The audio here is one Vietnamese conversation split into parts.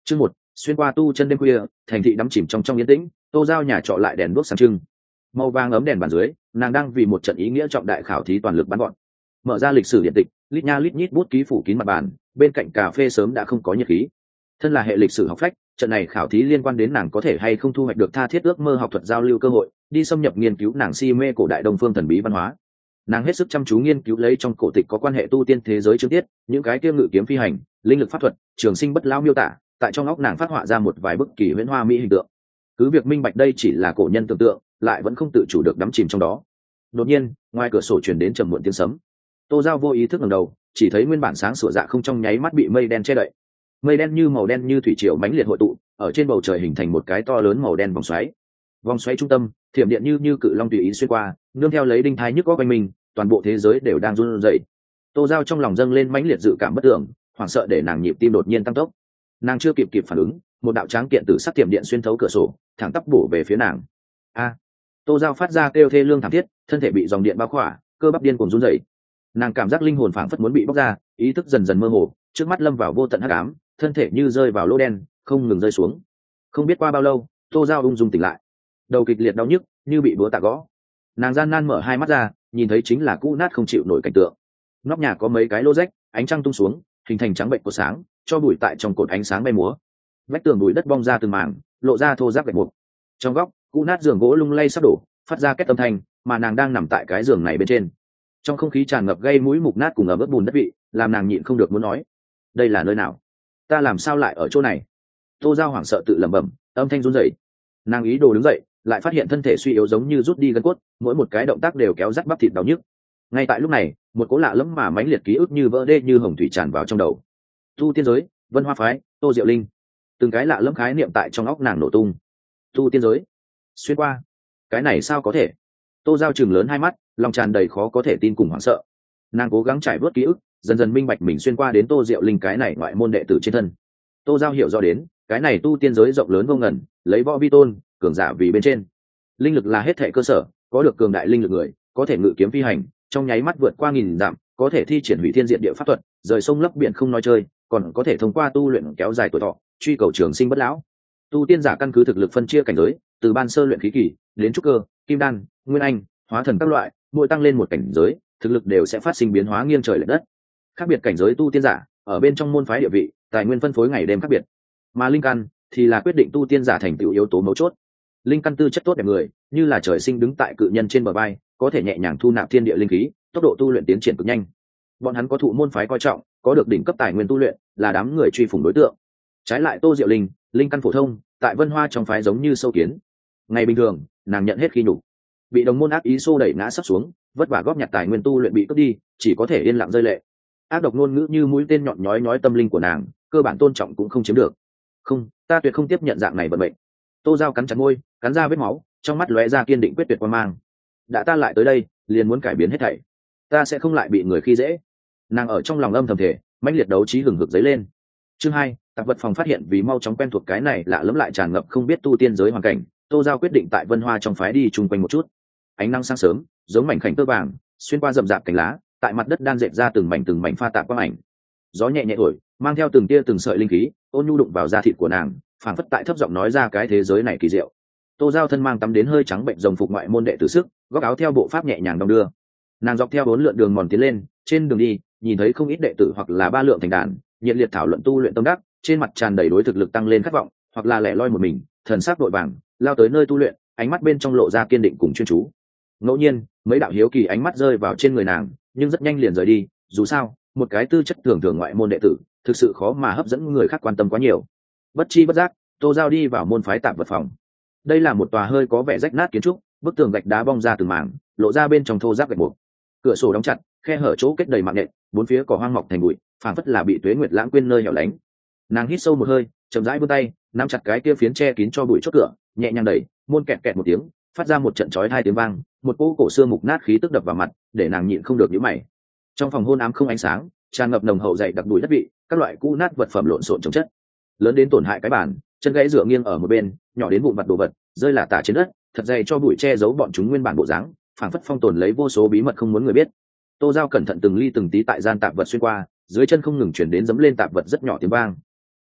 Chương 1, xuyên qua tu chân đêm khuya, thành thị đắm chìm trong yên tĩnh, Tô Giao nhà trọ lại đèn đuốc sáng trưng. Màu vàng ấm đèn bàn dưới, nàng đang vì một trận ý nghĩa trọng đại khảo thí toàn lực bắn gọn. Mở ra lịch sử điện tịch, lít nha lít nhít bút ký phủ kín mặt bàn, bên cạnh cà phê sớm đã không có nhiệt khí. Thân là hệ lịch sử học phách, trận này khảo thí liên quan đến nàng có thể hay không thu hoạch được tha thiết ước mơ học thuật giao lưu cơ hội, đi xâm nhập nghiên cứu nàng si mê cổ đại đông phương thần bí văn hóa. Nàng hết sức chăm chú nghiên cứu lấy trong cổ tịch có quan hệ tu tiên thế giới chương tiết, những cái kia ngự kiếm phi hành, linh lực pháp thuật, trường sinh bất lão miêu tả, tại trong óc nàng phát họa ra một vài bức kỳ huyễn hoa mỹ hình tượng. Cứ việc minh bạch đây chỉ là cổ nhân tưởng tượng, lại vẫn không tự chủ được đắm chìm trong đó. Đột nhiên, ngoài cửa sổ truyền đến trầm muộn tiếng sấm. Tô Giao vô ý thức ngẩng đầu, chỉ thấy nguyên bản sáng sủa dạ không trong nháy mắt bị mây đen che đậy. Mây đen như màu đen như thủy triều mãnh liệt hội tụ, ở trên bầu trời hình thành một cái to lớn màu đen vòng xoáy. Vòng xoáy trung tâm, thiểm điện như cự long tùy ý xuyên qua, nương theo lấy đinh thai nhức óc quanh mình, toàn bộ thế giới đều đang run rẩy. Tô Giao trong lòng dâng lên mãnh liệt dự cảm bất tưởng, hoảng sợ để nàng nhịp tim đột nhiên tăng tốc. Nàng chưa kịp phản ứng, một đạo tráng kiện tử sắc thiểm điện xuyên thấu cửa sổ, thẳng tắp bổ về phía nàng. A! Tô Giao phát ra kêu thê lương thảm thiết, thân thể bị dòng điện bao khỏa, cơ bắp điên cuồng run rẩy. Nàng cảm giác linh hồn phảng phất muốn bị bóc ra, ý thức dần dần mơ hồ, trước mắt lâm vào vô tận hắc ám, thân thể như rơi vào lỗ đen, không ngừng rơi xuống. Không biết qua bao lâu, Tô Giao ung dung tỉnh lại, đầu kịch liệt đau nhức như bị búa tạ gõ. Nàng gian nan mở hai mắt ra, nhìn thấy chính là cũ nát không chịu nổi cảnh tượng. Nóc nhà có mấy cái lỗ rách, ánh trăng tung xuống, hình thành trắng bệnh của sáng, cho bụi tại trong cột ánh sáng bay múa. Vách tường bụi đất bong ra từng mảng, lộ ra thô ráp gạch mục. Trong góc, cũ nát giường gỗ lung lay sắp đổ, phát ra két âm thanh, mà nàng đang nằm tại cái giường này bên trên. Trong không khí tràn ngập gây mũi mục nát cùng ẩm ướt bùn đất vị, làm nàng nhịn không được muốn nói: đây là nơi nào? Ta làm sao lại ở chỗ này? Tô Giao hoảng sợ tự lẩm bẩm, âm thanh run rẩy. Nàng ý đồ đứng dậy, lại phát hiện thân thể suy yếu giống như rút đi gân cốt, mỗi một cái động tác đều kéo rắt bắp thịt đau nhức. Ngay tại lúc này, một cỗ lạ lẫm mà mãnh liệt ký ức như vỡ đê như hồng thủy tràn vào trong đầu. Tu tiên giới, Vân Hoa phái, Tô Diệu Linh, từng cái lạ lẫm khái niệm tại trong óc nàng nổ tung. Tu tiên giới, xuyên qua, cái này sao có thể? Tô Giao chừng lớn hai mắt, lòng tràn đầy khó có thể tin cùng hoảng sợ. Nàng cố gắng trải vớt ký ức, dần dần minh bạch mình xuyên qua đến Tô Diệu Linh cái này ngoại môn đệ tử trên thân. Tô Giao hiểu rõ đến, cái này tu tiên giới rộng lớn vô ngần, lấy võ vi tôn, cường giả vì bên trên. Linh lực là hết thệ cơ sở, có được cường đại linh lực người, có thể ngự kiếm phi hành, trong nháy mắt vượt qua nghìn dặm, có thể thi triển hủy thiên diệt địa pháp thuật, rời sông lấp biển không nói chơi, còn có thể thông qua tu luyện kéo dài tuổi thọ, truy cầu trường sinh bất lão. Tu tiên giả căn cứ thực lực phân chia cảnh giới, từ ban sơ luyện khí kỳ đến trúc cơ, kim đan, nguyên anh, hóa thần các loại, mỗi tăng lên một cảnh giới, thực lực đều sẽ phát sinh biến hóa nghiêng trời lệch đất. Khác biệt cảnh giới tu tiên giả, ở bên trong môn phái địa vị, tài nguyên phân phối ngày đêm khác biệt. Mà linh căn thì là quyết định tu tiên giả thành tựu yếu tố mấu chốt. Linh căn tư chất tốt đẹp người, như là trời sinh đứng tại cự nhân trên bờ vai, có thể nhẹ nhàng thu nạp thiên địa linh khí, tốc độ tu luyện tiến triển cực nhanh. Bọn hắn có thụ môn phái coi trọng, có được đỉnh cấp tài nguyên tu luyện, là đám người truy phủng đối tượng. Trái lại Tô Diệu Linh, linh căn phổ thông, tại Vân Hoa trong phái giống như sâu kiến. Ngày bình thường, nàng nhận hết khi nhục, bị đồng môn ác ý xô đẩy ngã sắp xuống, vất vả góp nhặt tài nguyên tu luyện bị cướp đi, chỉ có thể yên lặng rơi lệ. Ác độc ngôn ngữ như mũi tên nhọn nhói nhói tâm linh của nàng, cơ bản tôn trọng cũng không chiếm được. Không, ta tuyệt không tiếp nhận dạng này vận mệnh. Tô Giao cắn chặt môi, cắn ra vết máu, trong mắt lóe ra kiên định quyết tuyệt quan mang. Đã ta lại tới đây, liền muốn cải biến hết thảy. Ta sẽ không lại bị người khi dễ. Nàng ở trong lòng âm thầm thể, mãnh liệt đấu trí hừng hực dấy lên. Chương 2, tạp vật phòng phát hiện vì mau chóng quen thuộc cái này lạ lẫm lại tràn ngập không biết tu tiên giới hoàn cảnh, Tô Giao quyết định tại Vân Hoa trong phái đi chung quanh một chút. Ánh nắng sáng sớm, giống mảnh khảnh tơ vàng, xuyên qua rậm rạp cành lá, tại mặt đất đan dệt ra từng mảnh pha tạp quang ảnh. Gió nhẹ nhẹ thổi, mang theo từng tia từng sợi linh khí, ôn nhu đụng vào da thịt của nàng, phảng phất tại thấp giọng nói ra cái thế giới này kỳ diệu. Tô Giao thân mang tắm đến hơi trắng bệnh rồng phục ngoại môn đệ tử sức, góc áo theo bộ pháp nhẹ nhàng đong đưa. Nàng dọc theo 4 lượn đường mòn tiến lên, trên đường đi, nhìn thấy không ít đệ tử hoặc là ba lượng thành đàn, nhiệt liệt thảo luận tu luyện tâm đắc, trên mặt tràn đầy đối thực lực tăng lên khát vọng, hoặc là lẻ loi một mình, thần sắc vội vàng, lao tới nơi tu luyện, ánh mắt bên trong lộ ra kiên định cùng chuyên chú. Ngẫu nhiên, mấy đạo hiếu kỳ ánh mắt rơi vào trên người nàng, nhưng rất nhanh liền rời đi, dù sao, một cái tư chất thường thường ngoại môn đệ tử, thực sự khó mà hấp dẫn người khác quan tâm quá nhiều. Bất chi bất giác, Tô Giao đi vào môn phái tạp vật phòng. Đây là một tòa hơi có vẻ rách nát kiến trúc, bức tường gạch đá bong ra từng mảng, lộ ra bên trong thô ráp gạch mục. Cửa sổ đóng chặt, khe hở chỗ kết đầy mạng nhện, bốn phía cỏ hoang mọc thành bụi, phảng phất là bị tuế nguyệt lãng quên nơi hẻo lánh. Nàng hít sâu một hơi, chậm rãi vươn tay, nắm chặt cái kia phiến che kín cho bụi chốt cửa, nhẹ nhàng đẩy, môn kẹt kẹt một tiếng, phát ra một trận chói tai tiếng vang, một cỗ cổ xương mục nát khí tức đập vào mặt, để nàng nhịn không được nhíu mày. Trong phòng hôn ám không ánh sáng, tràn ngập nồng hậu dày đặc bụi đất vị, các loại cũ nát vật phẩm lộn xộn chồng chất, lớn đến tổn hại cái bàn, chân gãy dựa nghiêng ở một bên, nhỏ đến vụn vặt đồ vật rơi lả tả trên đất, thật dày cho bụi che giấu bọn chúng nguyên bản bộ dáng, phảng phất phong tồn lấy vô số bí mật không muốn người biết. Tô Giao cẩn thận từng ly từng tí tại gian tạp vật xuyên qua, dưới chân không ngừng chuyển đến dẫm lên tạp vật rất nhỏ tiếng vang.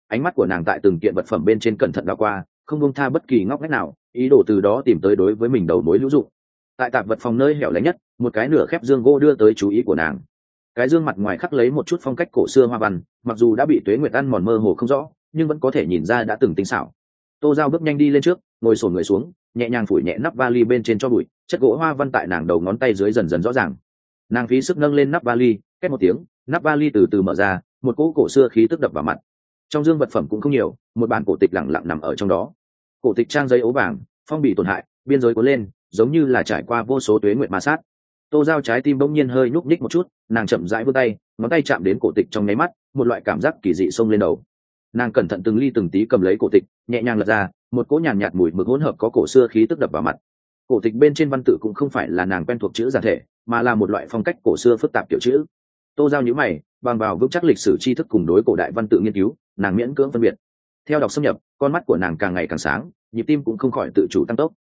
ánh mắt của nàng tại từng kiện vật phẩm bên trên cẩn thận đảo qua, không buông tha bất kỳ ngóc ngách nào, ý đồ từ đó tìm tới đối với mình đầu mối hữu dụng. Tại tạp vật phòng nơi hẻo lánh nhất, một cái nửa khép dương gỗ đưa tới chú ý của nàng. Cái dương mặt ngoài khắc lấy một chút phong cách cổ xưa hoa văn, mặc dù đã bị tuế nguyệt ăn mòn mơ hồ không rõ, nhưng vẫn có thể nhìn ra đã từng tinh xảo. Tô Giao bước nhanh đi lên trước, ngồi xổm người xuống, nhẹ nhàng phủi nhẹ nắp vali bên trên cho bụi, chất gỗ hoa văn tại nàng đầu ngón tay dưới dần dần rõ ràng. Nàng phí sức nâng lên nắp vali, két một tiếng, nắp vali từ từ mở ra, một cỗ cổ xưa khí tức đập vào mặt. Trong dương vật phẩm cũng không nhiều, một bản cổ tịch lặng lặng nằm ở trong đó. Cổ tịch trang giấy ố vàng, phong bì tổn hại, biên giới cuốn lên, giống như là trải qua vô số tuế nguyệt ma sát. Tô Giao trái tim bỗng nhiên hơi nhúc nhích một chút, nàng chậm rãi vươn tay, ngón tay chạm đến cổ tịch trong nháy mắt, một loại cảm giác kỳ dị xông lên đầu. Nàng cẩn thận từng ly từng tí cầm lấy cổ tịch, nhẹ nhàng lật ra, một cỗ nhàn nhạt mùi mực hỗn hợp có cổ xưa khí tức đập vào mặt. Cổ tịch bên trên văn tự cũng không phải là nàng quen thuộc chữ giản thể, mà là một loại phong cách cổ xưa phức tạp kiểu chữ. Tô Giao nhíu mày, bằng vào vững chắc lịch sử tri thức cùng đối cổ đại văn tự nghiên cứu, nàng miễn cưỡng phân biệt. Theo đọc xâm nhập, con mắt của nàng càng ngày càng sáng, nhịp tim cũng không khỏi tự chủ tăng tốc.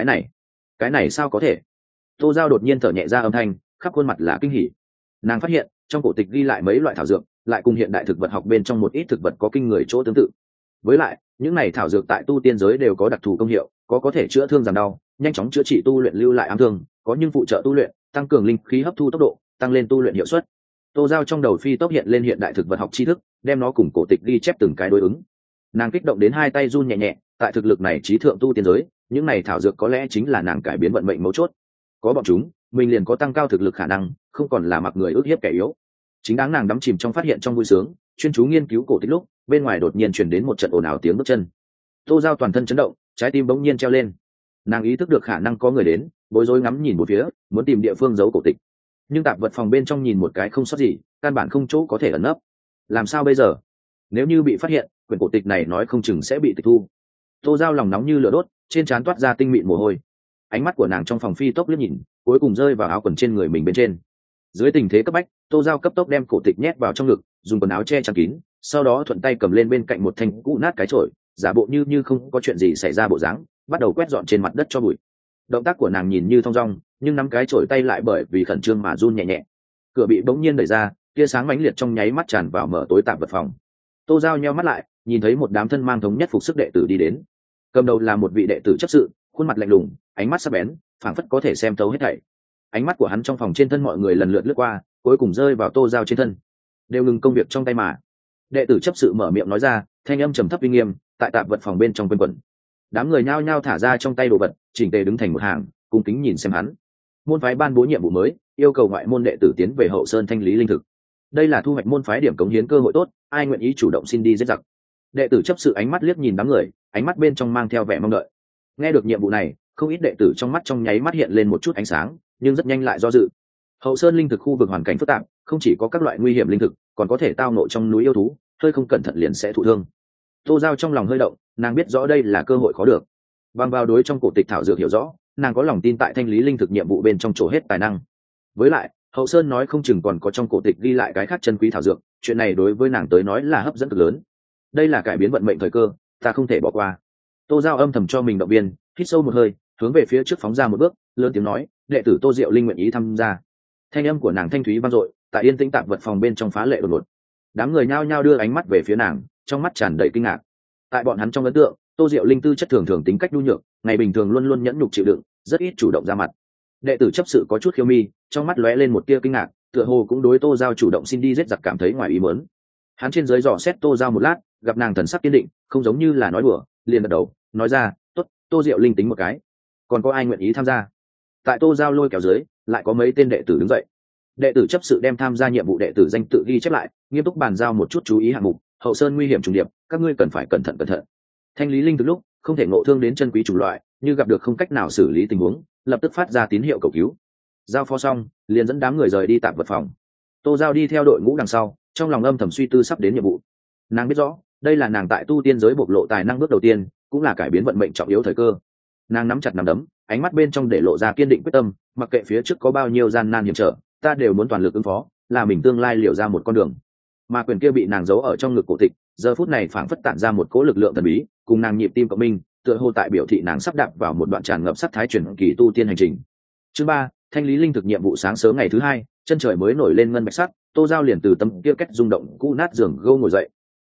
Cái này sao có thể? Tô Giao đột nhiên thở nhẹ ra âm thanh, khắp khuôn mặt là kinh hỉ. Nàng phát hiện trong cổ tịch ghi lại mấy loại thảo dược, lại cùng hiện đại thực vật học bên trong một ít thực vật có kinh người chỗ tương tự. Với lại những này thảo dược tại tu tiên giới đều có đặc thù công hiệu, có thể chữa thương giảm đau, nhanh chóng chữa trị tu luyện lưu lại ám thương, có nhưng phụ trợ tu luyện, tăng cường linh khí hấp thu tốc độ, tăng lên tu luyện hiệu suất. Tô Giao trong đầu phi tốc hiện lên hiện đại thực vật học tri thức, đem nó cùng cổ tịch ghi chép từng cái đối ứng. Nàng kích động đến hai tay run nhẹ nhẹ, tại thực lực này trí thượng tu tiên giới, những này thảo dược có lẽ chính là nàng cải biến vận mệnh mấu chốt. Có bọn chúng, mình liền có tăng cao thực lực khả năng, không còn là mặc người ước hiếp kẻ yếu. Chính đáng nàng đắm chìm trong phát hiện trong vui sướng, chuyên chú nghiên cứu cổ tích lúc, bên ngoài đột nhiên truyền đến một trận ồn ào tiếng bước chân. Tô Giao toàn thân chấn động, trái tim bỗng nhiên treo lên. Nàng ý thức được khả năng có người đến, bối rối ngắm nhìn một phía, muốn tìm địa phương giấu cổ tịch. Nhưng tạp vật phòng bên trong nhìn một cái không sót gì, căn bản không chỗ có thể ẩn nấp. Làm sao bây giờ? Nếu như bị phát hiện, quyển cổ tịch này nói không chừng sẽ bị tịch thu. Tô Giao lòng nóng như lửa đốt, trên trán toát ra tinh mịn mồ hôi. Ánh mắt của nàng trong phòng phi tốc liếc nhìn, cuối cùng rơi vào áo quần trên người mình bên trên. Dưới tình thế cấp bách, Tô Giao cấp tốc đem cổ tịch nhét vào trong ngực, dùng quần áo che chắn kín, sau đó thuận tay cầm lên bên cạnh một thanh cũ nát cái chổi, giả bộ như không có chuyện gì xảy ra bộ dáng, bắt đầu quét dọn trên mặt đất cho bụi. Động tác của nàng nhìn như thong dong, nhưng nắm cái chổi tay lại bởi vì khẩn trương mà run nhẹ nhẹ. Cửa bị bỗng nhiên đẩy ra, tia sáng mãnh liệt trong nháy mắt tràn vào mở tối tạp vật phòng. Tô Giao nheo mắt lại, nhìn thấy một đám thân mang thống nhất phục sức đệ tử đi đến. Cầm đầu là một vị đệ tử chấp sự, khuôn mặt lạnh lùng, ánh mắt sắc bén, phảng phất có thể xem thấu hết thảy. Ánh mắt của hắn trong phòng trên thân mọi người lần lượt lướt qua, cuối cùng rơi vào Tô Giao trên thân. Đều ngừng công việc trong tay mà. Đệ tử chấp sự mở miệng nói ra, thanh âm trầm thấp uy nghiêm, tại tạp vật phòng bên trong quanh quẩn. Đám người nhao nhao thả ra trong tay đồ vật, chỉnh tề đứng thành một hàng, cung kính nhìn xem hắn. Môn phái ban bố nhiệm vụ mới, yêu cầu ngoại môn đệ tử tiến về hậu sơn thanh lý linh thực. Đây là thu hoạch môn phái điểm cống hiến cơ hội tốt, ai nguyện ý chủ động xin đi giết giặc. Đệ tử chấp sự ánh mắt liếc nhìn đám người, ánh mắt bên trong mang theo vẻ mong đợi. Nghe được nhiệm vụ này, không ít đệ tử trong mắt trong nháy mắt hiện lên một chút ánh sáng, nhưng rất nhanh lại do dự. Hậu sơn linh thực khu vực hoàn cảnh phức tạp, không chỉ có các loại nguy hiểm linh thực, còn có thể tao ngộ trong núi yêu thú, hơi không cẩn thận liền sẽ thụ thương. Tô Giao trong lòng hơi động, nàng biết rõ đây là cơ hội khó được. Bằng vào đối trong cổ tịch thảo dược hiểu rõ, nàng có lòng tin tại thanh lý linh thực nhiệm vụ bên trong chỗ hết tài năng. Với lại, Hậu Sơn nói không chừng còn có trong cổ tịch ghi lại cái khác chân quý thảo dược, chuyện này đối với nàng tới nói là hấp dẫn cực lớn. Đây là cải biến vận mệnh thời cơ, ta không thể bỏ qua. Tô Giao âm thầm cho mình động viên, hít sâu một hơi, hướng về phía trước phóng ra một bước, lớn tiếng nói, đệ tử Tô Diệu Linh nguyện ý tham gia. Thanh âm của nàng thanh thúy vang dội, tại yên tĩnh tạp vật phòng bên trong phá lệ đột ngột. Đám người nhao nhao đưa ánh mắt về phía nàng, trong mắt tràn đầy kinh ngạc. Tại bọn hắn trong ấn tượng, Tô Diệu Linh tư chất thường thường tính cách nhu nhược, ngày bình thường luôn luôn nhẫn nhục chịu đựng, rất ít chủ động ra mặt. Đệ tử chấp sự có chút khiêu mi, trong mắt lóe lên một tia kinh ngạc, tựa hồ cũng đối Tô Giao chủ động xin đi giết giặc cảm thấy ngoài ý muốn. Hắn trên dưới dò xét Tô Giao một lát, gặp nàng thần sắc kiên định, không giống như là nói đùa, liền gật đầu, nói ra, tốt, Tô Diệu Linh tính một cái. Còn có ai nguyện ý tham gia? Tại Tô Giao lôi kéo dưới, lại có mấy tên đệ tử đứng dậy. Đệ tử chấp sự đem tham gia nhiệm vụ đệ tử danh tự ghi chép lại, nghiêm túc bàn giao một chút chú ý hạng mục. Hậu Sơn nguy hiểm trùng điệp, các ngươi cần phải cẩn thận. Thanh lý linh từ lúc không thể ngộ thương đến chân quý chủng loại, như gặp được không cách nào xử lý tình huống, lập tức phát ra tín hiệu cầu cứu. Giao phó xong, liền dẫn đám người rời đi tạm vật phòng. Tô Giao đi theo đội ngũ đằng sau, trong lòng âm thầm suy tư sắp đến nhiệm vụ. Nàng biết rõ, đây là nàng tại tu tiên giới bộc lộ tài năng bước đầu tiên, cũng là cải biến vận mệnh trọng yếu thời cơ. Nàng nắm chặt nắm đấm, ánh mắt bên trong để lộ ra kiên định quyết tâm, mặc kệ phía trước có bao nhiêu gian nan hiểm trở, ta đều muốn toàn lực ứng phó, là mình tương lai liệu ra một con đường. Mà quyền kia bị nàng giấu ở trong ngực cổ tịch, giờ phút này phảng phất tản ra một cỗ lực lượng thần bí, cùng nàng nhịp tim cộng minh, tựa hồ tại biểu thị nàng sắp đạp vào một đoạn tràn ngập sắc thái truyền kỳ tu tiên hành trình. Chương 3, thanh lý linh thực nhiệm vụ. Sáng sớm ngày thứ hai, chân trời mới nổi lên ngân bạch sắc, Tô Giao liền từ tấm kia cách rung động cũ nát giường gỗ ngồi dậy.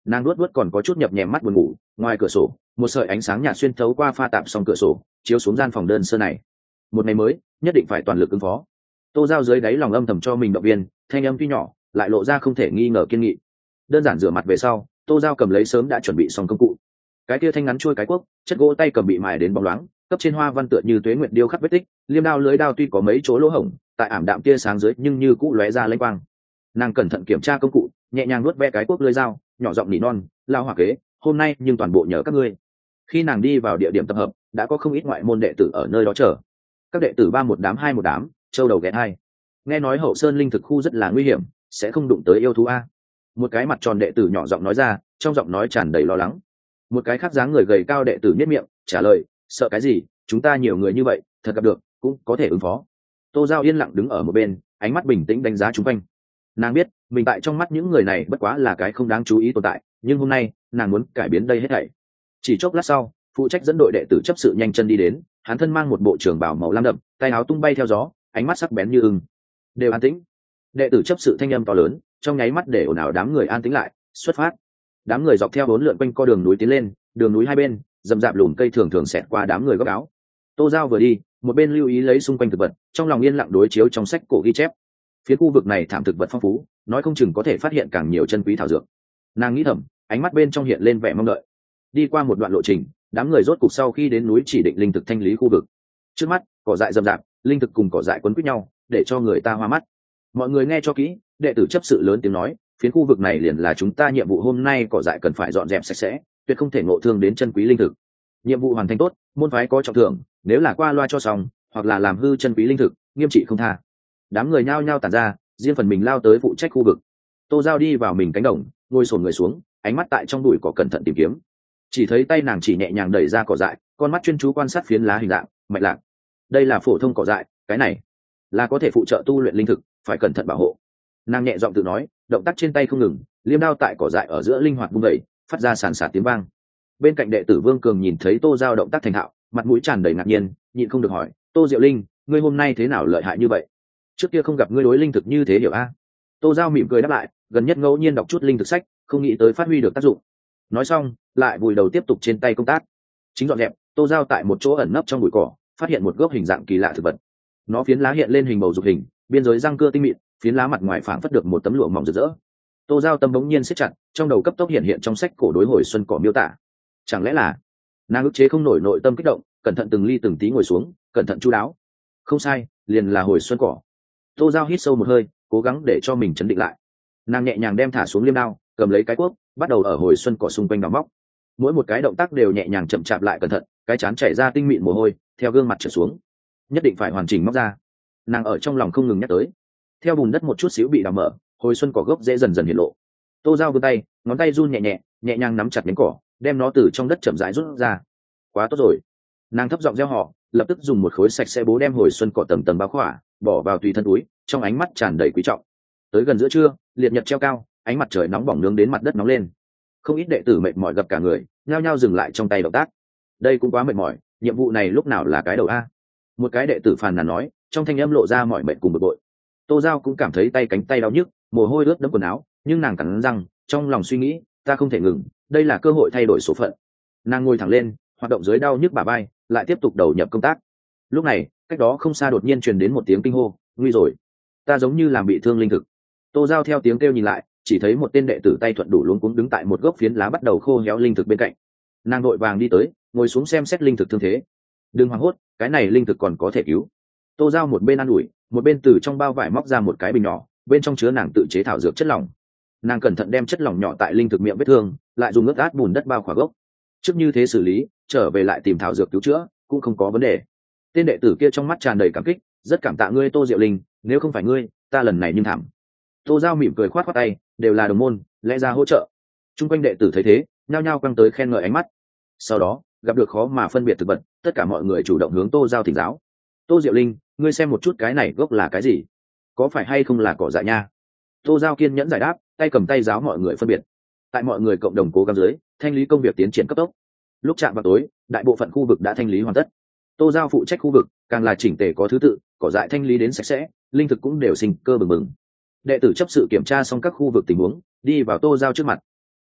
Nàng luốt còn có chút nhập nhèm mắt buồn ngủ, ngoài cửa sổ một sợi ánh sáng nhạt xuyên thấu qua pha tạp xong cửa sổ chiếu xuống gian phòng đơn sơ này. Một ngày mới nhất định phải toàn lực ứng phó. Tô Giao dưới đáy lòng âm thầm cho mình động viên, thanh âm tuy nhỏ lại lộ ra không thể nghi ngờ kiên nghị. Đơn giản rửa mặt về sau, Tô Giao cầm lấy sớm đã chuẩn bị xong công cụ. Cái kia thanh ngắn chuôi cái cuốc, chất gỗ tay cầm bị mài đến bóng loáng, cấp trên hoa văn tựa như tuế nguyệt điêu khắc vết tích, liêm đao lưới đao tuy có mấy chỗ lỗ hổng, tại ảm đạm tia sáng dưới nhưng như cũ lóe ra lênh quang. Nàng cẩn thận kiểm tra công cụ, nhẹ nhàng nuốt ve cái cuốc lưới dao, nhỏ giọng nỉ non, lao hỏa kế, hôm nay nhưng toàn bộ nhờ các ngươi. Khi nàng đi vào địa điểm tập hợp, đã có không ít ngoại môn đệ tử ở nơi đó chờ. Các đệ tử ba một đám hai một đám, châu đầu ghé hai. Nghe nói Hậu Sơn linh thực khu rất là nguy hiểm, sẽ không đụng tới yêu thú a. Một cái mặt tròn đệ tử nhỏ giọng nói ra, trong giọng nói tràn đầy lo lắng. Một cái khác dáng người gầy cao đệ tử nhếch miệng trả lời, sợ cái gì, chúng ta nhiều người như vậy, thật gặp được cũng có thể ứng phó. Tô Giao yên lặng đứng ở một bên, ánh mắt bình tĩnh đánh giá chúng quanh. Nàng biết mình tại trong mắt những người này bất quá là cái không đáng chú ý tồn tại, nhưng hôm nay nàng muốn cải biến đây hết thảy. Chỉ chốc lát sau, phụ trách dẫn đội đệ tử chấp sự nhanh chân đi đến, hắn thân mang một bộ trường bào màu lam đậm, tay áo tung bay theo gió, ánh mắt sắc bén như ưng. Đều an tĩnh. Đệ tử chấp sự thanh âm to lớn, trong nháy mắt để ồn ào đám người an tĩnh lại. Xuất phát. Đám người dọc theo bốn lượn quanh co đường núi tiến lên, đường núi hai bên rậm rạp lùm cây thường thường xẹt qua đám người góc áo. Tô Giao vừa đi, một bên lưu ý lấy xung quanh thực vật, trong lòng yên lặng đối chiếu trong sách cổ ghi chép. Phía khu vực này thảm thực vật phong phú, nói không chừng có thể phát hiện càng nhiều chân quý thảo dược. Nàng nghĩ thầm, ánh mắt bên trong hiện lên vẻ mong đợi. Đi qua một đoạn lộ trình, đám người rốt cục sau khi đến núi chỉ định linh thực thanh lý khu vực. Trước mắt cỏ dại rậm rạp, linh thực cùng cỏ dại quấn quýt nhau, để cho người ta hoa mắt. Mọi người nghe cho kỹ, đệ tử chấp sự lớn tiếng nói, phiến khu vực này liền là chúng ta nhiệm vụ hôm nay, cỏ dại cần phải dọn dẹp sạch sẽ, tuyệt không thể ngộ thương đến chân quý linh thực. Nhiệm vụ hoàn thành tốt, môn phái có trọng thưởng, nếu là qua loa cho xong hoặc là làm hư chân quý linh thực, nghiêm trị không tha. Đám người nhao nhao tản ra, riêng phần mình lao tới phụ trách khu vực. Tô Giao đi vào mình cánh đồng, ngồi xổm người xuống, ánh mắt tại trong bụi cỏ cẩn thận tìm kiếm. Chỉ thấy tay nàng chỉ nhẹ nhàng đẩy ra cỏ dại, con mắt chuyên chú quan sát phiến lá hình dạng, mạch lạc. Đây là phổ thông cỏ dại, cái này là có thể phụ trợ tu luyện linh thực, phải cẩn thận bảo hộ. Nàng nhẹ giọng tự nói, động tác trên tay không ngừng, liêm đao tại cỏ dại ở giữa linh hoạt vung đẩy, phát ra sàn sạt tiếng vang. Bên cạnh đệ tử Vương Cường nhìn thấy Tô Giao động tác thành thạo, mặt mũi tràn đầy ngạc nhiên, nhịn không được hỏi, Tô Diệu Linh, ngươi hôm nay thế nào lợi hại như vậy? Trước kia không gặp ngươi đối linh thực như thế hiểu a? Tô Giao mỉm cười đáp lại, gần nhất ngẫu nhiên đọc chút linh thực sách, không nghĩ tới phát huy được tác dụng. Nói xong, lại vùi đầu tiếp tục trên tay công tác. Chính dọn dẹp, Tô Giao tại một chỗ ẩn nấp trong bụi cỏ, phát hiện một gốc hình dạng kỳ lạ thực vật. Nó phiến lá hiện lên hình bầu dục hình, biên giới răng cưa tinh mịn, phiến lá mặt ngoài phảng phất được một tấm lụa mỏng rực rỡ. Tô Giao tâm bỗng nhiên siết chặt, trong đầu cấp tốc hiện trong sách cổ đối hồi xuân cỏ miêu tả. Chẳng lẽ là nàng ức chế không nổi nội tâm kích động, cẩn thận từng ly từng tí ngồi xuống, cẩn thận chu đáo. Không sai, liền là hồi xuân cỏ. Tô Giao hít sâu một hơi, cố gắng để cho mình chấn định lại. Nàng nhẹ nhàng đem thả xuống liêm đao, cầm lấy cái cuốc, bắt đầu ở hồi xuân cỏ xung quanh đào móc. Mỗi một cái động tác đều nhẹ nhàng chậm chạp lại cẩn thận, cái chán chảy ra tinh mịn mồ hôi, theo gương mặt trở xuống. Nhất định phải hoàn chỉnh móc ra. Nàng ở trong lòng không ngừng nhắc tới. Theo bùn đất một chút xíu bị đào mở, hồi xuân cỏ gốc dễ dần dần hiện lộ. Tô Giao vươn tay, ngón tay run nhẹ nhẹ, nhẹ nhàng nắm chặt nhánh cỏ, đem nó từ trong đất chậm rãi rút ra. Quá tốt rồi. Nàng thấp giọng reo hò, lập tức dùng một khối sạch sẽ bố đem hồi xuân cỏ tầng tầng bao khỏa, bỏ vào tùy thân túi, trong ánh mắt tràn đầy quý trọng. Tới gần giữa trưa, liệt nhật treo cao, ánh mặt trời nóng bỏng nướng đến mặt đất nóng lên. Không ít đệ tử mệt mỏi gặp cả người, nhao nhao dừng lại trong tay động tác. Đây cũng quá mệt mỏi, nhiệm vụ này lúc nào là cái đầu a? Một cái đệ tử phàn nàn nói, trong thanh âm lộ ra mọi mệt cùng bực bội. Tô Giao cũng cảm thấy tay cánh tay đau nhức, mồ hôi ướt đẫm quần áo, nhưng nàng cắn răng, trong lòng suy nghĩ, ta không thể ngừng, đây là cơ hội thay đổi số phận. Nàng ngồi thẳng lên, hoạt động dưới đau nhức bả vai, lại tiếp tục đầu nhập công tác. Lúc này, cách đó không xa đột nhiên truyền đến một tiếng kinh hô, nguy rồi, ta giống như làm bị thương linh thực. Tô Giao theo tiếng kêu nhìn lại, chỉ thấy một tên đệ tử tay thuận đủ luống cuống đứng tại một gốc phiến lá bắt đầu khô héo linh thực bên cạnh. Nàng đội vàng đi tới, ngồi xuống xem xét linh thực thương thế. Đừng hoảng hốt, cái này linh thực còn có thể cứu. Tô Giao một bên an ủi, một bên từ trong bao vải móc ra một cái bình nhỏ, bên trong chứa nàng tự chế thảo dược chất lỏng. Nàng cẩn thận đem chất lỏng nhỏ tại linh thực miệng vết thương, lại dùng ướt át bùn đất bao khỏa gốc. Trước như thế xử lý, trở về lại tìm thảo dược cứu chữa cũng không có vấn đề. Tên đệ tử kia trong mắt tràn đầy cảm kích, rất cảm tạ ngươi Tô Diệu Linh, nếu không phải ngươi, ta lần này nhưng thảm. Tô Giao mỉm cười khoát khoát tay, đều là đồng môn, lẽ ra hỗ trợ. Trung quanh đệ tử thấy thế, nhao nhao quăng tới khen ngợi ánh mắt. Sau đó, gặp được khó mà phân biệt thực vật, tất cả mọi người chủ động hướng Tô Giao thỉnh giáo. Tô Diệu Linh, ngươi xem một chút cái này gốc là cái gì? Có phải hay không là cỏ dại nha? Tô Giao kiên nhẫn giải đáp, tay cầm tay giáo mọi người phân biệt. Tại mọi người cộng đồng cố gắng dưới, thanh lý công việc tiến triển cấp tốc. Lúc chạm vào tối, đại bộ phận khu vực đã thanh lý hoàn tất. Tô Giao phụ trách khu vực, càng là chỉnh tề có thứ tự, cỏ dại thanh lý đến sạch sẽ, linh thực cũng đều sinh cơ bừng bừng. Đệ tử chấp sự kiểm tra xong các khu vực tình huống, đi vào Tô Giao trước mặt.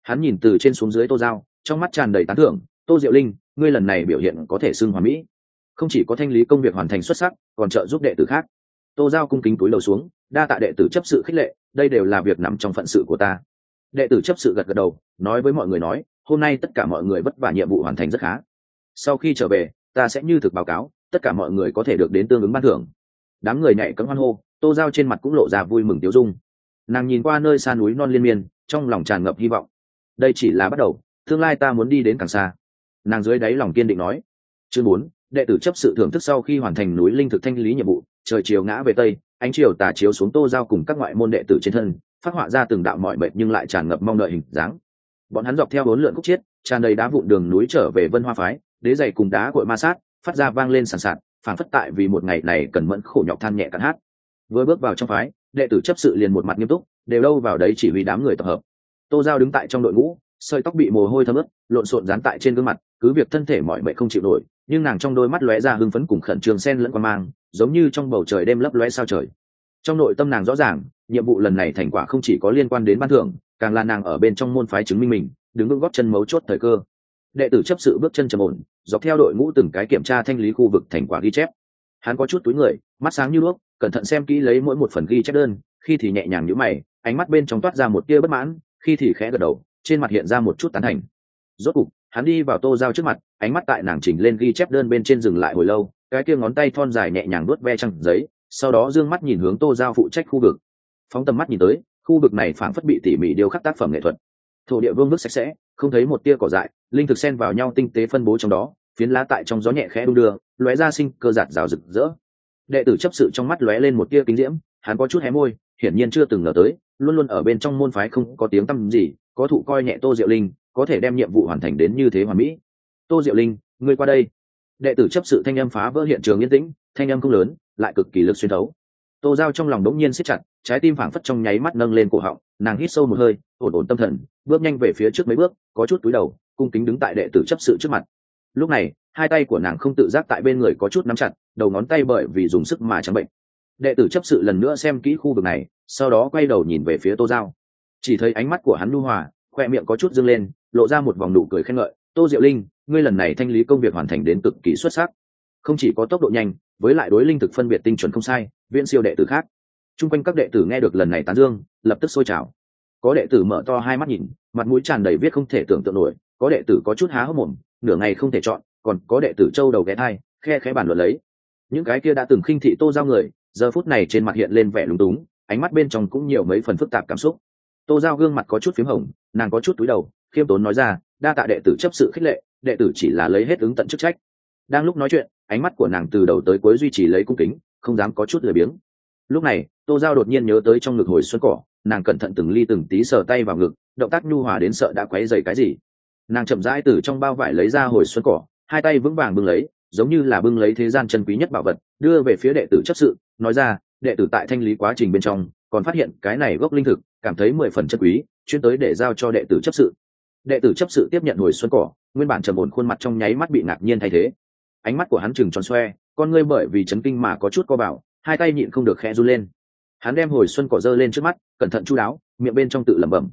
Hắn nhìn từ trên xuống dưới Tô Giao, trong mắt tràn đầy tán thưởng. Tô Diệu Linh, ngươi lần này biểu hiện có thể xưng hoàn mỹ, không chỉ có thanh lý công việc hoàn thành xuất sắc, còn trợ giúp đệ tử khác. Tô Giao cung kính cúi đầu xuống, đa tạ đệ tử chấp sự khích lệ, đây đều là việc nằm trong phận sự của ta. Đệ tử chấp sự gật gật đầu, nói với mọi người nói, hôm nay tất cả mọi người vất vả, nhiệm vụ hoàn thành rất khá. Sau khi trở về, ta sẽ như thực báo cáo, tất cả mọi người có thể được đến tương ứng ban thưởng. Đám người nhảy cẫng hoan hô, Tô Giao trên mặt cũng lộ ra vui mừng tiêu dung. Nàng nhìn qua nơi xa núi non liên miên, trong lòng tràn ngập hy vọng. Đây chỉ là bắt đầu, tương lai ta muốn đi đến càng xa. Nàng dưới đáy lòng kiên định nói. Chương 4, đệ tử chấp sự thưởng thức. Sau khi hoàn thành núi linh thực thanh lý nhiệm vụ, trời chiều ngã về tây, ánh chiều tà chiếu xuống Tô Giao cùng các ngoại môn đệ tử trên thân, phát họa ra từng đạo mọi mệt nhưng lại tràn ngập mong đợi hình dáng. Bọn hắn dọc theo 4 lượn khúc chiết, tràn đầy đá vụn đường núi trở về Vân Hoa phái, đế giày cùng đá cội ma sát, phát ra vang lên sàn sạt, phảng phất tại vì một ngày này cần mẫn khổ nhọc than nhẹ cạn hát. Vừa bước vào trong phái, đệ tử chấp sự liền một mặt nghiêm túc, đều đâu vào đấy chỉ huy đám người tập hợp. Tô Giao đứng tại trong đội ngũ, sợi tóc bị mồ hôi thấm ướt, lộn xộn dán tại trên gương mặt, cứ việc thân thể mỏi mệt không chịu nổi, nhưng nàng trong đôi mắt lóe ra hưng phấn cùng khẩn trương xen lẫn quan mang, giống như trong bầu trời đêm lấp lóe sao trời. Trong nội tâm nàng rõ ràng, nhiệm vụ lần này thành quả không chỉ có liên quan đến ban thưởng, càng là nàng ở bên trong môn phái chứng minh mình, đứng vững gót chân mấu chốt thời cơ. Đệ tử chấp sự bước chân trầm ổn, dọc theo đội ngũ từng cái kiểm tra thanh lý khu vực thành quả ghi chép. Hắn có chút túi người, mắt sáng như đuốc, cẩn thận xem kỹ lấy mỗi một phần ghi chép đơn, khi thì nhẹ nhàng nhíu mày, ánh mắt bên trong toát ra một tia bất mãn, khi thì khẽ gật đầu, trên mặt hiện ra một chút tán thành. Rốt cục, hắn đi vào Tô Giao trước mặt, ánh mắt tại nàng chỉnh lên ghi chép đơn bên trên dừng lại hồi lâu, cái kia ngón tay thon dài nhẹ nhàng nuốt ve trang giấy, sau đó dương mắt nhìn hướng Tô Giao phụ trách khu vực. Phóng tầm mắt nhìn tới, khu vực này phảng phất bị tỉ mỉ điêu khắc tác phẩm nghệ thuật. Thổ địa vương vức sạch sẽ, không thấy một tia cỏ dại, linh thực xen vào nhau tinh tế phân bố trong đó, phiến lá tại trong gió nhẹ khẽ đung đưa, lóe ra sinh cơ giạt rào rực rỡ. Đệ tử chấp sự trong mắt lóe lên một tia kính diễm, hắn có chút hé môi, hiển nhiên chưa từng ngờ tới, luôn luôn ở bên trong môn phái không có tiếng tăm gì, có thụ coi nhẹ Tô Diệu Linh, có thể đem nhiệm vụ hoàn thành đến như thế hoàn mỹ. Tô Diệu Linh, ngươi qua đây. Đệ tử chấp sự thanh âm phá vỡ hiện trường yên tĩnh, thanh âm không lớn, lại cực kỳ lực xuyên thấu. Tô Giao trong lòng đống nhiên siết chặt, trái tim phảng phất trong nháy mắt nâng lên cổ họng, nàng hít sâu một hơi, ổn ổn tâm thần, bước nhanh về phía trước mấy bước, có chút cúi đầu, cung kính đứng tại đệ tử chấp sự trước mặt. Lúc này, hai tay của nàng không tự giác tại bên người có chút nắm chặt, đầu ngón tay bởi vì dùng sức mà trắng bệnh. Đệ tử chấp sự lần nữa xem kỹ khu vực này, sau đó quay đầu nhìn về phía Tô Giao. Chỉ thấy ánh mắt của hắn nhu hòa, khoe miệng có chút dương lên, lộ ra một vòng nụ cười khen ngợi. Tô Diệu Linh, ngươi lần này thanh lý công việc hoàn thành đến cực kỳ xuất sắc, không chỉ có tốc độ nhanh, với lại đối linh thực phân biệt tinh chuẩn không sai, viễn siêu đệ tử khác. Trung quanh các đệ tử nghe được lần này tán dương, lập tức sôi trào. Có đệ tử mở to hai mắt nhìn, mặt mũi tràn đầy viết không thể tưởng tượng nổi, có đệ tử có chút há hốc mồm, nửa ngày không thể chọn, còn có đệ tử trâu đầu ghé thai, khe khẽ bàn luận lấy. Những cái kia đã từng khinh thị Tô Giao người, giờ phút này trên mặt hiện lên vẻ lúng túng, ánh mắt bên trong cũng nhiều mấy phần phức tạp cảm xúc. Tô Giao gương mặt có chút phím hồng, nàng có chút cúi đầu, khiêm tốn nói ra, đa tạ đệ tử chấp sự khích lệ, đệ tử chỉ là lấy hết ứng tận chức trách. Đang lúc nói chuyện, ánh mắt của nàng từ đầu tới cuối duy trì lấy cung kính, không dám có chút lười biếng. Lúc này, Tô Giao đột nhiên nhớ tới trong ngực hồi xuân cỏ, nàng cẩn thận từng ly từng tí sờ tay vào ngực, động tác nhu hòa đến sợ đã quấy rầy cái gì. Nàng chậm rãi từ trong bao vải lấy ra hồi xuân cỏ, hai tay vững vàng bưng lấy, giống như là bưng lấy thế gian chân quý nhất bảo vật, đưa về phía đệ tử chấp sự, nói ra, đệ tử tại thanh lý quá trình bên trong, còn phát hiện cái này gốc linh thực, cảm thấy 10 phần chân quý, chuyên tới để giao cho đệ tử chấp sự. Đệ tử chấp sự tiếp nhận hồi xuân cỏ, nguyên bản trầm ổn khuôn mặt trong nháy mắt bị ngạc nhiên thay thế. Ánh mắt của hắn trừng tròn xoe, con ngươi bởi vì chấn kinh mà có chút co bảo, hai tay nhịn không được khẽ run lên. Hắn đem hồi xuân cỏ giơ lên trước mắt, cẩn thận chu đáo, miệng bên trong tự lẩm bẩm,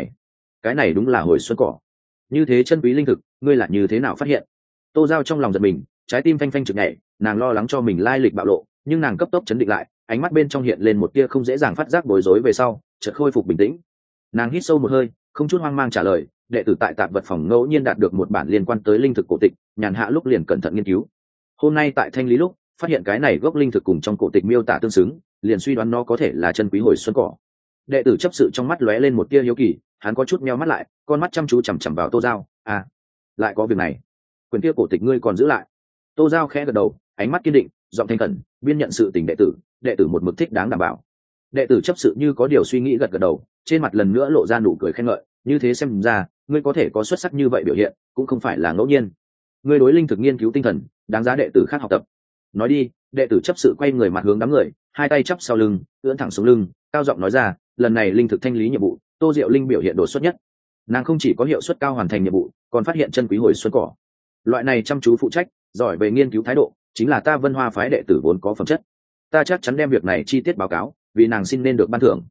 cái này đúng là hồi xuân cỏ. Như thế chân quý linh thực, ngươi là như thế nào phát hiện? Tô Giao trong lòng giật mình, trái tim phanh phanh trực nhảy, nàng lo lắng cho mình lai lịch bạo lộ, nhưng nàng cấp tốc chấn định lại, ánh mắt bên trong hiện lên một tia không dễ dàng phát giác bối rối về sau, chợt khôi phục bình tĩnh. Nàng hít sâu một hơi, không chút hoang mang trả lời, đệ tử tại tạp vật phòng ngẫu nhiên đạt được một bản liên quan tới linh thực cổ tịch, nhàn hạ lúc liền cẩn thận nghiên cứu. Hôm nay tại thanh lý lúc, phát hiện cái này gốc linh thực cùng trong cổ tịch miêu tả tương xứng, liền suy đoán nó có thể là chân quý hồi xuân cỏ. Đệ tử chấp sự trong mắt lóe lên một tia hiếu kỳ, hắn có chút meo mắt lại, con mắt chăm chú chằm chằm vào Tô Giao. À, lại có việc này, quyển kia cổ tịch ngươi còn giữ lại? Tô Giao khẽ gật đầu, ánh mắt kiên định, giọng thanh khẩn, biên nhận sự tình đệ tử một mực thích đáng đảm bảo. Đệ tử chấp sự như có điều suy nghĩ gật gật đầu, trên mặt lần nữa lộ ra nụ cười khen ngợi, như thế xem ra, ngươi có thể có xuất sắc như vậy biểu hiện, cũng không phải là ngẫu nhiên. Ngươi đối linh thực nghiên cứu tinh thần, đáng giá đệ tử khác học tập. Nói đi, đệ tử chấp sự quay người mặt hướng đám người, hai tay chắp sau lưng, ưỡn thẳng xuống lưng, cao giọng nói ra, lần này linh thực thanh lý nhiệm vụ, Tô Diệu Linh biểu hiện đột xuất nhất. Nàng không chỉ có hiệu suất cao hoàn thành nhiệm vụ, còn phát hiện chân quý hồi xuân cỏ. Loại này chăm chú phụ trách, giỏi về nghiên cứu thái độ, chính là ta Vân Hoa phái đệ tử vốn có phẩm chất. Ta chắc chắn đem việc này chi tiết báo cáo, vì nàng xin nên được ban thưởng.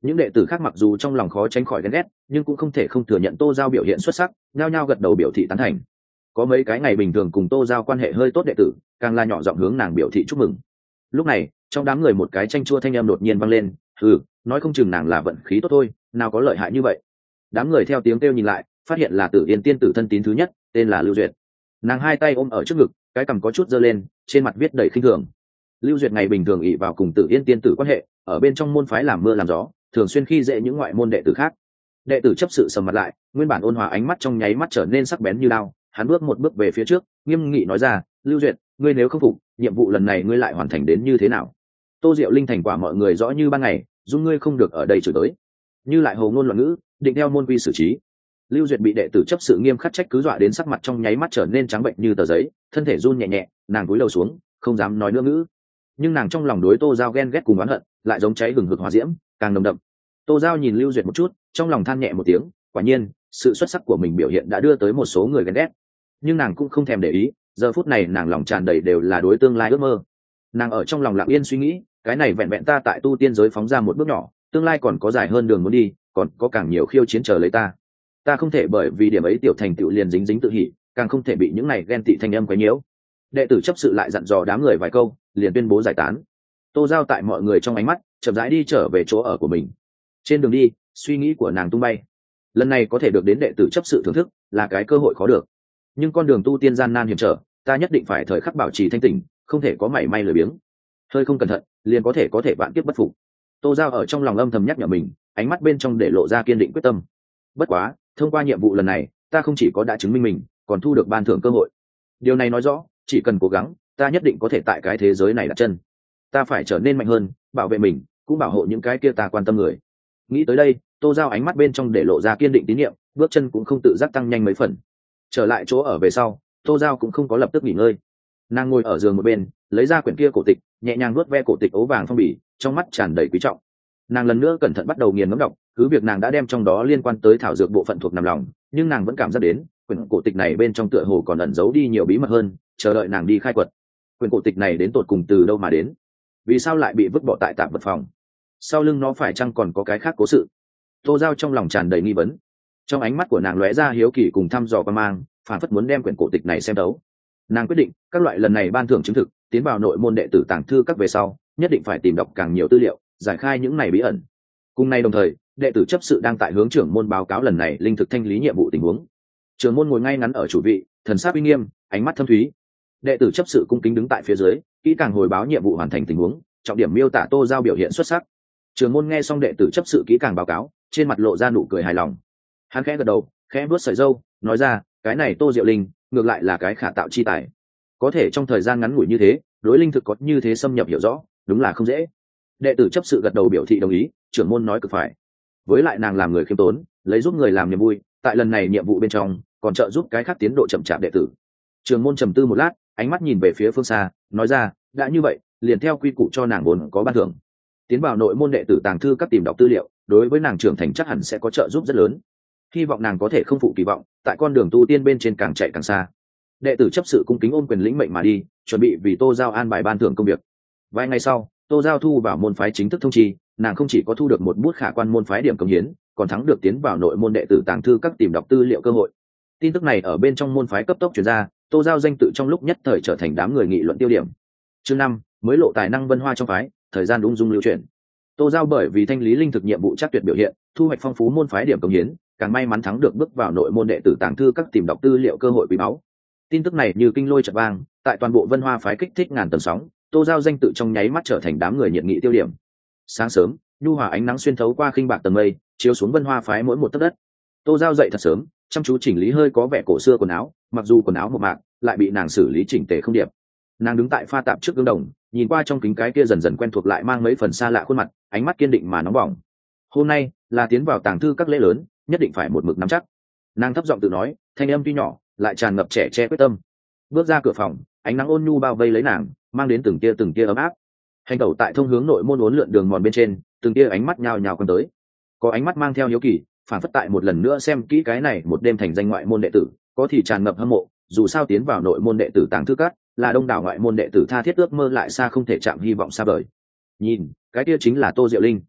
Những đệ tử khác mặc dù trong lòng khó tránh khỏi ghen ghét, nhưng cũng không thể không thừa nhận Tô Giao biểu hiện xuất sắc, nhao nhao gật đầu biểu thị tán thành. Có mấy cái ngày bình thường cùng Tô Giao quan hệ hơi tốt đệ tử, càng là nhỏ giọng hướng nàng biểu thị chúc mừng. Lúc này, trong đám người một cái tranh chua thanh âm đột nhiên vang lên, nói không chừng nàng là vận khí tốt thôi, nào có lợi hại như vậy. Đám người theo tiếng kêu nhìn lại, phát hiện là Tử Yên tiên tử thân tín thứ nhất, tên là Lưu Duyệt. Nàng hai tay ôm ở trước ngực, cái cằm có chút giơ lên, trên mặt viết đầy khinh thường. Lưu Duyệt ngày bình thường ỷ vào cùng Tử Yên tiên tử quan hệ, ở bên trong môn phái làm mưa làm gió, thường xuyên khi dễ những ngoại môn đệ tử khác. Đệ tử chấp sự sầm mặt lại, nguyên bản ôn hòa ánh mắt trong nháy mắt trở nên sắc bén như đao. Hắn bước một bước về phía trước, nghiêm nghị nói ra, Lưu Duyệt, ngươi nếu không phục, nhiệm vụ lần này ngươi lại hoàn thành đến như thế nào? Tô Diệu Linh thành quả mọi người rõ như ban ngày, dung ngươi không được ở đây chửi tới. Như lại hồ ngôn loạn ngữ, định theo môn quy xử trí. Lưu Duyệt bị đệ tử chấp sự nghiêm khắc trách cứ dọa đến sắc mặt trong nháy mắt trở nên trắng bệnh như tờ giấy, thân thể run nhẹ nhẹ, nàng cúi đầu xuống, không dám nói nữa ngữ. Nhưng nàng trong lòng đối Tô Giao ghen ghét cùng oán hận, lại giống cháy hừng hực hỏa diễm, càng nồng đậm. Tô Giao nhìn Lưu Duyệt một chút, trong lòng than nhẹ một tiếng, quả nhiên, sự xuất sắc của mình biểu hiện đã đưa tới một số người ghen ghét. Nhưng nàng cũng không thèm để ý, giờ phút này nàng lòng tràn đầy đều là đối tương lai ước mơ. Nàng ở trong lòng lặng yên suy nghĩ, cái này vẹn vẹn ta tại tu tiên giới phóng ra một bước nhỏ, tương lai còn có dài hơn đường muốn đi, còn có càng nhiều khiêu chiến chờ lấy ta không thể bởi vì điểm ấy tiểu thành tựu liền dính dính tự hỉ, càng không thể bị những này ghen tị thanh âm quấy nhiễu. Đệ tử chấp sự lại dặn dò đám người vài câu, liền tuyên bố giải tán. Tô Giao tại mọi người trong ánh mắt chậm rãi đi trở về chỗ ở của mình. Trên đường đi, suy nghĩ của nàng tung bay. Lần này có thể được đến đệ tử chấp sự thưởng thức là cái cơ hội khó được, nhưng con đường tu tiên gian nan hiểm trở, ta nhất định phải thời khắc bảo trì thanh tỉnh, không thể có mảy may lười biếng. Hơi không cẩn thận liền có thể vạn kiếp bất phục. Tô Giao ở trong lòng âm thầm nhắc nhở mình, ánh mắt bên trong để lộ ra kiên định quyết tâm. Bất quá, thông qua nhiệm vụ lần này, ta không chỉ có đã chứng minh mình, còn thu được ban thưởng cơ hội. Điều này nói rõ, chỉ cần cố gắng, ta nhất định có thể tại cái thế giới này đặt chân. Ta phải trở nên mạnh hơn, bảo vệ mình, cũng bảo hộ những cái kia ta quan tâm người. Nghĩ tới đây, Tô Giao ánh mắt bên trong để lộ ra kiên định tín nhiệm, bước chân cũng không tự giác tăng nhanh mấy phần. Trở lại chỗ ở về sau, Tô Giao cũng không có lập tức nghỉ ngơi. Nàng ngồi ở giường một bên, lấy ra quyển kia cổ tịch, nhẹ nhàng vuốt ve cổ tịch ố vàng phong bì, trong mắt tràn đầy quý trọng. Nàng lần nữa cẩn thận bắt đầu nghiền ngẫm đọc, cứ việc nàng đã đem trong đó liên quan tới thảo dược bộ phận thuộc nằm lòng, nhưng nàng vẫn cảm giác đến quyển cổ tịch này bên trong tựa hồ còn ẩn giấu đi nhiều bí mật hơn, chờ đợi nàng đi khai quật. Quyển cổ tịch này đến tột cùng từ đâu mà đến? Vì sao lại bị vứt bỏ tại tạp vật phòng? Sau lưng nó phải chăng còn có cái khác cố sự? Tô Giao trong lòng tràn đầy nghi vấn. Trong ánh mắt của nàng lóe ra hiếu kỳ cùng thăm dò quan mang, phản phất muốn đem quyển cổ tịch này xem đấu. Nàng quyết định, các loại lần này ban thưởng chứng thực, tiến vào nội môn đệ tử tàng thư các về sau, nhất định phải tìm đọc càng nhiều tư liệu, giải khai những này bí ẩn. Cùng nay đồng thời, đệ tử chấp sự đang tại hướng trưởng môn báo cáo lần này linh thực thanh lý nhiệm vụ tình huống. Trưởng môn ngồi ngay ngắn ở chủ vị, thần sắc uy nghiêm, ánh mắt thâm thúy. Đệ tử chấp sự cung kính đứng tại phía dưới, kỹ càng hồi báo nhiệm vụ hoàn thành tình huống, trọng điểm miêu tả Tô Giao biểu hiện xuất sắc. Trưởng môn nghe xong đệ tử chấp sự kỹ càng báo cáo, trên mặt lộ ra nụ cười hài lòng. Hắn khẽ gật đầu, khẽ vuốt sợi râu, nói ra, cái này Tô Diệu Linh, ngược lại là cái khả tạo chi tài. Có thể trong thời gian ngắn ngủi như thế, đối linh thực có như thế xâm nhập hiểu rõ, đúng là không dễ. Đệ tử chấp sự gật đầu biểu thị đồng ý, trưởng môn nói cực phải. Với lại nàng làm người khiêm tốn, lấy giúp người làm niềm vui, tại lần này nhiệm vụ bên trong, còn trợ giúp cái khác tiến độ chậm chạp đệ tử. Trưởng môn trầm tư một lát, ánh mắt nhìn về phía phương xa, nói ra, đã như vậy, liền theo quy củ cho nàng vốn có ban thưởng. Tiến vào nội môn đệ tử tàng thư các tìm đọc tư liệu, đối với nàng trưởng thành chắc hẳn sẽ có trợ giúp rất lớn. Hy vọng nàng có thể không phụ kỳ vọng, tại con đường tu tiên bên trên càng chạy càng xa. Đệ tử chấp sự cung kính ôm quyền lĩnh mệnh mà đi, chuẩn bị vì Tô Giao an bài ban thưởng công việc. Vài ngày sau, Tô Giao thu vào môn phái chính thức thông chi, nàng không chỉ có thu được một bút khả quan môn phái điểm công hiến, còn thắng được tiến vào nội môn đệ tử tàng thư các tìm đọc tư liệu cơ hội. Tin tức này ở bên trong môn phái cấp tốc truyền ra, Tô Giao danh tự trong lúc nhất thời trở thành đám người nghị luận tiêu điểm. Chương 5, mới lộ tài năng vân hoa trong phái, thời gian ung dung lưu chuyển. Tô Giao bởi vì thanh lý linh thực nhiệm vụ chắc tuyệt biểu hiện, thu hoạch phong phú môn phái điểm công hiến, càng may mắn thắng được bước vào nội môn đệ tử tàng thư các tìm đọc tư liệu cơ hội quý báu. Tin tức này như kinh lôi chợt vang, tại toàn bộ vân hoa phái kích thích ngàn tầng sóng, Tô Giao danh tự trong nháy mắt trở thành đám người nhiệt nghị tiêu điểm. Sáng sớm, nhu hòa ánh nắng xuyên thấu qua khinh bạc tầng mây, chiếu xuống vân hoa phái mỗi một tấc đất. Tô Giao dậy thật sớm, chăm chú chỉnh lý hơi có vẻ cổ xưa quần áo, mặc dù quần áo một mạc, lại bị nàng xử lý chỉnh tề không điệp. Nàng đứng tại pha tạp trước gương đồng, nhìn qua trong kính cái kia dần dần quen thuộc lại mang mấy phần xa lạ khuôn mặt, ánh mắt kiên định mà nóng bỏng. Hôm nay là tiến vào tàng thư các lễ lớn, nhất định phải một mực nắm chắc. Nàng thấp giọng tự nói, thanh âm tuy nhỏ, lại tràn ngập trẻ che quyết tâm. Bước ra cửa phòng, ánh nắng ôn nhu bao vây lấy nàng, mang đến từng tia ấm áp. Hành tẩu tại thông hướng nội môn uốn lượn đường mòn bên trên, từng tia ánh mắt nhào nhào quan tới. Có ánh mắt mang theo hiếu kỳ, phản phất tại một lần nữa xem kỹ cái này một đêm thành danh ngoại môn đệ tử, có thì tràn ngập hâm mộ, dù sao tiến vào nội môn đệ tử tàng thư các, là đông đảo ngoại môn đệ tử tha thiết ước mơ lại xa không thể chạm hy vọng xa vời. Nhìn, cái kia chính là Tô Diệu Linh.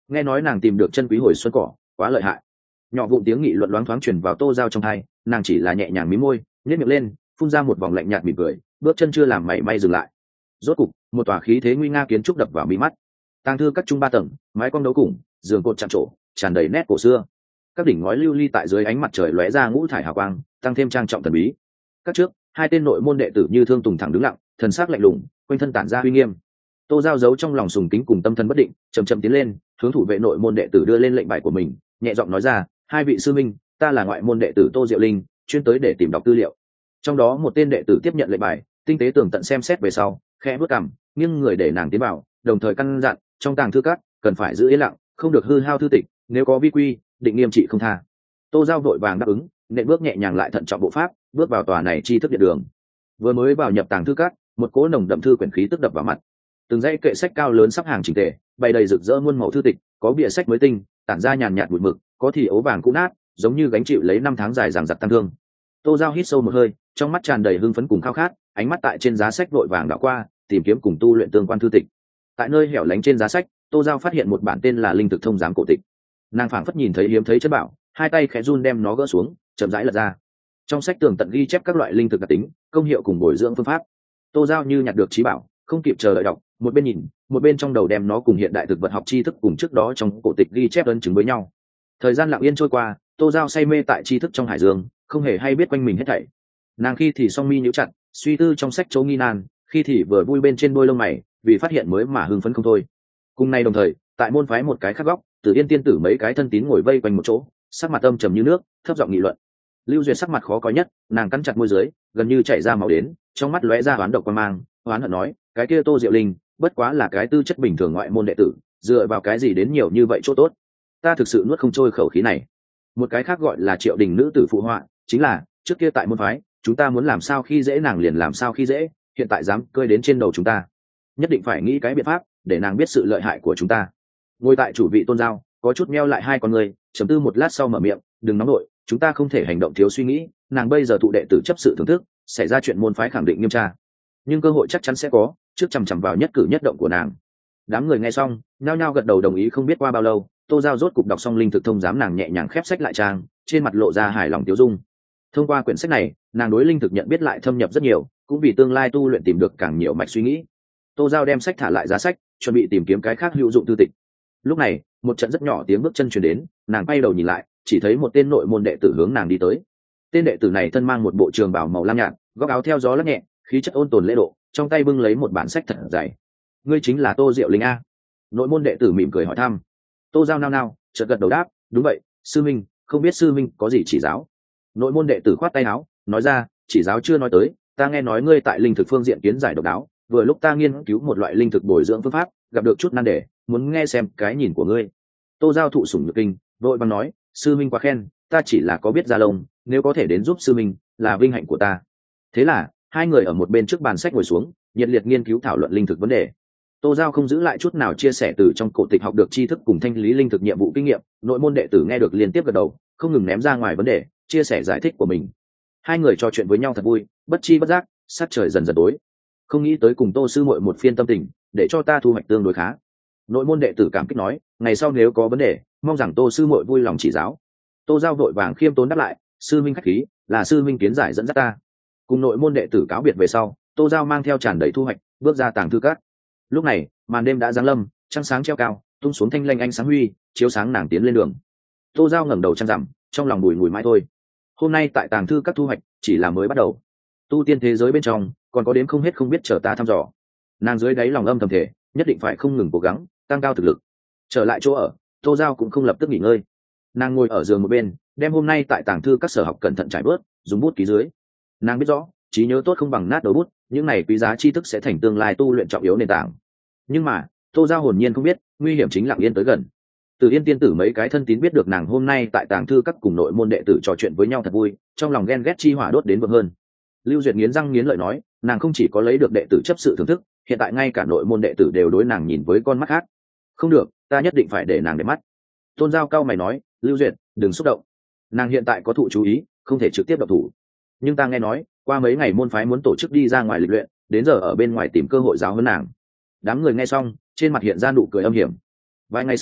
nghe nói nàng tìm được chân quý hồi xuân cỏ, quá lợi hại. Nhỏ vụn tiếng nghị luận loáng thoáng truyền vào Tô Giao trong tai, nàng chỉ là nhẹ nhàng mí môi, nhếch miệng lên, phun ra một vòng lạnh nhạt mỉm cười, bước chân chưa làm mảy may dừng lại. Rốt cục, một tòa khí thế nguy nga kiến trúc đập vào mí mắt. Tàng thư các trung 3 tầng, mái cong đấu cùng, giường cột chạm trổ, tràn đầy nét cổ xưa. Các đỉnh ngói lưu ly tại dưới ánh mặt trời lóe ra ngũ thải hào quang, tăng thêm trang trọng thần bí. Các trước, 2 tên nội môn đệ tử như thương tùng thẳng đứng lặng, thần sắc lạnh lùng, quanh thân tản ra uy nghiêm. Tô Giao giấu trong lòng sùng kính cùng tâm thần bất định, chậm chậm tiến lên, hướng thủ vệ nội môn đệ tử đưa lên lệnh bài của mình, nhẹ giọng nói ra, 2 vị sư minh, ta là ngoại môn đệ tử Tô Diệu Linh, chuyên tới để tìm đọc tư liệu. Trong đó một tên đệ tử tiếp nhận lệnh bài, tinh tế tường tận xem xét về sau, khẽ bước cằm, nghiêng người để nàng tiến vào, đồng thời căn dặn, trong tàng thư các cần phải giữ yên lặng, không được hư hao thư tịch, nếu có vi quy, định nghiêm trị không tha. Tô Giao vội vàng đáp ứng, nện bước nhẹ nhàng lại thận trọng bộ pháp, bước vào tòa này tri thức điện đường. Vừa mới vào nhập tàng thư các, một cỗ nồng đậm thư quyển khí tức đập vào mặt. Từng dãy kệ sách cao lớn sắp hàng chỉnh tề, bày đầy rực rỡ muôn màu thư tịch, có bìa sách mới tinh, tản ra nhàn nhạt bụi mực, có thì ố vàng cũ nát, giống như gánh chịu lấy 5 tháng dài dằng dặc tăng thương. Tô Giao hít sâu một hơi, trong mắt tràn đầy hưng phấn cùng khao khát, ánh mắt tại trên giá sách vội vàng đảo qua, tìm kiếm cùng tu luyện tương quan thư tịch. Tại nơi hẻo lánh trên giá sách, Tô Giao phát hiện một bản tên là Linh Thực Thông Giám cổ tịch. Nàng phảng phất nhìn thấy hiếm thấy chất bảo, hai tay khẽ run đem nó gỡ xuống, chậm rãi lật ra. Trong sách tường tận ghi chép các loại linh thực đặc tính, công hiệu cùng bồi dưỡng phương pháp. Tô Giao như nhặt được trí bảo, không kịp chờ đợi đọc, một bên nhìn, một bên trong đầu đem nó cùng hiện đại thực vật học tri thức cùng trước đó trong cổ tịch ghi chép ấn chứng với nhau. Thời gian lặng yên trôi qua, Tô Giao say mê tại tri thức trong hải dương, không hề hay biết quanh mình hết thảy. Nàng khi thì song mi nhíu chặt, suy tư trong sách chỗ nghi nan, khi thì vừa vui bên trên đôi lông mày, vì phát hiện mới mà hưng phấn không thôi. Cùng nay đồng thời, tại môn phái một cái khác góc, Tử Yên tiên tử mấy cái thân tín ngồi vây quanh một chỗ, sắc mặt âm trầm như nước, thấp giọng nghị luận. Lưu Duyệt sắc mặt khó coi nhất, nàng cắn chặt môi dưới, gần như chảy ra máu đến, trong mắt lóe ra oán độc quan mang, oán hận nói, cái kia Tô Diệu Linh, bất quá là cái tư chất bình thường ngoại môn đệ tử, dựa vào cái gì đến nhiều như vậy chỗ tốt? Ta thực sự nuốt không trôi khẩu khí này. Một cái khác gọi là Triệu Đình nữ tử phụ họa, chính là trước kia tại môn phái, chúng ta muốn làm sao khi dễ nàng liền làm sao khi dễ, hiện tại dám cơi đến trên đầu chúng ta, nhất định phải nghĩ cái biện pháp để nàng biết sự lợi hại của chúng ta. Ngồi tại chủ vị Tôn Giao có chút meo lại hai con người, trầm tư một lát sau mở miệng, đừng nóng đội, chúng ta không thể hành động thiếu suy nghĩ, nàng bây giờ thụ đệ tử chấp sự thưởng thức, xảy ra chuyện môn phái khẳng định nghiêm tra, nhưng cơ hội chắc chắn sẽ có, trước chằm chằm vào nhất cử nhất động của nàng. Đám người nghe xong nhao nhao gật đầu đồng ý. Không biết qua bao lâu, Tô Giao rốt cục đọc xong Linh Thực Thông Giám, nàng nhẹ nhàng khép sách lại trang, trên mặt lộ ra hài lòng tiêu dung. Thông qua quyển sách này, nàng đối linh thực nhận biết lại thâm nhập rất nhiều, cũng vì tương lai tu luyện tìm được càng nhiều mạch suy nghĩ. Tô Giao đem sách thả lại giá sách, chuẩn bị tìm kiếm cái khác hữu dụng thư tịch. Lúc này, một trận rất nhỏ tiếng bước chân truyền đến, nàng quay đầu nhìn lại, chỉ thấy một tên nội môn đệ tử hướng nàng đi tới. Tên đệ tử này thân mang một bộ trường bào màu lam nhạt, góc áo theo gió lắc nhẹ, khí chất ôn tồn lễ độ, trong tay bưng lấy một bản sách thật dày. Ngươi chính là Tô Diệu Linh a? Nội môn đệ tử mỉm cười hỏi thăm. Tô Giao nao nao, chợt gật đầu đáp, đúng vậy, sư minh, không biết sư minh có gì chỉ giáo? Nội môn đệ tử khoát tay áo, nói ra, chỉ giáo chưa nói tới, ta nghe nói ngươi tại linh thực phương diện kiến giải độc đáo, vừa lúc ta nghiên cứu một loại linh thực bồi dưỡng phương pháp, gặp được chút nan đề, muốn nghe xem cái nhìn của ngươi. Tô Giao thụ sủng nhược kinh, vội vàng nói, sư minh quá khen, ta chỉ là có biết ra lông, nếu có thể đến giúp sư minh, là vinh hạnh của ta. Thế là hai người ở một bên trước bàn sách ngồi xuống, nhiệt liệt nghiên cứu thảo luận linh thực vấn đề. Tô Giao không giữ lại chút nào chia sẻ từ trong cổ tịch học được tri thức cùng thanh lý linh thực nhiệm vụ kinh nghiệm. Nội môn đệ tử nghe được liên tiếp gật đầu, không ngừng ném ra ngoài vấn đề, chia sẻ giải thích của mình. Hai người trò chuyện với nhau thật vui, bất chi bất giác, sát trời dần dần tối. Không nghĩ tới cùng Tô sư muội một phiên tâm tình, để cho ta thu hoạch tương đối khá. Nội môn đệ tử cảm kích nói, ngày sau nếu có vấn đề, mong rằng Tô sư muội vui lòng chỉ giáo. Tô Giao vội vàng khiêm tốn đáp lại, sư minh khách khí, là sư minh kiến giải dẫn dắt ta. Cùng nội môn đệ tử cáo biệt về sau, Tô Giao mang theo tràn đầy thu hoạch, bước ra tàng thư các. Lúc này màn đêm đã giáng lâm, trăng sáng treo cao, tung xuống thanh lanh ánh sáng huy, chiếu sáng nàng tiến lên đường. Tô Giao ngẩng đầu trăng rằm, trong lòng bùi ngùi mãi thôi. Hôm nay tại tàng thư các thu hoạch chỉ là mới bắt đầu, tu tiên thế giới bên trong còn có đến không hết không biết chờ ta thăm dò. Nàng dưới đáy lòng âm thầm thể, nhất định phải không ngừng cố gắng tăng cao thực lực. Trở lại chỗ ở, Tô Giao cũng không lập tức nghỉ ngơi. Nàng ngồi ở giường một bên, đem hôm nay tại tàng thư các sở học cẩn thận trải bớt, dùng bút ký dưới. Nàng biết rõ, trí nhớ tốt không bằng nát đầu bút, những này quý giá tri thức sẽ thành tương lai tu luyện trọng yếu nền tảng. Nhưng mà Tô Giao hồn nhiên không biết, nguy hiểm chính lặng yên tới gần. Từ Yên tiên tử mấy cái thân tín biết được nàng hôm nay tại tàng thư các cùng nội môn đệ tử trò chuyện với nhau thật vui, trong lòng ghen ghét chi hỏa đốt đến vực hơn. Lưu Duyệt nghiến răng nghiến lợi nói, nàng không chỉ có lấy được đệ tử chấp sự thưởng thức, hiện tại ngay cả nội môn đệ tử đều đối nàng nhìn với con mắt khác. Không được, ta nhất định phải để nàng để mắt. Tôn Giao cao mày nói, Lưu Duyệt, đừng xúc động. Nàng hiện tại có thụ chú ý, không thể trực tiếp động thủ. Nhưng ta nghe nói, qua mấy ngày môn phái muốn tổ chức đi ra ngoài lịch luyện, đến giờ ở bên ngoài tìm cơ hội giáo hơn nàng. Đám người nghe xong, trên mặt hiện ra nụ cười âm hiểm. Vài ngày sau,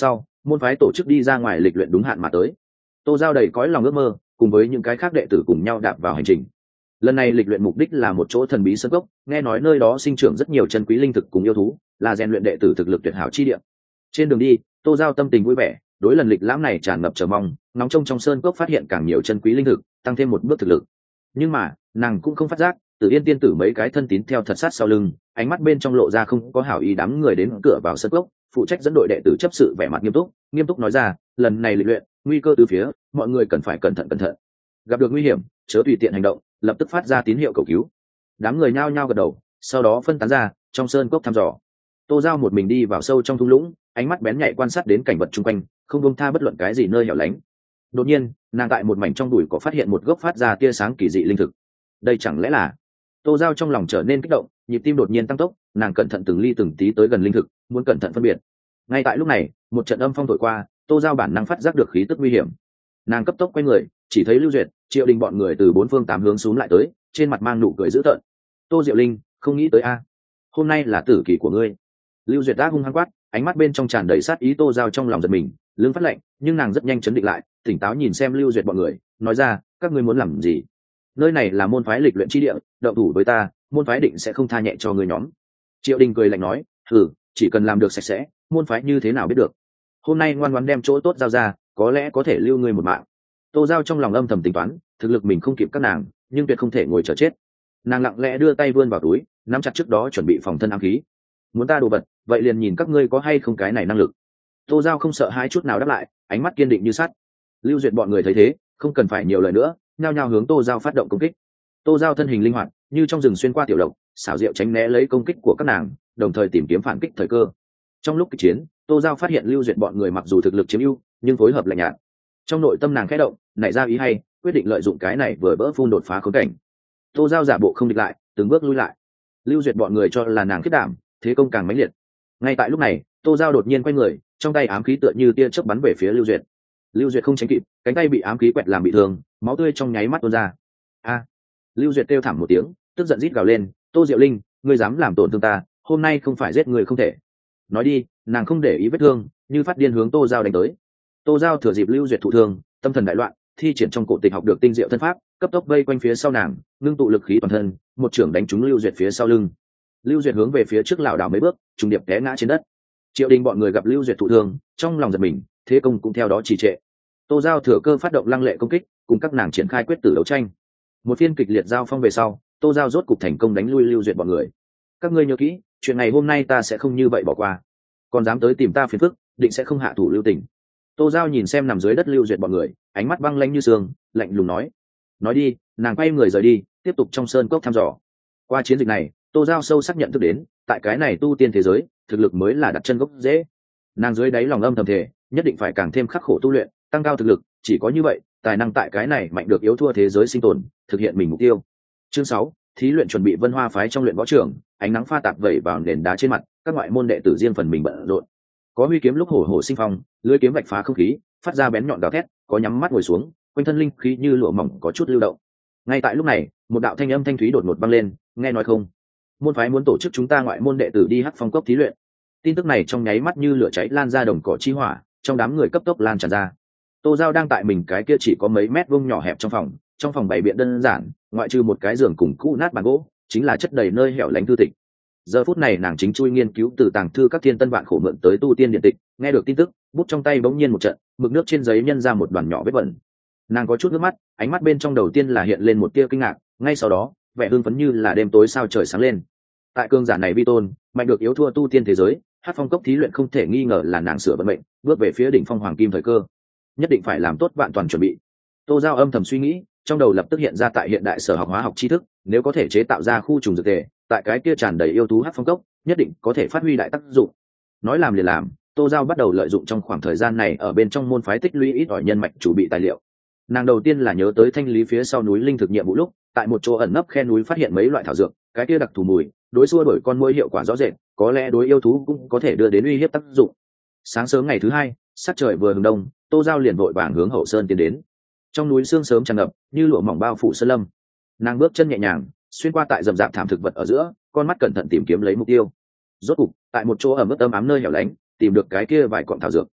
môn phái tổ chức đi ra ngoài lịch luyện đúng hạn mà tới. Tô Giao đầy cõi lòng ước mơ, cùng với những cái khác đệ tử cùng nhau đạp vào hành trình. Lần này lịch luyện mục đích là một chỗ thần bí sơn cốc, nghe nói nơi đó sinh trưởng rất nhiều chân quý linh thực cùng yêu thú, là rèn luyện đệ tử thực lực tuyệt hảo chi địa. Trên đường đi, Tô Giao tâm tình vui vẻ, đối lần lịch lãm này tràn ngập chờ mong, nóng trông trong sơn cốc phát hiện càng nhiều chân quý linh thực, tăng thêm một bước thực lực. Nhưng mà nàng cũng không phát giác, Tử Yên tiên tử mấy cái thân tín theo thật sát sau lưng, ánh mắt bên trong lộ ra không có hảo ý. Đám người đến cửa vào sơn cốc, phụ trách dẫn đội đệ tử chấp sự vẻ mặt nghiêm túc nói ra, lần này lịch luyện nguy cơ từ phía, mọi người cần phải cẩn thận. Gặp được nguy hiểm chớ tùy tiện hành động, lập tức phát ra tín hiệu cầu cứu. Đám người nhao nhao gật đầu, sau đó phân tán ra trong sơn cốc thăm dò. Tô Giao một mình đi vào sâu trong thung lũng, ánh mắt bén nhạy quan sát đến cảnh vật chung quanh, không buông tha bất luận cái gì nơi hẻo lánh. Đột nhiên nàng tại một mảnh trong bụi có phát hiện một gốc phát ra tia sáng kỳ dị linh thực. Đây chẳng lẽ là... Tô Giao trong lòng trở nên kích động, nhịp tim đột nhiên tăng tốc, nàng cẩn thận từng ly từng tí tới gần linh thực, muốn cẩn thận phân biệt. Ngay tại lúc này một trận âm phong thổi qua, Tô Giao bản năng phát giác được khí tức nguy hiểm. Nàng cấp tốc quay người, chỉ thấy Lưu Duyệt, Triệu Đình bọn người từ bốn phương tám hướng xúm lại tới, trên mặt mang nụ cười dữ tợn. Tô Diệu Linh, không nghĩ tới a, hôm nay là tử kỳ của ngươi. Lưu Duyệt đã hung hăng quát, ánh mắt bên trong tràn đầy sát ý. Tô Giao trong lòng giật mình, lưng phát lạnh, nhưng nàng rất nhanh chấn định lại, tỉnh táo nhìn xem Lưu Duyệt bọn người, nói ra, các ngươi muốn làm gì? Nơi này là môn phái lịch luyện chi địa, động thủ với ta, môn phái định sẽ không tha nhẹ cho ngươi nhóm. Triệu Đình cười lạnh nói, chỉ cần làm được sạch sẽ, môn phái như thế nào biết được? Hôm nay ngoan ngoãn đem chỗ tốt giao ra, có lẽ có thể lưu ngươi một mạng. Tô Giao trong lòng âm thầm tính toán, thực lực mình không kịp các nàng, nhưng tuyệt không thể ngồi chờ chết. Nàng lặng lẽ đưa tay vươn vào túi, nắm chặt trước đó chuẩn bị phòng thân ám khí. Muốn ta đồ vật, vậy liền nhìn các ngươi có hay không cái này năng lực. Tô Giao không sợ hãi chút nào đáp lại, ánh mắt kiên định như sắt. Lưu Duyệt bọn người thấy thế, không cần phải nhiều lời nữa, nhao nhao hướng Tô Giao phát động công kích. Tô Giao thân hình linh hoạt, như trong rừng xuyên qua tiểu độc, xảo diệu tránh né lấy công kích của các nàng, đồng thời tìm kiếm phản kích thời cơ. Trong lúc kịch chiến, Tô Giao phát hiện Lưu Duyệt bọn người mặc dù thực lực chiếm ưu, nhưng phối hợp lạnh nhạt. Trong nội tâm nàng khẽ động, nảy ra ý hay, quyết định lợi dụng cái này vừa bỡ phun đột phá khốn cảnh. Tô Giao giả bộ không địch lại, từng bước lui lại. Lưu Duyệt bọn người cho là nàng khiết đảm, thế công càng mãnh liệt. Ngay tại lúc này, Tô Giao đột nhiên quay người, trong tay ám khí tựa như tia chớp bắn về phía Lưu Duyệt. Lưu Duyệt không tránh kịp, cánh tay bị ám khí quẹt làm bị thương, máu tươi trong nháy mắt tuôn ra. A! Lưu Duyệt kêu thảm một tiếng, tức giận rít gào lên, Tô Diệu Linh, ngươi dám làm tổn thương ta, hôm nay không phải giết người không thể. Nói đi, nàng không để ý vết thương, như phát điên hướng Tô Giao đánh tới. Tô Giao thừa dịp Lưu Duyệt thụ thương, tâm thần đại loạn, thi triển trong cổ tịch học được tinh diệu thân pháp, cấp tốc vây quanh phía sau nàng, ngưng tụ lực khí toàn thân, một chưởng đánh trúng Lưu Duyệt phía sau lưng. Lưu Duyệt hướng về phía trước lảo đảo mấy bước, trùng điệp té ngã trên đất. Triệu Đình bọn người gặp Lưu Duyệt thụ thương, trong lòng giật mình, thế công cũng theo đó trì trệ. Tô Giao thừa cơ phát động lăng lệ công kích, cùng các nàng triển khai quyết tử đấu tranh. Một phiên kịch liệt giao phong về sau, Tô Giao rốt cục thành công đánh lui Lưu Duyệt bọn người. Các ngươi nhớ kỹ, chuyện này hôm nay ta sẽ không như vậy bỏ qua. Còn dám tới tìm ta phiền phức, định sẽ không hạ thủ lưu tình. Tô Giao nhìn xem nằm dưới đất Lưu Duyệt bọn người, ánh mắt băng lãnh như sương, lạnh lùng nói. Nói đi, nàng quay người rời đi, tiếp tục trong sơn cốc thăm dò. Qua chiến dịch này, Tô Giao sâu sắc nhận thức đến, tại cái này tu tiên thế giới, thực lực mới là đặt chân gốc dễ. Nàng dưới đáy lòng âm thầm thề, nhất định phải càng thêm khắc khổ tu luyện, tăng cao thực lực, chỉ có như vậy, tài năng tại cái này mạnh được yếu thua thế giới sinh tồn, thực hiện mình mục tiêu. Chương 6, thí luyện chuẩn bị Vân Hoa phái trong luyện võ trường, ánh nắng pha tạp vẩy vào nền đá trên mặt, các ngoại môn đệ tử riêng phần mình bận rộn. Có huy kiếm lúc hổ hổ sinh phong, lưỡi kiếm vạch phá không khí, phát ra bén nhọn gào thét, có nhắm mắt ngồi xuống, quanh thân linh khí như lụa mỏng có chút lưu động. Ngay tại lúc này, một đạo thanh âm thanh thúy đột ngột vang lên, nghe nói không? Môn phái muốn tổ chức chúng ta ngoại môn đệ tử đi Hắc Phong cốc thí luyện. Tin tức này trong nháy mắt như lửa cháy lan ra đồng cỏ chi hỏa, trong đám người cấp tốc lan tràn ra. Tô Giao đang tại mình cái kia chỉ có mấy mét vuông nhỏ hẹp trong phòng bày biện đơn giản, ngoại trừ một cái giường cùng cũ nát bàn gỗ, chính là chất đầy nơi hẻo lánh thư tịch. Giờ phút này nàng chính chui nghiên cứu từ tàng thư các thiên tân vạn khổ mượn tới tu tiên điện tịch, nghe được tin tức, bút trong tay bỗng nhiên một trận, mực nước trên giấy nhân ra một đoàn nhỏ vết bẩn. Nàng có chút nước mắt, ánh mắt bên trong đầu tiên là hiện lên một tia kinh ngạc, ngay sau đó, vẻ hưng phấn như là đêm tối sao trời sáng lên. Tại cương giả này vi tôn, mạnh được yếu thua tu tiên thế giới, Hắc Phong cốc thí luyện không thể nghi ngờ là nàng sửa vận mệnh, bước về phía đỉnh phong hoàng kim thời cơ. Nhất định phải làm tốt vạn toàn chuẩn bị. Tô Giao âm thầm suy nghĩ, trong đầu lập tức hiện ra tại hiện đại sở học hóa học tri thức, nếu có thể chế tạo ra khu trùng dược tề, tại cái kia tràn đầy yêu thú Hắc Phong cốc, nhất định có thể phát huy đại tác dụng. Nói làm liền làm, Tô Giao bắt đầu lợi dụng trong khoảng thời gian này ở bên trong môn phái tích lũy ít ỏi nhân mạch chủ bị tài liệu. Nàng đầu tiên là nhớ tới thanh lý phía sau núi linh thực nhiệm vụ lúc, tại một chỗ ẩn nấp khe núi phát hiện mấy loại thảo dược, cái kia đặc thù mùi, đối xua đuổi con muỗi hiệu quả rõ rệt, có lẽ đối yêu thú cũng có thể đưa đến uy hiếp tác dụng. Sáng sớm ngày thứ hai, sắc trời vừa hừng đông, Tô Giao liền vội vàng hướng hậu sơn tiến đến. Trong núi sương sớm tràn ngập, như lụa mỏng bao phủ sơn lâm. Nàng bước chân nhẹ nhàng, xuyên qua tại rậm rạp thảm thực vật ở giữa, con mắt cẩn thận tìm kiếm lấy mục tiêu. Rốt cục, tại một chỗ ẩm ướt ấm ám nơi hẻo lánh, tìm được cái kia vài cọng thảo dược.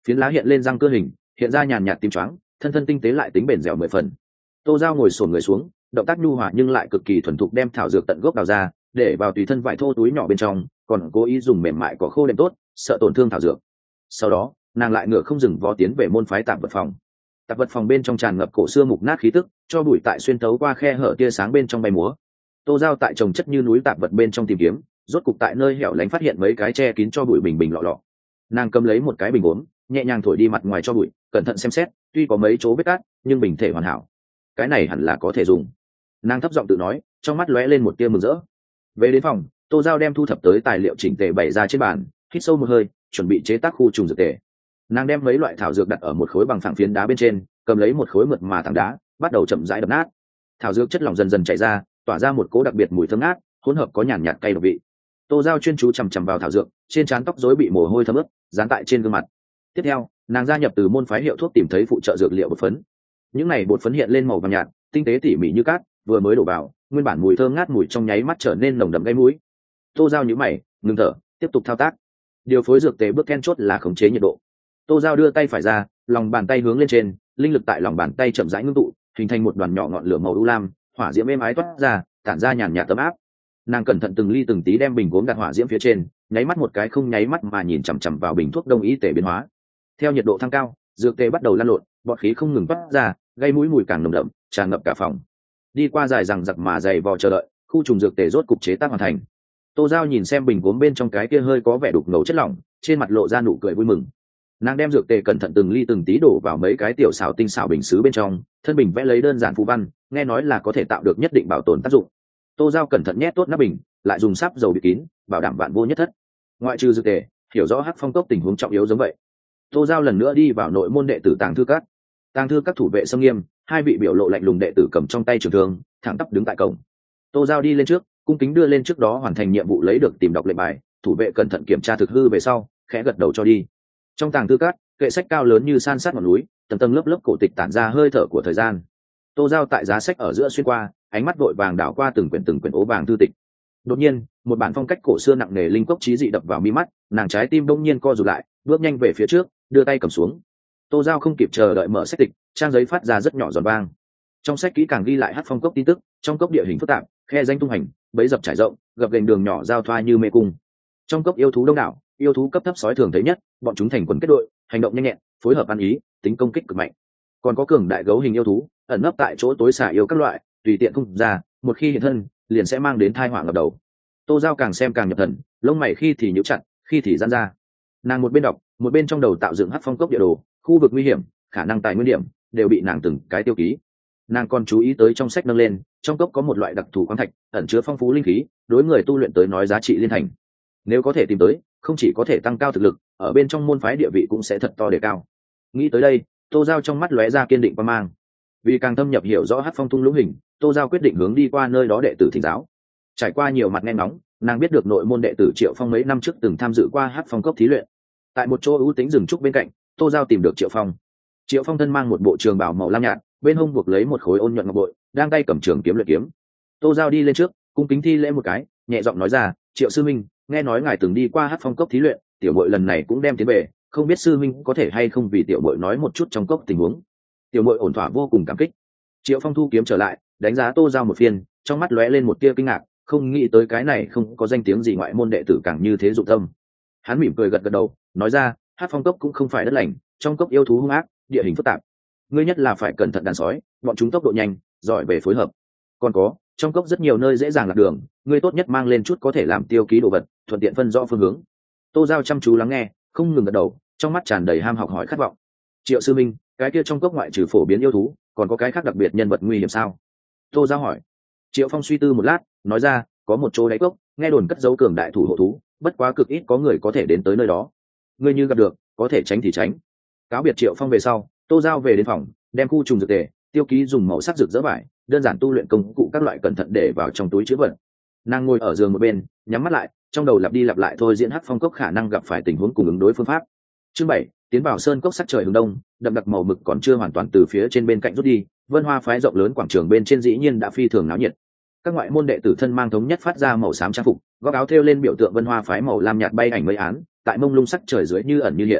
phiến lá hiện lên răng cưa hình, hiện ra nhàn nhạt tím choáng, thân thân tinh tế lại tính bền dẻo 10 phần. Tô Giao ngồi xổm người xuống, động tác nhu hòa nhưng lại cực kỳ thuần thục đem thảo dược tận gốc đào ra, để vào tùy thân vải thô túi nhỏ bên trong, còn cố ý dùng mềm mại cỏ khô đệm tốt, sợ tổn thương thảo dược. Sau đó, nàng lại ngựa không dừng vó tiến về môn phái tạp vật phòng. Tạp vật phòng bên trong tràn ngập cổ xưa mục nát khí tức, cho bụi tại xuyên thấu qua khe hở tia sáng bên trong bay múa. Tô Giao tại trồng chất như núi tạp vật bên trong tìm kiếm, rốt cục tại nơi hẻo lánh phát hiện mấy cái che kín cho bụi bình bình lọ lọ. Nàng cầm lấy một cái bình uống, nhẹ nhàng thổi đi mặt ngoài cho bụi, cẩn thận xem xét, tuy có mấy chỗ vết cát, nhưng bình thể hoàn hảo. Cái này hẳn là có thể dùng. Nàng thấp giọng tự nói, trong mắt lóe lên một tia mừng rỡ. Về đến phòng, Tô Giao đem thu thập tới tài liệu chỉnh tề bày ra trên bàn, hít sâu một hơi, chuẩn bị chế tác khu trùng dược tề. Nàng đem mấy loại thảo dược đặt ở một khối bằng phẳng phiến đá bên trên, cầm lấy một khối mượt mà tảng đá, bắt đầu chậm rãi đập nát. Thảo dược chất lỏng dần dần chảy ra, tỏa ra một cỗ đặc biệt mùi thơm ngát, hỗn hợp có nhàn nhạt cay độc vị. Tô Giao chuyên chú chằm chằm vào thảo dược, trên trán tóc rối bị mồ hôi thấm ướt, dán tại trên gương mặt. Tiếp theo, nàng gia nhập từ môn phái hiệu thuốc tìm thấy phụ trợ dược liệu bột phấn. Những này bột phấn hiện lên màu vàng nhạt, tinh tế tỉ mỉ như cát, vừa mới đổ vào, nguyên bản mùi thơm ngát mùi trong nháy mắt trở nên nồng đậm gây mũi. Tô Giao nhíu mày, ngừng thở, tiếp tục thao tác. Điều phối dược tề bước then chốt là khống chế nhiệt độ. Tô Giao đưa tay phải ra, lòng bàn tay hướng lên trên, linh lực tại lòng bàn tay chậm rãi ngưng tụ, hình thành một đoàn nhỏ ngọn lửa màu u lam, hỏa diễm êm ái toát ra, tản ra nhàn nhạt ấm áp. Nàng cẩn thận từng ly từng tí đem bình gốm đặt hỏa diễm phía trên, nháy mắt một cái không nháy mắt mà nhìn chằm chằm vào bình thuốc đông y tể biến hóa. Theo nhiệt độ thăng cao, dược tề bắt đầu lan lộn, bọt khí không ngừng toát ra, gây mũi mùi càng nồng đậm, tràn ngập cả phòng. Đi qua dài rằng giặc mà dày vò chờ đợi, khu trùng dược tề rốt cục chế tác hoàn thành. Tô Giao nhìn xem bình gốm bên trong cái kia hơi có vẻ đục ngầu chất lỏng, trên mặt lộ ra nụ cười vui mừng. Nàng đem dược tề cẩn thận từng ly từng tí đổ vào mấy cái tiểu xảo tinh xảo bình sứ bên trong, thân bình vẽ lấy đơn giản phù văn, nghe nói là có thể tạo được nhất định bảo tồn tác dụng. Tô Giao cẩn thận nhét tốt nắp bình, lại dùng sáp dầu bịt kín, bảo đảm vạn vô nhất thất. Ngoại trừ dược tề, hiểu rõ Hắc Phong cốc tình huống trọng yếu giống vậy. Tô Giao lần nữa đi vào nội môn đệ tử Tàng Thư Các. Tàng Thư Các thủ vệ xâm nghiêm, hai vị biểu lộ lạnh lùng đệ tử cầm trong tay trường thương, thẳng tắp đứng tại cổng. Tô Giao đi lên trước, cung kính đưa lên trước đó hoàn thành nhiệm vụ lấy được tìm đọc lệnh bài, thủ vệ cẩn thận kiểm tra thực hư về sau, khẽ gật đầu cho đi. Trong Tàng Thư Các, kệ sách cao lớn như san sát ngọn núi, tầng tầng lớp lớp cổ tịch tản ra hơi thở của thời gian. Tô Giao tại giá sách ở giữa xuyên qua, ánh mắt vội vàng đảo qua từng quyển ố vàng thư tịch. Đột nhiên, một bản phong cách cổ xưa nặng nề linh cốc chí dị đập vào mi mắt, nàng trái tim bỗng nhiên co rụt lại, bước nhanh về phía trước, đưa tay cầm xuống. Tô Giao không kịp chờ đợi mở sách tịch, trang giấy phát ra rất nhỏ giòn vang. Trong sách kỹ càng ghi lại Hắc Phong cốc tin tức, trong cốc địa hình phức tạp, khe danh tung hành, bẫy dập trải rộng, gập ghềnh đường nhỏ giao thoa như mê cung. Trong cốc yêu thú đông đảo, yêu thú cấp thấp sói thường thấy nhất, bọn chúng thành quần kết đội, hành động nhanh nhẹn, phối hợp ăn ý, tính công kích cực mạnh. Còn có cường đại gấu hình yêu thú, ẩn nấp tại chỗ tối xả yêu các loại, tùy tiện không ra, một khi hiện thân, liền sẽ mang đến tai họa ngập đầu. Tô Giao càng xem càng nhập thần, lông mày khi thì nhíu chặt, khi thì giãn ra. Nàng một bên đọc, một bên trong đầu tạo dựng Hắc Phong cốc địa đồ, khu vực nguy hiểm, khả năng tài nguyên điểm, đều bị nàng từng cái tiêu ký. Nàng còn chú ý tới trong sách nâng lên, trong cốc có một loại đặc thù khoáng thạch, ẩn chứa phong phú linh khí, đối người tu luyện tới nói giá trị liên thành. Nếu có thể tìm tới, không chỉ có thể tăng cao thực lực, ở bên trong môn phái địa vị cũng sẽ thật to đề cao. Nghĩ tới đây, Tô Giao trong mắt lóe ra kiên định quan mang. Vì càng thâm nhập hiểu rõ Hắc Phong thung lũng hình, Tô Giao quyết định hướng đi qua nơi đó đệ tử thỉnh giáo. Trải qua nhiều mặt nghe ngóng, nàng biết được nội môn đệ tử Triệu Phong mấy năm trước từng tham dự qua Hắc Phong cốc thí luyện. Tại một chỗ ưu tính rừng trúc bên cạnh, Tô Giao tìm được Triệu Phong. Triệu Phong thân mang một bộ trường bào màu lam nhạt, bên hông buộc lấy một khối ôn nhuận ngọc bội, đang tay cầm trường kiếm luyện kiếm. Tô Giao đi lên trước, cung kính thi lễ một cái, nhẹ giọng nói ra, Triệu sư minh, nghe nói ngài từng đi qua Hắc Phong cốc thí luyện, tiểu bội lần này cũng đem tiến về, không biết sư minh có thể hay không vì tiểu bội nói một chút trong cốc tình huống. Tiểu bội ổn thỏa vô cùng cảm kích. Triệu Phong thu kiếm trở lại, đánh giá Tô Giao một phiên, trong mắt lóe lên một tia kinh ngạc, không nghĩ tới cái này không có danh tiếng gì ngoại môn đệ tử càng như thế dụng tâm. Hắn mỉm cười gật gật đầu, nói ra, Hắc Phong cốc cũng không phải đất lành, trong cốc yêu thú hung ác, địa hình phức tạp, ngươi nhất là phải cẩn thận đàn sói, bọn chúng tốc độ nhanh, giỏi về phối hợp. Còn có, trong cốc rất nhiều nơi dễ dàng lạc đường, ngươi tốt nhất mang lên chút có thể làm tiêu ký đồ vật, thuận tiện phân rõ phương hướng. Tô Giao chăm chú lắng nghe, không ngừng gật đầu, trong mắt tràn đầy ham học hỏi khát vọng. Triệu sư minh, cái kia trong cốc ngoại trừ phổ biến yêu thú, còn có cái khác đặc biệt nhân vật nguy hiểm sao? Tô Giao hỏi. Triệu Phong suy tư một lát, nói ra, có một chỗ đáy cốc, nghe đồn cất giấu cường đại thủ hộ thú, bất quá cực ít có người có thể đến tới nơi đó. Ngươi như gặp được, có thể tránh thì tránh. Cáo biệt Triệu Phong về sau, Tô Giao về đến phòng, đem khu trùng dược tề, tiêu ký dùng màu sắc rực rỡ vải, đơn giản tu luyện công cụ các loại cẩn thận để vào trong túi chứa vật. Nàng ngồi ở giường một bên, nhắm mắt lại, trong đầu lặp đi lặp lại thôi diễn Hắc Phong cốc khả năng gặp phải tình huống cùng ứng đối phương pháp. Chương 7, tiến vào sơn cốc sắc trời hướng đông, đậm đặc màu mực còn chưa hoàn toàn từ phía trên bên cạnh rút đi, Vân Hoa phái rộng lớn quảng trường bên trên dĩ nhiên đã phi thường náo nhiệt. Các ngoại môn đệ tử thân mang thống nhất phát ra màu xám trang phục, góc áo thêu lên biểu tượng Vân Hoa phái màu lam nhạt bay ảnh mây án, tại mông lung sắc trời dưới như ẩn như hiện.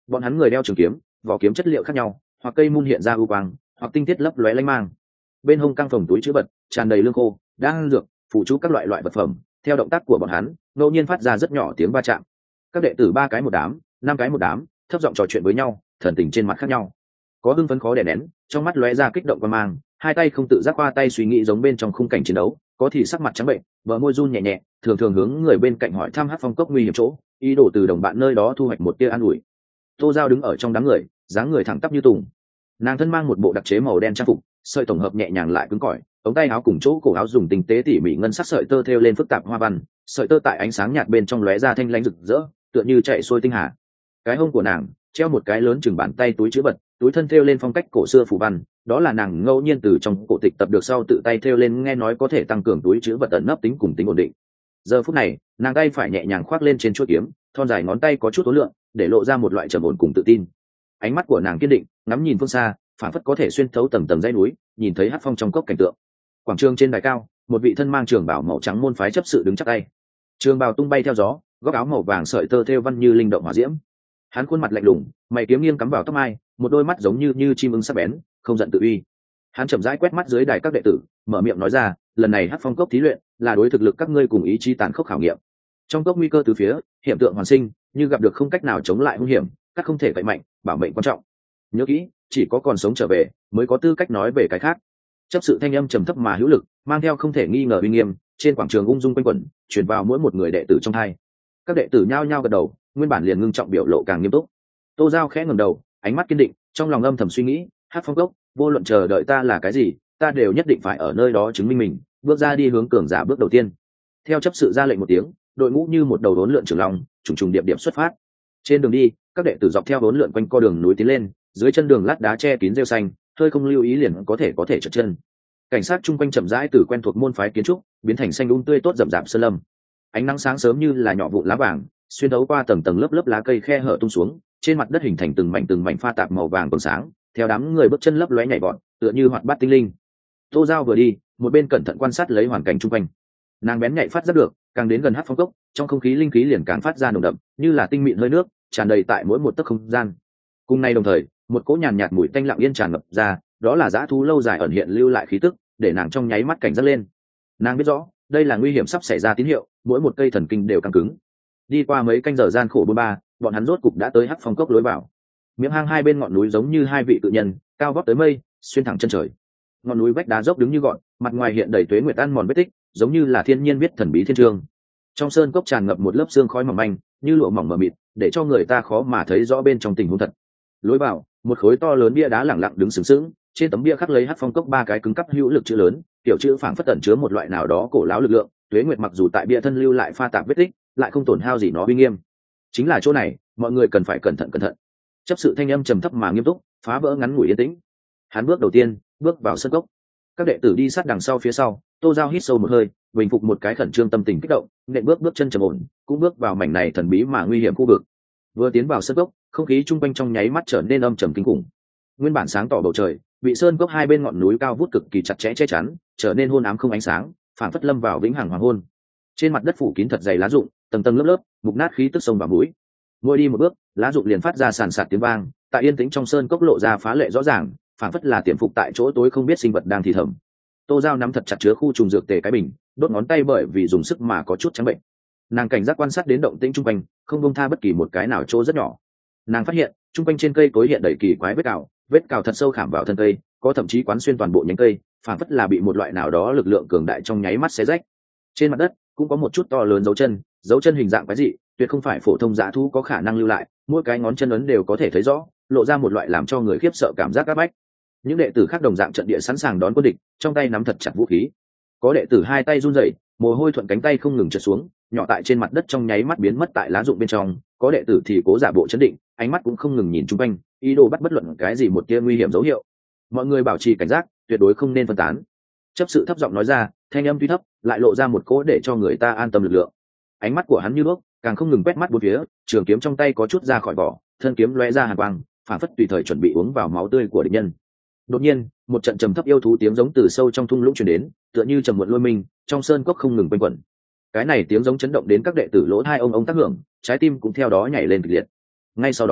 bọn hắn người đeo trường kiếm, vỏ kiếm chất liệu khác nhau, hoặc cây mun hiện ra ưu quang, hoặc tinh tiết lấp lóe lanh mang. Bên hông căng phòng túi chữ vật tràn đầy lương khô, đang dược, phụ chú các loại vật phẩm. Theo động tác của bọn hắn, ngẫu nhiên phát ra rất nhỏ tiếng va chạm. Các đệ tử 3 cái một đám, 5 cái một đám, thấp giọng trò chuyện với nhau, thần tình trên mặt khác nhau. Có hưng phấn khó đè nén, trong mắt lóe ra kích động và mang, hai tay không tự giác qua tay suy nghĩ giống bên trong khung cảnh chiến đấu. Có thì sắc mặt trắng bệnh, bờ môi run nhẹ nhẹ, thường thường hướng người bên cạnh hỏi thăm Hắc Phong cốc nguy hiểm chỗ, ý đồ từ đồng bạn nơi đó thu hoạch một tia an ủi. Tô Giao đứng ở trong đám người, dáng người thẳng tắp như tùng. Nàng thân mang một bộ đặc chế màu đen trang phục, sợi tổng hợp nhẹ nhàng lại cứng cỏi, ống tay áo cùng chỗ cổ áo dùng tinh tế tỉ mỉ ngân sắc sợi tơ thêu lên phức tạp hoa văn, sợi tơ tại ánh sáng nhạt bên trong lóe ra thanh lãnh rực rỡ, tựa như chạy xuôi tinh hà. Cái hông của nàng treo một cái lớn chừng bàn tay túi chữ vật, túi thân thêu lên phong cách cổ xưa phù văn, đó là nàng ngẫu nhiên từ trong cổ tịch tập được sau tự tay thêu lên, nghe nói có thể tăng cường túi chữ vật ẩn nấp tính cùng tính ổn định. Giờ phút này, nàng tay phải nhẹ nhàng khoác lên trên chuôi kiếm, thon dài ngón tay có chút ối lượng, để lộ ra một loại trầm ổn cùng tự tin. Ánh mắt của nàng kiên định, ngắm nhìn phương xa, phảng phất có thể xuyên thấu tầng tầng dãy núi, nhìn thấy Hắc Phong trong cốc cảnh tượng. Quảng trường trên đài cao, một vị thân mang trường bào màu trắng môn phái chấp sự đứng chắc tay. Trường bào tung bay theo gió, góc áo màu vàng sợi tơ thêu văn như linh động hỏa diễm. Hắn khuôn mặt lạnh lùng, mày kiếm nghiêng cắm vào tóc mai, một đôi mắt giống như chim ưng sắc bén, không giận tự uy. Hắn chậm rãi quét mắt dưới đài các đệ tử, mở miệng nói ra, lần này Hắc Phong cốc thí luyện là đối thực lực các ngươi cùng ý chí tàn khốc khảo nghiệm. Trong cốc nguy cơ từ phía, hiện tượng hoàn sinh, như gặp được không cách nào chống lại hung hiểm, các không thể cậy mạnh, bảo mệnh quan trọng. Nhớ kỹ, chỉ có còn sống trở về mới có tư cách nói về cái khác. Chấp sự thanh âm trầm thấp mà hữu lực, mang theo không thể nghi ngờ uy nghiêm, trên quảng trường ung dung quanh quẩn, truyền vào mỗi một người đệ tử trong hai. Các đệ tử nhao nhao gật đầu, nguyên bản liền ngưng trọng biểu lộ càng nghiêm túc. Tô Giao khẽ ngẩng đầu, ánh mắt kiên định, trong lòng âm thầm suy nghĩ, Hắc Phong cốc, vô luận chờ đợi ta là cái gì, ta đều nhất định phải ở nơi đó chứng minh mình, bước ra đi hướng cường giả bước đầu tiên. Theo chấp sự ra lệnh một tiếng, đội ngũ như một đầu đốn lượn trường long, trùng trùng điệp điệp xuất phát. Trên đường đi, các đệ tử dọc theo đốn lượn quanh co đường núi tiến lên, dưới chân đường lát đá che kín rêu xanh, hơi không lưu ý liền có thể trượt chân. Cảnh sát chung quanh chậm rãi từ quen thuộc môn phái kiến trúc biến thành xanh tươi tốt rậm rạp sơn lâm. Ánh nắng sáng sớm như là nhỏ vụn lá vàng, xuyên thấu qua tầng tầng lớp lớp lá cây khe hở tung xuống, trên mặt đất hình thành từng mảnh pha tạp màu vàng vầng sáng, theo đám người bước chân lấp lóe nhảy vọt, tựa như hoạt bát tinh linh. Tô Giao vừa đi, một bên cẩn thận quan sát lấy hoàn cảnh chung quanh. Nàng bén nhạy phát giác được, càng đến gần Hắc Phong cốc, trong không khí linh khí liền càng phát ra nồng đậm, như là tinh mịn hơi nước, tràn đầy tại mỗi một tấc không gian. Cùng nay đồng thời, một cỗ nhàn nhạt mùi tanh lặng yên tràn ngập ra, đó là dã thú lâu dài ẩn hiện lưu lại khí tức, để nàng trong nháy mắt cảnh giác lên. Nàng biết rõ, đây là nguy hiểm sắp xảy ra tín hiệu, mỗi một cây thần kinh đều căng cứng. Đi qua mấy canh giờ gian khổ bôn ba, bọn hắn rốt cục đã tới Hắc Phong cốc lối vào. Miếng hang hai bên ngọn núi giống như hai vị cự nhân, cao vót tới mây, xuyên thẳng chân trời. Ngọn núi vách đá dốc đứng như gọn, mặt ngoài hiện đầy tuế nguyệt ăn mòn vết tích, giống như là thiên nhiên viết thần bí thiên chương. Trong sơn cốc tràn ngập một lớp sương khói mỏng manh, như lụa mỏng mờ mịt, để cho người ta khó mà thấy rõ bên trong tình huống thật. Lối vào, một khối to lớn bia đá lẳng lặng đứng sừng sững, trên tấm bia khắc lấy Hắc Phong cốc 3 cái cứng cắp hữu lực chữ lớn, tiểu chữ phảng phất ẩn chứa một loại nào đó cổ lão lực lượng. Tuế nguyệt mặc dù tại bia thân lưu lại pha tạp vết tích, lại không tổn hao gì nó uy nghiêm. Chính là chỗ này, mọi người cần phải cẩn thận. Chấp sự thanh âm trầm thấp mà nghiêm túc, phá vỡ ngắn ngủi yên tĩnh. Hắn bước đầu tiên, bước vào sân cốc. Các đệ tử đi sát đằng sau phía sau, Tô Giao hít sâu một hơi, bình phục một cái khẩn trương tâm tình kích động, nện bước chân trầm ổn, cũng bước vào mảnh này thần bí mà nguy hiểm khu vực. Vừa tiến vào sân cốc, không khí chung quanh trong nháy mắt trở nên âm trầm kinh khủng. Nguyên bản sáng tỏ bầu trời, bị sơn cốc hai bên ngọn núi cao vút cực kỳ chặt chẽ che chắn, trở nên hôn ám không ánh sáng, phản phất lâm vào vĩnh hằng hoàng hôn. Trên mặt đất phủ kín thật dày lá rụng, tầng tầng lớp lớp, mục nát khí tức sông vào mũi. Mỗi đi một bước, lá rụng liền phát ra sàn sạt tiếng vang, tại yên tĩnh trong sơn cốc lộ ra phá lệ rõ ràng, phản phất là tiềm phục tại chỗ tối không biết sinh vật đang thì thầm. Tô Giao nắm thật chặt chứa khu trùng dược tề cái bình, đốt ngón tay bởi vì dùng sức mà có chút trắng bệnh. Nàng cảnh giác quan sát đến động tĩnh chung quanh, không buông tha bất kỳ một cái nào chỗ rất nhỏ. Nàng phát hiện chung quanh trên cây cối hiện đầy kỳ quái vết cào thật sâu khảm vào thân cây, có thậm chí quán xuyên toàn bộ nhánh cây, phản phất là bị một loại nào đó lực lượng cường đại trong nháy mắt xé rách. Trên mặt đất cũng có một chút to lớn dấu chân hình dạng quái dị, tuyệt không phải phổ thông dã thú có khả năng lưu lại, mỗi cái ngón chân ấn đều có thể thấy rõ, lộ ra một loại làm cho người khiếp sợ cảm giác áp bách. Những đệ tử khác đồng dạng trận địa sẵn sàng đón quân địch, trong tay nắm thật chặt vũ khí. Có đệ tử hai tay run rẩy, mồ hôi thuận cánh tay không ngừng trượt xuống, nhỏ tại trên mặt đất trong nháy mắt biến mất tại lá rụng bên trong. Có đệ tử thì cố giả bộ chấn định, ánh mắt cũng không ngừng nhìn chung quanh, ý đồ bắt bất luận cái gì một tia nguy hiểm dấu hiệu. Mọi người bảo trì cảnh giác, tuyệt đối không nên phân tán. Chấp sự thấp giọng nói ra, thanh âm tuy thấp, lại lộ ra một cỗ để cho người ta an tâm lực lượng. Ánh mắt của hắn như đuốc, càng không ngừng quét mắt bốn phía, trường kiếm trong tay có chút ra khỏi vỏ, thân kiếm lóe ra hàn quang, phản phất tùy thời chuẩn bị uống vào máu tươi của địch nhân. Đột nhiên, một trận trầm thấp yêu thú tiếng giống từ sâu trong thung lũng truyền đến, tựa như trầm muộn lôi minh, trong sơn cốc không ngừng quanh quẩn. Cái này tiếng giống chấn động đến các đệ tử lỗ tai ông tác hưởng, trái tim cũng theo đó nhảy lên kịch liệt. Ngay sau đó,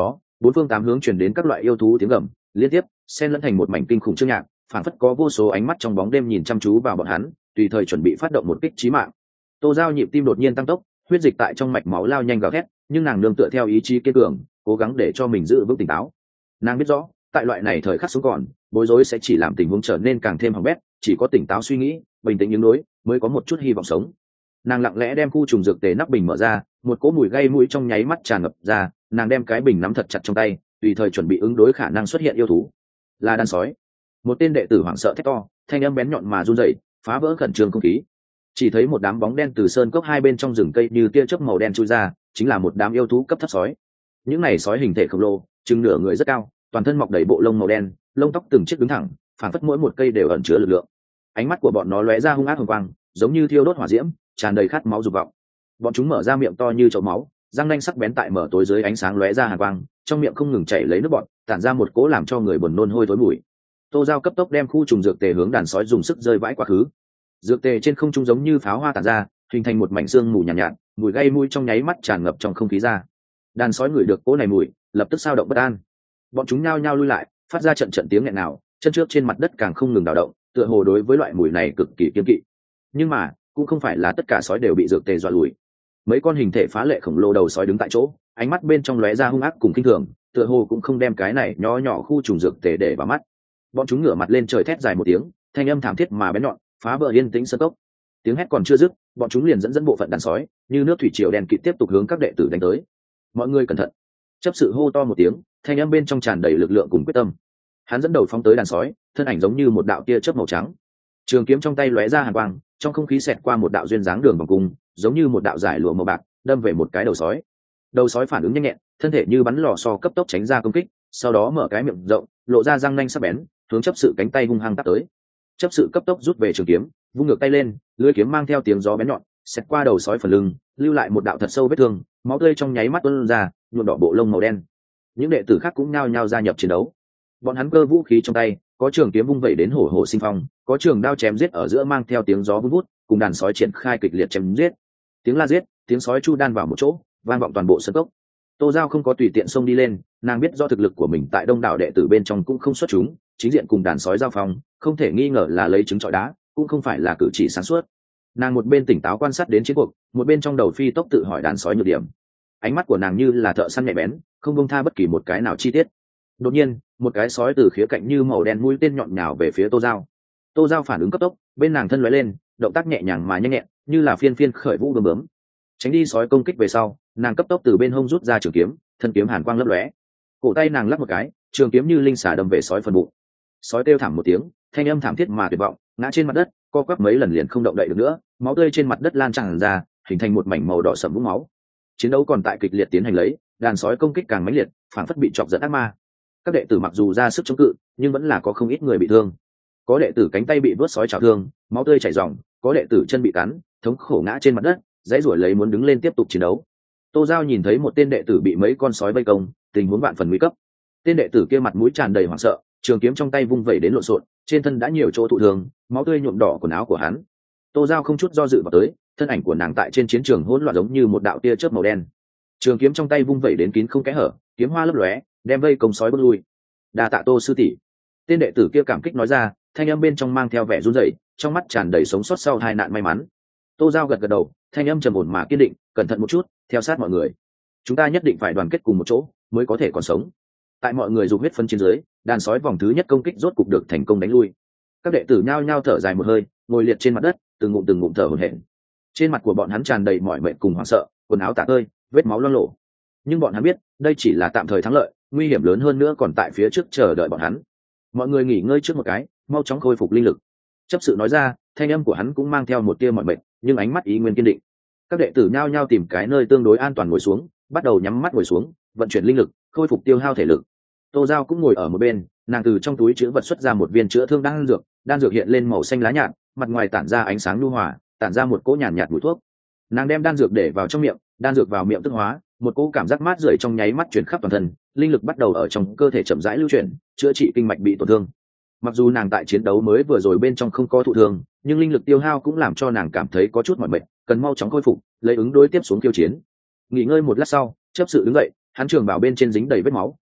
bốn phương tám hướng truyền đến các loại yêu thú tiếng gầm liên tiếp xen lẫn thành một mảnh kinh khủng chương nhạc, phảng phất có vô số ánh mắt trong bóng đêm nhìn chăm chú vào bọn hắn, tùy thời chuẩn bị phát động một kích chí mạng. Tô Giao nhịp tim đột nhiên tăng tốc, huyết dịch tại trong mạch máu lao nhanh gào thét, nhưng nàng nương tựa theo ý chí kiên cường, cố gắng để cho mình giữ vững tỉnh táo. Nàng biết rõ, tại loại này thời khắc sống còn, bối rối sẽ chỉ làm tình huống trở nên càng thêm hỏng bét, chỉ có tỉnh táo suy nghĩ, bình tĩnh ứng đối, mới có một chút hy vọng sống. Nàng lặng lẽ đem khu trùng dược tề nắp bình mở ra, một cỗ mùi gây mũi trong nháy mắt tràn ngập ra, nàng đem cái bình nắm thật chặt trong tay, tùy thời chuẩn bị ứng đối khả năng xuất hiện yêu thú. Là đàn sói. Một tên đệ tử hoảng sợ thét to, thanh âm bén nhọn mà run rẩy, phá vỡ khẩn trương không khí. Chỉ thấy một đám bóng đen từ sơn cốc hai bên trong rừng cây như tia chớp màu đen chui ra, chính là một đám yêu thú cấp thấp sói. Những này sói hình thể khổng lồ, chừng nửa người rất cao, toàn thân mọc đầy bộ lông màu đen, lông tóc từng chiếc đứng thẳng, phản phất mỗi một cây đều ẩn chứa lực lượng. Ánh mắt của bọn nó lóe ra hung ác hồng quang, giống như thiêu đốt hỏa diễm, tràn đầy khát máu dục vọng. Bọn chúng mở ra miệng to như chậu máu, răng nanh sắc bén tại mở tối dưới ánh sáng lóe ra hàn quang, trong miệng không ngừng chảy lấy nước bọt, tản ra một cỗ làm cho người buồn nôn hôi thối mùi. Tô Giao cấp tốc đem khu trùng dược tề hướng đàn sói dùng sức rơi vãi quá khứ. Dược tề trên không trung giống như pháo hoa tản ra, hình thành một mảnh xương mù nhàn nhạt, mùi gây mũi trong nháy mắt tràn ngập trong không khí ra. Đàn sói ngửi được cỗ này mùi, lập tức sao động bất an. Bọn chúng nhao nhao lui lại, phát ra trận trận tiếng nghẹn nào, chân trước trên mặt đất càng không ngừng đảo động, tựa hồ đối với loại mùi này cực kỳ kiêng kỵ. Nhưng mà, cũng không phải là tất cả sói đều bị dược tề dọa lùi. Mấy con hình thể phá lệ khổng lồ đầu sói đứng tại chỗ, ánh mắt bên trong lóe ra hung ác cùng kinh thường, tựa hồ cũng không đem cái này nhỏ nhỏ khu trùng dược tề để vào mắt. Bọn chúng ngửa mặt lên trời thét dài một tiếng, thanh âm thảm thiết mà bén nhọn, phá bờ yên tĩnh sơn cốc. Tiếng hét còn chưa dứt, bọn chúng liền dẫn bộ phận đàn sói như nước thủy triều đen kịt tiếp tục hướng các đệ tử đánh tới. Mọi người cẩn thận! Chấp sự hô to một tiếng, thanh âm bên trong tràn đầy lực lượng cùng quyết tâm. Hắn dẫn đầu phóng tới đàn sói, thân ảnh giống như một đạo tia chớp màu trắng, trường kiếm trong tay lóe ra hàn quang, trong không khí xẹt qua một đạo duyên dáng đường vòng cung, giống như một đạo giải lụa màu bạc, đâm về một cái đầu sói. Đầu sói phản ứng nhanh nhẹn, thân thể như bắn lò xo cấp tốc tránh ra công kích, sau đó mở cái miệng rộng, lộ ra răng nanh sắc bén, hướng chấp sự cánh tay hung hăng tát tới. Chấp sự cấp tốc rút về trường kiếm, vung ngược tay lên, lưỡi kiếm mang theo tiếng gió bén nhọn, xẹt qua đầu sói phần lưng, lưu lại một đạo thật sâu vết thương, máu tươi trong nháy mắt tuôn ra, nhuộm đỏ bộ lông màu đen. Những đệ tử khác cũng nhao nhao gia nhập chiến đấu. Bọn hắn cơ vũ khí trong tay, có trường kiếm vung vẩy đến hổ hổ sinh phong, có trường đao chém giết ở giữa mang theo tiếng gió vun vút, cùng đàn sói triển khai kịch liệt chém giết. Tiếng la giết, tiếng sói chu đan vào một chỗ, vang vọng toàn bộ sân cốc. Tô Giao không có tùy tiện xông đi lên, nàng biết do thực lực của mình tại đông đảo đệ tử bên trong cũng không xuất chúng, chính diện cùng đàn sói giao phong, không thể nghi ngờ là lấy trứng trọi đá, cũng không phải là cử chỉ sáng suốt. Nàng một bên tỉnh táo quan sát đến chiến cuộc, một bên trong đầu phi tốc tự hỏi đàn sói nhược điểm. Ánh mắt của nàng như là thợ săn nhạy bén, không buông tha bất kỳ một cái nào chi tiết. Đột nhiên, một cái sói từ khía cạnh như màu đen mũi tên nhọn nhào về phía Tô Giao. Tô Giao phản ứng cấp tốc, bên nàng thân lóe lên, động tác nhẹ nhàng mà nhanh nhẹn, như là phiên phiên khởi vũ bướm bướm. Tránh đi sói công kích về sau, nàng cấp tốc từ bên hông rút ra trường kiếm, thân kiếm hàn quang lấp lóe. Cổ tay nàng lắc một cái, trường kiếm như linh xà đâm về sói phần bụng. Sói kêu thảm một tiếng, thanh âm thảm thiết mà tuyệt vọng, ngã trên mặt đất, co quắp mấy lần liền không động đậy được nữa, máu tươi trên mặt đất lan tràn ra, hình thành một mảnh màu đỏ sẫm vũng máu. Chiến đấu còn tại kịch liệt tiến hành lấy, đàn sói công kích càng mãnh liệt, phảng phất bị chọc giận ác ma. Các đệ tử mặc dù ra sức chống cự, nhưng vẫn là có không ít người bị thương. Có đệ tử cánh tay bị vớt sói chảo thương, máu tươi chảy ròng, có đệ tử chân bị cắn, thống khổ ngã trên mặt đất, dãy rủa lấy muốn đứng lên tiếp tục chiến đấu. Tô Giao nhìn thấy một tên đệ tử bị mấy con sói vây công, tình huống vạn phần nguy cấp. Tên đệ tử kia mặt mũi tràn đầy hoảng sợ, trường kiếm trong tay vung vẩy đến lộn xộn, trên thân đã nhiều chỗ thụ thương, máu tươi nhuộm đỏ quần áo của hắn. Tô Giao không chút do dự vào tới, thân ảnh của nàng tại trên chiến trường hỗn loạn giống như một đạo tia chớp màu đen. Trường kiếm trong tay vung vẩy đến kín không kẽ hở, kiếm hoa lấp lóe, đem vây công sói bước lui. Đa tạ Tô sư tỷ. Tên đệ tử kia cảm kích nói ra, thanh âm bên trong mang theo vẻ run rẩy, trong mắt tràn đầy sống sót sau tai nạn may mắn. Tô Giao gật gật đầu, thanh âm trầm ổn mà kiên định, cẩn thận một chút, theo sát mọi người. Chúng ta nhất định phải đoàn kết cùng một chỗ, mới có thể còn sống. Tại mọi người dùng huyết phân chiến dưới, đàn sói vòng thứ nhất công kích rốt cục được thành công đánh lui. Các đệ tử nhao nhao thở dài một hơi, ngồi liệt trên mặt đất, từng ngụm thở hổn hển. Trên mặt của bọn hắn tràn đầy mỏi mệt cùng hoảng sợ, quần áo tả tơi, vết máu loang lổ. Nhưng bọn hắn biết, đây chỉ là tạm thời thắng lợi, nguy hiểm lớn hơn nữa còn tại phía trước chờ đợi bọn hắn. Mọi người nghỉ ngơi trước một cái, mau chóng khôi phục linh lực. Chấp sự nói ra, thanh âm của hắn cũng mang theo một tia mỏi mệt, nhưng ánh mắt ý nguyên kiên định. Các đệ tử nhao nhao tìm cái nơi tương đối an toàn ngồi xuống, bắt đầu nhắm mắt ngồi xuống, vận chuyển linh lực, khôi phục tiêu hao thể lực. Tô Giao cũng ngồi ở một bên, nàng từ trong túi chứa vật xuất ra một viên chữa thương đan dược hiện lên màu xanh lá nhạt, mặt ngoài tản ra ánh sáng nhu hòa, tản ra một cỗ nhàn nhạt mùi thuốc. Nàng đem đan dược để vào trong miệng, đan dược vào miệng tức hóa, một cỗ cảm giác mát rượi trong nháy mắt truyền khắp toàn thân, linh lực bắt đầu ở trong cơ thể chậm rãi lưu chuyển, chữa trị kinh mạch bị tổn thương. Mặc dù nàng tại chiến đấu mới vừa rồi bên trong không có thụ thương, nhưng linh lực tiêu hao cũng làm cho nàng cảm thấy có chút mỏi mệt, cần mau chóng khôi phục, lấy ứng đối tiếp xuống khiêu chiến. Nghỉ ngơi một lát sau, chấp sự đứng dậy, hắn trường bảo bên trên dính đầy vết máu,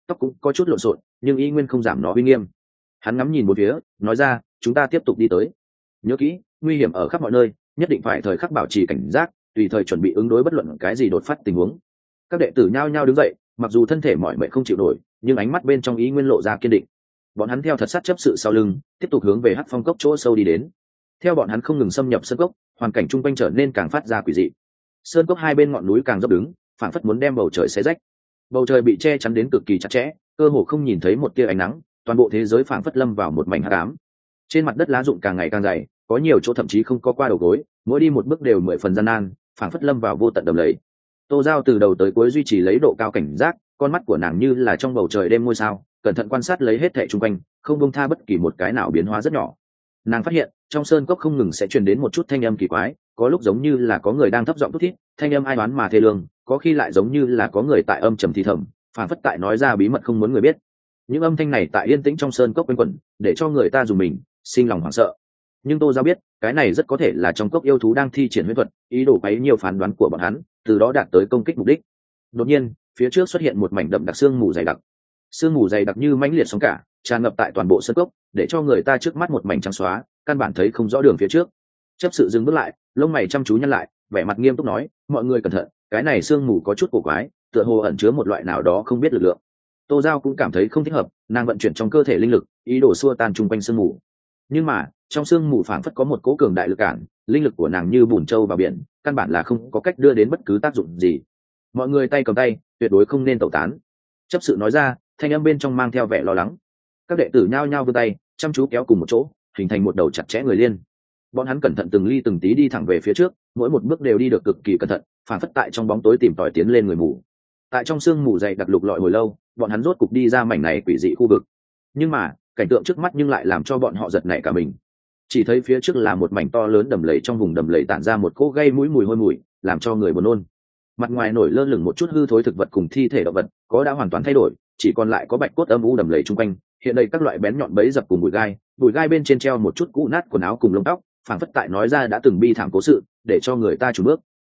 tóc cũng có chút lộn xộn nhưng y nguyên không giảm nó uy nghiêm. Hắn ngắm nhìn một phía nói ra, chúng ta tiếp tục đi tới. Nhớ kỹ, nguy hiểm ở khắp mọi nơi, nhất định phải thời khắc bảo trì cảnh giác, tùy thời chuẩn bị ứng đối bất luận cái gì đột phát tình huống. Các đệ tử nhao nhao đứng dậy, mặc dù thân thể mỏi mệt không chịu nổi nhưng ánh mắt bên trong ý nguyên lộ ra kiên định. Bọn hắn theo thật sát chấp sự sau lưng tiếp tục hướng về hắc phong cốc chỗ sâu đi đến. Theo bọn hắn không ngừng xâm nhập sơn cốc, hoàn cảnh chung quanh trở nên càng phát ra quỷ dị. Sơn cốc hai bên ngọn núi càng dốc đứng, phảng phất muốn đem bầu trời xé rách. Bầu trời bị che chắn đến cực kỳ chặt chẽ, cơ hồ không nhìn thấy một tia ánh nắng, toàn bộ thế giới phảng phất lâm vào một mảnh hắc ám. Trên mặt đất lá rụng càng ngày càng dày, có nhiều chỗ thậm chí không có qua đầu gối, mỗi đi một bước đều 10 phần gian nan, phảng phất lâm vào vô tận đầm lầy. Tô Giao từ đầu tới cuối duy trì lấy độ cao cảnh giác, con mắt của nàng như là trong bầu trời đêm ngôi sao, cẩn thận quan sát lấy hết thảy xung quanh, không buông tha bất kỳ một cái nào biến hóa rất nhỏ. Nàng phát hiện trong sơn cốc không ngừng sẽ truyền đến một chút thanh âm kỳ quái, có lúc giống như là có người đang thấp giọng thút thít, thanh âm ai đoán mà thê lương, có khi lại giống như là có người tại âm trầm thì thầm, phảng phất tại nói ra bí mật không muốn người biết. Những âm thanh này tại yên tĩnh trong sơn cốc quanh quẩn, để cho người ta dùng mình sinh lòng hoảng sợ. Nhưng Tô Giao biết, cái này rất có thể là trong cốc yêu thú đang thi triển huyễn thuật, ý đồ quấy nhiều phán đoán của bọn hắn, từ đó đạt tới công kích mục đích. Đột nhiên, phía trước xuất hiện một mảnh đậm đặc sương mù dày đặc. Sương mù dày đặc như mãnh liệt sóng cả, tràn ngập tại toàn bộ sơn cốc, để cho người ta trước mắt một mảnh trắng xóa, căn bản thấy không rõ đường phía trước. Chấp sự dừng bước lại, lông mày chăm chú nhăn lại, vẻ mặt nghiêm túc nói, mọi người cẩn thận, cái này sương mù có chút cổ quái, tựa hồ ẩn chứa một loại nào đó không biết lực lượng. Tô Giao cũng cảm thấy không thích hợp, nàng vận chuyển trong cơ thể linh lực, ý đồ xua tan chung quanh sương mù. Nhưng mà trong sương mù phảng phất có một cỗ cường đại lực cản, linh lực của nàng như bùn trâu vào biển, căn bản là không có cách đưa đến bất cứ tác dụng gì. Mọi người tay cầm tay, tuyệt đối không nên tẩu tán. Chấp sự nói ra, thanh âm bên trong mang theo vẻ lo lắng. Các đệ tử nhao nhao vươn tay, chăm chú kéo cùng một chỗ, hình thành một đầu chặt chẽ người liên. Bọn hắn cẩn thận từng ly từng tí đi thẳng về phía trước, mỗi một bước đều đi được cực kỳ cẩn thận, phảng phất tại trong bóng tối tìm tòi tiến lên người mù. Tại trong sương mù dày đặc lục lọi hồi lâu, bọn hắn rốt cục đi ra mảnh này quỷ dị khu vực. Nhưng mà cảnh tượng trước mắt nhưng lại làm cho bọn họ giật nảy cả mình. Chỉ thấy phía trước là một mảnh to lớn đầm lầy, trong vùng đầm lầy tản ra một cỗ gây mũi mùi hôi mùi, làm cho người buồn nôn. Mặt ngoài nổi lơ lửng một chút hư thối thực vật cùng thi thể động vật, có đã hoàn toàn thay đổi, chỉ còn lại có bạch cốt âm u đầm lầy chung quanh, hiện đây các loại bén nhọn bẫy dập cùng bụi gai bên trên treo một chút cũ nát quần áo cùng lông tóc, phảng phất tại nói ra đã từng bi thảm cố sự, để cho người ta chùn bước.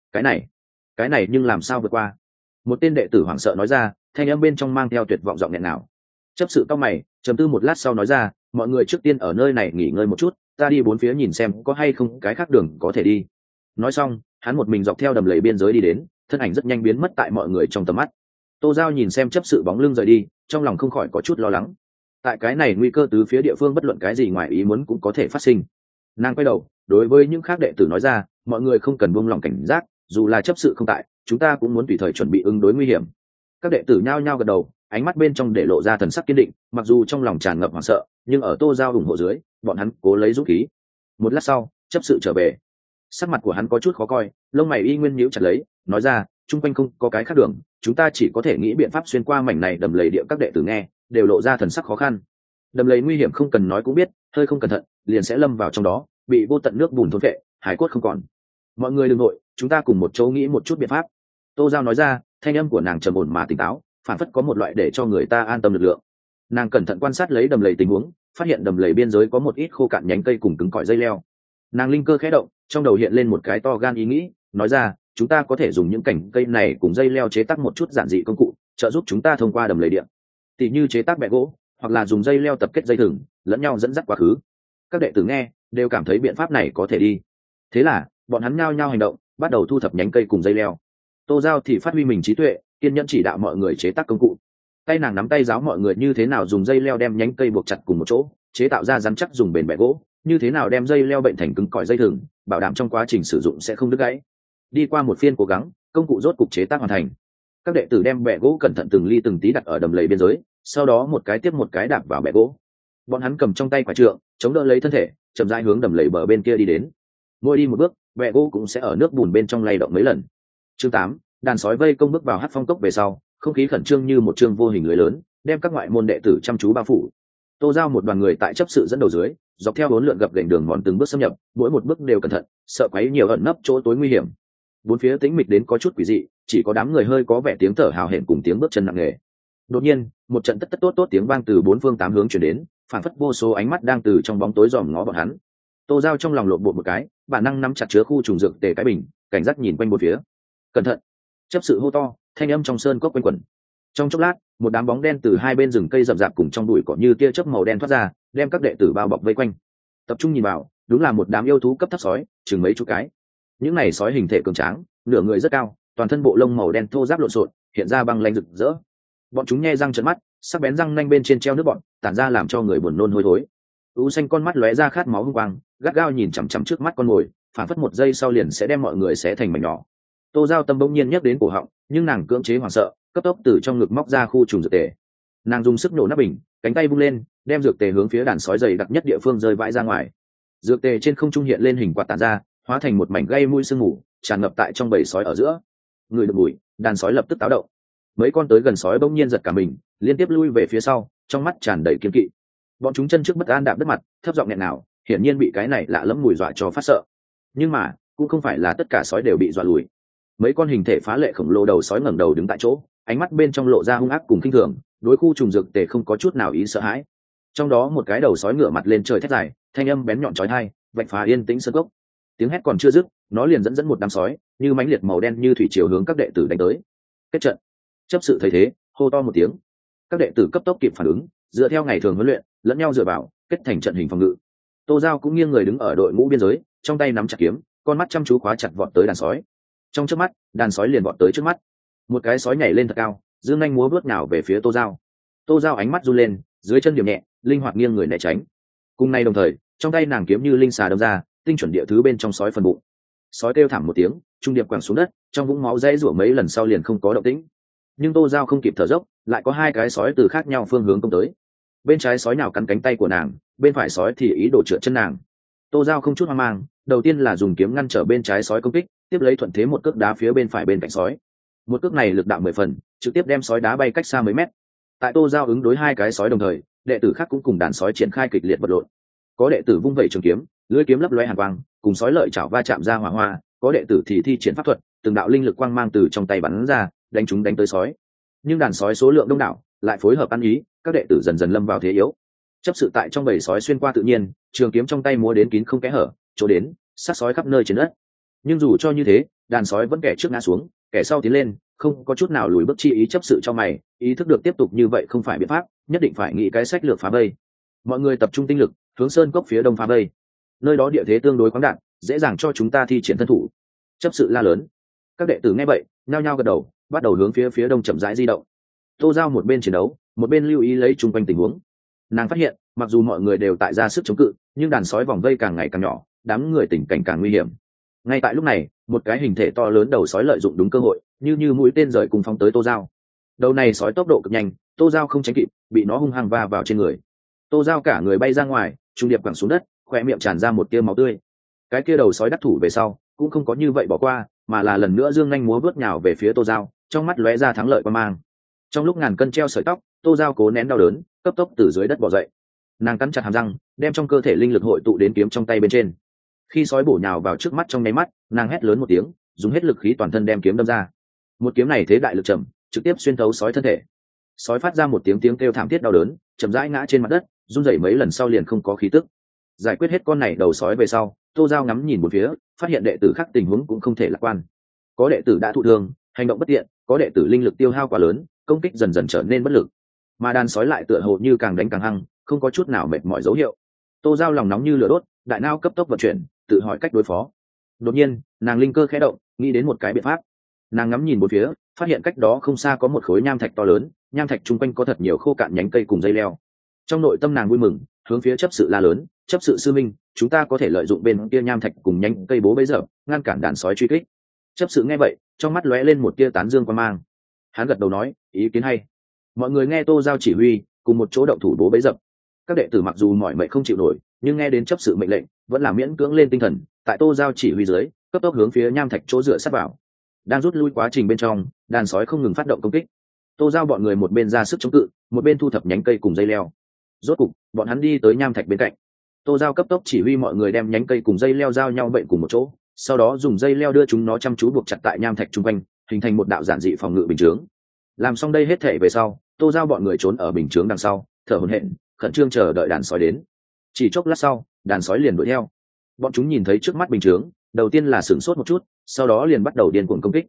Cái này nhưng làm sao vượt qua? Một tên đệ tử hoảng sợ nói ra, thanh âm bên trong mang theo tuyệt vọng giọng nghẹn nào. Chấp sự cau mày, trầm tư một lát sau nói ra, mọi người trước tiên ở nơi này nghỉ ngơi một chút, ta đi bốn phía nhìn xem có hay không cái khác đường có thể đi. Nói xong, hắn một mình dọc theo đầm lầy biên giới đi đến, thân ảnh rất nhanh biến mất tại mọi người trong tầm mắt. Tô Giao nhìn xem chấp sự bóng lưng rời đi, trong lòng không khỏi có chút lo lắng. Tại cái này nguy cơ từ phía địa phương bất luận cái gì ngoài ý muốn cũng có thể phát sinh. Nàng quay đầu, đối với những khác đệ tử nói ra, mọi người không cần buông lòng cảnh giác, dù là chấp sự không tại, chúng ta cũng muốn tùy thời chuẩn bị ứng đối nguy hiểm. Các đệ tử nhao nhao gật đầu, ánh mắt bên trong để lộ ra thần sắc kiên định, mặc dù trong lòng tràn ngập hoảng sợ, nhưng ở Tô Giao ủng hộ dưới, bọn hắn cố lấy dũng khí. Một lát sau, chấp sự trở về. Sắc mặt của hắn có chút khó coi, lông mày y nguyên nhíu chặt lấy, nói ra, chung quanh không có cái khác đường, chúng ta chỉ có thể nghĩ biện pháp xuyên qua mảnh này đầm lầy địa. Các đệ tử nghe đều lộ ra thần sắc khó khăn. Đầm lầy nguy hiểm không cần nói cũng biết, hơi không cẩn thận liền sẽ lâm vào trong đó, bị vô tận nước bùn thôn phệ, hải cốt không còn. Mọi người đừng nội, chúng ta cùng một chỗ nghĩ một chút biện pháp. Tô Giao nói ra, thanh âm của nàng trầm ổn mà tỉnh táo, phản phất có một loại để cho người ta an tâm lực lượng. Nàng cẩn thận quan sát lấy đầm lầy tình huống, phát hiện đầm lầy biên giới có một ít khô cạn nhánh cây cùng cứng cỏi dây leo. Nàng linh cơ khẽ động, trong đầu hiện lên một cái to gan ý nghĩ, nói ra, chúng ta có thể dùng những cành cây này cùng dây leo chế tác một chút giản dị công cụ, trợ giúp chúng ta thông qua đầm lầy điện. Tỷ như chế tác bẹ gỗ, hoặc là dùng dây leo tập kết dây thừng, lẫn nhau dẫn dắt quá khứ. Các đệ tử nghe đều cảm thấy biện pháp này có thể đi. Thế là bọn hắn nhao nhao hành động, bắt đầu thu thập nhánh cây cùng dây leo. Tô Giao thì phát huy mình trí tuệ, kiên nhẫn chỉ đạo mọi người chế tác công cụ. Tay nàng nắm tay giáo mọi người như thế nào dùng dây leo đem nhánh cây buộc chặt cùng một chỗ, chế tạo ra rắn chắc dùng bền bẹ gỗ, như thế nào đem dây leo bệnh thành cứng cỏi dây thừng, bảo đảm trong quá trình sử dụng sẽ không đứt gãy. Đi qua một phiên cố gắng, công cụ rốt cục chế tác hoàn thành. Các đệ tử đem bẹ gỗ cẩn thận từng ly từng tí đặt ở đầm lầy biên giới, sau đó một cái tiếp một cái đạp vào bẹ gỗ. Bọn hắn cầm trong tay quả trượng, chống đỡ lấy thân thể, chậm rãi hướng đầm lầy bờ bên kia đi đến. Mỗi đi một bước, bẹ gỗ cũng sẽ ở nước bùn bên trong lay động mấy lần. Chương 8, đàn sói vây công bước vào hắc phong cốc về sau, không khí khẩn trương như một chương vô hình lưới lớn, đem các ngoại môn đệ tử chăm chú bao phủ. Tô Giao một đoàn người tại chấp sự dẫn đầu dưới, dọc theo bốn lượn gập ghềnh đường mòn từng bước xâm nhập, mỗi một bước đều cẩn thận, sợ quấy nhiều ẩn nấp chỗ tối nguy hiểm. Bốn phía tĩnh mịch đến có chút quỷ dị, chỉ có đám người hơi có vẻ tiếng thở hào hển cùng tiếng bước chân nặng nề. Đột nhiên, một trận tất tất tốt tốt tiếng vang từ bốn phương tám hướng truyền đến, phảng phất vô số ánh mắt đang từ trong bóng tối dòm ngó bọn hắn. Tô Giao trong lòng lộn bột một cái, bản năng nắm chặt chứa khu trùng dược tề cái bình, cảnh giác nhìn quanh bốn phía. Cẩn thận! Chấp sự hô to, thanh âm trong sơn cốc quanh quẩn. Trong chốc lát, một đám bóng đen từ hai bên rừng cây rậm rạp cùng trong bụi cỏ như tia chớp màu đen thoát ra, đem các đệ tử bao bọc vây quanh. Tập trung nhìn vào, đúng là một đám yêu thú cấp thấp sói, chừng mấy chục cái. Những này sói hình thể cường tráng, nửa người rất cao, toàn thân bộ lông màu đen thô ráp lộn xộn, hiện ra băng lanh rực rỡ. Bọn chúng nhe răng trợn mắt, sắc bén răng nanh bên trên treo nước bọn, tản ra làm cho người buồn nôn hôi thối. U xanh con mắt lóe ra khát máu hung quang, gắt gao nhìn chằm chằm trước mắt con mồi, phản phất một giây sau liền sẽ đem mọi người xé thành mảnh nhỏ. Tô Giao Tâm bỗng nhiên nhắc đến cổ họng, nhưng nàng cưỡng chế hoảng sợ, cấp tốc từ trong ngực móc ra khu trùng dược tề. Nàng dùng sức nổ nắp bình, cánh tay vung lên, đem dược tề hướng phía đàn sói dày đặc nhất địa phương rơi vãi ra ngoài. Dược tề trên không trung hiện lên hình quạt tản ra, hóa thành một mảnh gây mũi sương mù, tràn ngập tại trong bầy sói ở giữa. Người được mùi, đàn sói lập tức táo động. Mấy con tới gần sói bỗng nhiên giật cả mình, liên tiếp lui về phía sau, trong mắt tràn đầy kiên kỵ. Bọn chúng chân trước bất an đạp đất mặt, thấp giọng nghẹn nào, hiển nhiên bị cái này lạ lẫm mùi dọa cho phát sợ. Nhưng mà cũng không phải là tất cả sói đều bị dọa lùi. Mấy con hình thể phá lệ khổng lồ đầu sói ngẩng đầu đứng tại chỗ, ánh mắt bên trong lộ ra hung ác cùng khinh thường, đối khu trùng dược tề không có chút nào ý sợ hãi. Trong đó một cái đầu sói ngửa mặt lên trời thét dài, thanh âm bén nhọn chói tai, vạch phá yên tĩnh sơn cốc. Tiếng hét còn chưa dứt, nó liền dẫn một đám sói như mãnh liệt màu đen như thủy triều hướng các đệ tử đánh tới. Kết trận. Chấp sự thấy thế, hô to một tiếng. Các đệ tử cấp tốc kịp phản ứng, dựa theo ngày thường huấn luyện, lẫn nhau dựa vào, kết thành trận hình phòng ngự. Tô Giao cũng nghiêng người đứng ở đội ngũ biên giới, trong tay nắm chặt kiếm, con mắt chăm chú khóa chặt vọt tới đàn sói. Trong chớp mắt, đàn sói liền vọt tới trước mắt. Một cái sói nhảy lên thật cao, dương nhanh múa bước nào về phía Tô Giao. Tô Giao ánh mắt run lên, dưới chân điểm nhẹ, linh hoạt nghiêng người né tránh. Cùng nay đồng thời, trong tay nàng kiếm như linh xà đâm ra, tinh chuẩn địa thứ bên trong sói phần bụng. Sói kêu thảm một tiếng, trung điệp quẳng xuống đất, trong vũng máu dãy rủa mấy lần sau liền không có động tĩnh. Nhưng Tô Giao không kịp thở dốc, lại có hai cái sói từ khác nhau phương hướng công tới. Bên trái sói nào cắn cánh tay của nàng, bên phải sói thì ý đồ trượt chân nàng. Tô Giao không chút hoang mang, đầu tiên là dùng kiếm ngăn trở bên trái sói công kích, tiếp lấy thuận thế một cước đá phía bên phải bên cạnh sói. Một cước này lực đạo 10 phần, trực tiếp đem sói đá bay cách xa mấy mét. Tại Tô Giao ứng đối hai cái sói đồng thời, đệ tử khác cũng cùng đàn sói triển khai kịch liệt vật lộn. Có đệ tử vung vẩy trường kiếm, lưỡi kiếm lấp lóe hàn quang, cùng sói lợi chảo va chạm ra hỏa hoa, có đệ tử thì thi triển pháp thuật, từng đạo linh lực quang mang từ trong tay bắn ra, đánh chúng đánh tới sói. Nhưng đàn sói số lượng đông đảo, lại phối hợp ăn ý, các đệ tử dần dần lâm vào thế yếu. Chấp sự tại trong bầy sói xuyên qua tự nhiên, trường kiếm trong tay múa đến kín không kẽ hở, chỗ đến, sát sói khắp nơi trên đất. Nhưng dù cho như thế, đàn sói vẫn kẻ trước ngã xuống, kẻ sau tiến lên, không có chút nào lùi bước chi ý. Chấp sự cho mày, ý thức được tiếp tục như vậy không phải biện pháp, nhất định phải nghĩ cái sách lược phá vây. Mọi người tập trung tinh lực, hướng sơn cốc phía đông phá vây. Nơi đó địa thế tương đối khoáng đạt, dễ dàng cho chúng ta thi triển thân thủ. Chấp sự la lớn. Các đệ tử nghe vậy, nhao nhao gật đầu, bắt đầu hướng phía đông chậm rãi di động. Tô Giao một bên chiến đấu, một bên lưu ý lấy chung quanh tình huống. Nàng phát hiện, mặc dù mọi người đều tại ra sức chống cự, nhưng đàn sói vòng vây càng ngày càng nhỏ, đám người tình cảnh càng nguy hiểm. Ngay tại lúc này, một cái hình thể to lớn đầu sói lợi dụng đúng cơ hội, như mũi tên rời cùng phóng tới Tô Giao. Đầu này sói tốc độ cực nhanh, Tô Giao không tránh kịp, bị nó hung hăng va vào trên người. Tô Giao cả người bay ra ngoài, trung điệp quẳng xuống đất, khoe miệng tràn ra một tia máu tươi. Cái kia đầu sói đắc thủ về sau, cũng không có như vậy bỏ qua, mà là lần nữa dương nhanh múa vớt nhào về phía Tô Giao, trong mắt lóe ra thắng lợi quan mang. Trong lúc ngàn cân treo sợi tóc, Tô Giao cố nén đau đớn, cấp tốc từ dưới đất bò dậy. Nàng cắn chặt hàm răng, đem trong cơ thể linh lực hội tụ đến kiếm trong tay bên trên. Khi sói bổ nhào vào trước mắt trong nháy mắt, nàng hét lớn một tiếng, dùng hết lực khí toàn thân đem kiếm đâm ra. Một kiếm này thế đại lực trầm, trực tiếp xuyên thấu sói thân thể. Sói phát ra một tiếng kêu thảm thiết đau đớn, chậm rãi ngã trên mặt đất, run rẩy mấy lần sau liền không có khí tức. Giải quyết hết con này đầu sói về sau, Tô Giao ngắm nhìn một phía, phát hiện đệ tử khác tình huống cũng không thể lạc quan. Có đệ tử đã thụ thương, hành động bất tiện, có đệ tử linh lực tiêu hao quá lớn, công kích dần dần trở nên bất lực. Mà đàn sói lại tựa hồ như càng đánh càng hăng, không có chút nào mệt mỏi dấu hiệu. Tô Giao lòng nóng như lửa đốt, đại não cấp tốc vận chuyển, tự hỏi cách đối phó. Đột nhiên, nàng linh cơ khẽ động, nghĩ đến một cái biện pháp. Nàng ngắm nhìn một phía, phát hiện cách đó không xa có một khối nham thạch to lớn, nham thạch chung quanh có thật nhiều khô cạn nhánh cây cùng dây leo. Trong nội tâm nàng vui mừng, hướng phía chấp sự la lớn, chấp sự sư minh, chúng ta có thể lợi dụng bên kia nham thạch cùng nhánh cây bố bấy giờ, ngăn cản đàn sói truy kích. Chấp sự nghe vậy, trong mắt lóe lên một tia tán dương quan mang. Hắn gật đầu nói, ý kiến hay. Mọi người nghe Tô Giao chỉ huy, cùng một chỗ động thủ bố bấy dập. Các đệ tử mặc dù mỏi mệt không chịu nổi, nhưng nghe đến chấp sự mệnh lệnh, vẫn là miễn cưỡng lên tinh thần, tại Tô Giao chỉ huy dưới, cấp tốc hướng phía nham thạch chỗ dựa sát vào. Đang rút lui quá trình bên trong, đàn sói không ngừng phát động công kích. Tô Giao bọn người một bên ra sức chống cự, một bên thu thập nhánh cây cùng dây leo. Rốt cục, bọn hắn đi tới nham thạch bên cạnh. Tô Giao cấp tốc chỉ huy mọi người đem nhánh cây cùng dây leo giao nhau bệnh cùng một chỗ, sau đó dùng dây leo đưa chúng nó chăm chú buộc chặt tại nham thạch chung quanh, hình thành một đạo giản dị phòng ngự bình chướng. Làm xong đây hết thể về sau, Tô Giao bọn người trốn ở bình chướng đằng sau, thở hổn hển, khẩn trương chờ đợi đàn sói đến. Chỉ chốc lát sau, đàn sói liền đuổi theo. Bọn chúng nhìn thấy trước mắt bình chướng, đầu tiên là sửng sốt một chút, sau đó liền bắt đầu điên cuồng công kích.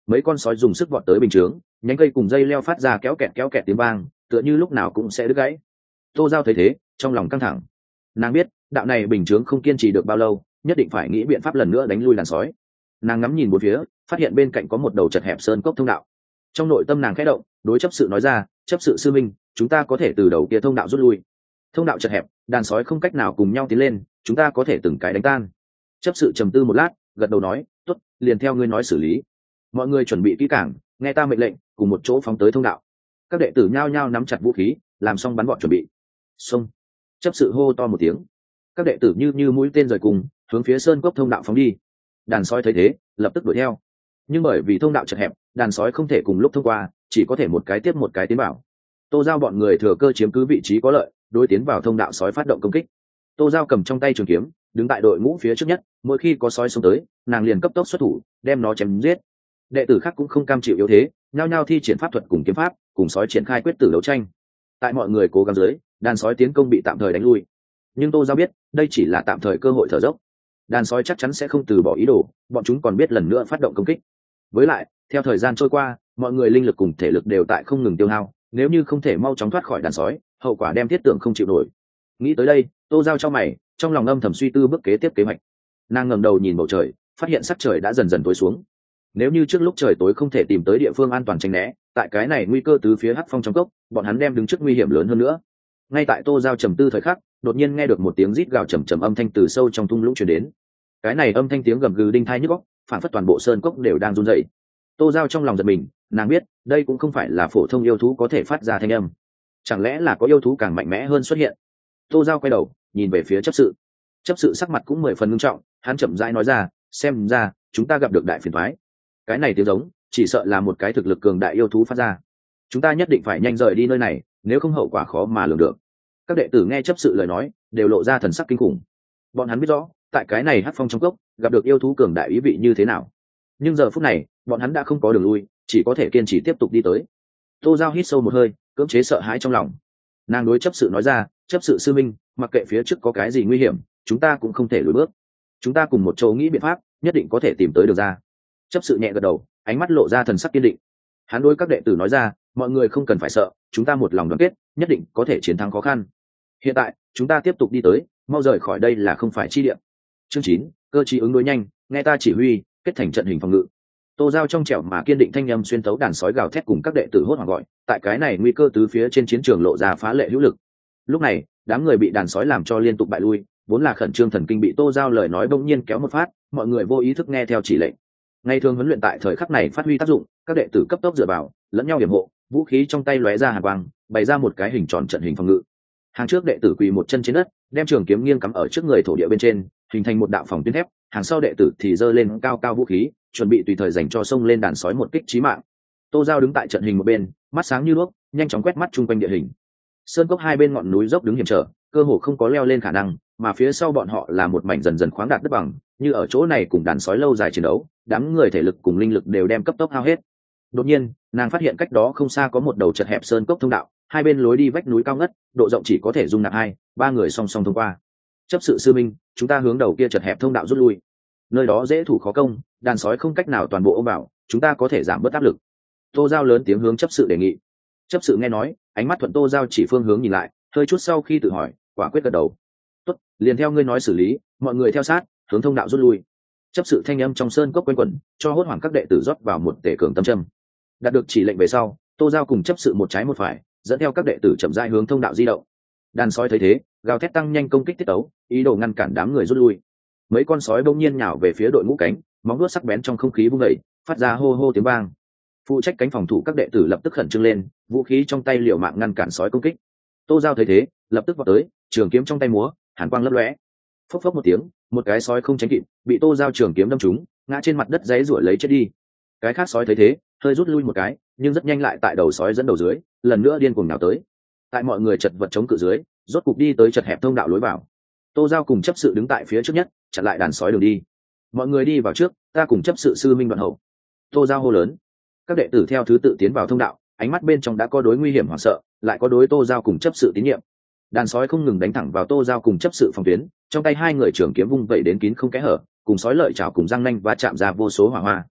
mấy con sói dùng sức vọt tới bình chướng, nhánh cây cùng dây leo phát ra kéo kẹt tiếng vang, tựa như lúc nào cũng sẽ đứt gãy. Tô Giao thấy thế, trong lòng căng thẳng. Nàng biết đạo này bình chướng không kiên trì được bao lâu, nhất định phải nghĩ biện pháp lần nữa đánh lui đàn sói. Nàng ngắm nhìn bốn phía, phát hiện bên cạnh có một đầu chật hẹp sơn cốc thông đạo. Trong nội tâm nàng khẽ động, đối chấp sự nói ra, chấp sự sư minh, chúng ta có thể từ đầu kia thông đạo rút lui. Thông đạo chật hẹp, đàn sói không cách nào cùng nhau tiến lên, chúng ta có thể từng cái đánh tan. Chấp sự trầm tư một lát, gật đầu nói, tốt, liền theo ngươi nói xử lý. Mọi người chuẩn bị kỹ càng, nghe ta mệnh lệnh, cùng một chỗ phóng tới thông đạo. Các đệ tử nhao nhao nắm chặt vũ khí, làm xong bắn gọn chuẩn bị. Xông! Chấp sự hô to một tiếng. Các đệ tử như mũi tên rời cùng, hướng phía sơn cốc thông đạo phóng đi. Đàn sói thấy thế, lập tức đuổi theo. Nhưng bởi vì thông đạo chật hẹp, đàn sói không thể cùng lúc thông qua, chỉ có thể một cái tiếp một cái tiến vào. Tô Giao bọn người thừa cơ chiếm cứ vị trí có lợi, đối tiến vào thông đạo sói phát động công kích. Tô Giao cầm trong tay trường kiếm, đứng tại đội ngũ phía trước nhất, mỗi khi có sói xông tới, nàng liền cấp tốc xuất thủ, đem nó chém giết. Đệ tử khác cũng không cam chịu yếu thế, nhao nhao thi triển pháp thuật cùng kiếm pháp, cùng sói triển khai quyết tử đấu tranh. Tại mọi người cố gắng dưới, đàn sói tiến công bị tạm thời đánh lui. Nhưng Tô Giao biết, đây chỉ là tạm thời cơ hội thở dốc. Đàn sói chắc chắn sẽ không từ bỏ ý đồ, bọn chúng còn biết lần nữa phát động công kích. Với lại, theo thời gian trôi qua, mọi người linh lực cùng thể lực đều tại không ngừng tiêu hao, nếu như không thể mau chóng thoát khỏi đàn sói, hậu quả đem thiết tưởng không chịu nổi. Nghĩ tới đây, Tô Giao cho mày, trong lòng âm thầm suy tư bước kế tiếp kế hoạch. Nàng ngẩng đầu nhìn bầu trời, phát hiện sắc trời đã dần dần tối xuống. Nếu như trước lúc trời tối không thể tìm tới địa phương an toàn tránh né, tại cái này nguy cơ từ phía hắc phong trong cốc, bọn hắn đem đứng trước nguy hiểm lớn hơn nữa. Ngay tại Tô Giao trầm tư thời khắc, đột nhiên nghe được một tiếng rít gào trầm trầm âm thanh từ sâu trong thung lũng truyền đến. Cái này âm thanh tiếng gầm gừ đinh tai nhức óc, phản phất toàn bộ sơn cốc đều đang run rẩy. Tô Giao trong lòng giật mình, nàng biết đây cũng không phải là phổ thông yêu thú có thể phát ra thanh âm, chẳng lẽ là có yêu thú càng mạnh mẽ hơn xuất hiện. Tô Giao quay đầu nhìn về phía chấp sự. Chấp sự sắc mặt cũng 10 phần nghiêm trọng, hắn chậm rãi nói ra, xem ra chúng ta gặp được đại phiền toái. Cái này tiếng giống chỉ sợ là một cái thực lực cường đại yêu thú phát ra, chúng ta nhất định phải nhanh rời đi nơi này, nếu không hậu quả khó mà lường được. Các đệ tử nghe chấp sự lời nói đều lộ ra thần sắc kinh khủng. Bọn hắn biết rõ tại cái này hắc phong trong cốc gặp được yêu thú cường đại ý vị như thế nào, nhưng giờ phút này bọn hắn đã không có đường lui, chỉ có thể kiên trì tiếp tục đi tới. Tô Giao hít sâu một hơi, cưỡng chế sợ hãi trong lòng. Nàng đối chấp sự nói ra, chấp sự sư minh, mặc kệ phía trước có cái gì nguy hiểm, chúng ta cũng không thể lùi bước. Chúng ta cùng một chỗ nghĩ biện pháp, nhất định có thể tìm tới được ra. Chấp sự nhẹ gật đầu, ánh mắt lộ ra thần sắc kiên định. Hắn đối các đệ tử nói ra, mọi người không cần phải sợ, chúng ta một lòng đoàn kết, nhất định có thể chiến thắng khó khăn. Hiện tại chúng ta tiếp tục đi tới, mau rời khỏi đây là không phải chi địa. Chương 9, cơ chí ứng đối nhanh, nghe ta chỉ huy, kết thành trận hình phòng ngự. Tô Giao trong trẻo mà kiên định thanh âm xuyên tấu đàn sói gào thét cùng các đệ tử hốt hoảng gọi, tại cái này nguy cơ tứ phía trên chiến trường lộ ra phá lệ hữu lực. Lúc này, đám người bị đàn sói làm cho liên tục bại lui, vốn là khẩn trương thần kinh bị Tô Giao lời nói bỗng nhiên kéo một phát, mọi người vô ý thức nghe theo chỉ lệnh. Ngày thường huấn luyện tại thời khắc này phát huy tác dụng, các đệ tử cấp tốc dựa vào, lẫn nhau điểm hộ, vũ khí trong tay lóe ra hàn quang, bày ra một cái hình tròn trận hình phòng ngự. Hàng trước đệ tử quỳ một chân trên đất, đem trường kiếm nghiêng cắm ở trước người thổ địa bên trên, hình thành một đạo phòng tuyến thép. Hàng sau đệ tử thì giơ lên cao cao vũ khí, chuẩn bị tùy thời dành cho xông lên đàn sói một kích chí mạng. Tô Giao đứng tại trận hình một bên, mắt sáng như đuốc, nhanh chóng quét mắt chung quanh địa hình. Sơn cốc hai bên ngọn núi dốc đứng hiểm trở, cơ hồ không có leo lên khả năng, mà phía sau bọn họ là một mảnh dần dần khoáng đạt đất bằng, như ở chỗ này cùng đàn sói lâu dài chiến đấu, đám người thể lực cùng linh lực đều đem cấp tốc hao hết. Đột nhiên, nàng phát hiện cách đó không xa có một đầu chật hẹp sơn cốc thông đạo, hai bên lối đi vách núi cao ngất, độ rộng chỉ có thể dung nạp 2-3 người song song thông qua. Chấp sự sư minh, chúng ta hướng đầu kia chật hẹp thông đạo rút lui. Nơi đó dễ thủ khó công, đàn sói không cách nào toàn bộ ôm vào, chúng ta có thể giảm bớt áp lực. Tô Giao lớn tiếng hướng chấp sự đề nghị. Chấp sự nghe nói, ánh mắt thuận Tô Giao chỉ phương hướng nhìn lại, hơi chút sau khi tự hỏi, quả quyết gật đầu. Tốt, liền theo ngươi nói xử lý, mọi người theo sát, hướng thông đạo rút lui. Chấp sự thanh âm trong sơn cốc quanh quẩn, cho hốt hoảng các đệ tử rót vào một tể cường tâm châm. Đạt được chỉ lệnh về sau, Tô Giao cùng chấp sự một trái một phải, dẫn theo các đệ tử chậm rãi hướng thông đạo di động. Đàn sói thấy thế, gào thét tăng nhanh công kích tiết tấu, ý đồ ngăn cản đám người rút lui. Mấy con sói bỗng nhiên nhào về phía đội ngũ cánh, móng vuốt sắc bén trong không khí vung dậy, phát ra hô hô tiếng vang. Phụ trách cánh phòng thủ các đệ tử lập tức khẩn trương lên, vũ khí trong tay liều mạng ngăn cản sói công kích. Tô Giao thấy thế, lập tức vọt tới, trường kiếm trong tay múa, hàn quang lấp lóe. Phốc phốc một tiếng, một cái sói không tránh kịp, bị Tô Giao trường kiếm đâm trúng, ngã trên mặt đất giãy giụa lấy chết đi. Cái khác sói thấy thế, hơi rút lui một cái, nhưng rất nhanh lại tại đầu sói dẫn đầu dưới, lần nữa điên cuồng nhào tới. Tại mọi người chật vật chống cự dưới, rốt cục đi tới chật hẹp thông đạo lối vào. Tô Giao cùng chấp sự đứng tại phía trước nhất, chặn lại đàn sói đường đi. Mọi người đi vào trước, ta cùng chấp sự sư minh đoạn hậu. Tô Giao hô lớn. Các đệ tử theo thứ tự tiến vào thông đạo, ánh mắt bên trong đã có đối nguy hiểm hoảng sợ, lại có đối Tô Giao cùng chấp sự tín nhiệm. Đàn sói không ngừng đánh thẳng vào Tô Giao cùng chấp sự phòng tuyến, trong tay hai người trưởng kiếm vung vẩy đến kín không kẽ hở, cùng sói lợi chảo cùng răng nanh va chạm ra vô số hỏa hoa.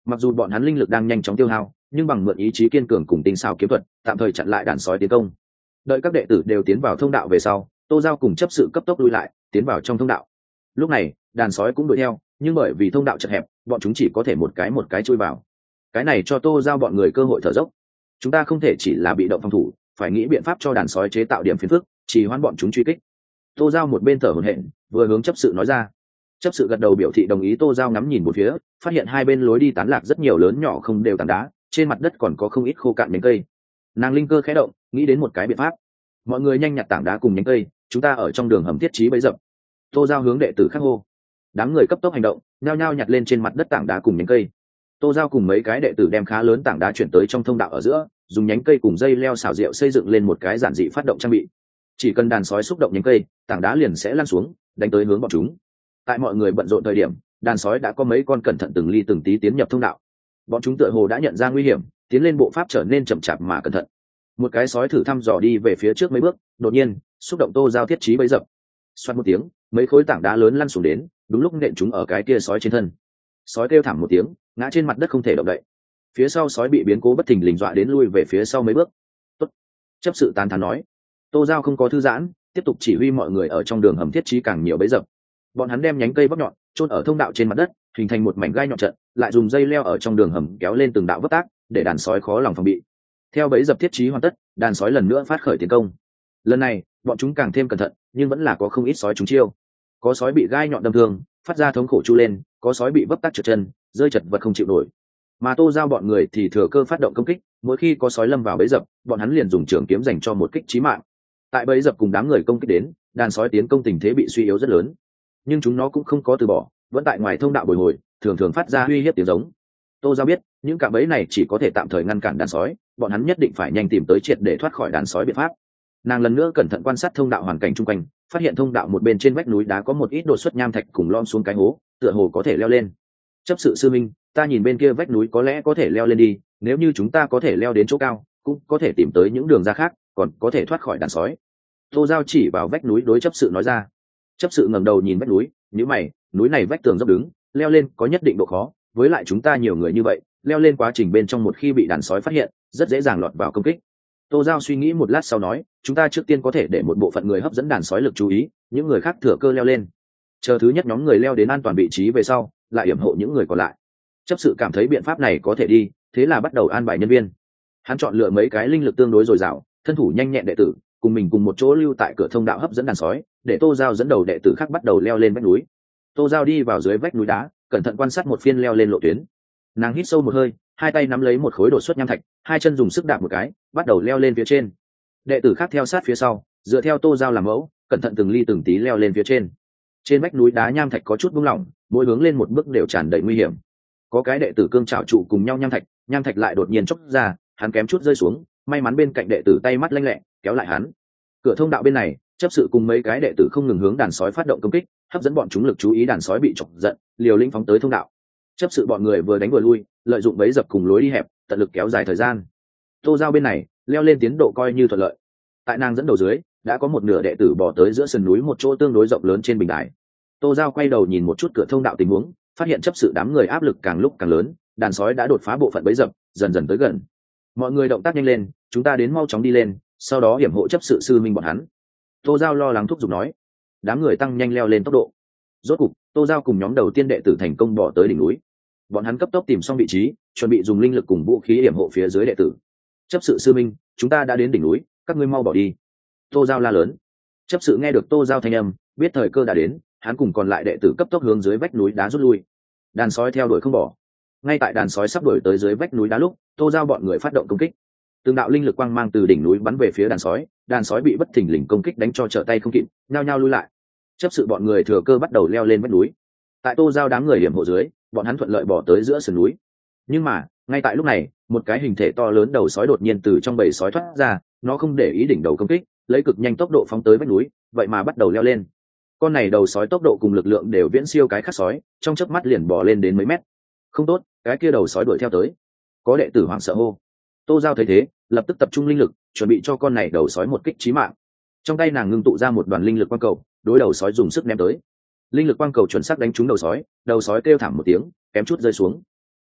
Mặc dù bọn hắn linh lực đang nhanh chóng tiêu hao, nhưng bằng mượn ý chí kiên cường cùng tinh xảo kiếm thuật, tạm thời chặn lại đàn sói tiến công. Đợi các đệ tử đều tiến vào thông đạo về sau, Tô Giao cùng chấp sự cấp tốc lui lại, tiến vào trong thông đạo. Lúc này, đàn sói cũng đuổi theo, nhưng bởi vì thông đạo chật hẹp, bọn chúng chỉ có thể một cái chui vào. Cái này cho Tô Giao bọn người cơ hội thở dốc. Chúng ta không thể chỉ là bị động phòng thủ, phải nghĩ biện pháp cho đàn sói chế tạo điểm phiền phức, chỉ hoãn bọn chúng truy kích. Tô Giao một bên thở hổn hển, vừa hướng chấp sự nói ra. Chấp sự gật đầu biểu thị đồng ý. Tô Giao ngắm nhìn một phía, phát hiện hai bên lối đi tán lạc rất nhiều lớn nhỏ không đều tảng đá, trên mặt đất còn có không ít khô cạn nhánh cây. Nàng linh cơ khẽ động, nghĩ đến một cái biện pháp. Mọi người nhanh nhặt tảng đá cùng nhánh cây, chúng ta ở trong đường hầm thiết trí bẫy dập. Tô Giao hướng đệ tử khác hô. Đám người cấp tốc hành động, nhao nhao nhặt lên trên mặt đất tảng đá cùng nhánh cây. Tô Giao cùng mấy cái đệ tử đem khá lớn tảng đá chuyển tới trong thông đạo ở giữa, dùng nhánh cây cùng dây leo xảo diệu xây dựng lên một cái giản dị phát động trang bị. Chỉ cần đàn sói xúc động nhánh cây, tảng đá liền sẽ lăn xuống, đánh tới hướng bọn chúng. Tại mọi người bận rộn thời điểm, đàn sói đã có mấy con cẩn thận từng ly từng tí tiến nhập thông đạo. Bọn chúng tựa hồ đã nhận ra nguy hiểm, tiến lên bộ pháp trở nên chậm chạp mà cẩn thận. Một cái sói thử thăm dò đi về phía trước mấy bước, đột nhiên xúc động Tô Giao thiết trí bẫy dập. Xoát một tiếng, mấy khối tảng đá lớn lăn xuống đến, đúng lúc nện chúng ở cái kia sói trên thân. Sói kêu thảm một tiếng, ngã trên mặt đất không thể động đậy. Phía sau sói bị biến cố bất thình lình dọa đến lui về phía sau mấy bước. Tốt, chấp sự tán thán nói. Tô Giao không có thư giãn, tiếp tục chỉ huy mọi người ở trong đường hầm thiết trí càng nhiều bẫy dập. Bọn hắn đem nhánh cây vấp nhọn chôn ở thông đạo trên mặt đất, hình thành một mảnh gai nhọn trận, lại dùng dây leo ở trong đường hầm kéo lên từng đạo vấp tác, để đàn sói khó lòng phòng bị. Theo bẫy dập thiết trí hoàn tất, đàn sói lần nữa phát khởi tiến công. Lần này, bọn chúng càng thêm cẩn thận, nhưng vẫn là có không ít sói trúng chiêu. Có sói bị gai nhọn đâm thương, phát ra thống khổ chu lên, có sói bị vấp tác trượt chân, rơi chật vật không chịu nổi. Mà Tô Giao bọn người thì thừa cơ phát động công kích, mỗi khi có sói lâm vào bẫy dập, bọn hắn liền dùng trường kiếm dành cho một kích chí mạng. Tại bẫy dập cùng đám người công kích đến, đàn sói tiến công tình thế bị suy yếu rất lớn, nhưng chúng nó cũng không có từ bỏ, vẫn tại ngoài thông đạo bồi hồi, thường thường phát ra uy hiếp tiếng giống. Tô Giao biết, những cạm bẫy này chỉ có thể tạm thời ngăn cản đàn sói, bọn hắn nhất định phải nhanh tìm tới triệt để thoát khỏi đàn sói biện pháp. Nàng lần nữa cẩn thận quan sát thông đạo hoàn cảnh chung quanh, phát hiện thông đạo một bên trên vách núi đá có một ít đột xuất nham thạch cùng lom xuống cái hố, tựa hồ có thể leo lên. Chấp sự sư minh, ta nhìn bên kia vách núi có lẽ có thể leo lên đi, nếu như chúng ta có thể leo đến chỗ cao, cũng có thể tìm tới những đường ra khác, còn có thể thoát khỏi đàn sói. Tô Giao chỉ vào vách núi đối chấp sự nói ra. Chấp sự ngẩng đầu nhìn vách núi, nhíu mày, núi này vách tường dốc đứng, leo lên có nhất định độ khó, với lại chúng ta nhiều người như vậy, leo lên quá trình bên trong một khi bị đàn sói phát hiện, rất dễ dàng lọt vào công kích. Tô Giao suy nghĩ một lát sau nói, chúng ta trước tiên có thể để một bộ phận người hấp dẫn đàn sói lực chú ý, những người khác thừa cơ leo lên. Chờ thứ nhất nhóm người leo đến an toàn vị trí về sau, lại yểm hộ những người còn lại. Chấp sự cảm thấy biện pháp này có thể đi, thế là bắt đầu an bài nhân viên. Hắn chọn lựa mấy cái linh lực tương đối dồi dào, thân thủ nhanh nhẹn đệ tử, cùng mình cùng một chỗ lưu tại cửa thông đạo hấp dẫn đàn sói, để Tô Giao dẫn đầu đệ tử khác bắt đầu leo lên vách núi. Tô Giao đi vào dưới vách núi đá, cẩn thận quan sát một phiên leo lên lộ tuyến. Nàng hít sâu một hơi, hai tay nắm lấy một khối đột xuất nham thạch, hai chân dùng sức đạp một cái, bắt đầu leo lên phía trên. Đệ tử khác theo sát phía sau, dựa theo Tô Giao làm mẫu, cẩn thận từng ly từng tí leo lên phía trên. Trên vách núi đá nham thạch có chút buông lỏng, mỗi hướng lên một bước đều tràn đầy nguy hiểm. Có cái đệ tử cương trảo trụ cùng nhau nham thạch lại đột nhiên chốc ra, hắn kém chút rơi xuống, may mắn bên cạnh đệ tử tay mắt lanh lẹ kéo lại hắn. Cửa thông đạo bên này, chấp sự cùng mấy cái đệ tử không ngừng hướng đàn sói phát động công kích, hấp dẫn bọn chúng lực chú ý. Đàn sói bị chọc giận, liều lĩnh phóng tới thông đạo. Chấp sự bọn người vừa đánh vừa lui, lợi dụng bẫy dập cùng lối đi hẹp, tận lực kéo dài thời gian. Tô Giao bên này leo lên tiến độ coi như thuận lợi. Tại nàng dẫn đầu dưới, đã có một nửa đệ tử bỏ tới giữa sườn núi một chỗ tương đối rộng lớn trên bình đài. Tô Giao quay đầu nhìn một chút cửa thông đạo tình huống, phát hiện chấp sự đám người áp lực càng lúc càng lớn, đàn sói đã đột phá bộ phận bẫy dập, dần dần tới gần. Mọi người động tác nhanh lên, chúng ta đến mau chóng đi lên, sau đó hiểm hộ chấp sự sư minh bọn hắn. Tô Giao lo lắng thúc giục nói. Đám người tăng nhanh leo lên tốc độ. Rốt cục, Tô Giao cùng nhóm đầu tiên đệ tử thành công bỏ tới đỉnh núi. Bọn hắn cấp tốc tìm xong vị trí, chuẩn bị dùng linh lực cùng vũ khí hiểm hộ phía dưới đệ tử. Chấp sự sư minh, chúng ta đã đến đỉnh núi, các ngươi mau bỏ đi. Tô Giao la lớn. Chấp sự nghe được Tô Giao thanh âm, biết thời cơ đã đến, hắn cùng còn lại đệ tử cấp tốc hướng dưới vách núi đá rút lui. Đàn sói theo đuổi không bỏ. Ngay tại đàn sói sắp đuổi tới dưới vách núi đá lúc, Tô Giao bọn người phát động công kích. Từng đạo linh lực quang mang từ đỉnh núi bắn về phía đàn sói bị bất thình lình công kích đánh cho trở tay không kịp, nhao nhao lui lại. Chấp sự bọn người thừa cơ bắt đầu leo lên vách núi. Tại Tô Giao đám người hiểm hộ dưới, bọn hắn thuận lợi bỏ tới giữa sườn núi. Nhưng mà ngay tại lúc này, một cái hình thể to lớn đầu sói đột nhiên từ trong bầy sói thoát ra, nó không để ý đỉnh đầu công kích, lấy cực nhanh tốc độ phóng tới vách núi, vậy mà bắt đầu leo lên. Con này đầu sói tốc độ cùng lực lượng đều viễn siêu cái khác sói, trong chớp mắt liền bò lên đến mấy mét. Không tốt, cái kia đầu sói đuổi theo tới. Có đệ tử hoảng sợ hô. Tô Giao thấy thế, lập tức tập trung linh lực, chuẩn bị cho con này đầu sói một kích chí mạng. Trong tay nàng ngưng tụ ra một đoàn linh lực quang cầu, đối đầu sói dùng sức ném tới. Linh lực quang cầu chuẩn xác đánh trúng đầu sói kêu thảm một tiếng, kém chút rơi xuống.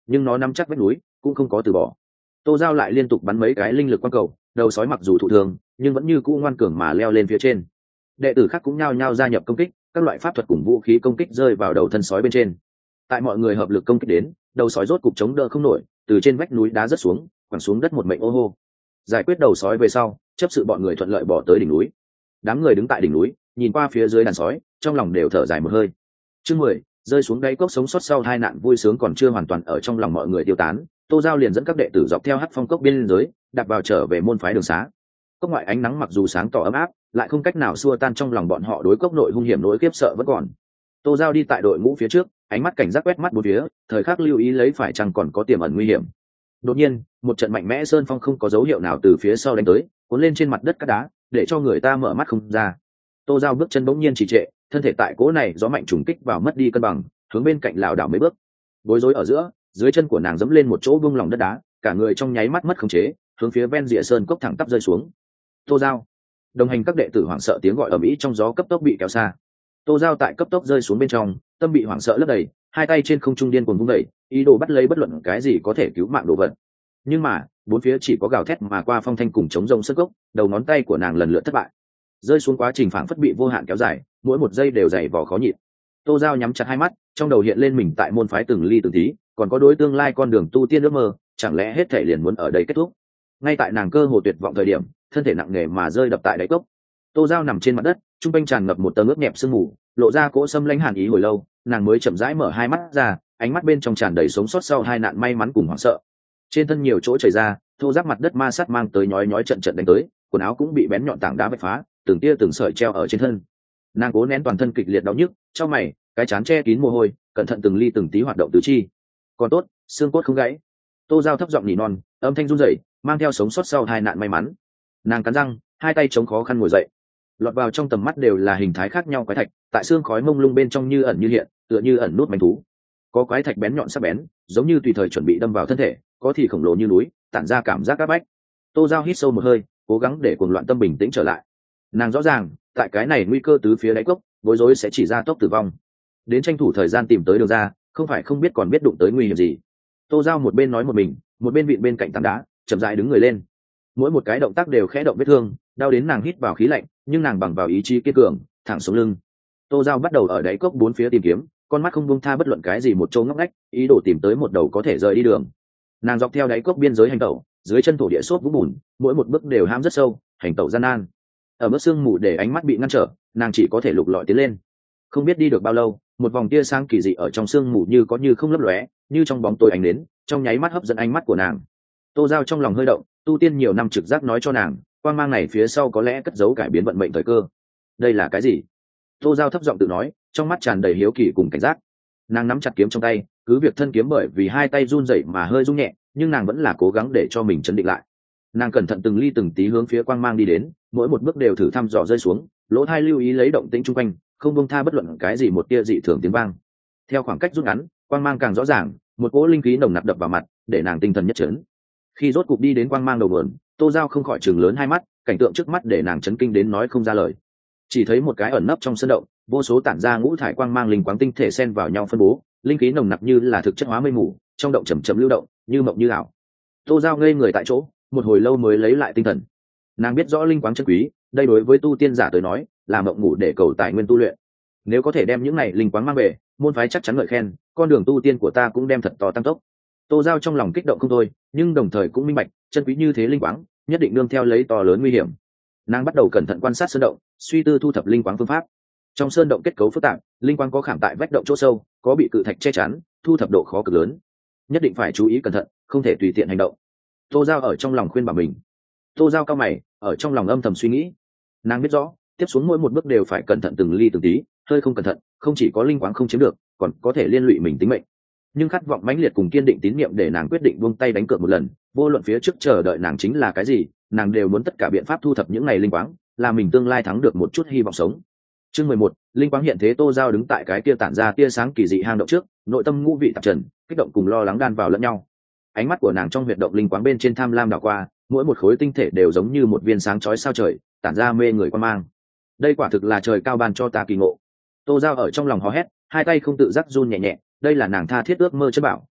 nhưng nó nắm chắc vách núi cũng không có từ bỏ. Tô Giao lại liên tục bắn mấy cái linh lực quang cầu, đầu sói mặc dù thụ thường nhưng vẫn như cũ ngoan cường mà leo lên phía trên. Đệ tử khác cũng nhao nhao gia nhập công kích, các loại pháp thuật cùng vũ khí công kích rơi vào đầu thân sói bên trên. Tại mọi người hợp lực công kích đến, đầu sói rốt cục chống đỡ không nổi, từ trên vách núi đá rớt xuống, quẳng xuống đất một mệnh ô hô. Giải quyết đầu sói về sau, chấp sự bọn người thuận lợi bỏ tới đỉnh núi. Đám người đứng tại đỉnh núi, nhìn qua phía dưới đàn sói, trong lòng đều thở dài một hơi. Chương 10, rơi xuống đáy cốc sống sót sau tai nạn vui sướng còn chưa hoàn toàn ở trong lòng mọi người tiêu tán, Tô Giao liền dẫn các đệ tử dọc theo Hắc Phong cốc biên giới, đạp vào trở về môn phái đường xá. Cốc ngoại ánh nắng mặc dù sáng tỏ ấm áp, lại không cách nào xua tan trong lòng bọn họ đối cốc nội hung hiểm nỗi khiếp sợ vẫn còn. Tô Giao đi tại đội ngũ phía trước, ánh mắt cảnh giác quét mắt bốn phía, thời khắc lưu ý lấy phải chăng còn có tiềm ẩn nguy hiểm. Đột nhiên, một trận mạnh mẽ sơn phong không có dấu hiệu nào từ phía sau đánh tới, cuốn lên trên mặt đất cát đá, để cho người ta mở mắt không ra. Tô Giao bước chân bỗng nhiên trì trệ, thân thể tại cỗ này gió mạnh trùng kích vào mất đi cân bằng, hướng bên cạnh lảo đảo mấy bước. Bối rối ở giữa, dưới chân của nàng dẫm lên một chỗ vung lòng đất đá, cả người trong nháy mắt mất khống chế, hướng phía ven rìa sơn cốc thẳng tắp rơi xuống. Tô Giao. Đồng hành các đệ tử hoảng sợ tiếng gọi ầm ĩ trong gió cấp tốc bị kéo xa. Tô Giao tại cấp tốc rơi xuống bên trong, tâm bị hoảng sợ lấp đầy, hai tay trên không trung điên cuồng vung đẩy, ý đồ bắt lấy bất luận cái gì có thể cứu mạng đồ vật. Nhưng mà, bốn phía chỉ có gào thét mà qua phong thanh cùng chống rông sơn cốc, đầu ngón tay của nàng lần lượt thất bại. Rơi xuống quá trình phảng phất bị vô hạn kéo dài, mỗi một giây đều dày vò khó nhịn. Tô Giao nhắm chặt hai mắt, trong đầu hiện lên mình tại môn phái từng ly từng tí, còn có đối tương lai con đường tu tiên ước mơ, chẳng lẽ hết thể liền muốn ở đây kết thúc? Ngay tại nàng cơ hồ tuyệt vọng thời điểm, thân thể nặng nề mà rơi đập tại đáy cốc. Tô Giao nằm trên mặt đất, trung quanh tràn ngập một tầng ướt nhẹp sương mù, lộ ra cỗ xâm lãnh hàn ý hồi lâu, nàng mới chậm rãi mở hai mắt ra, ánh mắt bên trong tràn đầy sống sót sau hai nạn may mắn cùng hoảng sợ. Trên thân nhiều chỗ chảy ra, thô ráp mặt đất ma sát mang tới nhói nhói trận trận đánh tới, quần áo cũng bị bén nhọn tảng đá vạch phá, từng tia từng sợi treo ở trên thân. Nàng cố nén toàn thân kịch liệt đau nhức, trong mày, cái chán che kín mồ hôi, cẩn thận từng ly từng tí hoạt động tứ chi. Còn tốt, xương cốt không gãy. Tô Giao thấp giọng nỉ non, âm thanh run rẩy, mang theo sống sót sau hai nạn may mắn. Nàng cắn răng, hai tay chống khó khăn ngồi dậy. Lọt vào trong tầm mắt đều là hình thái khác nhau quái thạch, tại xương khói mông lung bên trong như ẩn như hiện, tựa như ẩn nút manh thú. Có quái thạch bén nhọn sắc bén, giống như tùy thời chuẩn bị đâm vào thân thể, có thì khổng lồ như núi, tản ra cảm giác áp bách. Tô Giao hít sâu một hơi, cố gắng để cuồng loạn tâm bình tĩnh trở lại. Nàng rõ ràng, tại cái này nguy cơ tứ phía đáy cốc, bối rối sẽ chỉ ra tốc tử vong. Đến tranh thủ thời gian tìm tới đường ra, không phải không biết còn biết đụng tới nguy hiểm gì. Tô Giao một bên nói một mình, một bên vịn bên cạnh tảng đá, chậm rãi đứng người lên. Mỗi một cái động tác đều khẽ động vết thương, đau đến nàng hít vào khí lạnh, nhưng nàng bằng vào ý chí kiên cường, thẳng xuống lưng. Tô Giao bắt đầu ở đáy cốc bốn phía tìm kiếm, con mắt không buông tha bất luận cái gì một chỗ ngóc ngách, ý đồ tìm tới một đầu có thể rời đi đường. Nàng dọc theo đáy cốc biên giới hành tẩu, dưới chân thổ địa xốp vũng bùn, mỗi một bước đều hãm rất sâu, hành tẩu gian nan. Ở mức sương mù để ánh mắt bị ngăn trở, nàng chỉ có thể lục lọi tiến lên. Không biết đi được bao lâu, một vòng tia sáng kỳ dị ở trong sương mù như có như không lấp lóe, như trong bóng tối ánh đến, trong nháy mắt hấp dẫn ánh mắt của nàng. Tô Giao trong lòng hơi động, tu tiên nhiều năm trực giác nói cho nàng, quang mang này phía sau có lẽ cất giấu cải biến vận mệnh thời cơ. Đây là cái gì? Tô Giao thấp giọng tự nói, trong mắt tràn đầy hiếu kỳ cùng cảnh giác. Nàng nắm chặt kiếm trong tay, cứ việc thân kiếm bởi vì hai tay run rẩy mà hơi rung nhẹ, nhưng nàng vẫn là cố gắng để cho mình chấn định lại. Nàng cẩn thận từng ly từng tí hướng phía quang mang đi đến, mỗi một bước đều thử thăm dò rơi xuống, lỗ tai lưu ý lấy động tĩnh chung quanh, không buông tha bất luận cái gì một tia dị thường tiếng vang. Theo khoảng cách rút ngắn, quang mang càng rõ ràng, một cỗ linh khí nồng nặc đập vào mặt, để nàng tinh thần nhất chấn. Khi rốt cục đi đến quang mang đầu nguồn, Tô Giao không khỏi chừng lớn hai mắt, cảnh tượng trước mắt để nàng chấn kinh đến nói không ra lời. Chỉ thấy một cái ẩn nấp trong sân động, vô số tản ra ngũ thải quang mang linh quáng tinh thể xen vào nhau phân bố, linh khí nồng nặc như là thực chất hóa mây mù, trong động chậm chậm lưu động, như mộng như ảo. Tô Giao ngây người tại chỗ, một hồi lâu mới lấy lại tinh thần. Nàng biết rõ linh quáng chân quý, đây đối với tu tiên giả tới nói, là mộng ngủ để cầu tài nguyên tu luyện. Nếu có thể đem những này linh quáng mang về, môn phái chắc chắn ngợi khen, con đường tu tiên của ta cũng đem thật to tăng tốc. Tô Giao trong lòng kích động không thôi, nhưng đồng thời cũng minh bạch, chân quý như thế linh quáng, nhất định nương theo lấy to lớn nguy hiểm. Nàng bắt đầu cẩn thận quan sát sơn động, suy tư thu thập linh quáng phương pháp. Trong sơn động kết cấu phức tạp, linh quáng có khảm tại vách động chỗ sâu, có bị cự thạch che chắn, thu thập độ khó cực lớn. Nhất định phải chú ý cẩn thận, không thể tùy tiện hành động. Tô Giao ở trong lòng khuyên bảo mình. Tô Giao cao mày, ở trong lòng âm thầm suy nghĩ. Nàng biết rõ, tiếp xuống mỗi một bước đều phải cẩn thận từng ly từng tí, hơi không cẩn thận, không chỉ có linh quáng không chiếm được, còn có thể liên lụy mình tính mệnh. Nhưng khát vọng mãnh liệt cùng kiên định tín niệm để nàng quyết định buông tay đánh cược một lần, vô luận phía trước chờ đợi nàng chính là cái gì, nàng đều muốn tất cả biện pháp thu thập những này linh quáng, làm mình tương lai thắng được một chút hy vọng sống. Chương 11, linh quáng hiện thế. Tô Giao đứng tại cái kia tản ra tia sáng kỳ dị hang động trước, nội tâm ngũ vị tạp trần, kích động cùng lo lắng đan vào lẫn nhau. Ánh mắt của nàng trong huyệt động linh quáng bên trên tham lam đảo qua, mỗi một khối tinh thể đều giống như một viên sáng chói sao trời, tản ra mê người quan mang. Đây quả thực là trời cao ban cho ta kỳ ngộ. Tô Giao ở trong lòng hò hét, hai tay không tự giác run nhẹ nhẹ, đây là nàng tha thiết ước mơ chân bảo,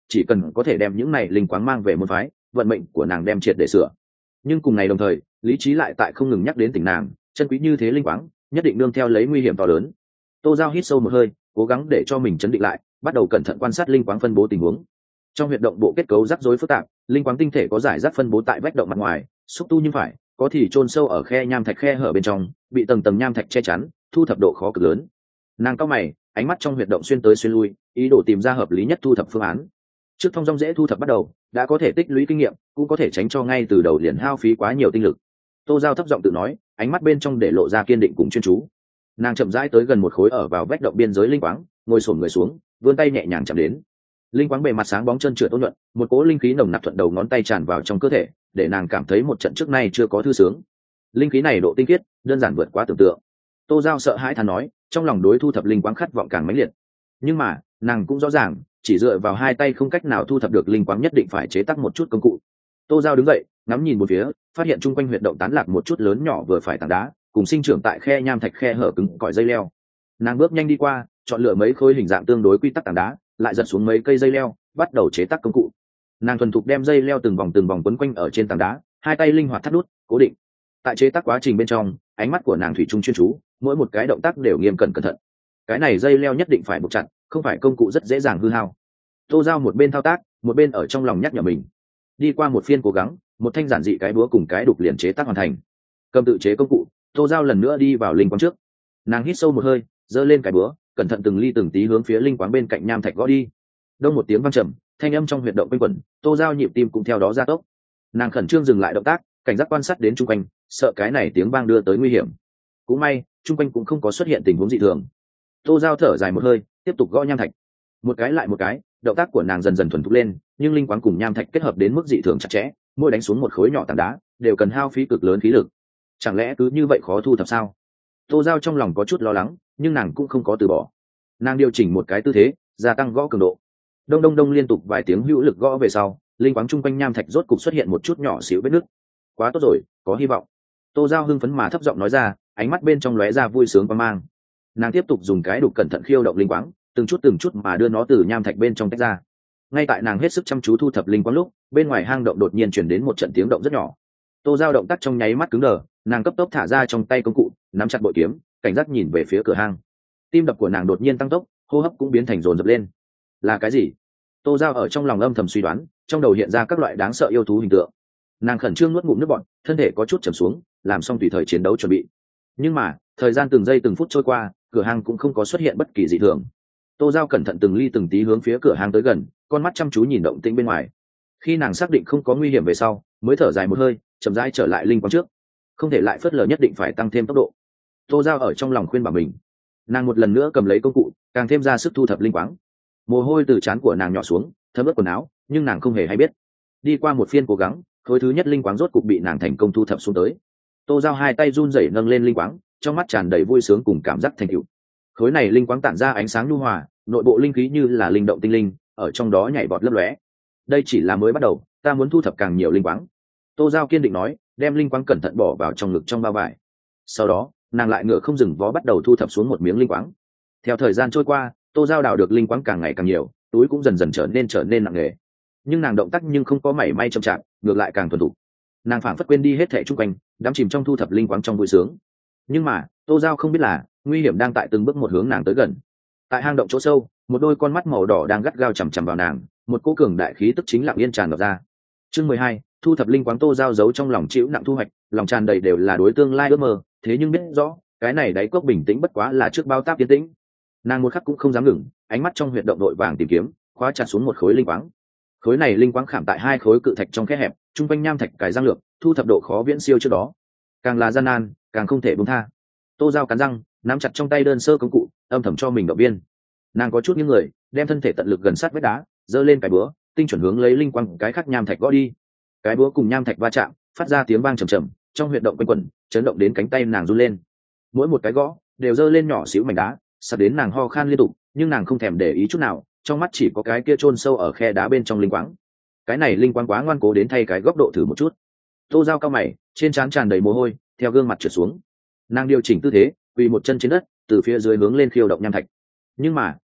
chỉ cần có thể đem những này linh quáng mang về môn phái, vận mệnh của nàng đem triệt để sửa. Nhưng cùng ngày đồng thời, lý trí lại tại không ngừng nhắc đến tình nàng, chân quý như thế linh quáng nhất định nương theo lấy nguy hiểm to lớn. Tô Giao hít sâu một hơi, cố gắng để cho mình chấn định lại, bắt đầu cẩn thận quan sát linh quáng phân bố tình huống. Trong huyệt động bộ kết cấu rắc rối phức tạp, linh quáng tinh thể có giải rác phân bố tại vách động mặt ngoài, xúc tu như phải, có thì chôn sâu ở khe nham thạch khe hở bên trong, bị tầng tầng nham thạch che chắn, thu thập độ khó cực lớn. Nàng cao mày, ánh mắt trong huyệt động xuyên tới xuyên lui, ý đồ tìm ra hợp lý nhất thu thập phương án. Trước thông dong dễ thu thập bắt đầu, đã có thể tích lũy kinh nghiệm, cũng có thể tránh cho ngay từ đầu liền hao phí quá nhiều tinh lực. Tô Giao thấp giọng tự nói, ánh mắt bên trong để lộ ra kiên định cùng chuyên chú. Nàng chậm rãi tới gần một khối ở vào vách động biên giới linh quáng, ngồi xổm người xuống, vươn tay nhẹ nhàng chạm đến. Linh quáng bề mặt sáng bóng trơn trượt ôn nhuận, một cỗ linh khí nồng nặc thuận đầu ngón tay tràn vào trong cơ thể, để nàng cảm thấy một trận trước nay chưa có thư sướng. Linh khí này độ tinh khiết, đơn giản vượt quá tưởng tượng. Tô Giao sợ hãi thán nói, trong lòng đối thu thập linh quáng khát vọng càng mãnh liệt. Nhưng mà, nàng cũng rõ ràng, chỉ dựa vào hai tay không cách nào thu thập được linh quáng, nhất định phải chế tác một chút công cụ. Tô Giao đứng dậy, ngắm nhìn một phía, phát hiện chung quanh huyệt động tán lạc một chút lớn nhỏ vừa phải tảng đá, cùng sinh trưởng tại khe nham thạch khe hở cứng cỏi dây leo. Nàng bước nhanh đi qua, chọn lựa mấy khối hình dạng tương đối quy tắc tảng đá, lại giật xuống mấy cây dây leo, bắt đầu chế tác công cụ. Nàng thuần thục đem dây leo từng vòng quấn quanh ở trên tảng đá, hai tay linh hoạt thắt nút cố định. Tại chế tác quá trình bên trong, ánh mắt của nàng thủy chung chuyên chú, mỗi một cái động tác đều nghiêm cẩn cẩn thận. Cái này dây leo nhất định phải buộc chặt, không phải công cụ rất dễ dàng hư hao. Tô Giao một bên thao tác, một bên ở trong lòng nhắc nhở mình. Đi qua một phiên cố gắng, một thanh giản dị cái búa cùng cái đục liền chế tác hoàn thành. Cầm tự chế công cụ, Tô Giao lần nữa đi vào linh quáng trước. Nàng hít sâu một hơi, giơ lên cái búa, cẩn thận từng ly từng tí hướng phía linh quáng bên cạnh nham thạch gõ đi. Đông một tiếng vang trầm, thanh âm trong huyệt động quanh quẩn, Tô Giao nhịp tim cũng theo đó gia tốc. Nàng khẩn trương dừng lại động tác, cảnh giác quan sát đến chung quanh, sợ cái này tiếng vang đưa tới nguy hiểm. Cũng may, chung quanh cũng không có xuất hiện tình huống dị thường. Tô Giao thở dài một hơi, tiếp tục gõ nham thạch. Một cái lại một cái, động tác của nàng dần dần thuần thục lên, nhưng linh quáng cùng nham thạch kết hợp đến mức dị thường chặt chẽ, mỗi đánh xuống một khối nhỏ tảng đá đều cần hao phí cực lớn khí lực. Chẳng lẽ cứ như vậy khó thu thập sao? Tô Giao trong lòng có chút lo lắng, nhưng nàng cũng không có từ bỏ. Nàng điều chỉnh một cái tư thế, gia tăng gõ cường độ. Đông đông đông liên tục vài tiếng hữu lực gõ về sau, linh quáng chung quanh nham thạch rốt cục xuất hiện một chút nhỏ xíu vết nứt. Quá tốt rồi, có hy vọng. Tô Giao hưng phấn mà thấp giọng nói ra, ánh mắt bên trong lóe ra vui sướng và mang. Nàng tiếp tục dùng cái đục cẩn thận khiêu động linh quáng, từng chút mà đưa nó từ nham thạch bên trong tách ra. Ngay tại nàng hết sức chăm chú thu thập linh quáng lúc, bên ngoài hang động đột nhiên chuyển đến một trận tiếng động rất nhỏ. Tô Giao động tác trong nháy mắt cứng đờ, nàng cấp tốc thả ra trong tay công cụ, nắm chặt bội kiếm, cảnh giác nhìn về phía cửa hang. Tim đập của nàng đột nhiên tăng tốc, hô hấp cũng biến thành dồn dập lên. Là cái gì? Tô Giao ở trong lòng âm thầm suy đoán, trong đầu hiện ra các loại đáng sợ yêu thú hình tượng. Nàng khẩn trương nuốt ngụm nước bọt, thân thể có chút trầm xuống, làm xong tùy thời chiến đấu chuẩn bị. Nhưng mà, thời gian từng giây từng phút trôi qua, cửa hang cũng không có xuất hiện bất kỳ dị thường. Tô Giao cẩn thận từng ly từng tí hướng phía cửa hang tới gần, con mắt chăm chú nhìn động tĩnh bên ngoài. Khi nàng xác định không có nguy hiểm về sau, mới thở dài một hơi, chậm rãi trở lại linh quáng trước. Không thể lại phớt lờ, nhất định phải tăng thêm tốc độ. Tô Giao ở trong lòng khuyên bảo mình. Nàng một lần nữa cầm lấy công cụ, càng thêm ra sức thu thập linh quáng. Mồ hôi từ trán của nàng nhỏ xuống, thấm ướt quần áo, nhưng nàng không hề hay biết. Đi qua một phiên cố gắng, khối thứ nhất linh quáng rốt cục bị nàng thành công thu thập xuống tới. Tô Giao hai tay run rẩy nâng lên linh quáng, trong mắt tràn đầy vui sướng cùng cảm giác thành tựu. Khối này linh quáng tản ra ánh sáng nhu hòa, nội bộ linh khí như là linh động tinh linh, ở trong đó nhảy bọt lấp lóe. Đây chỉ là mới bắt đầu, ta muốn thu thập càng nhiều linh quáng. Tô Giao kiên định nói, đem linh quáng cẩn thận bỏ vào trong ngực trong bao vải. Sau đó, nàng lại ngựa không dừng vó bắt đầu thu thập xuống một miếng linh quáng. Theo thời gian trôi qua, Tô Giao đào được linh quáng càng ngày càng nhiều, túi cũng dần dần trở nên nặng nề. Nhưng nàng động tác nhưng không có mảy may chậm chạp, ngược lại càng thuần thục. Nàng phảng phất quên đi hết thảy chung quanh, đắm chìm trong thu thập linh quáng trong vui sướng. Nhưng mà, Tô Giao không biết là, nguy hiểm đang tại từng bước một hướng nàng tới gần. Tại hang động chỗ sâu, một đôi con mắt màu đỏ đang gắt gao chằm chằm vào nàng, một cỗ cường đại khí tức chính lặng yên tràn ngập ra. Chương 12, thu thập linh quáng. Tô Giao giấu trong lòng chịu nặng thu hoạch, lòng tràn đầy đều là đối tương lai ước mơ, thế nhưng biết rõ, cái này đáy cốc bình tĩnh bất quá là trước bao táp tiến tĩnh. Nàng một khắc cũng không dám ngừng, ánh mắt trong huyệt động đội vàng tìm kiếm, khóa chặt xuống một khối linh quáng. Khối này linh quáng khảm tại hai khối cự thạch trong khe hẹp, trung quanh nham thạch cài răng lược, thu thập độ khó viễn siêu trước đó. Càng là gian nan, càng không thể buông tha. Tô Giao cắn răng, nắm chặt trong tay đơn sơ công cụ, âm thầm cho mình động viên. Nàng có chút những người, đem thân thể tận lực gần sát vách đá, giơ lên cái búa, tinh chuẩn hướng lấy linh quang cái khắc nham thạch gõ đi. Cái búa cùng nham thạch va chạm, phát ra tiếng vang trầm trầm, trong huyệt động quanh quẩn, chấn động đến cánh tay nàng run lên. Mỗi một cái gõ đều giơ lên nhỏ xíu mảnh đá, sắp đến nàng ho khan liên tục, nhưng nàng không thèm để ý chút nào, trong mắt chỉ có cái kia chôn sâu ở khe đá bên trong linh quáng. Cái này linh quáng quá ngoan cố đến thay cái góc độ thử một chút. Tô Giao cao mày, trên trán tràn đầy mồ hôi, theo gương mặt trượt xuống. Nàng điều chỉnh tư thế, quỳ một chân trên đất, từ phía dưới hướng lên khiêu động nham thạch. Nhưng mà,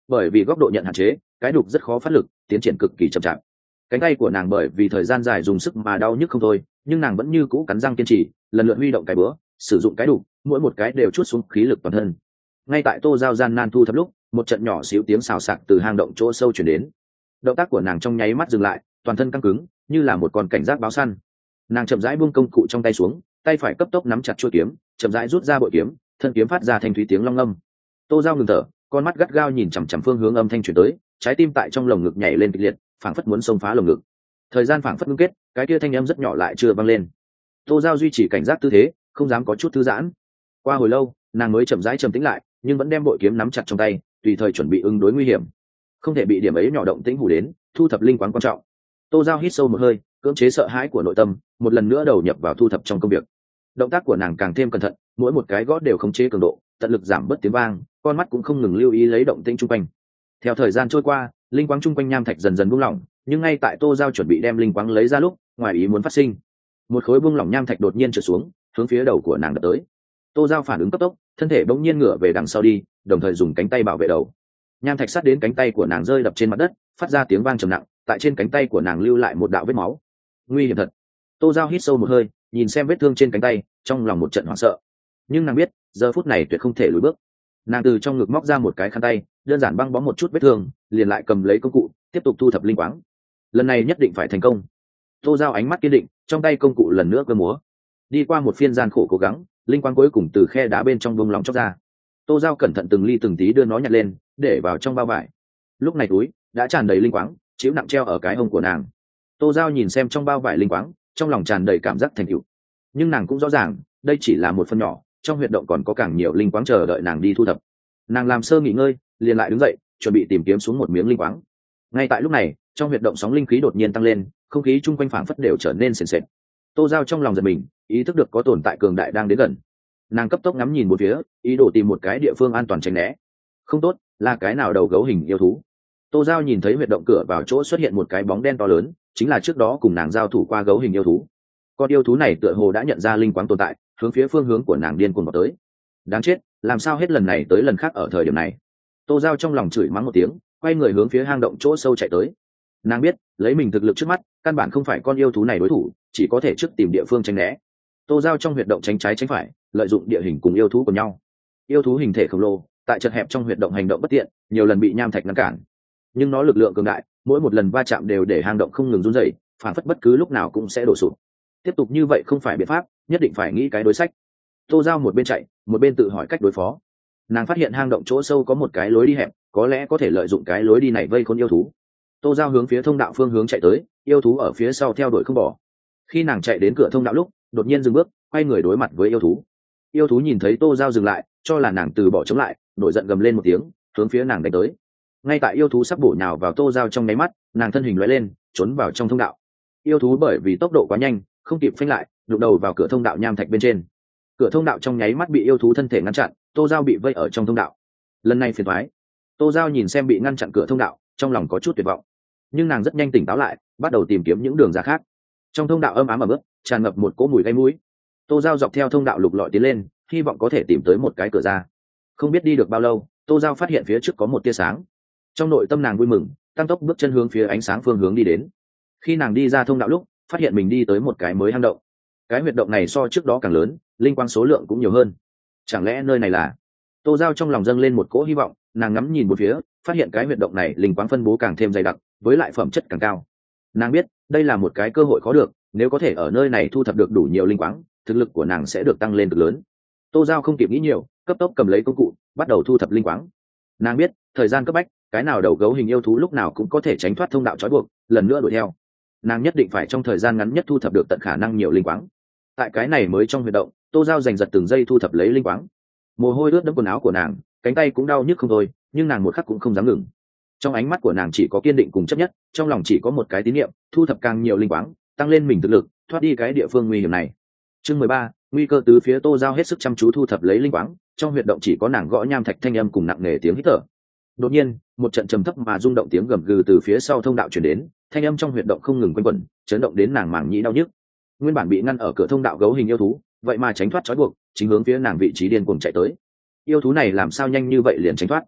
bởi vì góc độ nhận hạn chế, cái đục rất khó phát lực, tiến triển cực kỳ chậm chạp. Cánh tay của nàng bởi vì thời gian dài dùng sức mà đau nhức không thôi, nhưng nàng vẫn như cũ cắn răng kiên trì, lần lượt huy động cái búa, sử dụng cái đục, mỗi một cái đều chút xuống khí lực toàn thân. Ngay tại Tô Giao gian nan thu thập lúc, một trận nhỏ xíu tiếng xào xạc từ hang động chỗ sâu chuyển đến. Động tác của nàng trong nháy mắt dừng lại, toàn thân căng cứng, như là một con cảnh giác báo săn. Nàng chậm rãi buông công cụ trong tay xuống, tay phải cấp tốc nắm chặt chuôi kiếm, chậm rãi rút ra bội kiếm, thân kiếm phát ra thanh thúy tiếng long ngâm. Tô Giao ngừng thở, con mắt gắt gao nhìn chằm chằm phương hướng âm thanh truyền tới, trái tim tại trong lồng ngực nhảy lên kịch liệt, phảng phất muốn xông phá lồng ngực. Thời gian phảng phất ngưng kết, cái kia thanh âm rất nhỏ lại chưa vang lên. Tô Giao duy trì cảnh giác tư thế, không dám có chút thư giãn. Qua hồi lâu, nàng mới chậm rãi trầm tĩnh lại, nhưng vẫn đem bội kiếm nắm chặt trong tay, tùy thời chuẩn bị ứng đối nguy hiểm. Không thể bị điểm ấy nhỏ động tĩnh hù đến, thu thập linh quáng quan trọng. Tô Giao hít sâu một hơi, cưỡng chế sợ hãi của nội tâm, một lần nữa đầu nhập vào thu thập trong công việc. Động tác của nàng càng thêm cẩn thận, mỗi một cái gót đều khống chế cường độ, tận lực giảm bớt tiếng vang, con mắt cũng không ngừng lưu ý lấy động tĩnh chung quanh. Theo thời gian trôi qua, linh quáng chung quanh nham thạch dần dần buông lỏng, nhưng ngay tại Tô Giao chuẩn bị đem linh quáng lấy ra lúc, ngoài ý muốn phát sinh. Một khối buông lỏng nham thạch đột nhiên trượt xuống, hướng phía đầu của nàng đập tới. Tô Giao phản ứng cấp tốc, thân thể bỗng nhiên ngửa về đằng sau đi, đồng thời dùng cánh tay bảo vệ đầu. Nham thạch sát đến cánh tay của nàng rơi đập trên mặt đất, phát ra tiếng vang trầm nặng, tại trên cánh tay của nàng lưu lại một đạo vết máu. Nguy hiểm thật. Tô Giao hít sâu một hơi, nhìn xem vết thương trên cánh tay, trong lòng một trận hoảng sợ. Nhưng nàng biết, giờ phút này tuyệt không thể lùi bước. Nàng từ trong ngực móc ra một cái khăn tay, đơn giản băng bó một chút vết thương, liền lại cầm lấy công cụ, tiếp tục thu thập linh quáng. Lần này nhất định phải thành công. Tô Giao ánh mắt kiên định, trong tay công cụ lần nữa cơ múa. Đi qua một phiên gian khổ cố gắng, linh quáng cuối cùng từ khe đá bên trong bông lòng chóc ra. Tô Giao cẩn thận từng ly từng tí đưa nó nhặt lên, để vào trong bao vải. Lúc này túi đã tràn đầy linh quáng, chịu nặng treo ở cái hông của nàng. Tô Giao nhìn xem trong bao vải linh quáng, trong lòng tràn đầy cảm giác thành tựu. Nhưng nàng cũng rõ ràng, đây chỉ là một phần nhỏ, trong huyệt động còn có càng nhiều linh quáng chờ đợi nàng đi thu thập. Nàng làm sơ nghỉ ngơi, liền lại đứng dậy, chuẩn bị tìm kiếm xuống một miếng linh quáng. Ngay tại lúc này, trong huyệt động sóng linh khí đột nhiên tăng lên, không khí chung quanh phảng phất đều trở nên sền sệt. Tô Giao trong lòng giật mình, ý thức được có tồn tại cường đại đang đến gần. Nàng cấp tốc ngắm nhìn một phía, ý đồ tìm một cái địa phương an toàn tránh né. Không tốt, là cái nào đầu gấu hình yêu thú. Tô Giao nhìn thấy huyệt động cửa vào chỗ xuất hiện một cái bóng đen to lớn, chính là trước đó cùng nàng giao thủ qua gấu hình yêu thú. Con yêu thú này tựa hồ đã nhận ra linh quáng tồn tại, hướng phía phương hướng của nàng điên cuồng vào tới. Đáng chết, làm sao hết lần này tới lần khác ở thời điểm này. Tô Giao trong lòng chửi mắng một tiếng, quay người hướng phía hang động chỗ sâu chạy tới. Nàng biết, lấy mình thực lực trước mắt, căn bản không phải con yêu thú này đối thủ, chỉ có thể trước tìm địa phương tránh né. Tô Giao trong huyệt động tránh trái tránh phải, lợi dụng địa hình cùng yêu thú của nhau. Yêu thú hình thể khổng lồ, tại chật hẹp trong huyệt động hành động bất tiện, nhiều lần bị nham thạch ngăn cản. Nhưng nó lực lượng cường đại, mỗi một lần va chạm đều để hang động không ngừng run rẩy, phản phất bất cứ lúc nào cũng sẽ đổ sụp. Tiếp tục như vậy không phải biện pháp, nhất định phải nghĩ cái đối sách. Tô Giao một bên chạy, một bên tự hỏi cách đối phó. Nàng phát hiện hang động chỗ sâu có một cái lối đi hẹp, có lẽ có thể lợi dụng cái lối đi này vây khốn yêu thú. Tô Giao hướng phía thông đạo phương hướng chạy tới, yêu thú ở phía sau theo đuổi không bỏ. Khi nàng chạy đến cửa thông đạo lúc, đột nhiên dừng bước, quay người đối mặt với yêu thú. Yêu thú nhìn thấy Tô Giao dừng lại, cho là nàng từ bỏ chống lại, nổi giận gầm lên một tiếng, hướng phía nàng đánh tới. Ngay tại yêu thú sắp bổ nhào vào Tô Giao trong nháy mắt, nàng thân hình lóe lên, trốn vào trong thông đạo. Yêu thú bởi vì tốc độ quá nhanh, không kịp phanh lại, đụng đầu vào cửa thông đạo nham thạch bên trên. Cửa thông đạo trong nháy mắt bị yêu thú thân thể ngăn chặn, Tô Giao bị vây ở trong thông đạo. Lần này phiền toái. Tô Giao nhìn xem bị ngăn chặn cửa thông đạo, trong lòng có chút tuyệt vọng. Nhưng nàng rất nhanh tỉnh táo lại, bắt đầu tìm kiếm những đường ra khác. Trong thông đạo âm ám ẩm ướt, tràn ngập một cỗ mùi gây mũi. Tô Giao dọc theo thông đạo lục lọi tiến lên, hy vọng có thể tìm tới một cái cửa ra. Không biết đi được bao lâu, Tô Giao phát hiện phía trước có một tia sáng. Trong nội tâm nàng vui mừng, tăng tốc bước chân hướng phía ánh sáng phương hướng đi đến. Khi nàng đi ra thông đạo lúc, phát hiện mình đi tới một cái mới hang động. Cái huyệt động này so trước đó càng lớn, linh quang số lượng cũng nhiều hơn. Chẳng lẽ nơi này là? Tô Giao trong lòng dâng lên một cỗ hy vọng, nàng ngắm nhìn một phía, phát hiện cái huyệt động này linh quang phân bố càng thêm dày đặc, với lại phẩm chất càng cao. Nàng biết, đây là một cái cơ hội khó được, nếu có thể ở nơi này thu thập được đủ nhiều linh quang, thực lực của nàng sẽ được tăng lên cực lớn. Tô Giao không kịp nghĩ nhiều, cấp tốc cầm lấy công cụ, bắt đầu thu thập linh quang. Nàng biết, thời gian cấp bách, cái nào đầu gấu hình yêu thú lúc nào cũng có thể tránh thoát thông đạo trói buộc, lần nữa đuổi theo. Nàng nhất định phải trong thời gian ngắn nhất thu thập được tận khả năng nhiều linh quang. Tại cái này mới trong huyệt động, Tô Giao giành giật từng giây thu thập lấy linh quang. Mồ hôi ướt đẫm quần áo của nàng, cánh tay cũng đau nhức không thôi, nhưng nàng một khắc cũng không dám ngừng. Trong ánh mắt của nàng chỉ có kiên định cùng chấp nhất, trong lòng chỉ có một cái tín niệm, thu thập càng nhiều linh quang, tăng lên mình thực lực, thoát đi cái địa phương nguy hiểm này. Chương 13, nguy cơ từ phía. Tô Giao hết sức chăm chú thu thập lấy linh quang, trong huyệt động chỉ có nàng gõ nham thạch thanh âm cùng nặng nề tiếng hít thở. Đột nhiên, một trận trầm thấp mà rung động tiếng gầm gừ từ phía sau thông đạo truyền đến, thanh âm trong huyệt động không ngừng quanh quẩn, chấn động đến nàng màng nhĩ đau nhức. Nguyên bản bị ngăn ở cửa thông đạo gấu hình yêu thú, vậy mà tránh thoát trói buộc, chính hướng phía nàng vị trí điên cuồng chạy tới. Yêu thú này làm sao nhanh như vậy liền tránh thoát?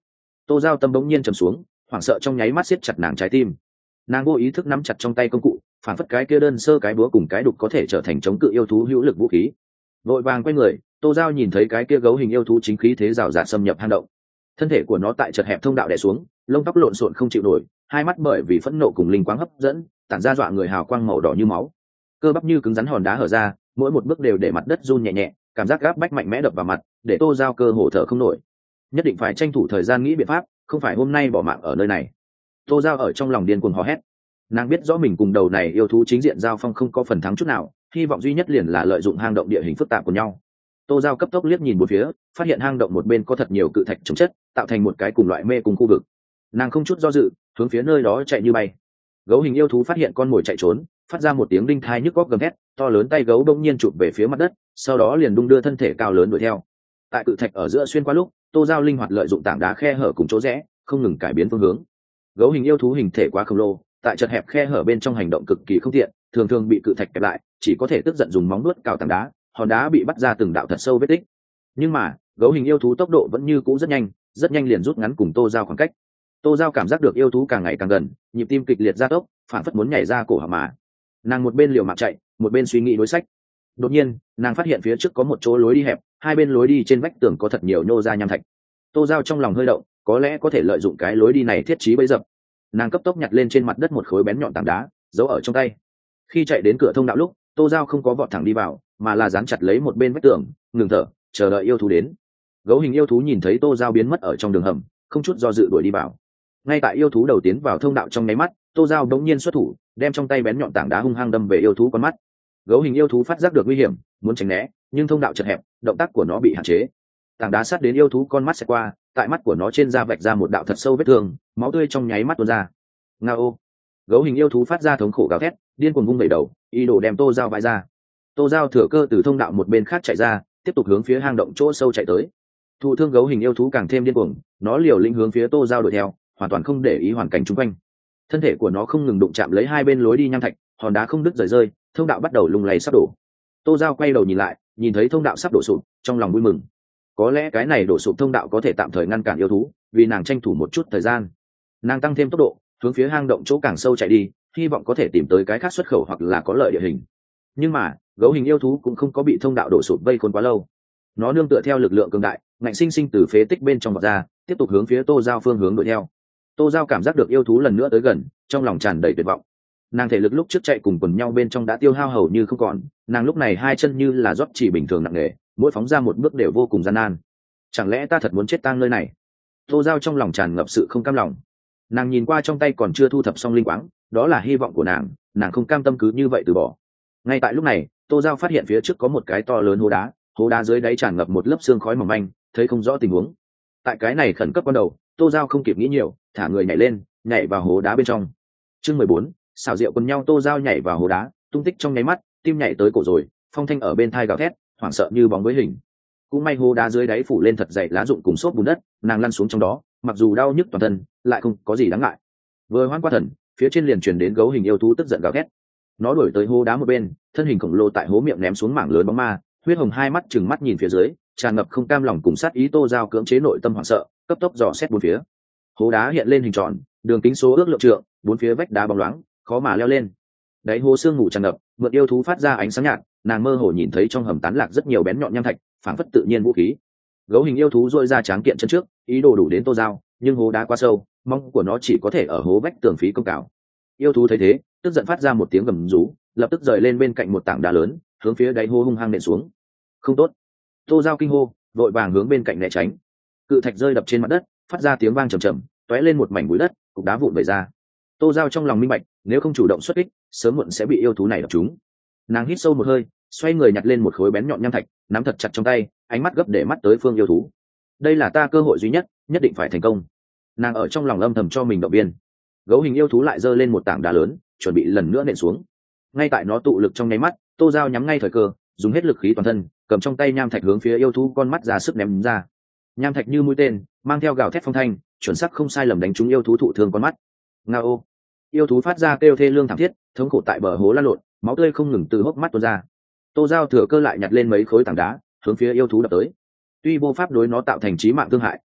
Tô Giao tâm bỗng nhiên trầm xuống, hoảng sợ trong nháy mắt siết chặt nàng trái tim. Nàng vô ý thức nắm chặt trong tay công cụ, phản phất cái kia đơn sơ cái búa cùng cái đục có thể trở thành chống cự yêu thú hữu lực vũ khí. Vội vàng quay người, Tô Giao nhìn thấy cái kia gấu hình yêu thú chính khí thế rào rạt xâm nhập hang động. Thân thể của nó tại chật hẹp thông đạo đè xuống, lông tóc lộn xộn không chịu nổi, hai mắt bởi vì phẫn nộ cùng linh quang hấp dẫn, tản ra dọa người hào quang màu đỏ như máu. Cơ bắp như cứng rắn hòn đá hở ra, mỗi một bước đều để mặt đất run nhẹ nhẹ, cảm giác gáp bách mạnh mẽ đập vào mặt, để Tô Giao cơ hồ thở không nổi. Nhất định phải tranh thủ thời gian nghĩ biện pháp, không phải hôm nay bỏ mạng ở nơi này. Tô Giao ở trong lòng điên cuồng hò hét. Nàng biết rõ mình cùng đầu này yêu thú chính diện giao phong không có phần thắng chút nào, hy vọng duy nhất liền là lợi dụng hang động địa hình phức tạp của nhau. Tô Giao cấp tốc liếc nhìn một phía, phát hiện hang động một bên có thật nhiều cự thạch chống chất, tạo thành một cái cùng loại mê cùng khu vực. Nàng không chút do dự, hướng phía nơi đó chạy như bay. Gấu hình yêu thú phát hiện con mồi chạy trốn, phát ra một tiếng đinh thai nhức góc gầm thét, to lớn tay gấu bỗng nhiên chụp về phía mặt đất, sau đó liền đung đưa thân thể cao lớn đuổi theo. Tại cự thạch ở giữa xuyên qua lúc, Tô Giao linh hoạt lợi dụng tảng đá khe hở cùng chỗ rẽ, không ngừng cải biến phương hướng. Gấu hình yêu thú hình thể quá khổng lồ, tại chật hẹp khe hở bên trong hành động cực kỳ không tiện, thường thường bị cự thạch kẹp lại, chỉ có thể tức giận dùng móng nuốt cào tảng đá, hòn đá bị bắt ra từng đạo thật sâu vết tích. Nhưng mà gấu hình yêu thú tốc độ vẫn như cũ rất nhanh liền rút ngắn cùng Tô Giao khoảng cách. Tô Giao cảm giác được yêu thú càng ngày càng gần, nhịp tim kịch liệt gia tốc, phản phất muốn nhảy ra cổ họng mà. Nàng một bên liều mạng chạy, một bên suy nghĩ đối sách. Đột nhiên nàng phát hiện phía trước có một chỗ lối đi hẹp, hai bên lối đi trên vách tường có thật nhiều nhô ra nham thạch. Tô Giao trong lòng hơi động, có lẽ có thể lợi dụng cái lối đi này thiết trí bẫy dập. Nàng cấp tốc nhặt lên trên mặt đất một khối bén nhọn tảng đá, giấu ở trong tay. Khi chạy đến cửa thông đạo lúc, Tô Giao không có vọt thẳng đi vào, mà là dán chặt lấy một bên vách tường, ngừng thở, chờ đợi yêu thú đến. Gấu hình yêu thú nhìn thấy Tô Giao biến mất ở trong đường hầm, không chút do dự đuổi đi vào. Ngay tại yêu thú đầu tiến vào thông đạo trong nháy mắt, Tô Giao đống nhiên xuất thủ, đem trong tay bén nhọn tảng đá hung hăng đâm về yêu thú con mắt. Gấu hình yêu thú phát giác được nguy hiểm, muốn tránh né, nhưng thông đạo chật hẹp, động tác của nó bị hạn chế. Tảng đá sát đến yêu thú con mắt sẽ qua, tại mắt của nó trên da vạch ra một đạo thật sâu vết thương, máu tươi trong nháy mắt tuôn ra. Ngao! Gấu hình yêu thú phát ra thống khổ gào thét, điên cuồng vung vẩy đầu, ý đồ đem Tô Giao vãi ra. Tô Giao thừa cơ từ thông đạo một bên khác chạy ra, tiếp tục hướng phía hang động chỗ sâu chạy tới. Thụ thương gấu hình yêu thú càng thêm điên cuồng, nó liều lĩnh hướng phía Tô Giao đuổi theo, hoàn toàn không để ý hoàn cảnh xung quanh. Thân thể của nó không ngừng đụng chạm lấy hai bên lối đi nham thạch, hòn đá không đứt rời rơi, thông đạo bắt đầu lung lay sắp đổ. Tô Giao quay đầu nhìn lại, nhìn thấy thông đạo sắp đổ sụp, trong lòng vui mừng. Có lẽ cái này đổ sụp thông đạo có thể tạm thời ngăn cản yêu thú, vì nàng tranh thủ một chút thời gian. Nàng tăng thêm tốc độ, hướng phía hang động chỗ càng sâu chạy đi, hy vọng có thể tìm tới cái khác xuất khẩu hoặc là có lợi địa hình. Nhưng mà gấu hình yêu thú cũng không có bị thông đạo đổ sụp vây khốn quá lâu. Nó nương tựa theo lực lượng cường đại, ngạnh sinh sinh từ phế tích bên trong vọt ra, tiếp tục hướng phía Tô Giao phương hướng đuổi theo. Tô Giao cảm giác được yêu thú lần nữa tới gần, trong lòng tràn đầy tuyệt vọng. Nàng thể lực lúc trước chạy cùng quần nhau bên trong đã tiêu hao hầu như không còn, nàng lúc này hai chân như là rót chỉ bình thường nặng nề, mỗi phóng ra một bước đều vô cùng gian nan. Chẳng lẽ ta thật muốn chết tang nơi này? Tô Giao trong lòng tràn ngập sự không cam lòng. Nàng nhìn qua trong tay còn chưa thu thập xong linh quáng, đó là hy vọng của nàng không cam tâm cứ như vậy từ bỏ. Ngay tại lúc này, Tô Giao phát hiện phía trước có một cái to lớn hố đá dưới đáy tràn ngập một lớp xương khói mỏng manh, thấy không rõ tình huống. Tại cái này khẩn cấp ban đầu, Tô Giao không kịp nghĩ nhiều, thả người nhảy lên, nhảy vào hố đá bên trong. Chương 14, xảo diệu quần nhau. Tô Giao nhảy vào hố đá, tung tích trong nháy mắt, tim nhảy tới cổ rồi, phong thanh ở bên thai gào thét, hoảng sợ như bóng với hình. Cũng may hố đá dưới đáy phủ lên thật dày lá rụng cùng xốp bùn đất, nàng lăn xuống trong đó, mặc dù đau nhức toàn thân, lại không có gì đáng ngại. Vừa hoan qua thần, phía trên liền truyền đến gấu hình yêu thú tức giận gào thét. Nó đuổi tới hố đá một bên, thân hình khổng lồ tại hố miệng ném xuống mảng lớn bóng ma, huyết hồng hai mắt trừng mắt nhìn phía dưới, tràn ngập không cam lòng cùng sát ý. Tô Giao cưỡng chế nội tâm hoảng sợ, cấp tốc dò xét bốn phía. Hố đá hiện lên hình tròn, đường kính số ước lượng trượng, bốn phía vách đá bóng loáng, khó mà leo lên. Đáy hố sương mù tràn ngập, mượn yêu thú phát ra ánh sáng nhạt, nàng mơ hồ nhìn thấy trong hầm tán lạc rất nhiều bén nhọn nham thạch, phảng phất tự nhiên vũ khí. Gấu hình yêu thú duỗi ra tráng kiện chân trước, ý đồ đủ đến Tô Giao, nhưng hố đá quá sâu, mong của nó chỉ có thể ở hố vách tường phí công cào. Yêu thú thấy thế, tức giận phát ra một tiếng gầm rú, lập tức rời lên bên cạnh một tảng đá lớn, hướng phía đáy hố hung hăng nện xuống. Không tốt! Tô Giao kinh hô, vội vàng hướng bên cạnh né tránh. Cự thạch rơi đập trên mặt đất, phát ra tiếng vang trầm trầm, tóe lên một mảnh bụi đất, cục đá vụn vẩy ra. Tô Giao trong lòng minh bạch, nếu không chủ động xuất kích, sớm muộn sẽ bị yêu thú này đập trúng. Nàng hít sâu một hơi, xoay người nhặt lên một khối bén nhọn nham thạch, nắm thật chặt trong tay, ánh mắt gấp để mắt tới phương yêu thú. Đây là ta cơ hội duy nhất, nhất định phải thành công. Nàng ở trong lòng âm thầm cho mình động viên. Gấu hình yêu thú lại giơ lên một tảng đá lớn, chuẩn bị lần nữa nện xuống. Ngay tại nó tụ lực trong nháy mắt, Tô Giao nhắm ngay thời cơ, dùng hết lực khí toàn thân, cầm trong tay nham thạch hướng phía yêu thú con mắt ra sức ném ra. Nham thạch như mũi tên, mang theo gào thét phong thanh, chuẩn xác không sai lầm đánh trúng yêu thú thụ thương con mắt. Ngao! Yêu thú phát ra kêu thê lương thảm thiết, thống khổ tại bờ hố lăn lộn, máu tươi không ngừng từ hốc mắt tuôn ra. Tô Giao thừa cơ lại nhặt lên mấy khối tảng đá, hướng phía yêu thú đập tới. Tuy vô pháp đối nó tạo thành chí mạng thương hại,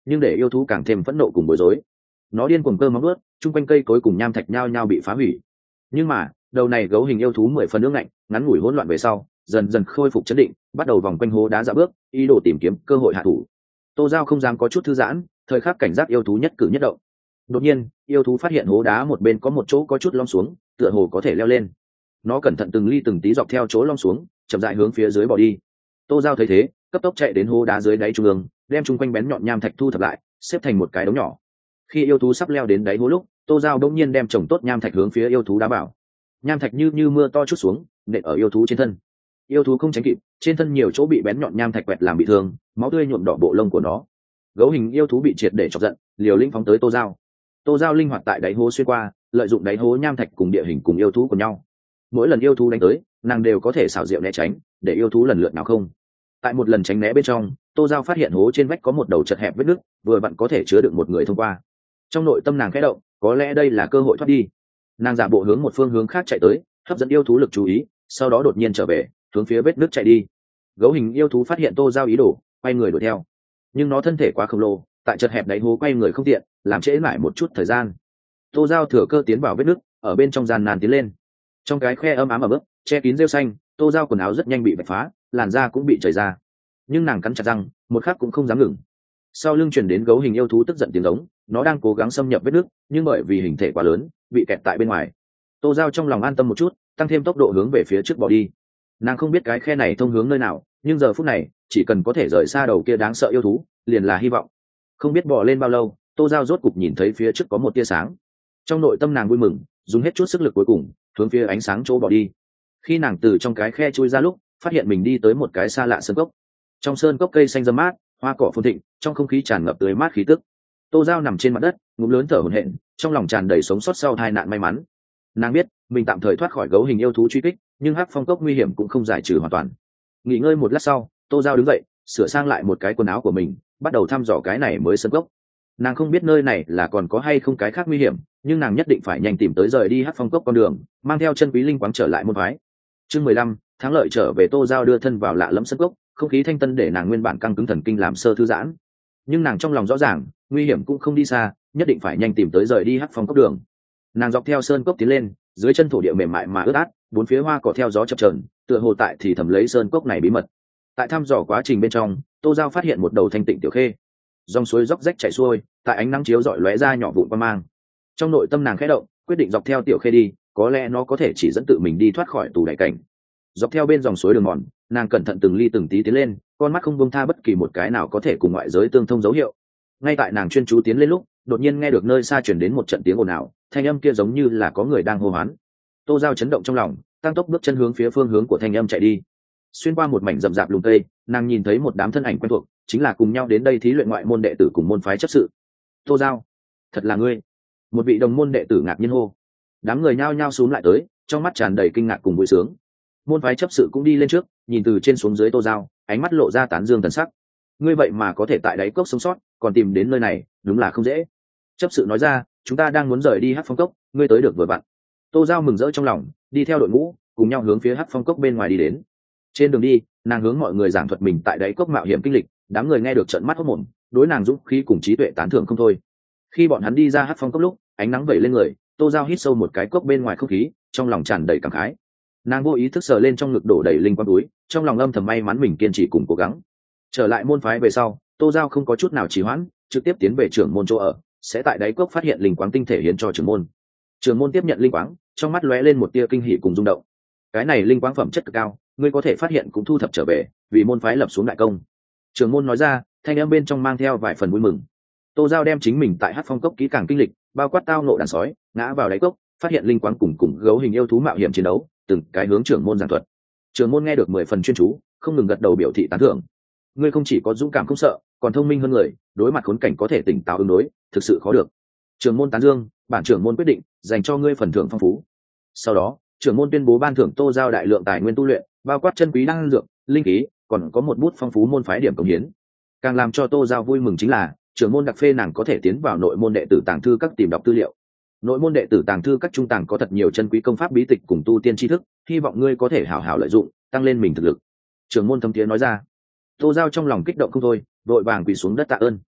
nhưng để yêu thú càng thêm phẫn nộ cùng bối rối. Nó điên cuồng cơ móng ướt, chung quanh cây cối cùng nham thạch nhao nhao bị phá hủy. Nhưng mà đầu này gấu hình yêu thú 10 phần nước ngạnh, ngắn ngủi hỗn loạn về sau dần dần khôi phục chấn định, bắt đầu vòng quanh hố đá dạo bước, ý đồ tìm kiếm cơ hội hạ thủ. Tô Giao không dám có chút thư giãn, thời khắc cảnh giác yêu thú nhất cử nhất động. Đột nhiên yêu thú phát hiện hố đá một bên có một chỗ có chút lom xuống, tựa hồ có thể leo lên. Nó cẩn thận từng ly từng tí dọc theo chỗ lom xuống, chậm rãi hướng phía dưới bỏ đi. Tô Giao thấy thế, cấp tốc chạy đến hố đá dưới đáy trung ương, đem chung quanh bén nhọn nham thạch thu thập lại, xếp thành một cái đống nhỏ. Khi yêu thú sắp leo đến đáy hố lúc, Tô Giao đột nhiên đem trồng tốt nham thạch hướng phía yêu thú đá bảo. Nham thạch như mưa to chút xuống, nện ở yêu thú trên thân. Yêu thú không tránh kịp, trên thân nhiều chỗ bị bén nhọn nham thạch quẹt làm bị thương, máu tươi nhuộm đỏ bộ lông của nó. Gấu hình yêu thú bị triệt để chọc giận, liều lĩnh phóng tới Tô Giao. Tô Giao linh hoạt tại đáy hố xuyên qua, lợi dụng đáy hố nham thạch cùng địa hình cùng yêu thú của nhau. Mỗi lần yêu thú đánh tới, nàng đều có thể xảo diệu né tránh, để yêu thú lần lượt nào không. Tại một lần tránh né bên trong, Tô Giao phát hiện hố trên vách có một đầu chật hẹp vết nứt, vừa vặn có thể chứa được một người thông qua. Trong nội tâm nàng khẽ động, có lẽ đây là cơ hội thoát đi. Nàng giả bộ hướng một phương hướng khác chạy tới, hấp dẫn yêu thú lực chú ý, sau đó đột nhiên trở về, hướng phía vết nứt chạy đi. Gấu hình yêu thú phát hiện Tô Giao ý đồ, quay người đuổi theo, nhưng nó thân thể quá khổng lồ, tại chật hẹp đáy hố quay người không tiện, làm trễ lại một chút thời gian. Tô Giao thừa cơ tiến vào vết nứt, ở bên trong gian nan tiến lên. Trong cái khe ấm ám ở bước che kín rêu xanh, Tô Giao quần áo rất nhanh bị vạch phá, làn da cũng bị chảy ra, nhưng nàng cắn chặt răng, một khắc cũng không dám ngừng. Sau lưng truyền đến gấu hình yêu thú tức giận tiếng giống, nó đang cố gắng xâm nhập vết nứt, nhưng bởi vì hình thể quá lớn, bị kẹt tại bên ngoài. Tô Giao trong lòng an tâm một chút, tăng thêm tốc độ hướng về phía trước bỏ đi. Nàng không biết cái khe này thông hướng nơi nào, nhưng giờ phút này chỉ cần có thể rời xa đầu kia đáng sợ yêu thú liền là hy vọng. Không biết bỏ lên bao lâu, Tô Giao rốt cục nhìn thấy phía trước có một tia sáng. Trong nội tâm nàng vui mừng, dùng hết chút sức lực cuối cùng hướng phía ánh sáng chỗ bỏ đi. Khi nàng từ trong cái khe chui ra lúc, phát hiện mình đi tới một cái xa lạ sơn cốc. Trong sơn cốc cây xanh rậm mát, hoa cỏ phồn thịnh, trong không khí tràn ngập tươi mát khí tức. Tô Giao nằm trên mặt đất, ngụm lớn thở hổn hển, trong lòng tràn đầy sống sót sau tai nạn may mắn. Nàng biết mình tạm thời thoát khỏi gấu hình yêu thú truy kích, nhưng hắc phong cốc nguy hiểm cũng không giải trừ hoàn toàn. Nghỉ ngơi một lát sau, Tô Giao đứng dậy, sửa sang lại một cái quần áo của mình, bắt đầu thăm dò cái này mới sơn cốc. Nàng không biết nơi này là còn có hay không cái khác nguy hiểm, nhưng nàng nhất định phải nhanh tìm tới rời đi hắc phong cốc con đường, mang theo chân quý linh quáng trở lại môn phái. Chương 15, thắng lợi trở về. Tô Giao đưa thân vào lạ lẫm sơn cốc, không khí thanh tân để nàng nguyên bản căng cứng thần kinh làm sơ thư giãn. Nhưng nàng trong lòng rõ ràng, nguy hiểm cũng không đi xa, nhất định phải nhanh tìm tới rời đi hắc phong cốc đường. Nàng dọc theo sơn cốc tiến lên, dưới chân thổ địa mềm mại mà ướt át, bốn phía hoa cỏ theo gió chập chờn, tựa hồ tại thì thầm lấy sơn cốc này bí mật. Tại thăm dò quá trình bên trong, Tô Giao phát hiện một đầu thanh tịnh tiểu khê, dòng suối róc rách chảy xuôi, tại ánh nắng chiếu rọi lóe ra nhỏ vụn qua mang. Trong nội tâm nàng khẽ động, quyết định dọc theo tiểu khê đi, có lẽ nó có thể chỉ dẫn tự mình đi thoát khỏi tù đại cảnh. Dọc theo bên dòng suối đường mòn, nàng cẩn thận từng ly từng tí tiến lên, con mắt không buông tha bất kỳ một cái nào có thể cùng ngoại giới tương thông dấu hiệu. Ngay tại nàng chuyên chú tiến lên lúc, đột nhiên nghe được nơi xa truyền đến một trận tiếng ồn ào, thanh âm kia giống như là có người đang hô hoán. Tô Giao chấn động trong lòng, tăng tốc bước chân hướng phía phương hướng của thanh âm chạy đi. Xuyên qua một mảnh rậm rạp lùm cây, nàng nhìn thấy một đám thân ảnh quen thuộc, chính là cùng nhau đến đây thí luyện ngoại môn đệ tử cùng môn phái chấp sự. Tô Giao, thật là ngươi! Một vị đồng môn đệ tử ngạc nhiên hô. Đám người nhao nhao xúm lại tới, trong mắt tràn đầy kinh ngạc cùng vui sướng. Môn phái chấp sự cũng đi lên trước, nhìn từ trên xuống dưới Tô Giao, ánh mắt lộ ra tán dương thần sắc. Ngươi vậy mà có thể tại đáy cốc sống sót, còn tìm đến nơi này, đúng là không dễ. Chấp sự nói ra, chúng ta đang muốn rời đi hắc phong cốc, ngươi tới được vừa vặn. Tô Giao mừng rỡ trong lòng, đi theo đội ngũ, cùng nhau hướng phía hắc phong cốc bên ngoài đi đến. Trên đường đi, nàng hướng mọi người giảng thuật mình tại đáy cốc mạo hiểm kinh lịch, đám người nghe được trợn mắt hốt mồm, đối nàng dũng khí cùng trí tuệ tán thưởng không thôi. Khi bọn hắn đi ra hắc phong cốc lúc, ánh nắng vẩy lên người, Tô Giao hít sâu một cái cốc bên ngoài không khí, trong lòng tràn đầy cảm khái. Nàng vô ý thức sờ lên trong ngực đổ đầy linh quang túi, trong lòng âm thầm may mắn mình kiên trì cùng cố gắng. Trở lại môn phái về sau, Tô Giao không có chút nào trì hoãn, trực tiếp tiến về trưởng môn chỗ ở, sẽ tại đáy cốc phát hiện linh quáng tinh thể hiến cho trưởng môn. Trưởng môn tiếp nhận linh quáng, trong mắt lóe lên một tia kinh hỉ cùng rung động. Cái này linh quáng phẩm chất cực cao, ngươi có thể phát hiện cũng thu thập trở về, vì môn phái lập xuống đại công. Trưởng môn nói ra, thanh âm bên trong mang theo vài phần vui mừng. Tô Giao đem chính mình tại hắc phong cốc kỹ càng kinh lịch, bao quát tao nộ đàn sói, ngã vào đáy cốc, phát hiện linh quáng cùng gấu hình yêu thú mạo hiểm chiến đấu, từng cái hướng trưởng môn giảng thuật. Trưởng môn nghe được 10 phần chuyên chú, không ngừng gật đầu biểu thị tán thưởng. Ngươi không chỉ có dũng cảm không sợ, còn thông minh hơn người, đối mặt khốn cảnh có thể tỉnh táo ứng đối, thực sự khó được. Trưởng môn tán dương, bản trưởng môn quyết định dành cho ngươi phần thưởng phong phú. Sau đó, trưởng môn tuyên bố ban thưởng Tô Giao đại lượng tài nguyên tu luyện, bao quát chân quý đan dược, linh khí, còn có một bút phong phú môn phái điểm công hiến. Càng làm cho Tô Giao vui mừng chính là, trưởng môn đặc phê nàng có thể tiến vào nội môn đệ tử tàng thư các tìm đọc tư liệu. Nội môn đệ tử tàng thư các trung tàng có thật nhiều chân quý công pháp bí tịch cùng tu tiên tri thức, hy vọng ngươi có thể hảo hảo lợi dụng, tăng lên mình thực lực. Trưởng môn thâm tiếng nói ra. Tô Giao trong lòng kích động không thôi, vội vàng quỳ xuống đất tạ ơn.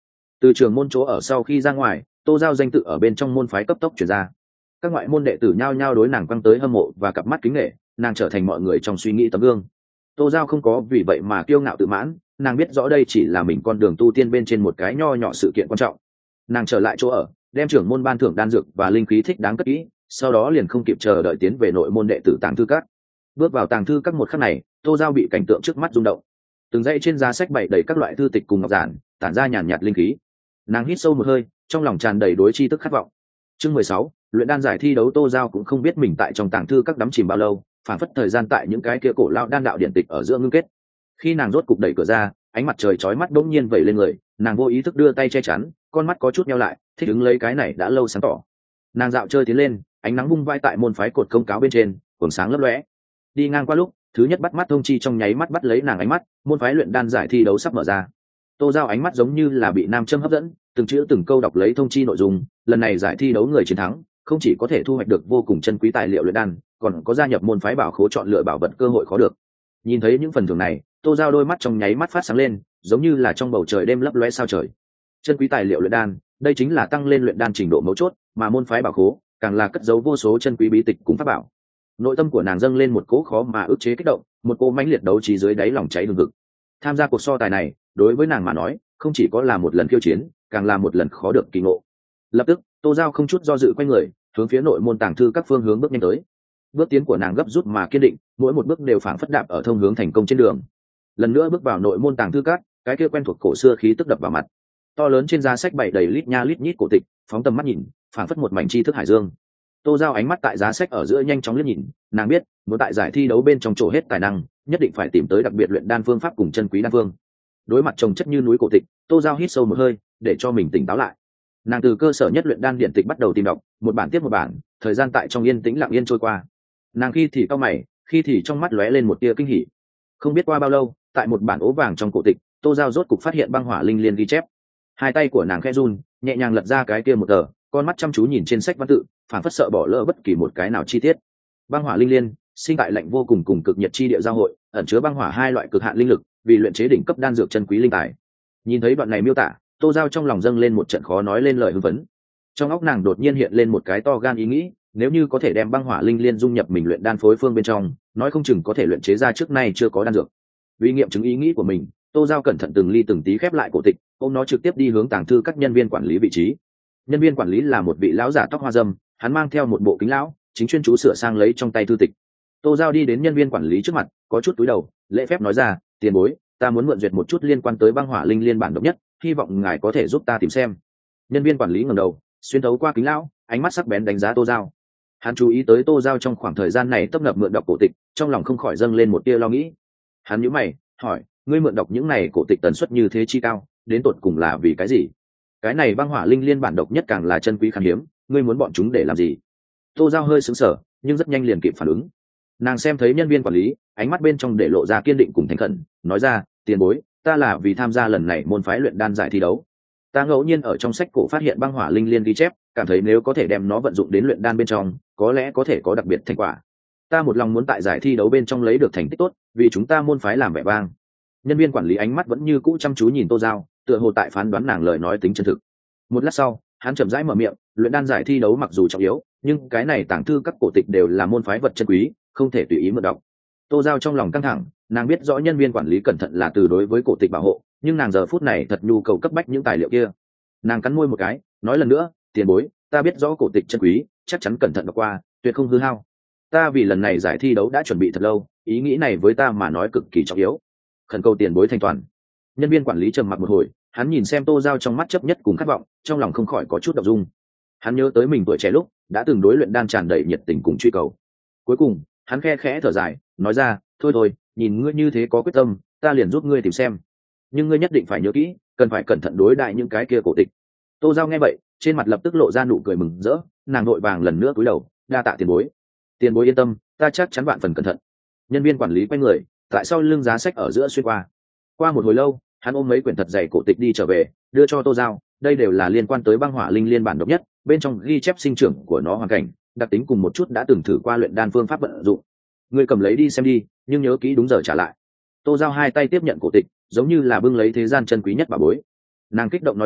Từ trường môn chỗ ở sau khi ra ngoài, Tô Giao danh tự ở bên trong môn phái cấp tốc chuyển ra. Các ngoại môn đệ tử nhao nhao đối nàng quăng tới hâm mộ và cặp mắt kính nể, nàng trở thành mọi người trong suy nghĩ tấm gương. Tô Giao không có vì vậy mà kiêu ngạo tự mãn, nàng biết rõ đây chỉ là mình con đường tu tiên bên trên một cái nho nhỏ sự kiện quan trọng. Nàng trở lại chỗ ở, đem trưởng môn ban thưởng đan dược và linh khí thích đáng cất kỹ, sau đó liền không kịp chờ đợi tiến về nội môn đệ tử tàng thư các. Bước vào tàng thư các một khắc này, Tô Giao bị cảnh tượng trước mắt rung động. Từng dãy trên giá sách bày đầy các loại thư tịch cùng ngọc giản, tản ra nhàn nhạt linh khí. Nàng hít sâu một hơi, trong lòng tràn đầy đối tri thức khát vọng. Chương 16, luyện đan giải thi đấu. Tô Giao cũng không biết mình tại trong tàng thư các đắm chìm bao lâu, phản phất thời gian tại những cái kia cổ lao đan đạo điển tịch ở giữa ngưng kết. Khi nàng rốt cục đẩy cửa ra, ánh mặt trời chói mắt bỗng nhiên vẩy lên người, nàng vô ý thức đưa tay che chắn, con mắt có chút nheo lại, thích ứng lấy cái này đã lâu sáng tỏ. Nàng dạo chơi tiến lên, ánh nắng vung vai tại môn phái cột công cáo bên trên, cuồng sáng lấp lóe. Đi ngang qua lúc, thứ nhất bắt mắt thông chi trong nháy mắt bắt lấy nàng ánh mắt, môn phái luyện đan giải thi đấu sắp mở ra. Tô Giao ánh mắt giống như là bị nam châm hấp dẫn, từng chữ từng câu đọc lấy thông chi nội dung. Lần này giải thi đấu người chiến thắng không chỉ có thể thu hoạch được vô cùng chân quý tài liệu luyện đan, còn có gia nhập môn phái bảo khố chọn lựa bảo vật cơ hội khó được. Nhìn thấy những phần thưởng này, Tô Giao đôi mắt trong nháy mắt phát sáng lên, giống như là trong bầu trời đêm lấp lóe sao trời. Chân quý tài liệu luyện đan, đây chính là tăng lên luyện đan trình độ mấu chốt, mà môn phái bảo khố càng là cất giấu vô số chân quý bí tịch cùng pháp bảo. Nội tâm của nàng dâng lên một cỗ khó mà ức chế kích động, một cỗ mãnh liệt đấu trí dưới đáy lòng cháy hừng hực. Tham gia cuộc so tài này, đối với nàng mà nói, không chỉ có là một lần khiêu chiến, càng là một lần khó được kỳ ngộ. Lập tức, Tô Giao không chút do dự quay người, hướng phía nội môn tàng thư các phương hướng bước nhanh tới. Bước tiến của nàng gấp rút mà kiên định, mỗi một bước đều phảng phất đạp ở thông hướng thành công trên đường. Lần nữa bước vào nội môn tàng thư các, cái kia quen thuộc cổ xưa khí tức đập vào mặt. To lớn trên giá sách bày đầy lít nha lít nhít cổ tịch, phóng tầm mắt nhìn, phảng phất một mảnh tri thức hải dương. Tô Giao ánh mắt tại giá sách ở giữa nhanh chóng liếc nhìn, nàng biết, muốn tại giải thi đấu bên trong chỗ hết tài năng, nhất định phải tìm tới đặc biệt luyện đan phương pháp cùng chân quý đan phương. Đối mặt chồng chất như núi cổ tịch, Tô Giao hít sâu một hơi, để cho mình tỉnh táo lại. Nàng từ cơ sở nhất luyện đan điển tịch bắt đầu tìm đọc, một bản tiếp một bản, thời gian tại trong yên tĩnh lặng yên trôi qua. Nàng khi thì cau mày, khi thì trong mắt lóe lên một tia kinh hỉ. Không biết qua bao lâu, tại một bản ố vàng trong cổ tịch, Tô Giao rốt cục phát hiện băng hỏa linh liên ghi chép. Hai tay của nàng khẽ run, nhẹ nhàng lật ra cái kia một tờ, con mắt chăm chú nhìn trên sách văn tự, phảng phất sợ bỏ lỡ bất kỳ một cái nào chi tiết. Băng hỏa linh liên sinh tại lạnh vô cùng cùng cực nhiệt chi địa giao hội, ẩn chứa băng hỏa hai loại cực hạn linh lực, vì luyện chế đỉnh cấp đan dược chân quý linh tài. Nhìn thấy đoạn này miêu tả, Tô Giao trong lòng dâng lên một trận khó nói lên lời hưng phấn. Trong óc nàng đột nhiên hiện lên một cái to gan ý nghĩ, nếu như có thể đem băng hỏa linh liên dung nhập mình luyện đan phối phương bên trong, nói không chừng có thể luyện chế ra trước nay chưa có đan dược. Vì nghiệm chứng ý nghĩ của mình, Tô Giao cẩn thận từng ly từng tí khép lại cổ tịch, ôm nó trực tiếp đi hướng tàng thư các nhân viên quản lý vị trí. Nhân viên quản lý là một vị lão giả tóc hoa râm, hắn mang theo một bộ kính lão, chính chuyên chú sửa sang lấy trong tay thư tịch. Tô Giao đi đến nhân viên quản lý trước mặt, có chút cúi đầu, lễ phép nói ra, tiền bối, ta muốn mượn duyệt một chút liên quan tới băng hỏa linh liên bản độc nhất, hy vọng ngài có thể giúp ta tìm xem. Nhân viên quản lý ngẩng đầu, xuyên thấu qua kính lão, ánh mắt sắc bén đánh giá Tô Giao. Hắn chú ý tới Tô Giao trong khoảng thời gian này tấp nập mượn đọc cổ tịch, trong lòng không khỏi dâng lên một tia lo nghĩ. Hắn nhíu mày, hỏi, ngươi mượn đọc những này cổ tịch tần suất như thế chi cao, đến tột cùng là vì cái gì? Cái này băng hỏa linh liên bản độc nhất càng là chân quý khan hiếm, ngươi muốn bọn chúng để làm gì? Tô Giao hơi sững sờ, nhưng rất nhanh liền kịp phản ứng. Nàng xem thấy nhân viên quản lý, ánh mắt bên trong để lộ ra kiên định cùng thành khẩn, nói ra, tiền bối, ta là vì tham gia lần này môn phái luyện đan giải thi đấu. Ta ngẫu nhiên ở trong sách cổ phát hiện băng hỏa linh liên ghi chép, cảm thấy nếu có thể đem nó vận dụng đến luyện đan bên trong, có lẽ có thể có đặc biệt thành quả. Ta một lòng muốn tại giải thi đấu bên trong lấy được thành tích tốt, vì chúng ta môn phái làm vẻ vang. Nhân viên quản lý ánh mắt vẫn như cũ chăm chú nhìn Tô Giao, tựa hồ tại phán đoán nàng lời nói tính chân thực. Một lát sau, hắn chậm rãi mở miệng, luyện đan giải thi đấu mặc dù trọng yếu, nhưng cái này tàng thư các cổ tịch đều là môn phái vật chân quý, không thể tùy ý mượn đọc. Tô Giao trong lòng căng thẳng, nàng biết rõ nhân viên quản lý cẩn thận là từ đối với cổ tịch bảo hộ, nhưng nàng giờ phút này thật nhu cầu cấp bách những tài liệu kia. Nàng cắn môi một cái, nói lần nữa, tiền bối, ta biết rõ cổ tịch chân quý, chắc chắn cẩn thận đọc qua, tuyệt không hư hao. Ta vì lần này giải thi đấu đã chuẩn bị thật lâu, ý nghĩ này với ta mà nói cực kỳ trọng yếu, khẩn cầu tiền bối thành toàn. Nhân viên quản lý trầm mặc một hồi, hắn nhìn xem Tô Giao trong mắt chấp nhất cùng khát vọng, trong lòng không khỏi có chút động dung. Hắn nhớ tới mình tuổi trẻ lúc đã từng đối luyện đan tràn đầy nhiệt tình cùng truy cầu. Cuối cùng, hắn khe khẽ thở dài, nói ra, thôi thôi, nhìn ngươi như thế có quyết tâm, ta liền giúp ngươi tìm xem. Nhưng ngươi nhất định phải nhớ kỹ, cần phải cẩn thận đối đại những cái kia cổ tịch. Tô Giao nghe vậy, trên mặt lập tức lộ ra nụ cười mừng rỡ, nàng vội vàng lần nữa cúi đầu, đa tạ tiền bối. Tiền bối yên tâm, ta chắc chắn vạn phần cẩn thận. Nhân viên quản lý quay người, tại sau lưng giá sách ở giữa xuyên qua. Qua một hồi lâu, hắn ôm mấy quyển thật dày cổ tịch đi trở về, đưa cho Tô Giao. Đây đều là liên quan tới băng hỏa linh liên bản độc nhất, bên trong ghi chép sinh trưởng của nó, hoàn cảnh, đặc tính cùng một chút đã từng thử qua luyện đan phương pháp vận dụng. Ngươi cầm lấy đi xem đi, nhưng nhớ kỹ đúng giờ trả lại. Tô Giao hai tay tiếp nhận cổ tịch, giống như là bưng lấy thế gian chân quý nhất bảo bối. Nàng kích động nói ra,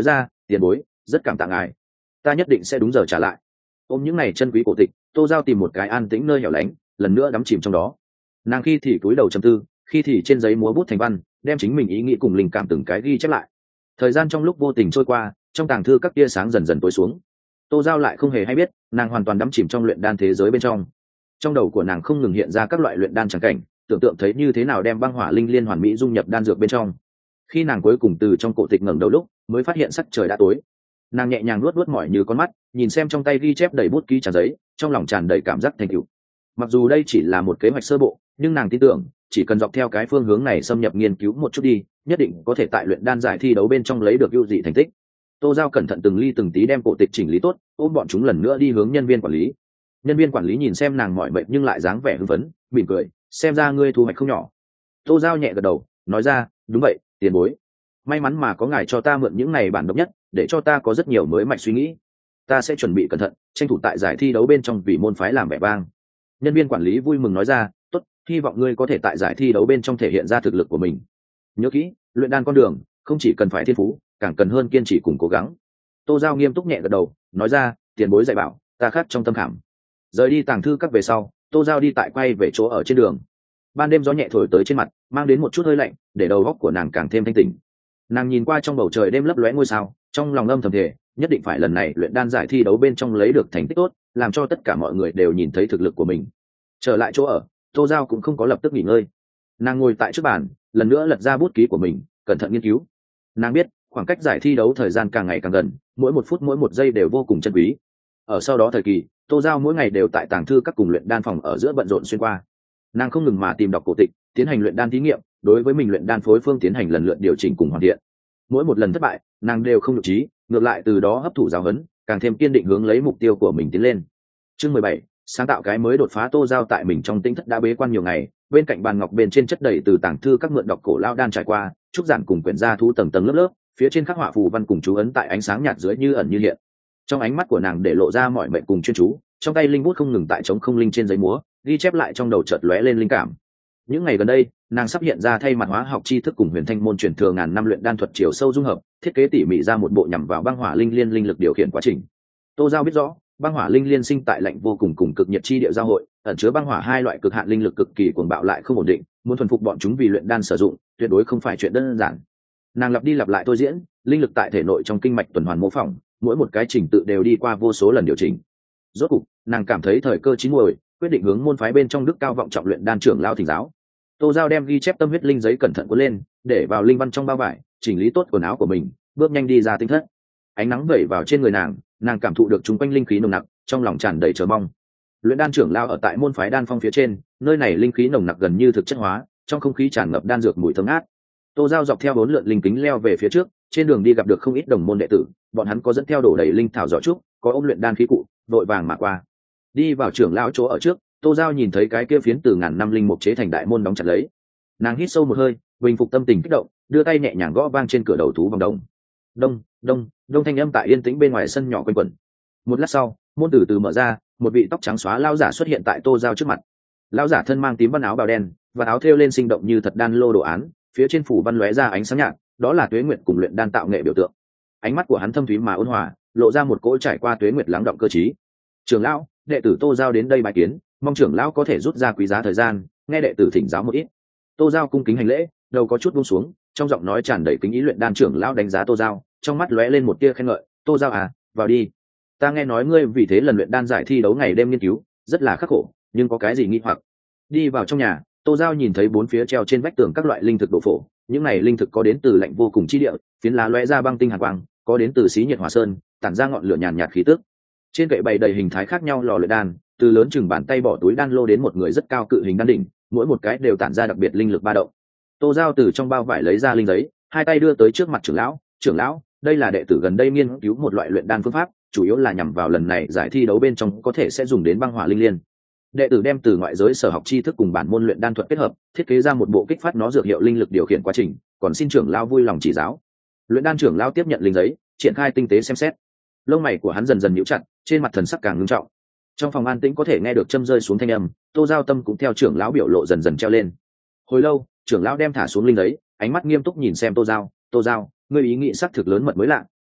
tiền bối, rất cảm tạ ngài, ta nhất định sẽ đúng giờ trả lại. Ôm những này chân quý cổ tịch, Tô Giao tìm một cái an tĩnh nơi hẻo lánh, lần nữa đắm chìm trong đó. Nàng khi thì cúi đầu trầm tư, khi thì trên giấy múa bút thành văn, đem chính mình ý nghĩ cùng linh cảm từng cái ghi chép lại. Thời gian trong lúc vô tình trôi qua, trong tàng thư các tia sáng dần dần tối xuống. Tô Giao lại không hề hay biết, nàng hoàn toàn đắm chìm trong luyện đan thế giới bên trong. Trong đầu của nàng không ngừng hiện ra các loại luyện đan tràng cảnh, tưởng tượng thấy như thế nào đem băng hỏa linh liên hoàn mỹ dung nhập đan dược bên trong. Khi nàng cuối cùng từ trong cổ tịch ngẩng đầu lúc, mới phát hiện sắc trời đã tối. Nàng nhẹ nhàng luốt luốt mỏi như con mắt, nhìn xem trong tay ghi chép đầy bút ký tràn giấy, trong lòng tràn đầy cảm giác thành tựu. Mặc dù đây chỉ là một kế hoạch sơ bộ, nhưng nàng tin tưởng chỉ cần dọc theo cái phương hướng này xâm nhập nghiên cứu một chút đi, nhất định có thể tại luyện đan giải thi đấu bên trong lấy được ưu dị thành tích. Tô Giao cẩn thận từng ly từng tí đem cổ tịch chỉnh lý tốt, ôm bọn chúng lần nữa đi hướng nhân viên quản lý. Nhân viên quản lý nhìn xem nàng mỏi mệt nhưng lại dáng vẻ hưng phấn, mỉm cười, xem ra ngươi thu hoạch không nhỏ. Tô Giao nhẹ gật đầu, nói ra, đúng vậy, tiền bối. May mắn mà có ngài cho ta mượn những này bản độc nhất, để cho ta có rất nhiều mới mạch suy nghĩ. Ta sẽ chuẩn bị cẩn thận, tranh thủ tại giải thi đấu bên trong vì môn phái làm vẻ vang. Nhân viên quản lý vui mừng nói ra, tốt, hy vọng ngươi có thể tại giải thi đấu bên trong thể hiện ra thực lực của mình. Nhớ kỹ, luyện đan con đường không chỉ cần phải thiên phú, càng cần hơn kiên trì cùng cố gắng. Tô Giao nghiêm túc nhẹ gật đầu, nói ra, tiền bối dạy bảo, ta khắc trong tâm khảm. Rời đi tàng thư các về sau, Tô Giao đi tại quay về chỗ ở trên đường. Ban đêm gió nhẹ thổi tới trên mặt, mang đến một chút hơi lạnh, để đầu óc của nàng càng thêm thanh tỉnh. Nàng nhìn qua trong bầu trời đêm lấp lóe ngôi sao, trong lòng âm thầm thề, nhất định phải lần này luyện đan giải thi đấu bên trong lấy được thành tích tốt, làm cho tất cả mọi người đều nhìn thấy thực lực của mình. Trở lại chỗ ở, Tô Giao cũng không có lập tức nghỉ ngơi. Nàng ngồi tại trước bàn, lần nữa lật ra bút ký của mình, cẩn thận nghiên cứu. Nàng biết, khoảng cách giải thi đấu thời gian càng ngày càng gần, mỗi một phút mỗi một giây đều vô cùng chân quý. Ở sau đó thời kỳ, Tô Giao mỗi ngày đều tại tàng thư các cùng luyện đan phòng ở giữa bận rộn xuyên qua. Nàng không ngừng mà tìm đọc cổ tịch, tiến hành luyện đan thí nghiệm, đối với mình luyện đan phối phương tiến hành lần lượt điều chỉnh cùng hoàn thiện. Mỗi một lần thất bại, nàng đều không nhục trí, ngược lại từ đó hấp thụ giáo huấn, càng thêm kiên định hướng lấy mục tiêu của mình tiến lên. Chương 17, sáng tạo cái mới đột phá. Tô Giao tại mình trong tinh thất đã bế quan nhiều ngày, bên cạnh bàn ngọc bên trên chất đầy từ tàng thư các mượn đọc cổ lao đan trải qua, trúc giản cùng quyển gia thú tầng tầng lớp lớp, phía trên khắc họa phù văn cùng chú ấn tại ánh sáng nhạt dưới như ẩn như hiện. Trong ánh mắt của nàng để lộ ra mọi mệnh cùng chuyên chú, trong tay linh bút không ngừng tại trống không linh trên giấy múa, ghi chép lại trong đầu chợt lóe lên linh cảm. Những ngày gần đây, nàng sắp hiện ra thay mặt hóa học tri thức cùng huyền thanh môn truyền thừa ngàn năm luyện đan thuật chiều sâu dung hợp, thiết kế tỉ mỉ ra một bộ nhằm vào băng hỏa linh liên linh lực điều khiển quá trình. Tô Giao biết rõ, băng hỏa linh liên sinh tại lạnh vô cùng cùng cực nhiệt chi địa giao hội, ẩn chứa băng hỏa hai loại cực hạn linh lực cực kỳ cuồng bạo lại không ổn định, muốn thuần phục bọn chúng vì luyện đan sử dụng, tuyệt đối không phải chuyện đơn giản. Nàng lặp đi lặp lại thôi diễn, linh lực tại thể nội trong kinh mạch tuần hoàn mô phỏng, mỗi một cái trình tự đều đi qua vô số lần điều chỉnh. Rốt cục, nàng cảm thấy thời cơ chín muồi, quyết định hướng môn phái bên trong đức cao vọng trọng luyện đan trưởng lao thỉnh giáo. Tô Giao đem ghi chép tâm huyết linh giấy cẩn thận cuốn lên, để vào linh văn trong bao vải, chỉnh lý tốt quần áo của mình, bước nhanh đi ra tinh thất. Ánh nắng vẩy vào trên người nàng, nàng cảm thụ được chúng quanh linh khí nồng nặc, trong lòng tràn đầy chờ mong. Luyện đan trưởng lao ở tại môn phái đan phong phía trên, nơi này linh khí nồng nặc gần như thực chất hóa, trong không khí tràn ngập đan dược mùi thơm ngát. Tô Giao dọc theo 4 lượn linh kính leo về phía trước, trên đường đi gặp được không ít đồng môn đệ tử, bọn hắn có dẫn theo đổ đầy linh thảo giỏ trúc, có ôm luyện đan khí cụ, vội vàng mà qua. Đi vào trưởng lão chỗ ở trước, Tô Giao nhìn thấy cái kia phiến từ ngàn năm linh mục chế thành đại môn đóng chặt lấy. Nàng hít sâu một hơi, bình phục tâm tình kích động, đưa tay nhẹ nhàng gõ vang trên cửa đầu thú vòng đồng. Đông, đông, đông thanh âm tại yên tĩnh bên ngoài sân nhỏ quanh quẩn. Một lát sau, môn từ từ mở ra, một vị tóc trắng xóa lão giả xuất hiện tại Tô Giao trước mặt. Lão giả thân mang tím văn áo bào đen, và áo thêu lên sinh động như thật đan lô đồ án, phía trên phủ văn lóe ra ánh sáng nhạt, đó là tuế nguyệt cùng luyện đan tạo nghệ biểu tượng. Ánh mắt của hắn thâm thúy mà ôn hòa, lộ ra một cỗ trải qua tuế nguyệt lắng động cơ trí. Trưởng lão, đệ tử Tô Giao đến đây bài kiến, mong trưởng lão có thể rút ra quý giá thời gian, nghe đệ tử thỉnh giáo một ít. Tô Giao cung kính hành lễ, đầu có chút buông xuống, trong giọng nói tràn đầy kính ý. Luyện đan trưởng lão đánh giá Tô Giao, trong mắt lóe lên một tia khen ngợi. Tô Giao à, vào đi. Ta nghe nói ngươi vì thế lần luyện đan giải thi đấu ngày đêm nghiên cứu, rất là khắc khổ, nhưng có cái gì nghi hoặc? Đi vào trong nhà, Tô Giao nhìn thấy 4 phía treo trên vách tường các loại linh thực đồ phổ, những này linh thực có đến từ lạnh vô cùng chi địa, phiến lá lóe ra băng tinh hàn quang, có đến từ xí nhiệt hỏa sơn, tản ra ngọn lửa nhàn nhạt khí tức. Trên kệ bày đầy hình thái khác nhau lò luyện đan, từ lớn chừng bàn tay bỏ túi đan lô đến một người rất cao cự hình đan đỉnh, mỗi một cái đều tản ra đặc biệt linh lực ba động. Tô Giao từ trong bao vải lấy ra linh giấy, hai tay đưa tới trước mặt trưởng lão. Trưởng lão, đây là đệ tử gần đây nghiên cứu một loại luyện đan phương pháp, chủ yếu là nhằm vào lần này giải thi đấu bên trong có thể sẽ dùng đến băng hỏa linh liên. Đệ tử đem từ ngoại giới sở học tri thức cùng bản môn luyện đan thuật kết hợp, thiết kế ra một bộ kích phát nó dược hiệu linh lực điều khiển quá trình, còn xin trưởng lão vui lòng chỉ giáo. Luyện đan trưởng lão tiếp nhận linh giấy, triển khai tinh tế xem xét. Lông mày của hắn dần dần nhíu chặt, trên mặt thần sắc càng ngưng trọng. Trong phòng an tĩnh có thể nghe được châm rơi xuống thanh âm, Tô Giao tâm cũng theo trưởng lão biểu lộ dần dần treo lên. Hồi lâu, trưởng lão đem thả xuống linh giấy, ánh mắt nghiêm túc nhìn xem Tô Giao. Tô Giao, ngươi ý nghĩ xác thực lớn mật mới lạ,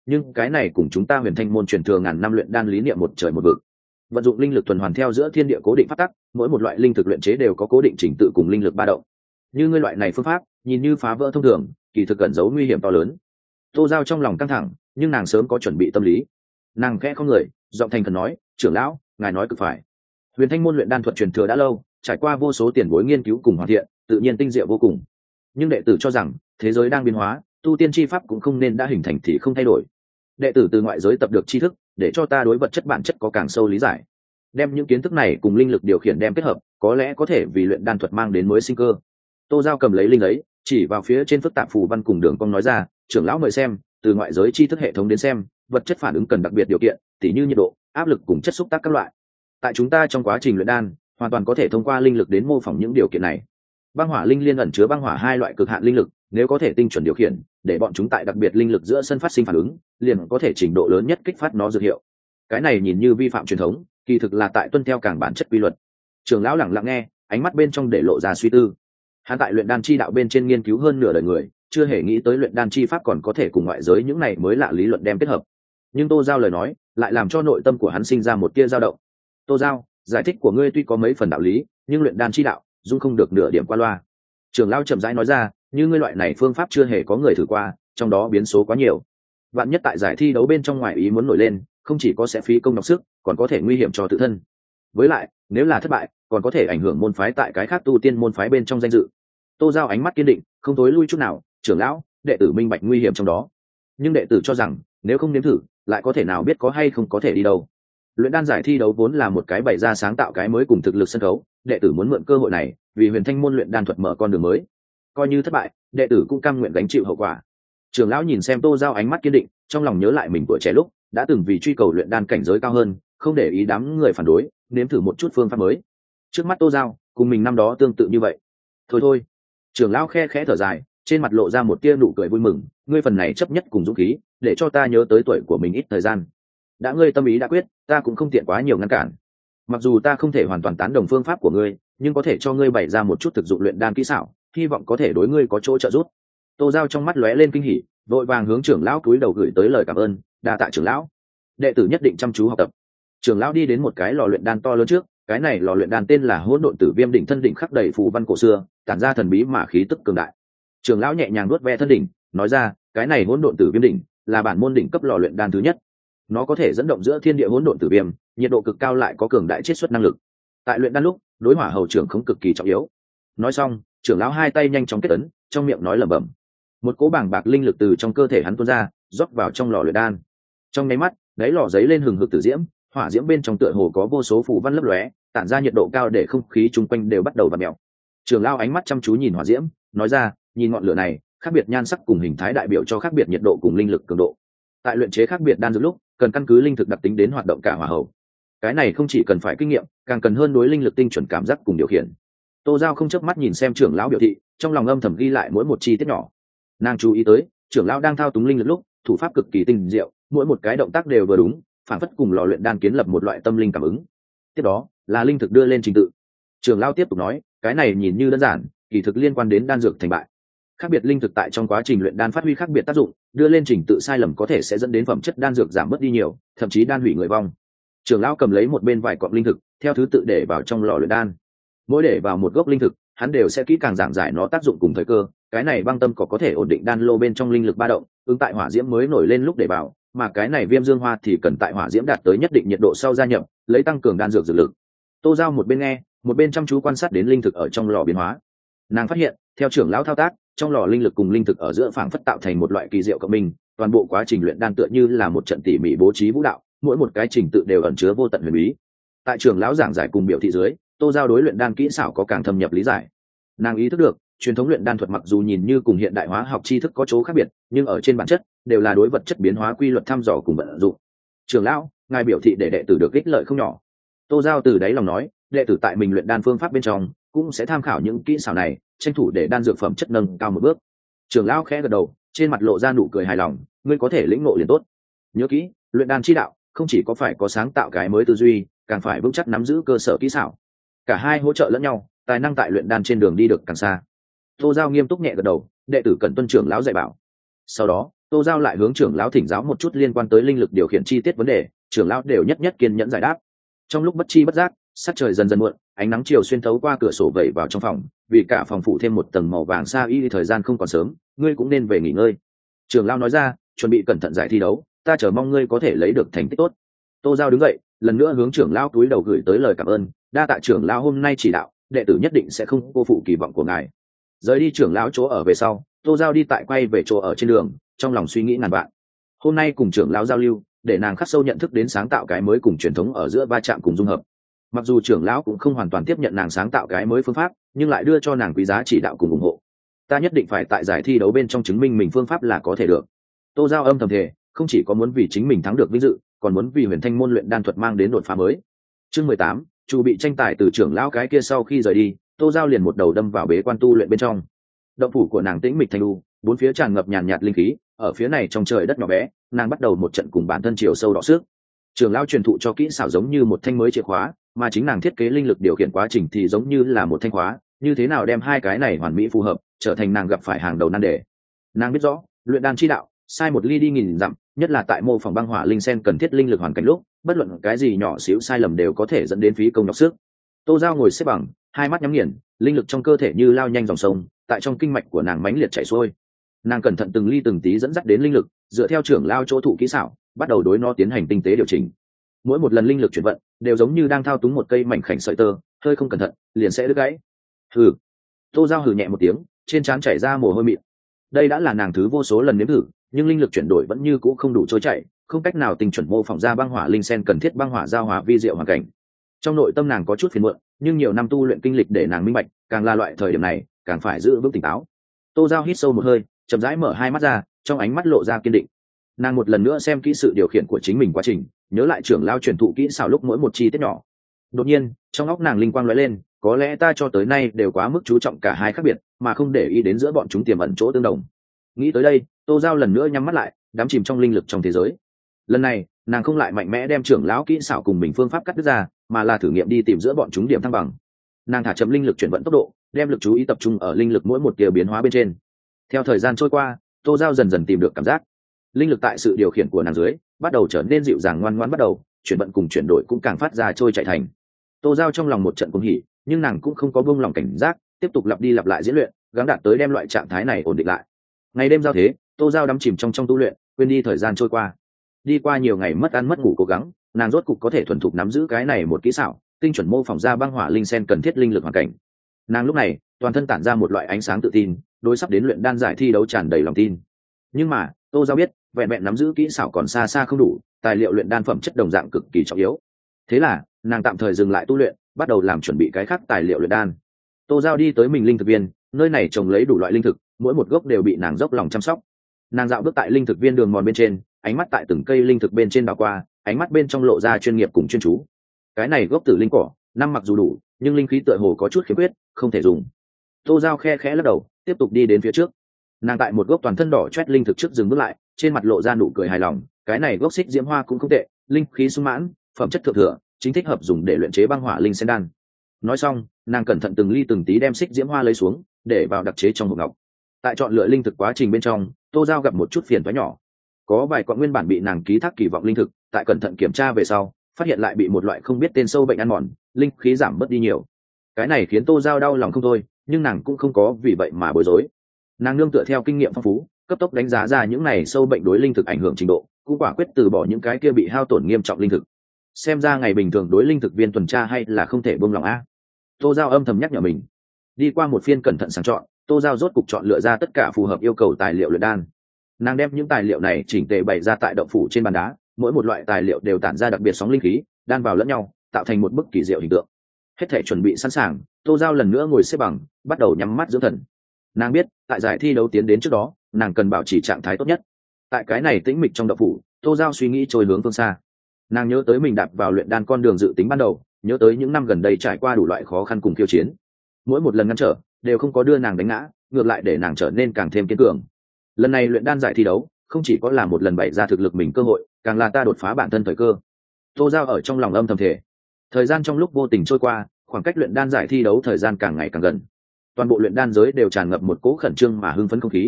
nhưng cái này cùng chúng ta huyền thanh môn truyền thừa ngàn năm luyện đan lý niệm một trời một vực. Vận dụng linh lực tuần hoàn theo giữa thiên địa cố định pháp tắc, mỗi một loại linh thực luyện chế đều có cố định trình tự cùng linh lực ba động. Như ngươi loại này phương pháp nhìn như phá vỡ thông thường, kỳ thực cẩn giấu nguy hiểm to lớn. Tô Giao trong lòng căng thẳng, nhưng nàng sớm có chuẩn bị tâm lý. Nàng khẽ không người, giọng thành khẩn nói, trưởng lão, ngài nói cực phải. Huyền thanh môn luyện đan thuật truyền thừa đã lâu, trải qua vô số tiền bối nghiên cứu cùng hoàn thiện, tự nhiên tinh diệu vô cùng. Nhưng đệ tử cho rằng thế giới đang biến hóa, tu tiên chi pháp cũng không nên đã hình thành thì không thay đổi. Đệ tử từ ngoại giới tập được tri thức, để cho ta đối vật chất bản chất có càng sâu lý giải. Đem những kiến thức này cùng linh lực điều khiển đem kết hợp, có lẽ có thể vì luyện đan thuật mang đến mới sinh cơ. Tô Giao cầm lấy linh ấy, chỉ vào phía trên phức tạp phù văn cùng đường cong nói ra, trưởng lão mời xem, từ ngoại giới tri thức hệ thống đến xem, vật chất phản ứng cần đặc biệt điều kiện, tỉ như nhiệt độ, áp lực cùng chất xúc tác các loại. Tại chúng ta trong quá trình luyện đan, hoàn toàn có thể thông qua linh lực đến mô phỏng những điều kiện này. Băng hỏa linh liên ẩn chứa băng hỏa hai loại cực hạn linh lực, nếu có thể tinh chuẩn điều khiển, để bọn chúng tại đặc biệt linh lực giữa sân phát sinh phản ứng, liền có thể trình độ lớn nhất kích phát nó dược hiệu. Cái này nhìn như vi phạm truyền thống, kỳ thực là tại tuân theo càng bản chất quy luật. Trưởng lão lặng lặng nghe, ánh mắt bên trong để lộ ra suy tư. Hắn tại luyện đan chi đạo bên trên nghiên cứu hơn nửa đời người, chưa hề nghĩ tới luyện đan chi pháp còn có thể cùng ngoại giới những này mới lạ lý luận đem kết hợp. Nhưng Tô Giao lời nói lại làm cho nội tâm của hắn sinh ra một tia dao động. Tô Giao, giải thích của ngươi tuy có mấy phần đạo lý, nhưng luyện đan chi đạo dung không được nửa điểm qua loa. Trưởng lão chậm rãi nói ra, như ngươi loại này phương pháp chưa hề có người thử qua, trong đó biến số quá nhiều. Vạn nhất tại giải thi đấu bên trong ngoài ý muốn nổi lên, không chỉ có sẽ phí công nhọc sức, còn có thể nguy hiểm cho tự thân. Với lại, nếu là thất bại, còn có thể ảnh hưởng môn phái tại cái khác tu tiên môn phái bên trong danh dự. Tô Giao ánh mắt kiên định, không tối lui chút nào, trưởng lão, đệ tử minh bạch nguy hiểm trong đó. Nhưng đệ tử cho rằng, nếu không nếm thử, lại có thể nào biết có hay không có thể đi đâu. Luyện đan giải thi đấu vốn là một cái bày ra sáng tạo cái mới cùng thực lực sân khấu, đệ tử muốn mượn cơ hội này, vì huyền thanh môn luyện đan thuật mở con đường mới. Coi như thất bại, đệ tử cũng cam nguyện gánh chịu hậu quả. Trưởng lão nhìn xem Tô Giao ánh mắt kiên định, trong lòng nhớ lại mình tuổi trẻ lúc đã từng vì truy cầu luyện đan cảnh giới cao hơn, không để ý đám người phản đối, nếm thử một chút phương pháp mới. Trước mắt Tô Giao cùng mình năm đó tương tự như vậy. Thôi, trưởng lão khe khẽ thở dài, trên mặt lộ ra một tia nụ cười vui mừng, ngươi phần này chấp nhất cùng dũng khí, để cho ta nhớ tới tuổi của mình ít thời gian. Đã ngươi tâm ý đã quyết, ta cũng không tiện quá nhiều ngăn cản. Mặc dù ta không thể hoàn toàn tán đồng phương pháp của ngươi, nhưng có thể cho ngươi bày ra một chút thực dụng luyện đan kỹ xảo, hy vọng có thể đối ngươi có chỗ trợ giúp. Tô Giao trong mắt lóe lên kinh hỉ, vội vàng hướng trưởng lão cúi đầu gửi tới lời cảm ơn, đa tạ trưởng lão. Đệ tử nhất định chăm chú học tập. Trưởng lão đi đến một cái lò luyện đan to lớn trước, cái này lò luyện đan tên là Hỗn Độn Tử Viêm đỉnh, thân đỉnh khắc đầy phù văn cổ xưa, tản ra thần bí mà khí tức cường đại. Trưởng lão nhẹ nhàng nuốt ve thân đỉnh, nói ra, cái này Hỗn Độn Tử Viêm đỉnh là bản môn đỉnh cấp lò luyện đan thứ nhất. Nó có thể dẫn động giữa thiên địa hỗn độn tử viêm, nhiệt độ cực cao lại có cường đại chiết xuất năng lực. Tại luyện đan lúc, đối hỏa hầu trưởng không cực kỳ trọng yếu. Nói xong, trưởng lão hai tay nhanh chóng kết ấn, trong miệng nói lẩm bẩm. Một cỗ bàng bạc linh lực từ trong cơ thể hắn tuôn ra, rót vào trong lò luyện đan. Trong nháy mắt, đáy lò giấy lên hừng hực tử diễm, hỏa diễm bên trong tựa hồ có vô số phù văn lấp lóe, tản ra nhiệt độ cao để không khí chung quanh đều bắt đầu vặn mèo. Trưởng lão ánh mắt chăm chú nhìn hỏa diễm, nói ra, nhìn ngọn lửa này, khác biệt nhan sắc cùng hình thái đại biểu cho khác biệt nhiệt độ cùng linh lực cường độ. Tại luyện chế khác biệt đan dược lúc, cần căn cứ linh thực đặc tính đến hoạt động cả hỏa hầu. Cái này không chỉ cần phải kinh nghiệm, càng cần hơn đối linh lực tinh chuẩn cảm giác cùng điều khiển. Tô Giao không chớp mắt nhìn xem trưởng lão biểu thị, trong lòng âm thầm ghi lại mỗi một chi tiết nhỏ. Nàng chú ý tới, trưởng lão đang thao túng linh lực lúc, thủ pháp cực kỳ tinh diệu, mỗi một cái động tác đều vừa đúng, phản phất cùng lò luyện đan kiến lập một loại tâm linh cảm ứng. Tiếp đó là linh thực đưa lên trình tự. Trưởng lão tiếp tục nói, cái này nhìn như đơn giản, kỳ thực liên quan đến đan dược thành bại. Khác biệt linh thực tại trong quá trình luyện đan phát huy khác biệt tác dụng, đưa lên trình tự sai lầm có thể sẽ dẫn đến phẩm chất đan dược giảm bớt đi nhiều, thậm chí đan hủy người vong. Trưởng lão cầm lấy một bên vài cọng linh thực, theo thứ tự để vào trong lò luyện đan. Mỗi để vào một gốc linh thực, hắn đều sẽ kỹ càng giảng giải nó tác dụng cùng thời cơ. Cái này băng tâm có thể ổn định đan lô bên trong linh lực ba động, ứng tại hỏa diễm mới nổi lên lúc để vào, mà cái này viêm dương hoa thì cần tại hỏa diễm đạt tới nhất định nhiệt độ sau gia nhập, lấy tăng cường đan dược dược lực. Tô Giao một bên nghe, một bên chăm chú quan sát đến linh thực ở trong lò biến hóa. Nàng phát hiện, theo trưởng lão thao tác, trong lò linh lực cùng linh thực ở giữa phảng phất tạo thành một loại kỳ diệu cộng minh, toàn bộ quá trình luyện đan tựa như là một trận tỉ mỉ bố trí vũ đạo, mỗi một cái trình tự đều ẩn chứa vô tận huyền bí. Tại trưởng lão giảng giải cùng biểu thị dưới, Tô Giao đối luyện đan kỹ xảo có càng thâm nhập lý giải. Nàng ý thức được, truyền thống luyện đan thuật mặc dù nhìn như cùng hiện đại hóa học tri thức có chỗ khác biệt, nhưng ở trên bản chất đều là đối vật chất biến hóa quy luật thăm dò cùng vận dụng. Trưởng lão, ngài biểu thị để đệ tử được ích lợi không nhỏ. Tô Giao từ đáy lòng nói, đệ tử tại mình luyện đan phương pháp bên trong cũng sẽ tham khảo những kỹ xảo này, tranh thủ để đan dược phẩm chất nâng cao một bước. Trưởng lão khẽ gật đầu, trên mặt lộ ra nụ cười hài lòng, ngươi có thể lĩnh ngộ liền tốt. Nhớ kỹ, luyện đan chi đạo không chỉ có phải có sáng tạo cái mới tư duy, càng phải vững chắc nắm giữ cơ sở kỹ xảo. Cả hai hỗ trợ lẫn nhau, tài năng tại luyện đan trên đường đi được càng xa. Tô Giao nghiêm túc nhẹ gật đầu, đệ tử cần tuân trưởng lão dạy bảo. Sau đó, Tô Giao lại hướng trưởng lão thỉnh giáo một chút liên quan tới linh lực điều khiển chi tiết vấn đề, trưởng lão đều nhất nhất kiên nhẫn giải đáp. Trong lúc bất chi bất giác, sắc trời dần dần muộn, ánh nắng chiều xuyên thấu qua cửa sổ vẩy vào trong phòng, vì cả phòng phủ thêm một tầng màu vàng sa y, thời gian không còn sớm, ngươi cũng nên về nghỉ ngơi. Trưởng lão nói ra, chuẩn bị cẩn thận giải thi đấu, ta chờ mong ngươi có thể lấy được thành tích tốt. Tô Giao đứng dậy, lần nữa hướng trưởng lão túi đầu gửi tới lời cảm ơn, đa tạ trưởng lão hôm nay chỉ đạo, đệ tử nhất định sẽ không cô phụ kỳ vọng của ngài. Rời đi trưởng lão chỗ ở về sau, Tô Giao đi tại quay về chỗ ở trên đường, trong lòng suy nghĩ ngàn vạn. Hôm nay cùng trưởng lão giao lưu, để nàng khắc sâu nhận thức đến sáng tạo cái mới cùng truyền thống ở giữa va chạm cùng dung hợp. Mặc dù trưởng lão cũng không hoàn toàn tiếp nhận nàng sáng tạo cái mới phương pháp, nhưng lại đưa cho nàng quý giá chỉ đạo cùng ủng hộ. Ta nhất định phải tại giải thi đấu bên trong chứng minh mình phương pháp là có thể được. Tô Giao âm thầm thề, không chỉ có muốn vì chính mình thắng được vinh dự, còn muốn vì Huyền Thanh môn luyện đan thuật mang đến đột phá mới. Chương 18, chủ bị tranh tài từ trưởng lão cái kia sau khi rời đi, Tô Giao liền một đầu đâm vào bế quan tu luyện bên trong. Động phủ của nàng tĩnh mịch thanh lưu, bốn phía tràn ngập nhàn nhạt linh khí, ở phía này trong trời đất nhỏ bé, nàng bắt đầu một trận cùng bản thân chiều sâu đọ sức. Trưởng lão truyền thụ cho kỹ xảo giống như một thanh mới chìa khóa, mà chính nàng thiết kế linh lực điều khiển quá trình thì giống như là một thanh khóa, như thế nào đem hai cái này hoàn mỹ phù hợp, trở thành nàng gặp phải hàng đầu nan đề. Nàng biết rõ, luyện đan chi đạo, sai một ly đi nghìn dặm, nhất là tại mô phỏng băng hỏa linh sen cần thiết linh lực hoàn cảnh lúc, bất luận cái gì nhỏ xíu sai lầm đều có thể dẫn đến phí công nhọc sức. Tô Giao ngồi xếp bằng, hai mắt nhắm nghiền, linh lực trong cơ thể như lao nhanh dòng sông, tại trong kinh mạch của nàng mãnh liệt chảy xuôi. Nàng cẩn thận từng ly từng tí dẫn dắt đến linh lực, dựa theo trưởng lao chỗ thụ kỹ xảo, bắt đầu đối nó tiến hành tinh tế điều chỉnh. Mỗi một lần linh lực chuyển vận đều giống như đang thao túng một cây mảnh khảnh sợi tơ, hơi không cẩn thận liền sẽ đứt gãy. Hừ. Tô Giao hừ nhẹ một tiếng, trên trán chảy ra mồ hôi mịn. Đây đã là nàng thứ vô số lần nếm thử, nhưng linh lực chuyển đổi vẫn như cũ không đủ trôi chảy, không cách nào tinh chuẩn mô phỏng ra băng hỏa linh sen cần thiết băng hỏa giao hòa vi diệu hoàn cảnh. Trong nội tâm nàng có chút phiền muộn, nhưng nhiều năm tu luyện kinh lịch để nàng minh bạch, càng là loại thời điểm này, càng phải giữ vững tỉnh táo. Tô Giao hít sâu một hơi, chậm rãi mở hai mắt ra, trong ánh mắt lộ ra kiên định. Nàng một lần nữa xem kỹ sự điều khiển của chính mình quá trình, nhớ lại trưởng lao truyền thụ kỹ xảo lúc mỗi một chi tiết nhỏ. Đột nhiên, trong óc nàng linh quang lóe lên, có lẽ ta cho tới nay đều quá mức chú trọng cả hai khác biệt, mà không để ý đến giữa bọn chúng tiềm ẩn chỗ tương đồng. Nghĩ tới đây, Tô Giao lần nữa nhắm mắt lại, đắm chìm trong linh lực trong thế giới. Lần này, nàng không lại mạnh mẽ đem trưởng lão kỹ xảo cùng mình phương pháp cắt đứt ra, mà là thử nghiệm đi tìm giữa bọn chúng điểm thăng bằng. Nàng thả chậm linh lực chuyển vận tốc độ, đem lực chú ý tập trung ở linh lực mỗi một tia biến hóa bên trên. Theo thời gian trôi qua, Tô Giao dần dần tìm được cảm giác. Linh lực tại sự điều khiển của nàng dưới bắt đầu trở nên dịu dàng ngoan ngoãn, bắt đầu chuyển vận cùng chuyển đổi cũng càng phát ra trôi chảy thành. Tô Giao trong lòng một trận cuồng hỉ, nhưng nàng cũng không có buông lòng cảnh giác, tiếp tục lặp đi lặp lại diễn luyện, gắng đạt tới đem loại trạng thái này ổn định lại. Ngày đêm giao thế, Tô Giao đắm chìm trong tu luyện, quên đi thời gian trôi qua. Đi qua nhiều ngày mất ăn mất ngủ cố gắng, nàng rốt cục có thể thuần thục nắm giữ cái này một kỹ xảo, tinh chuẩn mô phỏng ra băng hỏa linh sen cần thiết linh lực hoàn cảnh. Nàng lúc này toàn thân tản ra một loại ánh sáng tự tin, đối sắp đến luyện đan giải thi đấu tràn đầy lòng tin. Nhưng mà Tô Giao biết, vẹn vẹn nắm giữ kỹ xảo còn xa xa không đủ, tài liệu luyện đan phẩm chất đồng dạng cực kỳ trọng yếu. Thế là nàng tạm thời dừng lại tu luyện, bắt đầu làm chuẩn bị cái khác tài liệu luyện đan. Tô Giao đi tới mình linh thực viên, nơi này trồng lấy đủ loại linh thực, mỗi một gốc đều bị nàng dốc lòng chăm sóc. Nàng dạo bước tại linh thực viên đường mòn bên trên, ánh mắt tại từng cây linh thực bên trên đảo qua, ánh mắt bên trong lộ ra chuyên nghiệp cùng chuyên chú. Cái này gốc tử linh cỏ, năm mặc dù đủ, nhưng linh khí tựa hồ có chút khiếm khuyết, không thể dùng. Tô Giao khe khẽ lắc đầu, tiếp tục đi đến phía trước. Nàng tại một gốc toàn thân đỏ chét linh thực trước dừng bước lại, trên mặt lộ ra nụ cười hài lòng. Cái này gốc xích diễm hoa cũng không tệ, linh khí sung mãn, phẩm chất thượng thừa, chính thích hợp dùng để luyện chế băng hỏa linh sen đan. Nói xong, nàng cẩn thận từng ly từng tí đem xích diễm hoa lấy xuống, để vào đặc chế trong hộp ngọc. Tại chọn lựa linh thực quá trình bên trong, Tô Giao gặp một chút phiền toái nhỏ. Có vài quặng nguyên bản bị nàng ký thác kỳ vọng linh thực, tại cẩn thận kiểm tra về sau, phát hiện lại bị một loại không biết tên sâu bệnh ăn mòn, linh khí giảm bớt đi nhiều. Cái này khiến Tô Giao đau lòng không thôi, nhưng nàng cũng không có vì vậy mà bối rối. Nàng nương tựa theo kinh nghiệm phong phú, cấp tốc đánh giá ra những này sâu bệnh đối linh thực ảnh hưởng trình độ, cũng quả quyết từ bỏ những cái kia bị hao tổn nghiêm trọng linh thực. Xem ra ngày bình thường đối linh thực viên tuần tra hay là không thể buông lòng a. Tô Giao âm thầm nhắc nhở mình. Đi qua một phiên cẩn thận sàng chọn, Tô Giao rốt cục chọn lựa ra tất cả phù hợp yêu cầu tài liệu luyện đan. Nàng đem những tài liệu này chỉnh tề bày ra tại động phủ trên bàn đá, mỗi một loại tài liệu đều tản ra đặc biệt sóng linh khí, đan vào lẫn nhau, tạo thành một bức kỳ diệu hình tượng. Hết thể chuẩn bị sẵn sàng, Tô Giao lần nữa ngồi xếp bằng, bắt đầu nhắm mắt dưỡng thần. Nàng biết, tại giải thi đấu tiến đến trước đó, nàng cần bảo trì trạng thái tốt nhất. Tại cái này tĩnh mịch trong động phủ, Tô Giao suy nghĩ trôi hướng phương xa. Nàng nhớ tới mình đạp vào luyện đan con đường dự tính ban đầu, nhớ tới những năm gần đây trải qua đủ loại khó khăn cùng khiêu chiến. Mỗi một lần ngăn trở đều không có đưa nàng đánh ngã, ngược lại để nàng trở nên càng thêm kiên cường. Lần này luyện đan giải thi đấu không chỉ có là một lần bày ra thực lực mình cơ hội, càng là ta đột phá bản thân thời cơ. Tô Giao ở trong lòng âm thầm thể. Thời gian trong lúc vô tình trôi qua, khoảng cách luyện đan giải thi đấu thời gian càng ngày càng gần. Toàn bộ luyện đan giới đều tràn ngập một cỗ khẩn trương mà hưng phấn không khí.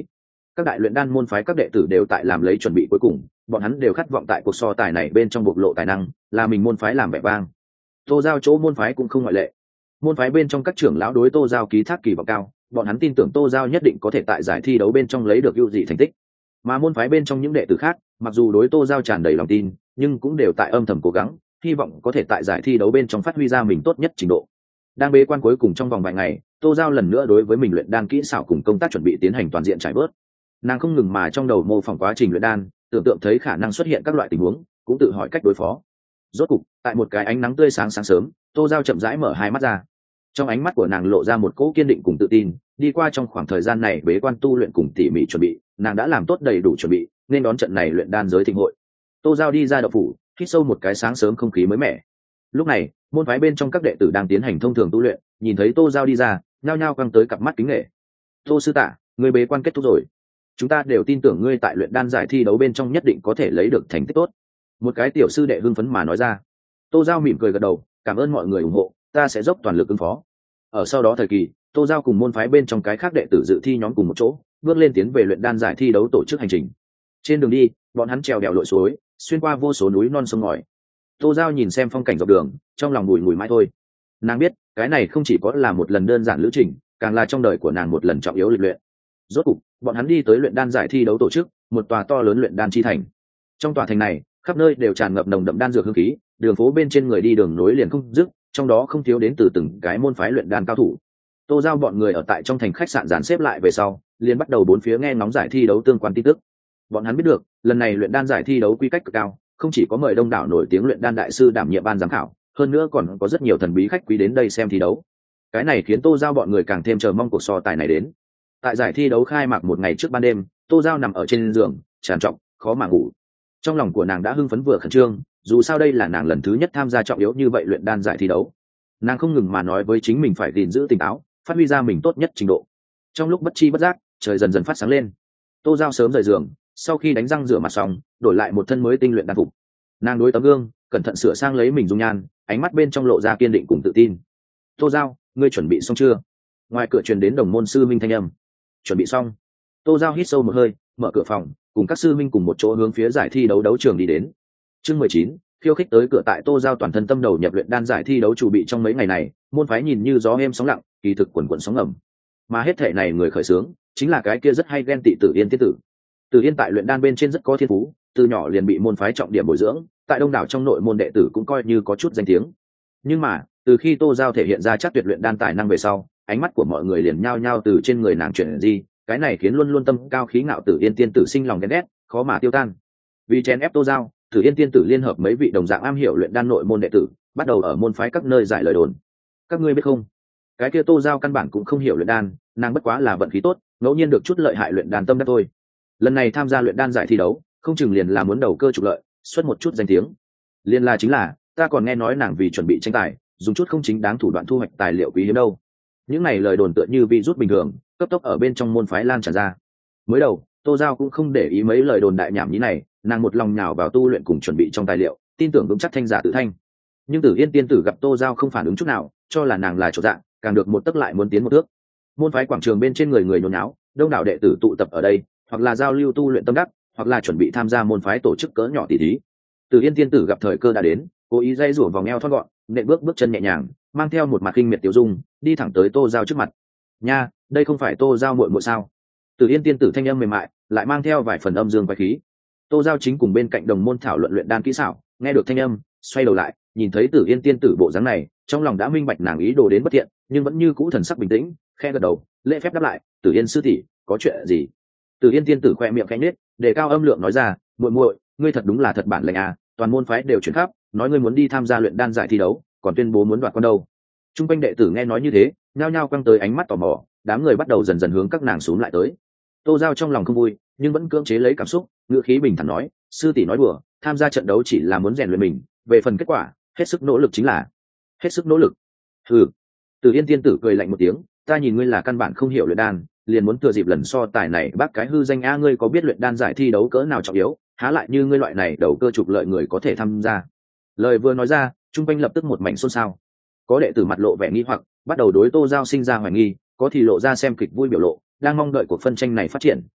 Các đại luyện đan môn phái các đệ tử đều tại làm lấy chuẩn bị cuối cùng, bọn hắn đều khát vọng tại cuộc so tài này bên trong bộc lộ tài năng, là mình môn phái làm vẻ vang. Tô Giao chỗ môn phái cũng không ngoại lệ. Môn phái bên trong các trưởng lão đối Tô Giao ký thác kỳ vọng cao, bọn hắn tin tưởng Tô Giao nhất định có thể tại giải thi đấu bên trong lấy được ưu dị thành tích. Mà môn phái bên trong những đệ tử khác, mặc dù đối Tô Giao tràn đầy lòng tin, nhưng cũng đều tại âm thầm cố gắng, hy vọng có thể tại giải thi đấu bên trong phát huy ra mình tốt nhất trình độ. Đang bế quan cuối cùng trong vòng vài ngày, Tô Giao lần nữa đối với mình luyện đan kỹ xảo cùng công tác chuẩn bị tiến hành toàn diện trải bớt. Nàng không ngừng mà trong đầu mô phỏng quá trình luyện đan, tưởng tượng thấy khả năng xuất hiện các loại tình huống, cũng tự hỏi cách đối phó. Rốt cục, tại một cái ánh nắng tươi sáng sáng sớm, Tô Giao chậm rãi mở hai mắt ra. Trong ánh mắt của nàng lộ ra một cỗ kiên định cùng tự tin, đi qua trong khoảng thời gian này bế quan tu luyện cùng tỉ mỉ chuẩn bị, nàng đã làm tốt đầy đủ chuẩn bị, nên đón trận này luyện đan giới thịnh hội. Tô Giao đi ra động phủ, hít sâu một cái sáng sớm không khí mới mẻ. Lúc này, môn phái bên trong các đệ tử đang tiến hành thông thường tu luyện, nhìn thấy Tô Giao đi ra, nhao nhao quăng tới cặp mắt kính nể. Tô sư tạ, người bế quan kết thúc rồi. Chúng ta đều tin tưởng ngươi tại luyện đan giải thi đấu bên trong nhất định có thể lấy được thành tích tốt. Một cái tiểu sư đệ hưng phấn mà nói ra. Tô Giao mỉm cười gật đầu, cảm ơn mọi người ủng hộ, ta sẽ dốc toàn lực ứng phó. Ở sau đó thời kỳ, Tô Giao cùng môn phái bên trong cái khác đệ tử dự thi nhóm cùng một chỗ, bước lên tiến về luyện đan giải thi đấu tổ chức hành trình. Trên đường đi, bọn hắn trèo đèo lội suối, xuyên qua vô số núi non sông ngòi. Tô Giao nhìn xem phong cảnh dọc đường, trong lòng bùi ngùi mãi thôi. Nàng biết, cái này không chỉ có là một lần đơn giản lữ trình, càng là trong đời của nàng một lần trọng yếu lịch luyện. Rốt cục, bọn hắn đi tới luyện đan giải thi đấu tổ chức, một tòa to lớn luyện đan chi thành. Trong tòa thành này, khắp nơi đều tràn ngập nồng đậm đan dược hương khí, đường phố bên trên người đi đường nối liền không dứt, trong đó không thiếu đến từ từng cái môn phái luyện đan cao thủ. Tô Giao bọn người ở tại trong thành khách sạn dàn xếp lại về sau, liền bắt đầu bốn phía nghe ngóng giải thi đấu tương quan tin tức. Bọn hắn biết được, lần này luyện đan giải thi đấu quy cách cực cao, không chỉ có mời đông đảo nổi tiếng luyện đan đại sư đảm nhiệm ban giám khảo, hơn nữa còn có rất nhiều thần bí khách quý đến đây xem thi đấu. Cái này khiến Tô Giao bọn người càng thêm chờ mong cuộc so tài này đến. Tại giải thi đấu khai mạc một ngày trước ban đêm, Tô Giao nằm ở trên giường, tràn trọc, khó mà ngủ. Trong lòng của nàng đã hưng phấn vừa khẩn trương, dù sao đây là nàng lần thứ nhất tham gia trọng yếu như vậy luyện đan giải thi đấu. Nàng không ngừng mà nói với chính mình phải gìn giữ tỉnh táo, phát huy ra mình tốt nhất trình độ. Trong lúc bất chi bất giác, trời dần dần phát sáng lên. Tô Giao sớm rời giường, sau khi đánh răng rửa mặt xong, đổi lại một thân mới tinh luyện đan phục. Nàng đối tấm gương, cẩn thận sửa sang lấy mình dung nhan, ánh mắt bên trong lộ ra kiên định cùng tự tin. Tô Giao, ngươi chuẩn bị xong chưa? Ngoài cửa truyền đến đồng môn sư minh thanh âm. Chuẩn bị xong. Tô Giao hít sâu một hơi, mở cửa phòng, cùng các sư minh cùng một chỗ hướng phía giải thi đấu đấu trường đi đến. Chương 19, khiêu khích tới cửa. Tại Tô Giao toàn thân tâm đầu nhập luyện đan giải thi đấu chuẩn bị trong mấy ngày này, môn phái nhìn như gió êm sóng lặng, kỳ thực quần quần sóng ngầm. Mà hết thể này người khởi xướng, chính là cái kia rất hay ghen tị Tử Yên tiên tử. Tử Yên tại luyện đan bên trên rất có thiên phú, từ nhỏ liền bị môn phái trọng điểm bồi dưỡng, tại đông đảo trong nội môn đệ tử cũng coi như có chút danh tiếng. Nhưng mà, từ khi Tô Giao thể hiện ra chắc tuyệt luyện đan tài năng về sau, ánh mắt của mọi người liền nhao nhao từ trên người nàng chuyển di, cái này khiến luôn luôn tâm cao khí ngạo Tử Yên tiên tử sinh lòng ghen ghét, khó mà tiêu tan. Vì chèn ép Tô Giao, Tử Yên tiên tử liên hợp mấy vị đồng dạng am hiểu luyện đan nội môn đệ tử, bắt đầu ở môn phái các nơi giải lời đồn. Các ngươi biết không, cái kia Tô Giao căn bản cũng không hiểu luyện đan, nàng bất quá là vận khí tốt, ngẫu nhiên được chút lợi hại luyện đan tâm đắc thôi. Lần này tham gia luyện đan giải thi đấu, không chừng liền là muốn đầu cơ trục lợi, xuất một chút danh tiếng. Liên là chính là, ta còn nghe nói nàng vì chuẩn bị tranh tài, dùng chút không chính đáng thủ đoạn thu hoạch tài liệu quý hiếm đâu. Những này lời đồn tựa như virus bình thường, cấp tốc ở bên trong môn phái lan tràn ra. Mới đầu, Tô Giao cũng không để ý mấy lời đồn đại nhảm nhí này, nàng một lòng nhào vào tu luyện cùng chuẩn bị trong tài liệu, tin tưởng vững chắc thanh giả tự thanh. Nhưng Tử Yên tiên tử gặp Tô Giao không phản ứng chút nào, cho là nàng là chỗ dạng, càng được một tấc lại muốn tiến một thước. Môn phái quảng trường bên trên người người nhốn nháo, đông đảo đệ tử tụ tập ở đây, hoặc là giao lưu tu luyện tâm đắc, hoặc là chuẩn bị tham gia môn phái tổ chức cỡ nhỏ tỷ thí. Tử Yên tiên tử gặp thời cơ đã đến, cố ý dây rủa vòng eo thon gọn, nện bước chân nhẹ nhàng, mang theo một mặt khinh miệt tiêu dung, đi thẳng tới Tô Giao trước mặt. Nha, đây không phải Tô Giao muội muội sao? Tử Yên tiên tử thanh âm mềm mại, lại mang theo vài phần âm dương quái khí. Tô Giao chính cùng bên cạnh đồng môn thảo luận luyện đan kỹ xảo, nghe được thanh âm, xoay đầu lại, nhìn thấy Tử Yên tiên tử bộ dáng này, trong lòng đã minh bạch nàng ý đồ đến bất thiện, nhưng vẫn như cũ thần sắc bình tĩnh, khẽ gật đầu, lễ phép đáp lại, "Tử Yên sư tỷ, có chuyện gì?" Tử Yên tiên tử khoe miệng khẽ nhếch, đề cao âm lượng nói ra, "Muội muội, ngươi thật đúng là thật bản lĩnh à, toàn môn phái đều chuyển khắp, nói ngươi muốn đi tham gia luyện đan giải thi đấu, còn tuyên bố muốn đoạt con đâu." Trung quanh đệ tử nghe nói như thế, nhao nhao quăng tới ánh mắt tò mò, đám người bắt đầu dần dần hướng các nàng xuống lại tới. Tô Giao trong lòng không vui, nhưng vẫn cưỡng chế lấy cảm xúc, ngữ khí bình thản nói, "Sư tỷ nói đùa, tham gia trận đấu chỉ là muốn rèn luyện mình, về phần kết quả, hết sức nỗ lực chính là." "Hết sức nỗ lực?" "Ừ." Tử Yên tiên tử cười lạnh một tiếng, "Ta nhìn ngươi là căn bản không hiểu luyện đan, liền muốn thừa dịp lần so tài này bác cái hư danh a, ngươi có biết luyện đan giải thi đấu cỡ nào trọng yếu, há lại như ngươi loại này đầu cơ trục lợi người có thể tham gia." Lời vừa nói ra, trung quanh lập tức một mảnh xôn xao. Có đệ tử mặt lộ vẻ nghi hoặc, bắt đầu đối Tô Giao sinh ra hoài nghi, có thì lộ ra xem kịch vui biểu lộ, đang mong đợi cuộc phân tranh này phát triển.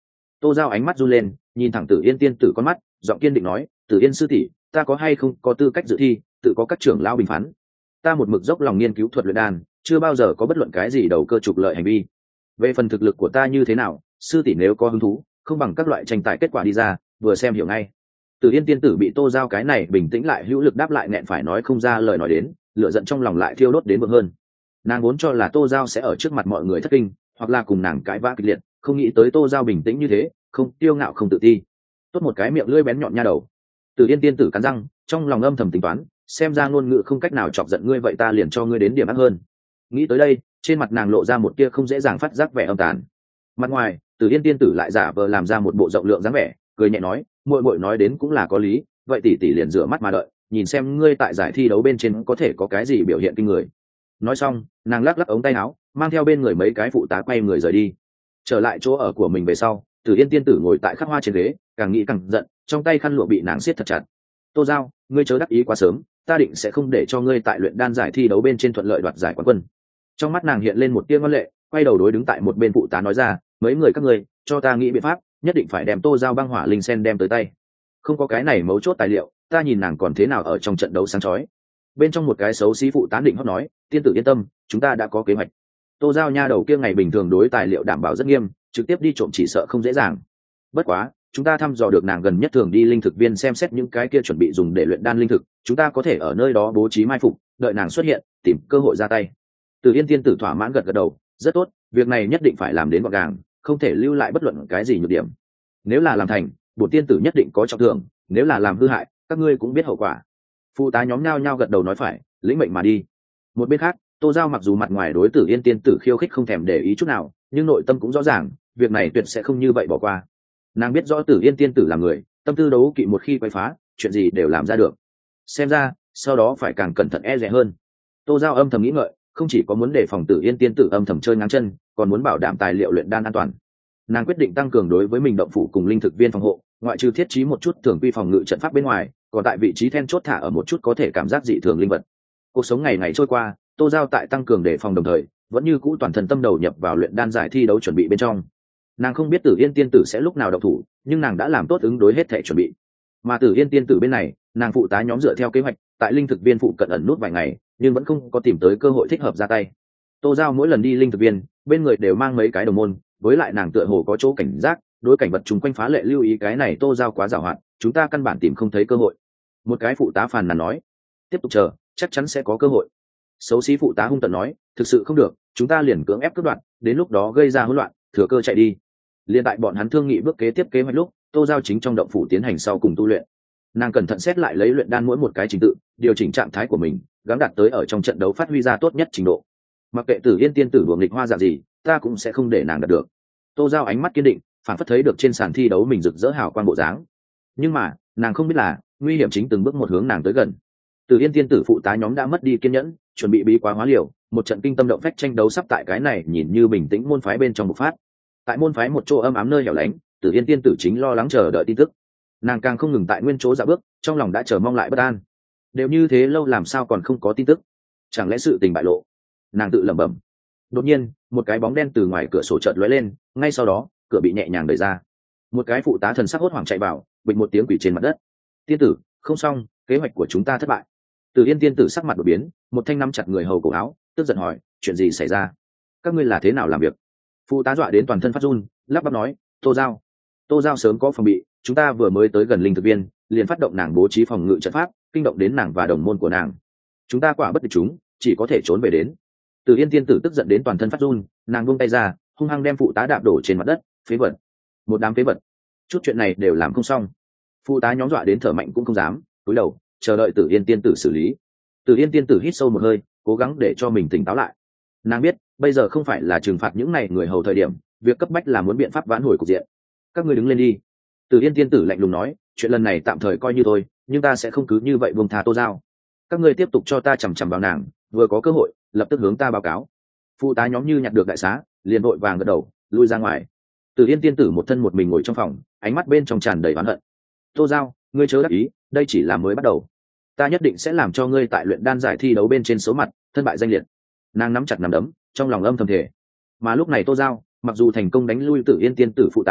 Tô Giao ánh mắt run lên, nhìn thẳng Tử Yên tiên tử con mắt, giọng kiên định nói, Tử Yên sư tỷ, ta có hay không có tư cách dự thi, tự có các trưởng lão bình phán. Ta một mực dốc lòng nghiên cứu thuật luyện đan, chưa bao giờ có bất luận cái gì đầu cơ trục lợi hành vi. Về phần thực lực của ta như thế nào, sư tỷ nếu có hứng thú, không bằng các loại tranh tài kết quả đi ra, vừa xem hiểu ngay. Tử Yên tiên tử bị Tô Giao cái này bình tĩnh lại hữu lực đáp lại nghẹn phải nói không ra lời nói đến, lửa giận trong lòng lại thiêu đốt đến vượng hơn. Nàng vốn cho là Tô Giao sẽ ở trước mặt mọi người thất kinh, hoặc là cùng nàng cãi vã kịch liệt, không nghĩ tới Tô Giao bình tĩnh như thế, không tiêu ngạo không tự ti. Tốt một cái miệng lưỡi bén nhọn nha đầu. Tử Yên tiên tử cắn răng, trong lòng âm thầm tính toán, xem ra ngôn ngữ không cách nào chọc giận ngươi, vậy ta liền cho ngươi đến điểm ác hơn. Nghĩ tới đây, trên mặt nàng lộ ra một tia không dễ dàng phát giác vẻ âm tàn. Mặt ngoài, Tử Yên tiên tử lại giả vờ làm ra một bộ rộng lượng dáng vẻ, cười nhẹ nói, muội muội nói đến cũng là có lý, vậy tỷ tỷ liền rửa mắt mà đợi, nhìn xem ngươi tại giải thi đấu bên trên có thể có cái gì biểu hiện kinh người. Nói xong, nàng lắc lắc ống tay áo, mang theo bên người mấy cái phụ tá quay người rời đi. Trở lại chỗ ở của mình về sau, Tử Yên tiên tử ngồi tại khắc hoa trên ghế, càng nghĩ càng giận, trong tay khăn lụa bị nàng siết thật chặt. Tô Giao, ngươi chớ đắc ý quá sớm, ta định sẽ không để cho ngươi tại luyện đan giải thi đấu bên trên thuận lợi đoạt giải quán quân. Trong mắt nàng hiện lên một tia ngoan lệ, quay đầu đối đứng tại một bên phụ tá nói ra, mấy người các ngươi, cho ta nghĩ biện pháp, nhất định phải đem Tô Giao băng hỏa linh sen đem tới tay. Không có cái này mấu chốt tài liệu, ta nhìn nàng còn thế nào ở trong trận đấu sáng chói. Bên trong một cái xấu xí phụ tá định hót nói, tiên tử yên tâm, chúng ta đã có kế hoạch. Tô Giao nha đầu kia ngày bình thường đối tài liệu đảm bảo rất nghiêm, trực tiếp đi trộm chỉ sợ không dễ dàng. Bất quá, chúng ta thăm dò được nàng gần nhất thường đi linh thực viên xem xét những cái kia chuẩn bị dùng để luyện đan linh thực, chúng ta có thể ở nơi đó bố trí mai phục, đợi nàng xuất hiện, tìm cơ hội ra tay. Từ Yên tiên tử thỏa mãn gật gật đầu, rất tốt, việc này nhất định phải làm đến gọn gàng, không thể lưu lại bất luận cái gì nhược điểm. Nếu là làm thành, bổn tiên tử nhất định có trọng thưởng, nếu là làm hư hại, các ngươi cũng biết hậu quả. Phụ tá nhóm nhao nhao gật đầu nói phải, lĩnh mệnh mà đi. Một bên khác, Tô Giao mặc dù mặt ngoài đối Tử Yên tiên tử khiêu khích không thèm để ý chút nào, nhưng nội tâm cũng rõ ràng, việc này tuyệt sẽ không như vậy bỏ qua. Nàng biết rõ Tử Yên tiên tử là người, tâm tư đấu kỵ một khi quay phá, chuyện gì đều làm ra được. Xem ra, sau đó phải càng cẩn thận e dè hơn. Tô Giao âm thầm nghĩ ngợi, không chỉ có muốn đề phòng Tử Yên tiên tử âm thầm chơi ngang chân, còn muốn bảo đảm tài liệu luyện đan an toàn. Nàng quyết định tăng cường đối với mình động phủ cùng linh thực viên phòng hộ, ngoại trừ thiết trí một chút thường quy phòng ngự trận pháp bên ngoài, còn tại vị trí then chốt thả ở một chút có thể cảm giác dị thường linh vật. Cuộc sống ngày ngày trôi qua, Tô Giao tại tăng cường đề phòng đồng thời, vẫn như cũ toàn thân tâm đầu nhập vào luyện đan giải thi đấu chuẩn bị bên trong. Nàng không biết Tử Yên tiên tử sẽ lúc nào động thủ, nhưng nàng đã làm tốt ứng đối hết thể chuẩn bị. Mà Tử Yên tiên tử bên này, nàng phụ tá nhóm dựa theo kế hoạch, tại linh thực viên phụ cận ẩn nút vài ngày, nhưng vẫn không có tìm tới cơ hội thích hợp ra tay. Tô Giao mỗi lần đi linh thực viên, bên người đều mang mấy cái đồng môn, với lại nàng tựa hồ có chỗ cảnh giác, đối cảnh vật chúng quanh phá lệ lưu ý, cái này Tô Giao quá giàu hạn, chúng ta căn bản tìm không thấy cơ hội. Một cái phụ tá phàn nàn nói, tiếp tục chờ, chắc chắn sẽ có cơ hội. Xấu xí phụ tá hung tợn nói, thực sự không được, chúng ta liền cưỡng ép cướp đoạt, đến lúc đó gây ra hỗn loạn, thừa cơ chạy đi. Liên tại bọn hắn thương nghị bước kế tiếp kế hoạch lúc, Tô Giao chính trong động phủ tiến hành sau cùng tu luyện. Nàng cẩn thận xét lại lấy luyện đan mỗi một cái trình tự, điều chỉnh trạng thái của mình, gắng đạt tới ở trong trận đấu phát huy ra tốt nhất trình độ. Mặc kệ Tử Yên tiên tử đùa nghịch hoa dạng gì, ta cũng sẽ không để nàng đạt được. Tô Giao ánh mắt kiên định, phản phất thấy được trên sàn thi đấu mình rực rỡ hào quang bộ dáng. Nhưng mà, nàng không biết là, nguy hiểm chính từng bước một hướng nàng tới gần. Tử Yên tiên tử phụ tá nhóm đã mất đi kiên nhẫn, chuẩn bị bí quá hóa liều, một trận kinh tâm động phách tranh đấu sắp tại cái này nhìn như bình tĩnh môn phái bên trong bộc phát. Tại môn phái một chỗ âm ám nơi hẻo lánh, Tử Yên tiên tử chính lo lắng chờ đợi tin tức. Nàng càng không ngừng tại nguyên chỗ dạo bước, trong lòng đã chờ mong lại bất an. Đều như thế lâu làm sao còn không có tin tức? Chẳng lẽ sự tình bại lộ? Nàng tự lẩm bẩm. Đột nhiên, một cái bóng đen từ ngoài cửa sổ chợt lóe lên, ngay sau đó, cửa bị nhẹ nhàng đẩy ra. Một cái phụ tá thần sắc hốt hoảng chạy vào, bịch một tiếng quỷ trên mặt đất. Tiên tử, không xong, kế hoạch của chúng ta thất bại. Tử Yên tiên tử sắc mặt đột biến, một thanh nắm chặt người hầu cổ áo, tức giận hỏi, chuyện gì xảy ra? Các ngươi là thế nào làm việc? Phụ tá dọa đến toàn thân phát run, lắp bắp nói, Tô Giao. Tô Giao sớm có phòng bị, chúng ta vừa mới tới gần linh thực viên, liền phát động nàng bố trí phòng ngự trận pháp, kinh động đến nàng và đồng môn của nàng. Chúng ta quả bất địch chúng, chỉ có thể trốn về đến. Tử Yên tiên tử tức giận đến toàn thân phát run, nàng buông tay ra, hung hăng đem phụ tá đạp đổ trên mặt đất, phế vật. Một đám phế vật. Chút chuyện này đều làm không xong. Phụ tá nhóm dọa đến thở mạnh cũng không dám, cúi đầu, chờ đợi Tử Yên tiên tử xử lý. Tử Yên tiên tử hít sâu một hơi, cố gắng để cho mình tỉnh táo lại. Nàng biết, bây giờ không phải là trừng phạt những này người hầu thời điểm, việc cấp bách là muốn biện pháp vãn hồi cục diện. Các ngươi đứng lên đi. Tử Yên tiên tử lạnh lùng nói, chuyện lần này tạm thời coi như thôi, nhưng ta sẽ không cứ như vậy buông tha Tô Giao. Các ngươi tiếp tục cho ta chằm chằm vào nàng, vừa có cơ hội, lập tức hướng ta báo cáo. Phụ tá nhóm như nhặt được đại xá, liền vội vàng gật đầu, lui ra ngoài. Tử Yên tiên tử một thân một mình ngồi trong phòng, ánh mắt bên trong tràn đầy oán hận. Tô Giao, ngươi chớ đắc ý, đây chỉ là mới bắt đầu. Ta nhất định sẽ làm cho ngươi tại luyện đan giải thi đấu bên trên số mặt, thân bại danh liệt. Nàng nắm chặt nắm đấm, trong lòng âm thầm thể. Mà lúc này Tô Giao, mặc dù thành công đánh lui Tử Yên tiên tử phụ tá,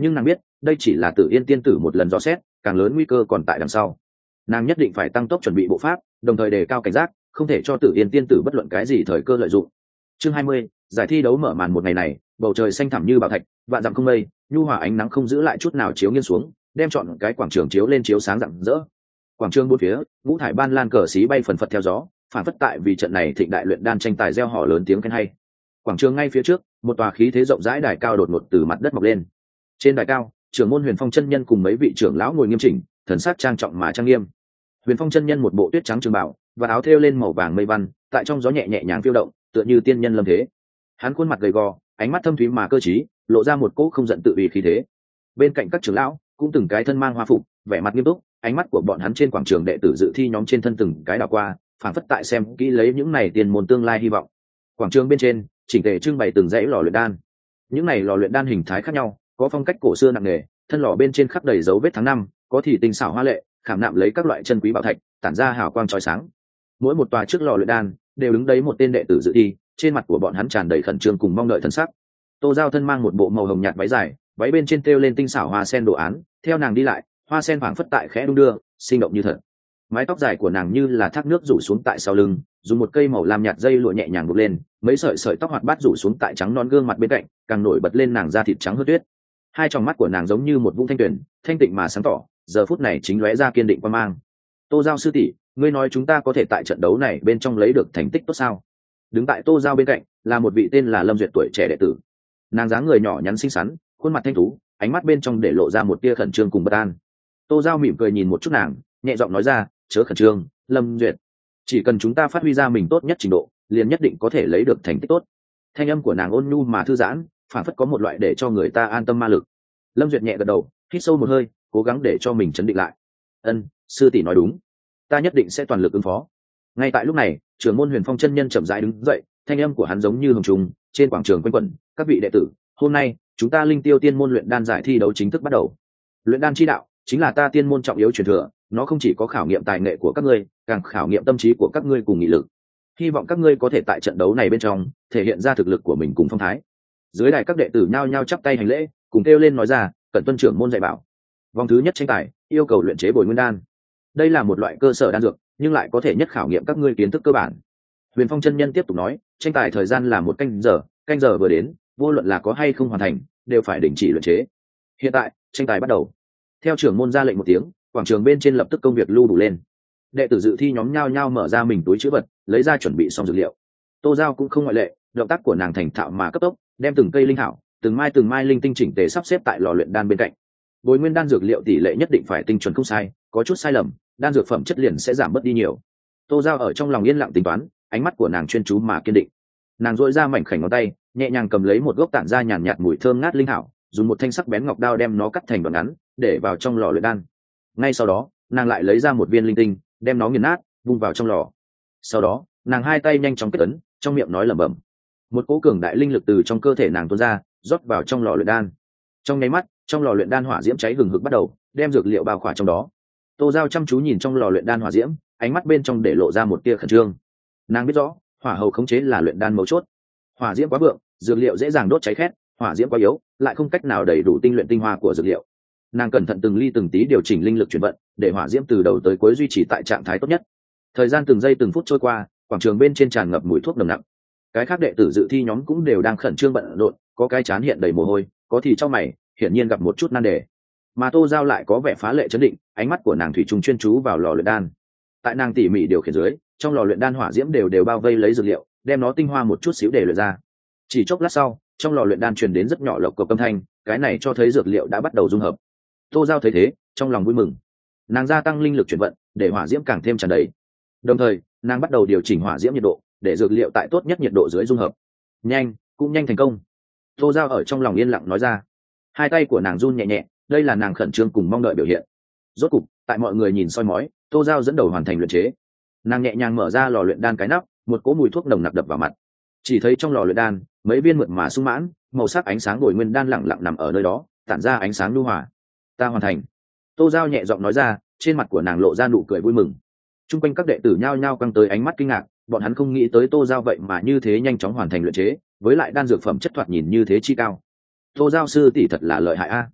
nhưng nàng biết đây chỉ là Tử Yên tiên tử một lần dò xét, càng lớn nguy cơ còn tại đằng sau. Nàng nhất định phải tăng tốc chuẩn bị bộ pháp, đồng thời đề cao cảnh giác, không thể cho Tử Yên tiên tử bất luận cái gì thời cơ lợi dụng. Chương 20, giải thi đấu mở màn một ngày này, bầu trời xanh thẳm như bảo thạch, vạn dặm không mây, nhu hòa ánh nắng không giữ lại chút nào chiếu nghiêng xuống, đem trọn cái quảng trường chiếu lên chiếu sáng rạng rỡ. Quảng trường bốn phía, ngũ thải ban lan cờ xí bay phần phật theo gió, phản phất tại vì trận này thịnh đại luyện đan tranh tài reo hò lớn tiếng khen hay. Quảng trường ngay phía trước, một tòa khí thế rộng rãi đài cao đột ngột từ mặt đất mọc lên. Trên đài cao, trưởng môn Huyền Phong chân nhân cùng mấy vị trưởng lão ngồi nghiêm chỉnh, thần sắc trang trọng mà trang nghiêm. Huyền Phong chân nhân một bộ tuyết trắng trường bào và áo thêu lên màu vàng mây văn, tại trong gió nhẹ nhẹ nhàng phiêu động, tựa như tiên nhân lâm thế. Hắn khuôn mặt gầy gò, ánh mắt thâm thúy mà cơ trí, lộ ra một cỗ không giận tự uy khí thế. Bên cạnh các trưởng lão cũng từng cái thân mang hoa phục, vẻ mặt nghiêm túc, ánh mắt của bọn hắn trên quảng trường đệ tử dự thi nhóm trên thân từng cái đảo qua, phảng phất tại xem kỹ lấy những này tiền môn tương lai hy vọng. Quảng trường bên trên chỉnh tề trưng bày từng dãy lò luyện đan. Những này lò luyện đan hình thái khác nhau, có phong cách cổ xưa nặng nề, thân lò bên trên khắc đầy dấu vết tháng năm, có thì tinh xảo hoa lệ, khảm nạm lấy các loại chân quý bảo thạch, tản ra hào quang chói sáng. Mỗi một tòa trước lò luyện đan đều đứng đấy một tên đệ tử dự thi, trên mặt của bọn hắn tràn đầy khẩn trương cùng mong đợi thần sắc. Tô Giao thân mang một bộ màu hồng nhạt váy dài, váy bên trên thêu lên tinh xảo hoa sen đồ án, theo nàng đi lại, hoa sen phảng phất tại khẽ đung đưa, sinh động như thật. Mái tóc dài của nàng như là thác nước rủ xuống tại sau lưng, dùng một cây màu lam nhạt dây lụa nhẹ nhàng buộc lên, mấy sợi sợi tóc hoạt bát rủ xuống tại trắng non gương mặt bên cạnh, càng nổi bật lên nàng da thịt trắng hơn tuyết. Hai tròng mắt của nàng giống như một vũng thanh tuyền, thanh tịnh mà sáng tỏ, giờ phút này chính lóe ra kiên định quan mang. Tô Giao sư tỷ, ngươi nói chúng ta có thể tại trận đấu này bên trong lấy được thành tích tốt sao? Đứng tại Tô Giao bên cạnh là một vị tên là Lâm Duyệt tuổi trẻ đệ tử. Nàng dáng người nhỏ nhắn xinh xắn, khuôn mặt thanh tú, ánh mắt bên trong để lộ ra một tia khẩn trương cùng bất an. Tô Giao mỉm cười nhìn một chút nàng, nhẹ giọng nói ra, chớ khẩn trương, Lâm Duyệt, chỉ cần chúng ta phát huy ra mình tốt nhất trình độ, liền nhất định có thể lấy được thành tích tốt. Thanh âm của nàng ôn nhu mà thư giãn, phản phất có một loại để cho người ta an tâm ma lực. Lâm Duyệt nhẹ gật đầu, hít sâu một hơi, cố gắng để cho mình chấn định lại. Ân, sư tỷ nói đúng, ta nhất định sẽ toàn lực ứng phó. Ngay tại lúc này, trưởng môn Huyền Phong chân nhân chậm rãi đứng dậy, thanh âm của hắn giống như hồng trùng trên quảng trường quanh quẩn. Các vị đệ tử, hôm nay chúng ta Linh Tiêu Tiên môn luyện đan giải thi đấu chính thức bắt đầu. Luyện đan chi đạo chính là ta tiên môn trọng yếu truyền thừa, nó không chỉ có khảo nghiệm tài nghệ của các ngươi, càng khảo nghiệm tâm trí của các ngươi cùng nghị lực. Hy vọng các ngươi có thể tại trận đấu này bên trong thể hiện ra thực lực của mình cùng phong thái. Dưới đài các đệ tử nhao nhao chắp tay hành lễ, cùng kêu lên nói ra, cẩn tuân trưởng môn dạy bảo. Vòng thứ nhất tranh tài yêu cầu luyện chế bồi nguyên đan. Đây là một loại cơ sở đan dược, nhưng lại có thể nhất khảo nghiệm các ngươi kiến thức cơ bản. Huyền Phong chân nhân tiếp tục nói, tranh tài thời gian là 1 canh giờ vừa đến, vô luận là có hay không hoàn thành, đều phải đình chỉ luyện chế. Hiện tại, tranh tài bắt đầu. Theo trưởng môn ra lệnh một tiếng, quảng trường bên trên lập tức công việc lưu đủ lên. Đệ tử dự thi nhóm nhao nhao mở ra mình túi trữ vật, lấy ra chuẩn bị xong dược liệu. Tô Giao cũng không ngoại lệ, động tác của nàng thành thạo mà cấp tốc, đem từng cây linh thảo, từng mai linh tinh chỉnh tề sắp xếp tại lò luyện đan bên cạnh. Bồi nguyên đan dược liệu tỷ lệ nhất định phải tinh chuẩn không sai, có chút sai lầm, đan dược phẩm chất liền sẽ giảm bớt đi nhiều. Tô Giao ở trong lòng yên lặng tính toán, ánh mắt của nàng chuyên chú mà kiên định. Nàng duỗi ra mảnh khảnh ngón tay, nhẹ nhàng cầm lấy một gốc tản ra nhàn nhạt mùi thơm ngát linh thảo, dùng một thanh sắc bén ngọc đao đem nó cắt thành đoạn ngắn, để vào trong lò luyện đan. Ngay sau đó, nàng lại lấy ra một viên linh tinh, đem nó nghiền nát, vung vào trong lò. Sau đó, nàng hai tay nhanh chóng kết ấn, trong miệng nói lẩm bẩm. Một cỗ cường đại linh lực từ trong cơ thể nàng tuôn ra, rót vào trong lò luyện đan. Trong nháy mắt, trong lò luyện đan hỏa diễm cháy hừng hực bắt đầu, đem dược liệu bao khỏa trong đó. Tô Giao chăm chú nhìn trong lò luyện đan hỏa diễm, ánh mắt bên trong để lộ ra một tia khẩn trương. Nàng biết rõ, hỏa hầu khống chế là luyện đan mấu chốt. Hỏa diễm quá vượng, dược liệu dễ dàng đốt cháy khét, hỏa diễm quá yếu, lại không cách nào đầy đủ tinh luyện tinh hoa của dược liệu. Nàng cẩn thận từng ly từng tí điều chỉnh linh lực chuyển vận, để hỏa diễm từ đầu tới cuối duy trì tại trạng thái tốt nhất. Thời gian từng giây từng phút trôi qua, quảng trường bên trên tràn ngập mùi thuốc nồng nặc. Cái khác đệ tử dự thi nhóm cũng đều đang khẩn trương bận rộn, có cái chán hiện đầy mồ hôi, có thì trong mày, hiển nhiên gặp một chút nan đề. Mà Tô Giao lại có vẻ phá lệ chấn định, ánh mắt của nàng thủy chung chuyên chú vào lò luyện đan. Tại nàng tỉ mỉ điều khiển dưới, trong lò luyện đan hỏa diễm đều bao vây lấy dược liệu, đem nó tinh hoa một chút xíu để luyện ra. Chỉ chốc lát sau, trong lò luyện đan truyền đến rất nhỏ lộc cộc âm thanh, cái này cho thấy dược liệu đã bắt đầu dung hợp. Tô Giao thấy thế, trong lòng vui mừng. Nàng gia tăng linh lực chuyển vận, để hỏa diễm càng thêm tràn đầy. Đồng thời, nàng bắt đầu điều chỉnh hỏa diễm nhiệt độ, để dược liệu tại tốt nhất nhiệt độ dưới dung hợp. Nhanh, cũng nhanh thành công. Tô Giao ở trong lòng yên lặng nói ra. Hai tay của nàng run nhẹ nhẹ, đây là nàng khẩn trương cùng mong đợi biểu hiện. Rốt cục, tại mọi người nhìn soi mói, Tô Giao dẫn đầu hoàn thành luyện chế. Nàng nhẹ nhàng mở ra lò luyện đan cái nắp, một cỗ mùi thuốc nồng nặc đập vào mặt. Chỉ thấy trong lò luyện đan, mấy viên mượt mà sung mãn, màu sắc ánh sáng bồi nguyên đan lặng lặng nằm ở nơi đó, tản ra ánh sáng nhu hòa. Ta hoàn thành. Tô Giao nhẹ giọng nói ra, trên mặt của nàng lộ ra nụ cười vui mừng. Trung quanh các đệ tử nhao nhao căng tới ánh mắt kinh ngạc, bọn hắn không nghĩ tới Tô Giao vậy mà như thế nhanh chóng hoàn thành luyện chế, với lại đan dược phẩm chất thoạt nhìn như thế chi cao. Tô Giao sư tỷ thật là lợi hại a.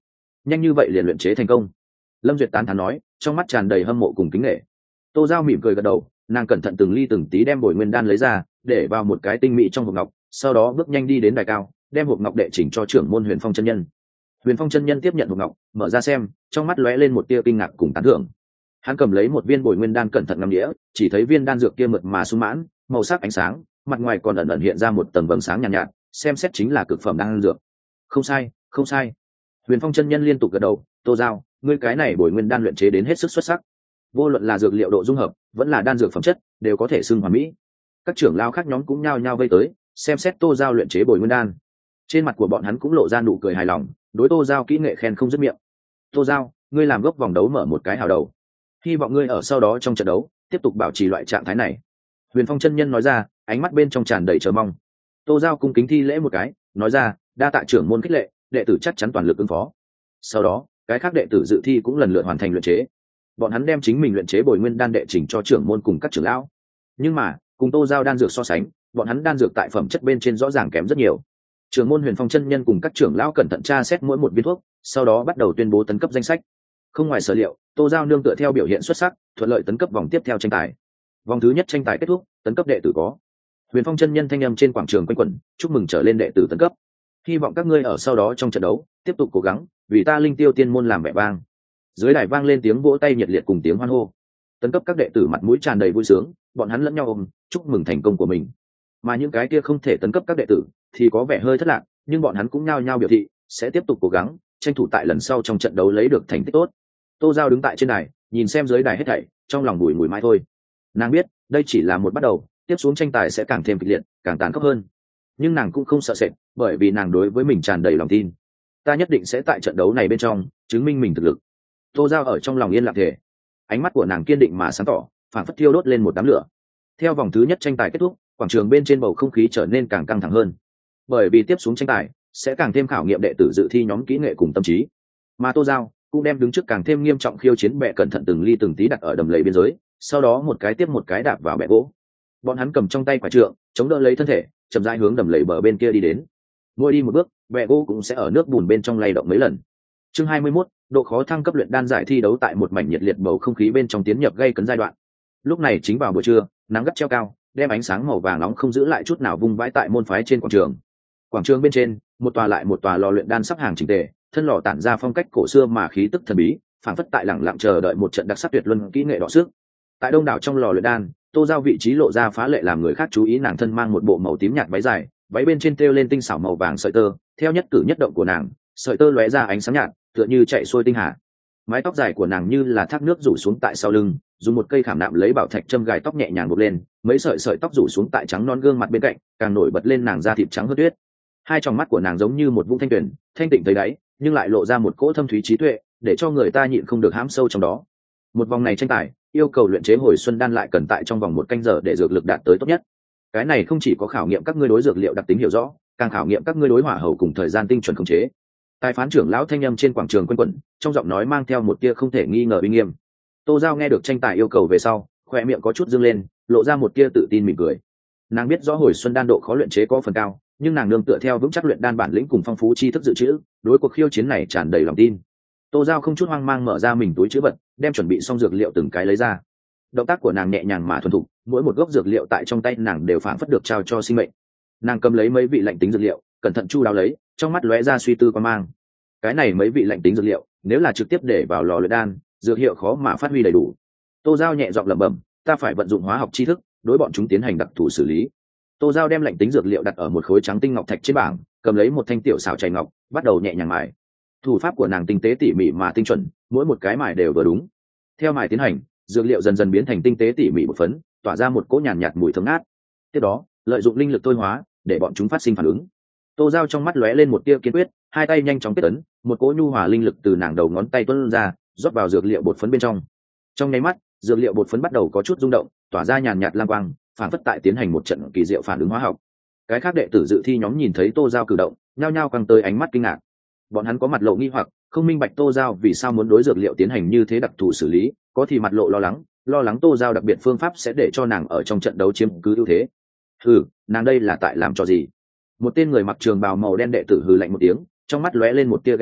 nhanh như vậy liền luyện chế thành công. Lâm Duyệt tán thán nói, trong mắt tràn đầy hâm mộ cùng kính nể. Tô Giao mỉm cười gật đầu, nàng cẩn thận từng ly từng tí đem bồi nguyên đan lấy ra, để vào một cái tinh mỹ trong hộp ngọc, sau đó bước nhanh đi đến đài cao, đem hộp ngọc đệ chỉnh cho trưởng môn Huyền Phong chân nhân. Huyền Phong chân nhân tiếp nhận hộp ngọc, mở ra xem, trong mắt lóe lên một tia kinh ngạc cùng tán thưởng. Hắn cầm lấy một viên bồi nguyên đan cẩn thận ngắm đĩa, chỉ thấy viên đan dược kia mượt mà sung mãn, màu sắc ánh sáng, mặt ngoài còn ẩn ẩn hiện ra một tầng vầng sáng nhàn nhạt, xem xét chính là cực phẩm đan dược. Không sai, không sai. Huyền Phong chân nhân liên tục gật đầu, Tô Giao, ngươi cái này bồi nguyên đan luyện chế đến hết sức xuất sắc. Vô luận là dược liệu độ dung hợp, vẫn là đan dược phẩm chất, đều có thể xưng hoàn mỹ. Các trưởng lao khác nhóm cũng nhao nhao vây tới, xem xét Tô Giao luyện chế bồi nguyên đan. Trên mặt của bọn hắn cũng lộ ra nụ cười hài lòng, đối Tô Giao kỹ nghệ khen không dứt miệng. Tô Giao, ngươi làm gốc vòng đấu mở một cái hào đầu, hy vọng ngươi ở sau đó trong trận đấu tiếp tục bảo trì loại trạng thái này. Huyền Phong chân nhân nói ra, ánh mắt bên trong tràn đầy chờ mong. Tô Giao cung kính thi lễ một cái, nói ra, đa tạ trưởng môn khích lệ, đệ tử chắc chắn toàn lực ứng phó. Sau đó, cái khác đệ tử dự thi cũng lần lượt hoàn thành luyện chế. Bọn hắn đem chính mình luyện chế bồi nguyên đan đệ chỉnh cho trưởng môn cùng các trưởng lão. Nhưng mà, cùng Tô Giao đan dược so sánh, bọn hắn đan dược tại phẩm chất bên trên rõ ràng kém rất nhiều. Trưởng môn Huyền Phong chân nhân cùng các trưởng lão cẩn thận tra xét mỗi một viên thuốc, sau đó bắt đầu tuyên bố tấn cấp danh sách. Không ngoài sở liệu, Tô Giao nương tựa theo biểu hiện xuất sắc, thuận lợi tấn cấp vòng tiếp theo tranh tài. Vòng thứ nhất tranh tài kết thúc, tấn cấp đệ tử có. Huyền Phong chân nhân thanh âm trên quảng trường quanh quẩn, chúc mừng trở lên đệ tử tấn cấp. Hy vọng các ngươi ở sau đó trong trận đấu tiếp tục cố gắng, vì ta Linh Tiêu Tiên môn làm vẻ vang. Dưới đài vang lên tiếng vỗ tay nhiệt liệt cùng tiếng hoan hô. Tấn cấp các đệ tử mặt mũi tràn đầy vui sướng, bọn hắn lẫn nhau ôm, chúc mừng thành công của mình. Mà những cái kia không thể tấn cấp các đệ tử thì có vẻ hơi thất lạc, nhưng bọn hắn cũng nhao nhao biểu thị sẽ tiếp tục cố gắng, tranh thủ tại lần sau trong trận đấu lấy được thành tích tốt. Tô Giao đứng tại trên đài, nhìn xem dưới đài hết thảy, trong lòng bùi ngùi mãi thôi. Nàng biết, đây chỉ là một bắt đầu, tiếp xuống tranh tài sẽ càng thêm kịch liệt, càng tàn khốc hơn. Nhưng nàng cũng không sợ sệt, bởi vì nàng đối với mình tràn đầy lòng tin. Ta nhất định sẽ tại trận đấu này bên trong chứng minh mình thực lực. Tô Giao ở trong lòng yên lặng thể, ánh mắt của nàng kiên định mà sáng tỏ, phảng phất thiêu đốt lên một đám lửa. Theo vòng thứ nhất tranh tài kết thúc, quảng trường bên trên bầu không khí trở nên càng căng thẳng hơn, bởi vì tiếp xuống tranh tài sẽ càng thêm khảo nghiệm đệ tử dự thi nhóm kỹ nghệ cùng tâm trí. Mà Tô Giao cũng đem đứng trước càng thêm nghiêm trọng khiêu chiến bè cẩn thận từng ly từng tí đặt ở đầm lầy biên giới, sau đó một cái tiếp một cái đạp vào bè gỗ. Bọn hắn cầm trong tay quả trượng, chống đỡ lấy thân thể, chậm rãi hướng đầm lầy bờ bên kia đi đến. Mỗi đi một bước, bè gỗ cũng sẽ ở nước bùn bên trong lay động mấy lần. Chương 21, độ khó thăng cấp luyện đan giải thi đấu tại một mảnh nhiệt liệt bầu không khí bên trong tiến nhập gây cấn giai đoạn. Lúc này chính vào buổi trưa, nắng gắt treo cao, đem ánh sáng màu vàng nóng không giữ lại chút nào vung vãi tại môn phái trên quảng trường. Quảng trường bên trên, một tòa lại một tòa lò luyện đan sắp hàng chỉnh tề, thân lò tản ra phong cách cổ xưa mà khí tức thần bí, phảng phất tại lẳng lặng chờ đợi một trận đặc sắc tuyệt luân kỹ nghệ đọ sức. Tại đông đảo trong lò luyện đan, Tô Giao vị trí lộ ra phá lệ làm người khác chú ý, nàng thân mang một bộ màu tím nhạt váy dài, váy bên trên treo lên tinh xảo màu vàng sợi tơ, theo nhất cử nhất động của nàng, sợi tơ lóe ra ánh sáng nhạt, tựa như chạy xuôi tinh hà. Mái tóc dài của nàng như là thác nước rủ xuống tại sau lưng, dùng một cây khảm nạm lấy bảo thạch châm gài tóc nhẹ nhàng buộc lên, mấy sợi sợi tóc rủ xuống tại trắng non gương mặt bên cạnh, càng nổi bật lên nàng da thịt trắng hơn tuyết. Hai tròng mắt của nàng giống như một vũng thanh tuyền, thanh tịnh thấy đáy, nhưng lại lộ ra một cỗ thâm thúy trí tuệ, để cho người ta nhịn không được hãm sâu trong đó. Một vòng này tranh tài, yêu cầu luyện chế hồi xuân đan lại cần tại trong vòng 1 canh giờ để dược lực đạt tới tốt nhất. Cái này không chỉ có khảo nghiệm các ngươi đối dược liệu đặc tính hiểu rõ, càng khảo nghiệm các ngươi đối hỏa hầu cùng thời gian tinh chuẩn khống chế. Tài phán trưởng lão thanh âm trên quảng trường quanh quẩn, trong giọng nói mang theo một tia không thể nghi ngờ uy nghiêm. Tô Giao nghe được tranh tài yêu cầu về sau, khoe miệng có chút dương lên, lộ ra một tia tự tin mỉm cười. Nàng biết rõ hồi xuân đan độ khó luyện chế có phần cao, nhưng nàng nương tựa theo vững chắc luyện đan bản lĩnh cùng phong phú tri thức dự trữ, đối cuộc khiêu chiến này tràn đầy lòng tin. Tô Giao không chút hoang mang mở ra mình túi trữ vật, đem chuẩn bị xong dược liệu từng cái lấy ra. Động tác của nàng nhẹ nhàng mà thuần thục, mỗi một gốc dược liệu tại trong tay nàng đều phảng phất được trao cho sinh mệnh. Nàng cầm lấy mấy vị lạnh tính dược liệu, cẩn thận chu đáo lấy, trong mắt lóe ra suy tư quan mang. Cái này mấy vị lạnh tính dược liệu, nếu là trực tiếp để vào lò luyện đan, dược hiệu khó mà phát huy đầy đủ. Tô Giao nhẹ giọng lẩm bẩm, ta phải vận dụng hóa học tri thức, đối bọn chúng tiến hành đặc thù xử lý. Tô Giao đem lạnh tính dược liệu đặt ở một khối trắng tinh ngọc thạch trên bảng, cầm lấy một thanh tiểu xảo chày ngọc, bắt đầu nhẹ nhàng mài. Thủ pháp của nàng tinh tế tỉ mỉ mà tinh chuẩn, mỗi một cái mài đều vừa đúng. Theo mài tiến hành, dược liệu dần dần biến thành tinh tế tỉ mỉ một phấn, tỏa ra một cỗ nhàn nhạt mùi thơm ngát. Tiếp đó, lợi dụng linh lực thôi hóa, để bọn chúng phát sinh phản ứng. Tô Giao trong mắt lóe lên một tia kiên quyết, hai tay nhanh chóng kết ấn, một cỗ nhu hòa linh lực từ nàng đầu ngón tay tuôn ra, rót vào dược liệu bột phấn bên trong. Trong nháy mắt, dược liệu bột phấn bắt đầu có chút rung động, tỏa ra nhàn nhạt lam quang, phản phất tại tiến hành một trận kỳ diệu phản ứng hóa học. Cái khác đệ tử dự thi nhóm nhìn thấy Tô Giao cử động, nhao nhao căng tới ánh mắt kinh ngạc. Bọn hắn có mặt lộ nghi hoặc, không minh bạch Tô Giao vì sao muốn đối dược liệu tiến hành như thế đặc thù xử lý, có thì mặt lộ lo lắng Tô Giao đặc biệt phương pháp sẽ để cho nàng ở trong trận đấu chiếm cứ ưu thế. Nàng đây là tại làm cho gì? Một tên người mặc trường bào màu đen đệ tử hừ lạnh một tiếng, trong mắt lóe lên một tia ghen ghét,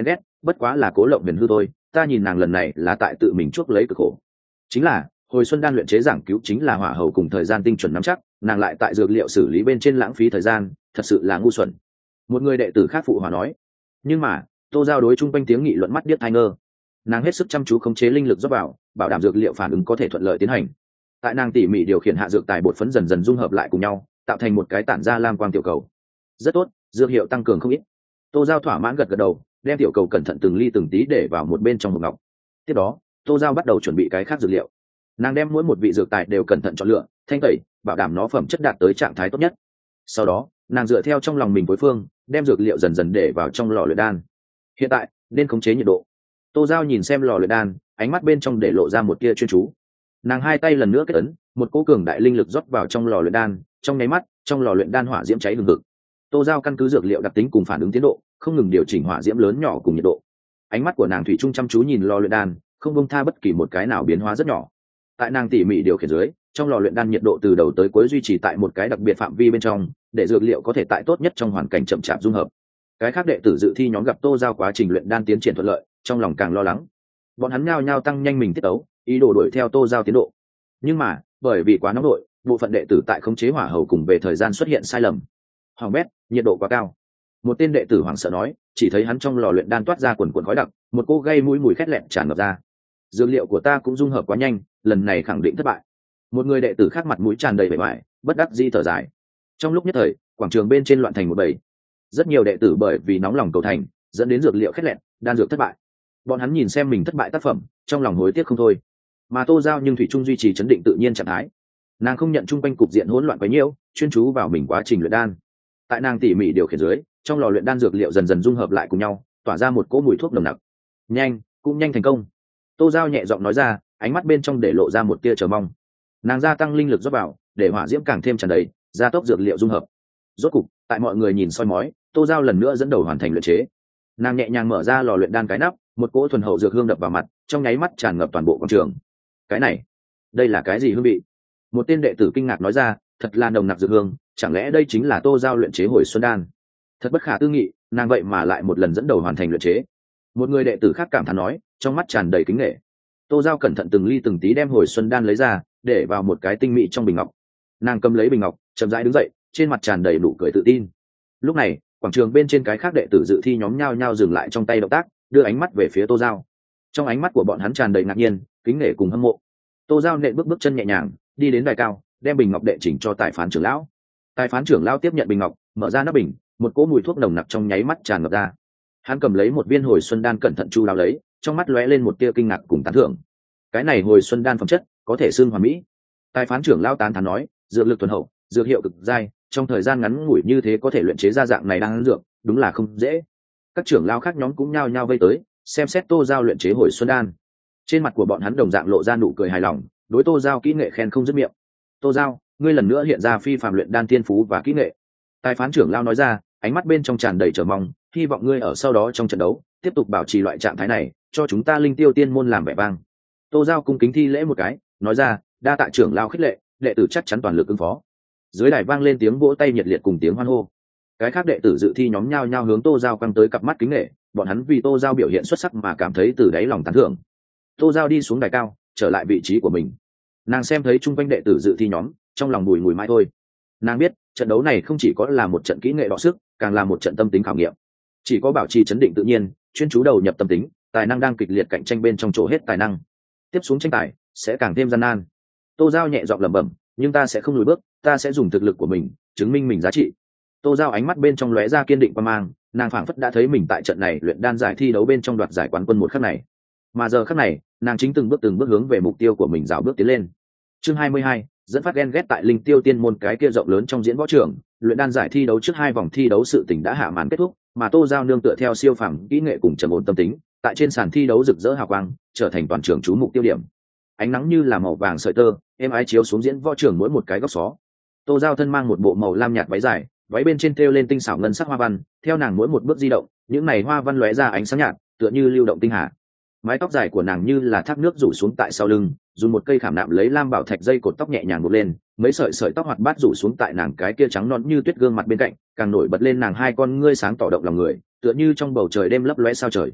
bất quá là cố lộng huyền hư thôi, ta nhìn nàng lần này là tại tự mình chuốc lấy cực khổ. Chính là hồi xuân đan luyện chế giảng cứu chính là hỏa hầu cùng thời gian tinh chuẩn nắm chắc, nàng lại tại dược liệu xử lý bên trên lãng phí thời gian, thật sự là ngu xuẩn. Một người đệ tử khác phụ hòa nói. Nhưng mà Tô Giao đối chung quanh tiếng nghị luận mắt điếc tai ngơ, nàng hết sức chăm chú khống chế linh lực dốc vào, bảo đảm dược liệu phản ứng có thể thuận lợi tiến hành. Tại nàng tỉ mỉ điều khiển hạ dược tài bột phấn dần dần dung hợp lại cùng nhau, tạo thành một cái tản ra lam quang tiểu cầu. Rất tốt, dược hiệu tăng cường không ít. Tô Giao thỏa mãn gật gật đầu, đem tiểu cầu cẩn thận từng ly từng tí để vào một bên trong hộp ngọc. Tiếp đó Tô Giao bắt đầu chuẩn bị cái khác dược liệu. Nàng đem mỗi một vị dược tài đều cẩn thận chọn lựa, thanh tẩy, bảo đảm nó phẩm chất đạt tới trạng thái tốt nhất. Sau đó nàng dựa theo trong lòng mình phối phương, đem dược liệu dần dần để vào trong lò luyện đan. Hiện tại nên khống chế nhiệt độ. Tô Giao nhìn xem lò luyện đan, ánh mắt bên trong để lộ ra một tia chuyên chú. Nàng hai tay lần nữa kết ấn, một cỗ cường đại linh lực rót vào trong lò luyện đan, trong nháy mắt trong lò luyện đan hỏa diễm cháy hừng hực. Tô Giao căn cứ dược liệu đặc tính cùng phản ứng tiến độ, không ngừng điều chỉnh hỏa diễm lớn nhỏ cùng nhiệt độ. Ánh mắt của nàng thủy chung chăm chú nhìn lò luyện đan, không buông tha bất kỳ một cái nào biến hóa rất nhỏ. Tại nàng tỉ mỉ điều khiển dưới, trong lò luyện đan nhiệt độ từ đầu tới cuối duy trì tại một cái đặc biệt phạm vi bên trong, để dược liệu có thể tại tốt nhất trong hoàn cảnh chậm chạp dung hợp. Cái khác đệ tử dự thi nhóm gặp Tô Giao quá trình luyện đan tiến triển thuận lợi, trong lòng càng lo lắng. Bọn hắn nhao nhao tăng nhanh mình tiết tấu, ý đồ đuổi theo Tô Giao tiến độ. Nhưng mà bởi vì quá nóng nổi, bộ phận đệ tử tại khống chế hỏa hầu cùng về thời gian xuất hiện sai lầm. Hoàng bét, nhiệt độ quá cao. Một tên đệ tử hoảng sợ nói, chỉ thấy hắn trong lò luyện đan toát ra quần quần khói đặc, một cô gây mũi mùi khét lẹn tràn ngập ra. Dược liệu của ta cũng dung hợp quá nhanh, lần này khẳng định thất bại. Một người đệ tử khác mặt mũi tràn đầy vẻ vải, bất đắc dĩ thở dài. Trong lúc nhất thời, quảng trường bên trên loạn thành một bầy. Rất nhiều đệ tử bởi vì nóng lòng cầu thành, dẫn đến dược liệu khét lẹn, đan dược thất bại. Bọn hắn nhìn xem mình thất bại tác phẩm, trong lòng hối tiếc không thôi. Mà Tô Giao nhưng thủy chung duy trì chấn định tự nhiên trạng thái. Nàng không nhận chung quanh cục diện hỗn loạn quá nhiều, chuyên chú vào mình quá trình luyện đan. Tại nàng tỉ mỉ điều khiển dưới, trong lò luyện đan dược liệu dần dần dung hợp lại cùng nhau, tỏa ra một cỗ mùi thuốc nồng nặc. Nhanh, cũng nhanh thành công. Tô Giao nhẹ giọng nói ra, ánh mắt bên trong để lộ ra một tia chờ mong. Nàng gia tăng linh lực rót vào, để hỏa diễm càng thêm tràn đầy, gia tốc dược liệu dung hợp. Rốt cục, tại mọi người nhìn soi mói, Tô Giao lần nữa dẫn đầu hoàn thành luyện chế. Nàng nhẹ nhàng mở ra lò luyện đan cái nắp, một cỗ thuần hậu dược hương đập vào mặt, trong nháy mắt tràn ngập toàn bộ quảng trường. Cái này, đây là cái gì hương vị? Một tên đệ tử kinh ngạc nói ra, thật là nồng nặc dược hương, chẳng lẽ đây chính là Tô Giao luyện chế hồi xuân đan? Thật bất khả tư nghị, nàng vậy mà lại một lần dẫn đầu hoàn thành luyện chế. Một người đệ tử khác cảm thán nói, trong mắt tràn đầy kính nể. Tô Giao cẩn thận từng ly từng tí đem hồi xuân đan lấy ra, để vào một cái tinh mỹ trong bình ngọc. Nàng cầm lấy bình ngọc, chậm rãi đứng dậy, trên mặt tràn đầy nụ cười tự tin. Lúc này quảng trường bên trên cái khác đệ tử dự thi nhóm nhao nhao dừng lại trong tay động tác, đưa ánh mắt về phía Tô Giao. Trong ánh mắt của bọn hắn tràn đầy ngạc nhiên, kính nể cùng hâm mộ. Tô Giao nện bước bước chân nhẹ nhàng đi đến đài cao, đem bình ngọc đệ chỉnh cho tài phán trưởng lão. Tài phán trưởng lão tiếp nhận bình ngọc, mở ra nắp bình, một cỗ mùi thuốc nồng nặc trong nháy mắt tràn ngập ra. Hắn cầm lấy một viên hồi xuân đan cẩn thận chu đáo lấy, trong mắt lóe lên một tia kinh ngạc cùng tán thưởng. Cái này hồi xuân đan phẩm chất có thể xưng hoàn mỹ. Tài phán trưởng lão tán thán nói, dược lực thuần hậu, dược hiệu cực dai, trong thời gian ngắn ngủi như thế có thể luyện chế ra dạng này đan dược, đúng là không dễ. Các trưởng lão khác nhóm cũng nhao nhao vây tới, xem xét Tô Giao luyện chế hồi xuân đan. Trên mặt của bọn hắn đồng dạng lộ ra nụ cười hài lòng, đối Tô Giao kỹ nghệ khen không dứt miệng. Tô Giao, ngươi lần nữa hiện ra phi phàm luyện đan thiên phú và kỹ nghệ. Tài phán trưởng lão nói ra, ánh mắt bên trong tràn đầy chờ mong, hy vọng ngươi ở sau đó trong trận đấu tiếp tục bảo trì loại trạng thái này, cho chúng ta Linh Tiêu Tiên môn làm vẻ vang. Tô Giao cung kính thi lễ một cái, nói ra, đa tạ trưởng lão khích lệ, đệ tử chắc chắn toàn lực ứng phó. Dưới đài vang lên tiếng vỗ tay nhiệt liệt cùng tiếng hoan hô. Cái khác đệ tử dự thi nhóm nhao nhao hướng Tô Giao căng tới cặp mắt kính nể, bọn hắn vì Tô Giao biểu hiện xuất sắc mà cảm thấy từ đáy lòng tán thưởng. Tô Giao đi xuống đài cao, trở lại vị trí của mình. Nàng xem thấy chung quanh đệ tử dự thi nhóm, trong lòng bùi ngùi mãi thôi. Nàng biết trận đấu này không chỉ có là một trận kỹ nghệ đọ sức, càng là một trận tâm tính khảo nghiệm. Chỉ có bảo trì chấn định tự nhiên, chuyên chú đầu nhập tâm tính, tài năng đang kịch liệt cạnh tranh bên trong chỗ hết tài năng. Tiếp xuống tranh tài sẽ càng thêm gian nan. Tô Giao nhẹ giọng lẩm bẩm, nhưng ta sẽ không lùi bước, ta sẽ dùng thực lực của mình chứng minh mình giá trị. Tô Giao ánh mắt bên trong lóe ra kiên định quan mang, nàng phảng phất đã thấy mình tại trận này luyện đan giải thi đấu bên trong đoạt giải quán quân một khắc này. Mà giờ khắc này, nàng chính từng bước hướng về mục tiêu của mình rào bước tiến lên. Chương 22, dẫn phát ghen ghét tại Linh Tiêu Tiên môn cái kia rộng lớn trong diễn võ trường, luyện đan giải thi đấu trước 2 vòng thi đấu sự tình đã hạ màn kết thúc, mà Tô Giao nương tựa theo siêu phàm kỹ nghệ cùng trầm ổn tâm tính, tại trên sàn thi đấu rực rỡ hào quang, trở thành toàn trường chú mục tiêu điểm. Ánh nắng như là màu vàng sợi tơ, êm ái chiếu xuống diễn võ trường mỗi một cái góc xó. Tô Giao thân mang một bộ màu lam nhạt váy dài, váy bên trên thêu lên tinh xảo ngân sắc hoa văn, theo nàng mỗi một bước di động, những này hoa văn lóe ra ánh sáng nhạt, tựa như lưu động tinh hà. Mái tóc dài của nàng như là thác nước rủ xuống tại sau lưng, dùng một cây khảm nạm lấy lam bảo thạch dây cột tóc nhẹ nhàng buộc lên, mấy sợi tóc hoạt bát rủ xuống tại nàng cái kia trắng nõn như tuyết gương mặt bên cạnh, càng nổi bật lên nàng hai con ngươi sáng tỏ động lòng người, tựa như trong bầu trời đêm lấp lóe sao trời.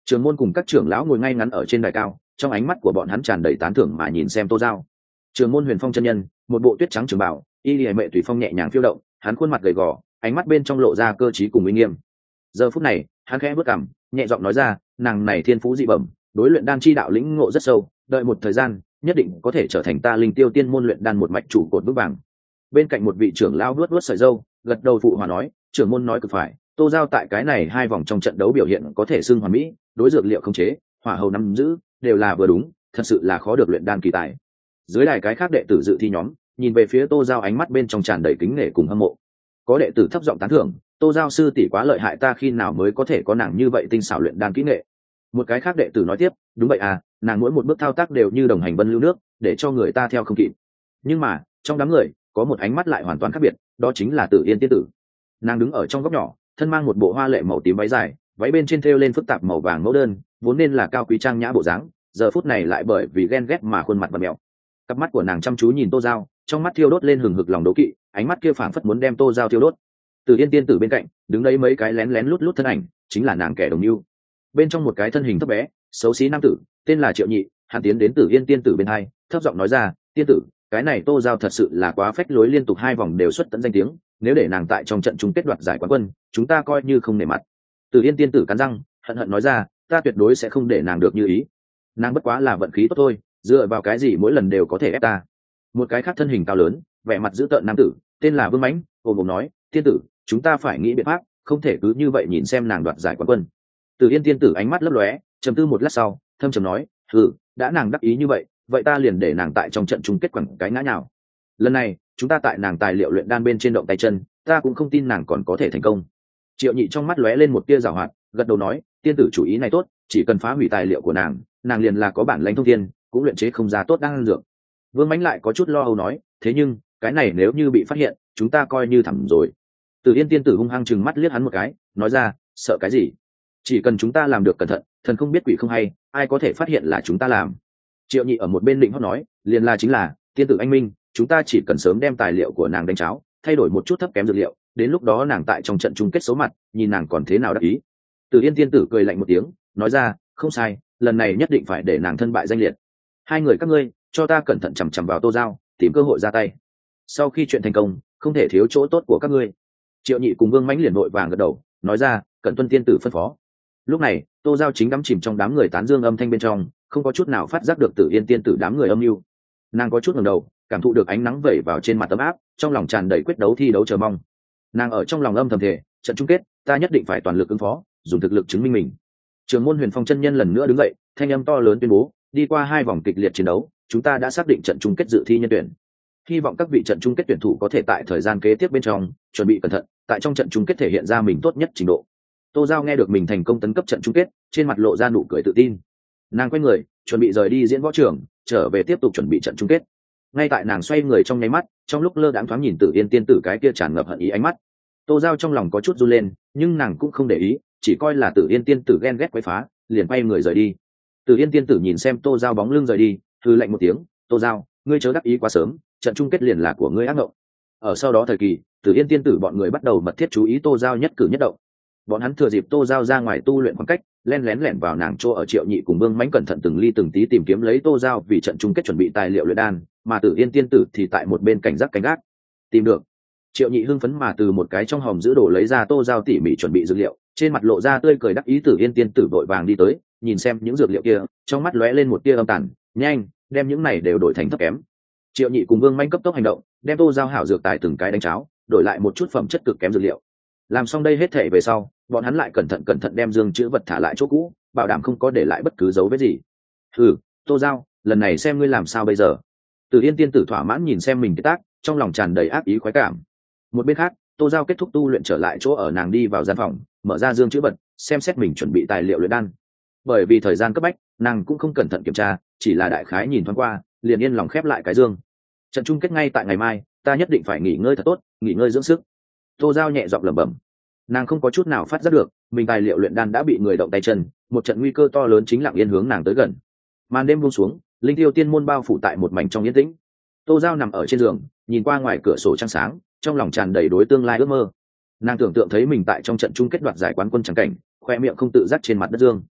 Trưởng môn cùng các trưởng lão ngồi ngay ngắn ở trên đài cao, trong ánh mắt của bọn hắn tràn đầy tán thưởng mà nhìn xem Tô Giao. Trưởng môn Huyền Phong chân nhân, một bộ tuyết trắng trường bảo, y liễu mệ tùy phong nhẹ nhàng phiêu động, hắn khuôn mặt gầy gò, ánh mắt bên trong lộ ra cơ trí cùng uy nghiêm. Giờ phút này, hắn khẽ bước cằm, nhẹ giọng nói ra, nàng này thiên phú dị bẩm, đối luyện đan chi đạo lĩnh ngộ rất sâu, đợi một thời gian, nhất định có thể trở thành ta Linh Tiêu Tiên môn luyện đan một mạch trụ cột vững vàng. Bên cạnh một vị trưởng lão vuốt vuốt sợi râu, gật đầu phụ hòa nói, trưởng môn nói cực phải, Tô Giao tại cái này hai vòng trong trận đấu biểu hiện có thể xưng hoàn mỹ, đối dược liệu không chế, hỏa hầu nắm giữ, đều là vừa đúng, thật sự là khó được luyện đan kỳ tài. Dưới đài cái khác đệ tử dự thi nhóm, nhìn về phía Tô Giao ánh mắt bên trong tràn đầy kính nể cùng hâm mộ. Có đệ tử thấp giọng tán thưởng, Tô Giao sư tỷ quá lợi hại, ta khi nào mới có thể có nàng như vậy tinh xảo luyện đan kỹ nghệ. Một cái khác đệ tử nói tiếp, đúng vậy à, nàng mỗi một bước thao tác đều như đồng hành vân lưu nước, để cho người ta theo không kịp. Nhưng mà trong đám người có một ánh mắt lại hoàn toàn khác biệt, đó chính là Tử Yên tiên tử. Nàng đứng ở trong góc nhỏ, thân mang một bộ hoa lệ màu tím váy dài, váy bên trên thêu lên phức tạp màu vàng mẫu đơn, vốn nên là cao quý trang nhã bộ dáng, giờ phút này lại bởi vì ghen ghét mà khuôn mặt bặm mèo. Cặp mắt của nàng chăm chú nhìn Tô Giao, trong mắt thiêu đốt lên hừng hực lòng đố kỵ, ánh mắt kia phảng phất muốn đem Tô Giao thiêu đốt. Tử Yên tiên tử bên cạnh đứng đấy mấy cái lén lén lút lút thân ảnh, chính là nàng kẻ đồng mưu. Bên trong một cái thân hình thấp bé, xấu xí nam tử, tên là Triệu Nhị, hắn tiến đến Tử Yên tiên tử bên hai, thấp giọng nói ra, tiên tử, cái này Tô Giao thật sự là quá phách lối, liên tục hai vòng đều xuất tận danh tiếng, nếu để nàng tại trong trận chung kết đoạt giải quán quân, chúng ta coi như không nể mặt. Tử Yên tiên tử cắn răng, hận hận nói ra, ta tuyệt đối sẽ không để nàng được như ý. Nàng bất quá là vận khí tốt thôi, dựa vào cái gì mỗi lần đều có thể ép ta. Một cái khác thân hình cao lớn, vẻ mặt dữ tợn nam tử, tên là Vương Mãnh, ôm ôm nói, tiên tử, chúng ta phải nghĩ biện pháp, không thể cứ như vậy nhìn xem nàng đoạt giải quán quân. Tử Yên tiên tử ánh mắt lấp lóe, trầm tư một lát sau, thâm trầm nói, đã nàng đắc ý như vậy, vậy ta liền để nàng tại trong trận chung kết quẳng cái ngã nhào. Lần này chúng ta tại nàng tài liệu luyện đan bên trên động tay chân, ta cũng không tin nàng còn có thể thành công. Triệu Nhị trong mắt lóe lên một tia giảo hoạt, gật đầu nói, tiên tử chủ ý này tốt, chỉ cần phá hủy tài liệu của nàng liền là có bản lãnh thông thiên, cũng luyện chế không ra tốt đan dược. Vương Mãnh lại có chút lo âu nói, thế nhưng cái này nếu như bị phát hiện, chúng ta coi như thẳm rồi. Tử Yên tiên tử hung hăng chừng mắt liếc hắn một cái, nói ra, sợ cái gì? Chỉ cần chúng ta làm được cẩn thận, thần không biết quỷ không hay, ai có thể phát hiện là chúng ta làm. Triệu Nhị ở một bên định hót nói, liền là chính là, tiên tử anh minh, chúng ta chỉ cần sớm đem tài liệu của nàng đánh cháo, thay đổi một chút thấp kém dược liệu, đến lúc đó nàng tại trong trận chung kết xấu mặt, nhìn nàng còn thế nào đắc ý. Tử Yên tiên tử cười lạnh một tiếng, nói ra, không sai, lần này nhất định phải để nàng thân bại danh liệt. Hai người các ngươi, cho ta cẩn thận chằm chằm vào Tô Giao, tìm cơ hội ra tay. Sau khi chuyện thành công, không thể thiếu chỗ tốt của các ngươi. Triệu Nhị cùng Vương Mãnh liền vội vàng gật đầu, nói ra, cẩn tuân tiên tử phân phó. Lúc này Tô Giao chính đắm chìm trong đám người tán dương âm thanh bên trong, không có chút nào phát giác được Tử Yên tiên tử đám người âm mưu. Nàng có chút ngẩng đầu, cảm thụ được ánh nắng vẩy vào trên mặt ấm áp, trong lòng tràn đầy quyết đấu thi đấu chờ mong. Nàng ở trong lòng âm thầm thề, trận chung kết ta nhất định phải toàn lực ứng phó, dùng thực lực chứng minh mình. Trường môn Huyền Phong chân nhân lần nữa đứng dậy, thanh âm to lớn tuyên bố, đi qua hai vòng kịch liệt chiến đấu, chúng ta đã xác định trận chung kết dự thi nhân tuyển. Hy vọng các vị trận chung kết tuyển thủ có thể tại thời gian kế tiếp bên trong chuẩn bị cẩn thận, tại trong trận chung kết thể hiện ra mình tốt nhất trình độ. Tô Giao nghe được mình thành công tấn cấp trận chung kết, trên mặt lộ ra nụ cười tự tin. Nàng quay người, chuẩn bị rời đi diễn võ trường, trở về tiếp tục chuẩn bị trận chung kết. Ngay tại nàng xoay người trong nháy mắt, trong lúc lơ đãng thoáng nhìn Tử Yên tiên tử cái kia tràn ngập hận ý ánh mắt, Tô Giao trong lòng có chút run lên, nhưng nàng cũng không để ý, chỉ coi là Tử Yên tiên tử ghen ghét quấy phá, liền quay người rời đi. Tử Yên tiên tử nhìn xem Tô Giao bóng lưng rời đi, hừ lạnh một tiếng, Tô Giao, ngươi chớ đắc ý quá sớm, trận chung kết liền là của ngươi ác mộng. Ở sau đó thời kỳ, Tử Yên tiên tử bọn người bắt đầu mật thiết chú ý Tô Giao nhất cử nhất động. Bọn hắn thừa dịp Tô Giao ra ngoài tu luyện khoảng cách, len lén lẻn vào nàng chỗ ở. Triệu Nhị cùng Vương Mãnh cẩn thận từng ly từng tí tìm kiếm lấy Tô Giao vì trận chung kết chuẩn bị tài liệu luyện đan, mà Tử Yên tiên tử thì tại một bên cảnh giác canh gác. Tìm được. Triệu Nhị hưng phấn mà từ một cái trong hòm giữ đồ lấy ra Tô Giao tỉ mỉ chuẩn bị dược liệu, trên mặt lộ ra tươi cười đắc ý. Tử Yên tiên tử vội vàng đi tới, nhìn xem những dược liệu kia, trong mắt lóe lên một tia âm tàn, nhanh, đem những này đều đổi thành thấp kém. Triệu Nhị cùng Vương Mãnh cấp tốc hành động, đem Tô Giao hảo dược tài từng cái đánh cháo, đổi lại một chút phẩm chất cực kém dược liệu. Làm xong đây hết thể về sau, bọn hắn lại cẩn thận đem dương chữ vật thả lại chỗ cũ, bảo đảm không có để lại bất cứ dấu vết gì. Tô Giao, lần này xem ngươi làm sao bây giờ. Tử Yên tiên tử thỏa mãn nhìn xem mình cái tác, trong lòng tràn đầy ác ý khoái cảm. Một bên khác, Tô Giao kết thúc tu luyện trở lại chỗ ở, nàng đi vào gian phòng, mở ra dương chữ vật, xem xét mình chuẩn bị tài liệu luyện đan. Bởi vì thời gian cấp bách, nàng cũng không cẩn thận kiểm tra, chỉ là đại khái nhìn thoáng qua, liền yên lòng khép lại cái dương. Trận chung kết ngay tại ngày mai, ta nhất định phải nghỉ ngơi thật tốt, nghỉ ngơi dưỡng sức. Tô Giao nhẹ giọng lẩm bẩm. Nàng không có chút nào phát giác được mình tài liệu luyện đan đã bị người động tay chân, một trận nguy cơ to lớn chính lặng yên hướng nàng tới gần. Màn đêm buông xuống, Linh Tiêu tiên môn bao phủ tại một mảnh trong yên tĩnh. Tô Giao nằm ở trên giường, nhìn qua ngoài cửa sổ trăng sáng, trong lòng tràn đầy đối tương lai ước mơ. Nàng tưởng tượng thấy mình tại trong trận chung kết đoạt giải quán quân chẳng cảnh, khoe miệng không tự giác trên mặt đất dương.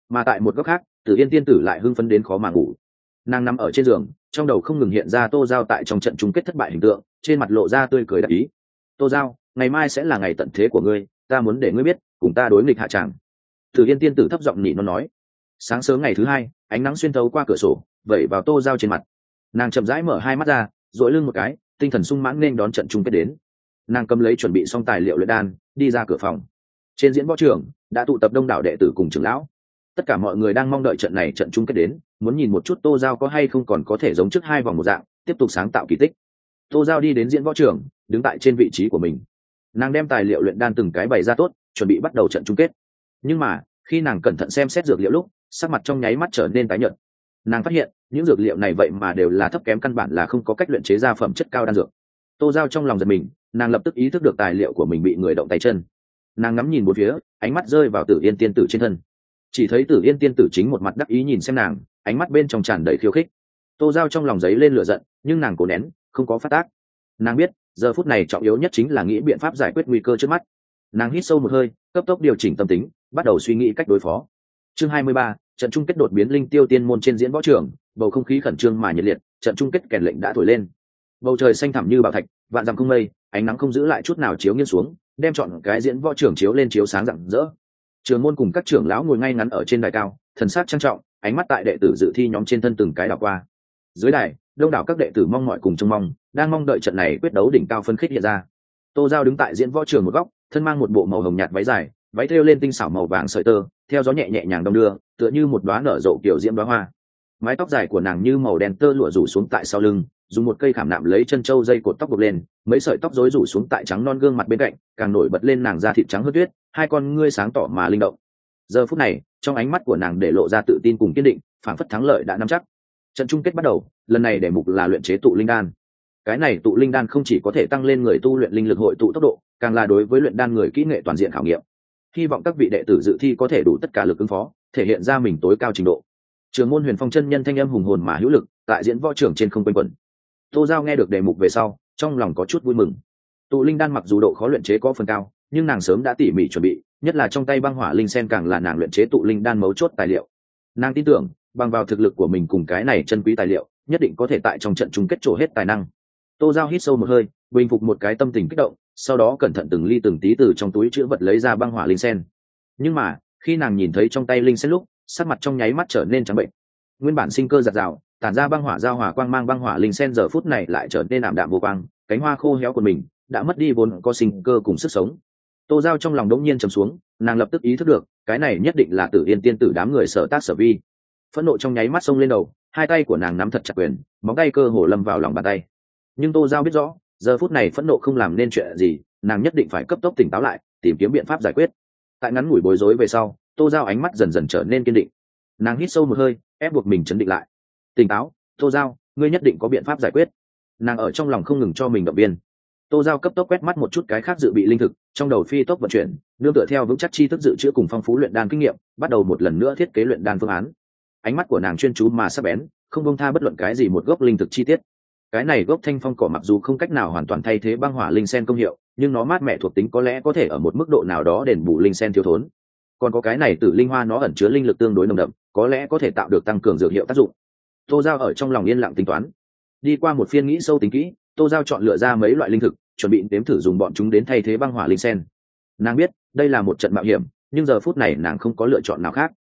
Mà tại một góc khác, Tử Yên tiên tử lại hưng phấn đến khó mà ngủ. Nàng nằm ở trên giường, trong đầu không ngừng hiện ra Tô Giao tại trong trận chung kết thất bại hình tượng, trên mặt lộ ra tươi cười đắc ý. Tô Giao, ngày mai sẽ là ngày tận thế của ngươi, ta muốn để ngươi biết, cùng ta đối nghịch hạ tràng. Tử Yên tiên tử thấp giọng nỉ nó nói. Sáng sớm ngày thứ hai, ánh nắng xuyên thấu qua cửa sổ, vẩy vào Tô Giao trên mặt. Nàng chậm rãi mở hai mắt ra, duỗi lưng một cái, tinh thần sung mãn nên đón trận chung kết đến. Nàng cầm lấy chuẩn bị xong tài liệu luyện đan, đi ra cửa phòng. Trên diễn võ trường đã tụ tập đông đảo đệ tử cùng trưởng lão. Tất cả mọi người đang mong đợi trận này trận chung kết đến, muốn nhìn một chút Tô Giao có hay không còn có thể giống trước hai vòng một dạng, tiếp tục sáng tạo kỳ tích. Tô Giao đi đến diễn võ trường, đứng tại trên vị trí của mình. Nàng đem tài liệu luyện đan từng cái bày ra tốt, chuẩn bị bắt đầu trận chung kết. Nhưng mà khi nàng cẩn thận xem xét dược liệu lúc, sắc mặt trong nháy mắt trở nên tái nhợt. Nàng phát hiện những dược liệu này vậy mà đều là thấp kém, căn bản là không có cách luyện chế ra phẩm chất cao đan dược. Tô Giao trong lòng giật mình, nàng lập tức ý thức được tài liệu của mình bị người động tay chân. Nàng ngắm nhìn bốn phía, ánh mắt rơi vào Tử Yên tiên tử trên thân. Chỉ thấy Tử Yên tiên tử chính một mặt đắc ý nhìn xem nàng, ánh mắt bên trong tràn đầy khiêu khích. Tô Giao trong lòng giấy lên lửa giận, nhưng nàng cố nén, không có phát tác. Nàng biết giờ phút này trọng yếu nhất chính là nghĩ biện pháp giải quyết nguy cơ trước mắt. Nàng hít sâu một hơi, cấp tốc điều chỉnh tâm tính, bắt đầu suy nghĩ cách đối phó. Chương 23, trận chung kết đột biến linh tiêu tiên môn trên diễn võ trường, bầu không khí khẩn trương mà nhiệt liệt, trận chung kết kèn lệnh đã thổi lên. Bầu trời xanh thẳm như bảo thạch, vạn dặm không mây, ánh nắng không giữ lại chút nào chiếu nghiêng xuống, đem trọn cái diễn võ trường chiếu lên chiếu sáng rạng rỡ. Trường môn cùng các trưởng lão ngồi ngay ngắn ở trên đài cao, thần sắc trang trọng, ánh mắt tại đệ tử dự thi nhóm trên thân từng cái đảo qua. Dưới đài, đông đảo các đệ tử mong mỏi cùng trông mong, đang mong đợi trận này quyết đấu đỉnh cao phân khích hiện ra. Tô Giao đứng tại diễn võ trường một góc, thân mang một bộ màu hồng nhạt váy dài, váy thêu lên tinh xảo màu vàng sợi tơ, theo gió nhẹ nhẹ nhàng đong đưa, tựa như một đóa nở rộ kiểu diễm đóa hoa. Mái tóc dài của nàng như màu đen tơ lụa rủ xuống tại sau lưng, dùng một cây khảm nạm lấy chân châu dây cột tóc buộc lên, mấy sợi tóc rối rủ xuống tại trắng non gương mặt bên cạnh, càng nổi bật lên nàng da thịt trắng hơn tuyết, hai con ngươi sáng tỏ mà linh động. Giờ phút này, trong ánh mắt của nàng để lộ ra tự tin cùng kiên định, phảng phất thắng lợi đã nắm chắc. Trận chung kết bắt đầu, lần này đề mục là luyện chế tụ linh đan. Cái này tụ linh đan không chỉ có thể tăng lên người tu luyện linh lực hội tụ tốc độ, càng là đối với luyện đan người kỹ nghệ toàn diện khảo nghiệm. Hy vọng các vị đệ tử dự thi có thể đủ tất cả lực ứng phó, thể hiện ra mình tối cao trình độ. Trường môn Huyền Phong chân nhân thanh âm hùng hồn mà hữu lực, tại diễn võ trường trên không quanh quẩn. Tô Giao nghe được đề mục về sau, trong lòng có chút vui mừng. Tụ linh đan mặc dù độ khó luyện chế có phần cao, nhưng nàng sớm đã tỉ mỉ chuẩn bị, nhất là trong tay băng hỏa linh sen càng là nàng luyện chế tụ linh đan mấu chốt tài liệu. Nàng tin tưởng, bằng vào thực lực của mình cùng cái này chân quý tài liệu, nhất định có thể tại trong trận chung kết trổ hết tài năng. Tô Giao hít sâu một hơi, bình phục một cái tâm tình kích động, sau đó cẩn thận từng ly từng tí từ trong túi chữ vật lấy ra băng hỏa linh sen. Nhưng mà khi nàng nhìn thấy trong tay linh sen lúc, sắc mặt trong nháy mắt trở nên trắng bệnh. Nguyên bản sinh cơ giạt rào, tản ra băng hỏa giao hòa quang mang băng hỏa linh sen giờ phút này lại trở nên ảm đạm vô quang, cánh hoa khô héo của mình đã mất đi vốn có sinh cơ cùng sức sống. Tô Giao trong lòng đống nhiên trầm xuống, nàng lập tức ý thức được, cái này nhất định là Tử Yên tiên tử đám người sở tác sở vi. Phẫn nộ trong nháy mắt xông lên đầu, hai tay của nàng nắm thật chặt quyền, móng tay cơ hồ lâm vào lòng bàn tay. Nhưng Tô Giao biết rõ, giờ phút này phẫn nộ không làm nên chuyện gì, nàng nhất định phải cấp tốc tỉnh táo lại, tìm kiếm biện pháp giải quyết. Tại ngắn ngủi bối rối về sau, Tô Giao ánh mắt dần dần trở nên kiên định. Nàng hít sâu một hơi, ép buộc mình trấn định lại. Tỉnh táo, Tô Giao, ngươi nhất định có biện pháp giải quyết. Nàng ở trong lòng không ngừng cho mình động viên. Tô Giao cấp tốc quét mắt một chút cái khác dự bị linh thực, trong đầu phi tốc vận chuyển, nương tựa theo vững chắc tri thức dự trữ cùng phong phú luyện đan kinh nghiệm, bắt đầu một lần nữa thiết kế luyện đan phương án. Ánh mắt của nàng chuyên chú mà sắc bén, không buông tha bất luận cái gì một gốc linh thực chi tiết. Cái này gốc thanh phong cỏ mặc dù không cách nào hoàn toàn thay thế băng hỏa linh sen công hiệu, nhưng nó mát mẻ thuộc tính có lẽ có thể ở một mức độ nào đó đền bù linh sen thiếu thốn. Còn có cái này tử linh hoa nó ẩn chứa linh lực tương đối nồng đậm, có lẽ có thể tạo được tăng cường dược hiệu tác dụng. Tô Giao ở trong lòng yên lặng tính toán. Đi qua một phiên nghĩ sâu tính kỹ, Tô Giao chọn lựa ra mấy loại linh thực, chuẩn bị nếm thử dùng bọn chúng đến thay thế băng hỏa linh sen. Nàng biết đây là một trận mạo hiểm, nhưng giờ phút này nàng không có lựa chọn nào khác.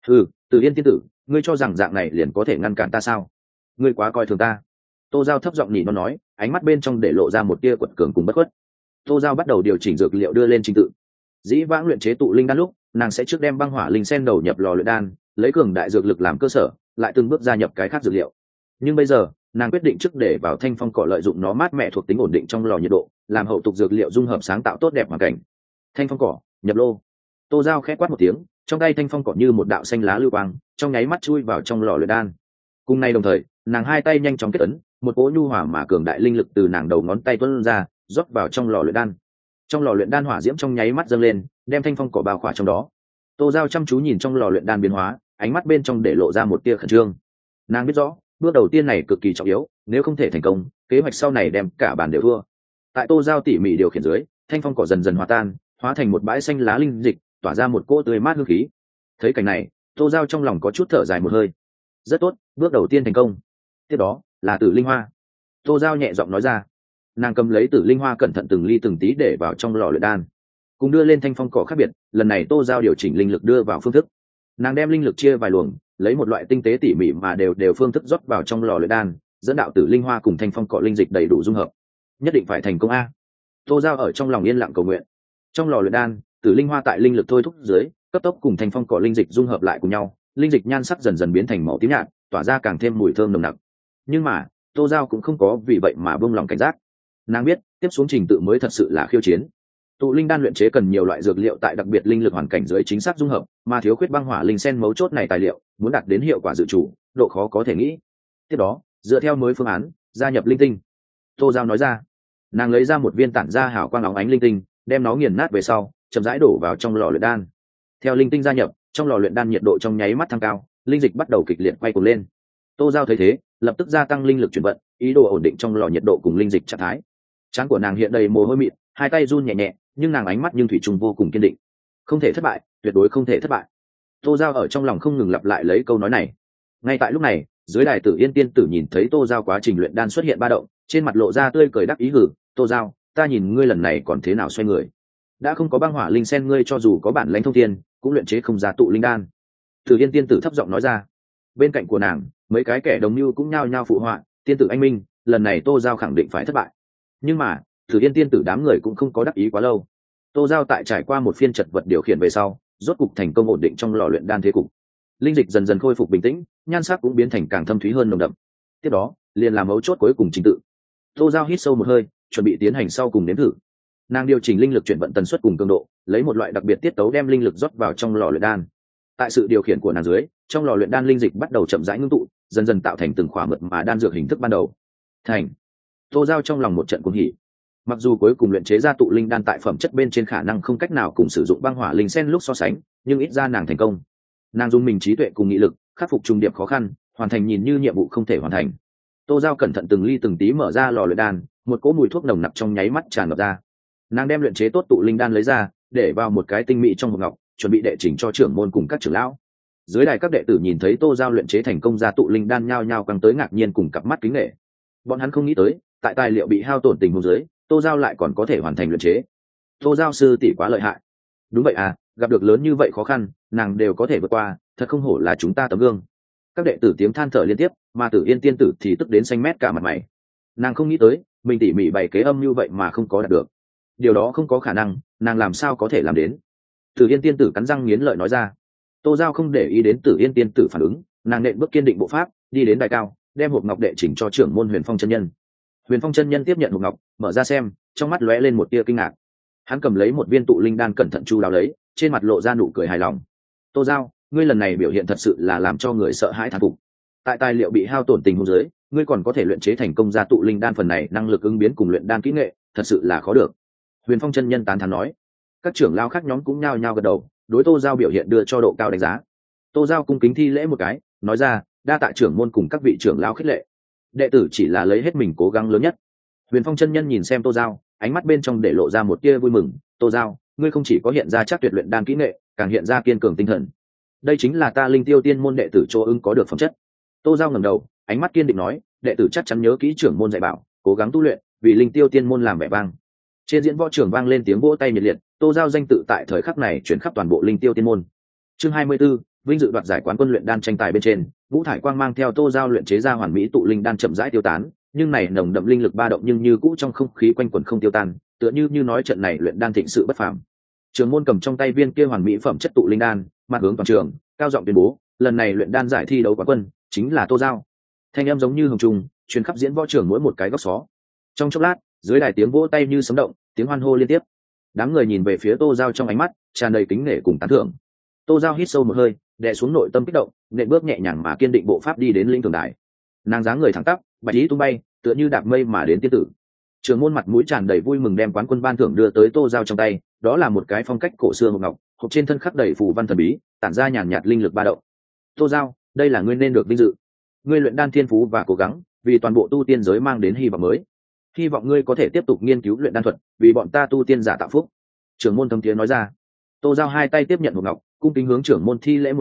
Tử Yên tiên tử, ngươi cho rằng dạng này liền có thể ngăn cản ta sao? Ngươi quá coi thường ta. Tô Giao thấp giọng nhỉ nó nói, ánh mắt bên trong để lộ ra một tia quật cường cùng bất khuất. Tô Giao bắt đầu điều chỉnh dược liệu đưa lên trình tự. Dĩ vãng luyện chế tụ linh đan lúc, nàng sẽ trước đem băng hỏa linh sen đầu nhập lò luyện đan, lấy cường đại dược lực làm cơ sở, lại từng bước gia nhập cái khác dược liệu. Nhưng bây giờ, nàng quyết định trước để vào thanh phong cỏ lợi dụng nó mát mẻ thuộc tính ổn định trong lò nhiệt độ, làm hậu tục dược liệu dung hợp sáng tạo tốt đẹp hoàn cảnh. Thanh phong cỏ, nhập lô. Tô Giao khẽ quát một tiếng, trong tay thanh phong cỏ như một đạo xanh lá lưu quang, trong nháy mắt chui vào trong lò luyện đan. Cùng nay đồng thời, nàng hai tay nhanh chóng kết ấn, một cỗ nhu hòa mà cường đại linh lực từ nàng đầu ngón tay tuôn ra, rót vào trong lò luyện đan. Trong lò luyện đan hỏa diễm trong nháy mắt dâng lên, đem thanh phong cỏ bao khỏa trong đó. Tô Giao chăm chú nhìn trong lò luyện đan biến hóa, ánh mắt bên trong để lộ ra một tia khẩn trương. Nàng biết rõ, bước đầu tiên này cực kỳ trọng yếu, nếu không thể thành công, kế hoạch sau này đem cả bàn đều thua. Tại Tô Giao tỉ mỉ điều khiển dưới, thanh phong cỏ dần dần hòa tan, hóa thành một bãi xanh lá linh dịch, tỏa ra một cỗ tươi mát hương khí. Thấy cảnh này, Tô Giao trong lòng có chút thở dài một hơi. Rất tốt, bước đầu tiên thành công. Tiếp đó là Tử Linh Hoa. Tô Giao nhẹ giọng nói ra. Nàng cầm lấy Tử Linh Hoa cẩn thận từng ly từng tí để vào trong lò luyện đan, cùng đưa lên thanh phong cỏ khác biệt. Lần này Tô Giao điều chỉnh linh lực đưa vào phương thức. Nàng đem linh lực chia vài luồng, lấy một loại tinh tế tỉ mỉ mà đều phương thức rót vào trong lò luyện đan, dẫn đạo Tử Linh Hoa cùng thanh phong cỏ linh dịch đầy đủ dung hợp. Nhất định phải thành công a. Tô Giao ở trong lòng yên lặng cầu nguyện. Trong lò luyện đan, Tử Linh Hoa tại linh lực thôi thúc dưới, cấp tốc cùng thanh phong cỏ linh dịch dung hợp lại cùng nhau, linh dịch nhan sắc dần dần biến thành màu tím nhạt, tỏa ra càng thêm mùi thơm nồng nặc. Nhưng mà Tô Giao cũng không có vì vậy mà buông lòng cảnh giác. Nàng biết tiếp xuống trình tự mới thật sự là khiêu chiến. Tụ linh đan luyện chế cần nhiều loại dược liệu tại đặc biệt linh lực hoàn cảnh dưới chính xác dung hợp, mà thiếu khuyết băng hỏa linh sen mấu chốt này tài liệu, muốn đạt đến hiệu quả dự chủ, độ khó có thể nghĩ. Tiếp đó, dựa theo mới phương án, gia nhập linh tinh. Tô Giao nói ra. Nàng lấy ra một viên tản ra hào quang óng ánh linh tinh, đem nó nghiền nát về sau, chậm rãi đổ vào trong lò luyện đan. Theo linh tinh gia nhập, trong lò luyện đan nhiệt độ trong nháy mắt thăng cao, linh dịch bắt đầu kịch liệt quay cuồng lên. Tô Giao thấy thế, lập tức gia tăng linh lực chuyển vận, ý đồ ổn định trong lò nhiệt độ cùng linh dịch trạng thái. Trán của nàng hiện đầy mồ hôi mịn, hai tay run nhẹ nhẹ, nhưng nàng ánh mắt nhưng thủy chung vô cùng kiên định. Không thể thất bại, tuyệt đối không thể thất bại. Tô Giao ở trong lòng không ngừng lặp lại lấy câu nói này. Ngay tại lúc này, dưới đài Tử Yên tiên tử nhìn thấy Tô Giao quá trình luyện đan xuất hiện ba động, trên mặt lộ ra tươi cười đắc ý hử. Tô Giao, ta nhìn ngươi lần này còn thế nào xoay người. Đã không có băng hỏa linh sen, ngươi cho dù có bản lãnh thông thiên cũng luyện chế không ra tụ linh đan. Tử Yên tiên tử thấp giọng nói ra. Bên cạnh của nàng, mấy cái kẻ đồng mưu cũng nhao nhao phụ họa. Tiên tử anh minh, lần này Tô Giao khẳng định phải thất bại. Nhưng mà Tử Yên tiên tử đám người cũng không có đắc ý quá lâu. Tô Giao tại trải qua một phiên chật vật điều khiển về sau, rốt cục thành công ổn định trong lò luyện đan thế cục. Linh dịch dần dần khôi phục bình tĩnh, nhan sắc cũng biến thành càng thâm thúy hơn nồng đậm. Tiếp đó liền làm mấu chốt cuối cùng trình tự. Tô Giao hít sâu một hơi, chuẩn bị tiến hành sau cùng nếm thử. Nàng điều chỉnh linh lực chuyển vận tần suất cùng cường độ, lấy một loại đặc biệt tiết tấu đem linh lực rót vào trong lò luyện đan. Tại sự điều khiển của nàng dưới, trong lò luyện đan linh dịch bắt đầu chậm rãi ngưng tụ, dần dần tạo thành từng khỏa mật mà đan dược hình thức ban đầu. Thành. Tô Giao trong lòng một trận cuồng hỉ. Mặc dù cuối cùng luyện chế ra tụ linh đan tại phẩm chất bên trên khả năng không cách nào cùng sử dụng băng hỏa linh sen lúc so sánh, nhưng ít ra nàng thành công. Nàng dùng mình trí tuệ cùng nghị lực khắc phục trùng điệp khó khăn, hoàn thành nhìn như nhiệm vụ không thể hoàn thành. Tô Giao cẩn thận từng ly từng tí mở ra lò luyện đan, một cỗ mùi thuốc nồng nặc trong nháy mắt tràn ngập ra. Nàng đem luyện chế tốt tụ linh đan lấy ra, để vào một cái tinh mỹ trong hộp ngọc, chuẩn bị đệ trình cho trưởng môn cùng các trưởng lão. Dưới đài các đệ tử nhìn thấy Tô Giao luyện chế thành công ra tụ linh đan nhao nhao căng tới ngạc nhiên cùng cặp mắt kính nể. Bọn hắn không nghĩ tới, tại tài liệu bị hao tổn tình huống dưới, Tô Giao lại còn có thể hoàn thành luyện chế. Tô Giao sư tỷ quá lợi hại. Đúng vậy à, gặp được lớn như vậy khó khăn, nàng đều có thể vượt qua, thật không hổ là chúng ta tấm gương. Các đệ tử tiếng than thở liên tiếp, mà Tử Yên tiên tử thì tức đến xanh mét cả mặt mày. Nàng không nghĩ tới, mình tỉ mỉ bày kế âm như vậy mà không có đạt được. Điều đó không có khả năng, nàng làm sao có thể làm đến. Tử Yên tiên tử cắn răng nghiến lợi nói ra. Tô Giao không để ý đến Tử Yên tiên tử phản ứng, nàng nện bước kiên định bộ pháp, đi đến đài cao, đem hộp ngọc đệ chỉnh cho trưởng môn Huyền Phong chân nhân. Huyền Phong chân nhân tiếp nhận hộp ngọc, mở ra xem, trong mắt lóe lên một tia kinh ngạc. Hắn cầm lấy một viên tụ linh đan cẩn thận chu đáo lấy, trên mặt lộ ra nụ cười hài lòng. Tô Giao, ngươi lần này biểu hiện thật sự là làm cho người sợ hãi thán phục. Tại tài liệu bị hao tổn tình huống dưới, ngươi còn có thể luyện chế thành công ra tụ linh đan, phần này năng lực ứng biến cùng luyện đan kỹ nghệ, thật sự là khó được. Huyền Phong chân nhân tán thán nói. Các trưởng lao khác nhóm cũng nhao nhao gật đầu, đối Tô Giao biểu hiện đưa cho độ cao đánh giá. Tô Giao cung kính thi lễ một cái, nói ra, đa tạ trưởng môn cùng các vị trưởng lao khích lệ. Đệ tử chỉ là lấy hết mình cố gắng lớn nhất. Huyền Phong chân nhân nhìn xem Tô Giao, ánh mắt bên trong để lộ ra một tia vui mừng. Tô Giao, ngươi không chỉ có hiện ra chắc tuyệt luyện đan kỹ nghệ, càng hiện ra kiên cường tinh thần. Đây chính là ta Linh Tiêu Tiên môn đệ tử chỗ ưng có được phẩm chất. Tô Giao ngẩng đầu, ánh mắt kiên định nói, đệ tử chắc chắn nhớ kỹ trưởng môn dạy bảo, cố gắng tu luyện, vì Linh Tiêu Tiên môn làm vẻ vang. Trên diễn võ trường vang lên tiếng vỗ tay nhiệt liệt, Tô Giao danh tự tại thời khắc này chuyển khắp toàn bộ Linh Tiêu Tiên môn. Chương 24, vinh dự đoạt giải quán quân luyện đan tranh tài bên trên, ngũ thải quang mang theo Tô Giao luyện chế ra hoàn mỹ tụ linh đan chậm rãi tiêu tán, nhưng này nồng đậm linh lực ba động nhưng như cũ trong không khí quanh quẩn không tiêu tan, tựa như nói trận này luyện đan thịnh sự bất phàm. Trường môn cầm trong tay viên kia hoàn mỹ phẩm chất tụ linh đan, mặt hướng toàn trường, cao giọng tuyên bố, lần này luyện đan giải thi đấu quán quân chính là Tô Giao. Thanh âm giống như hồng trùng, truyền khắp diễn võ trường mỗi một cái góc xó. Trong chốc lát, dưới đài tiếng vỗ tay như sấm động, tiếng hoan hô liên tiếp. Đám người nhìn về phía Tô Giao trong ánh mắt tràn đầy kính nể cùng tán thưởng. Tô Giao hít sâu một hơi, đè xuống nội tâm kích động, nện bước nhẹ nhàng mà kiên định bộ pháp đi đến linh thường đài. Nàng dáng người thẳng tắp, bạch ý tung bay, tựa như đạp mây mà đến tiên tử. Trường môn mặt mũi tràn đầy vui mừng đem quán quân ban thưởng đưa tới Tô Giao trong tay, đó là một cái phong cách cổ xưa hộp ngọc, hộp trên thân khắc đầy phù văn thần bí, tản ra nhàn nhạt linh lực ba động. Tô Giao, đây là ngươi nên được vinh dự. Ngươi luyện đan thiên phú và cố gắng, vì toàn bộ tu tiên giới mang đến hy vọng mới. Hy vọng ngươi có thể tiếp tục nghiên cứu luyện đan thuật, vì bọn ta tu tiên giả tạo phúc. Trưởng môn thâm tiếng nói ra. Tô Giao hai tay tiếp nhận hộp ngọc, cung kính hướng trưởng môn thi lễ một cái,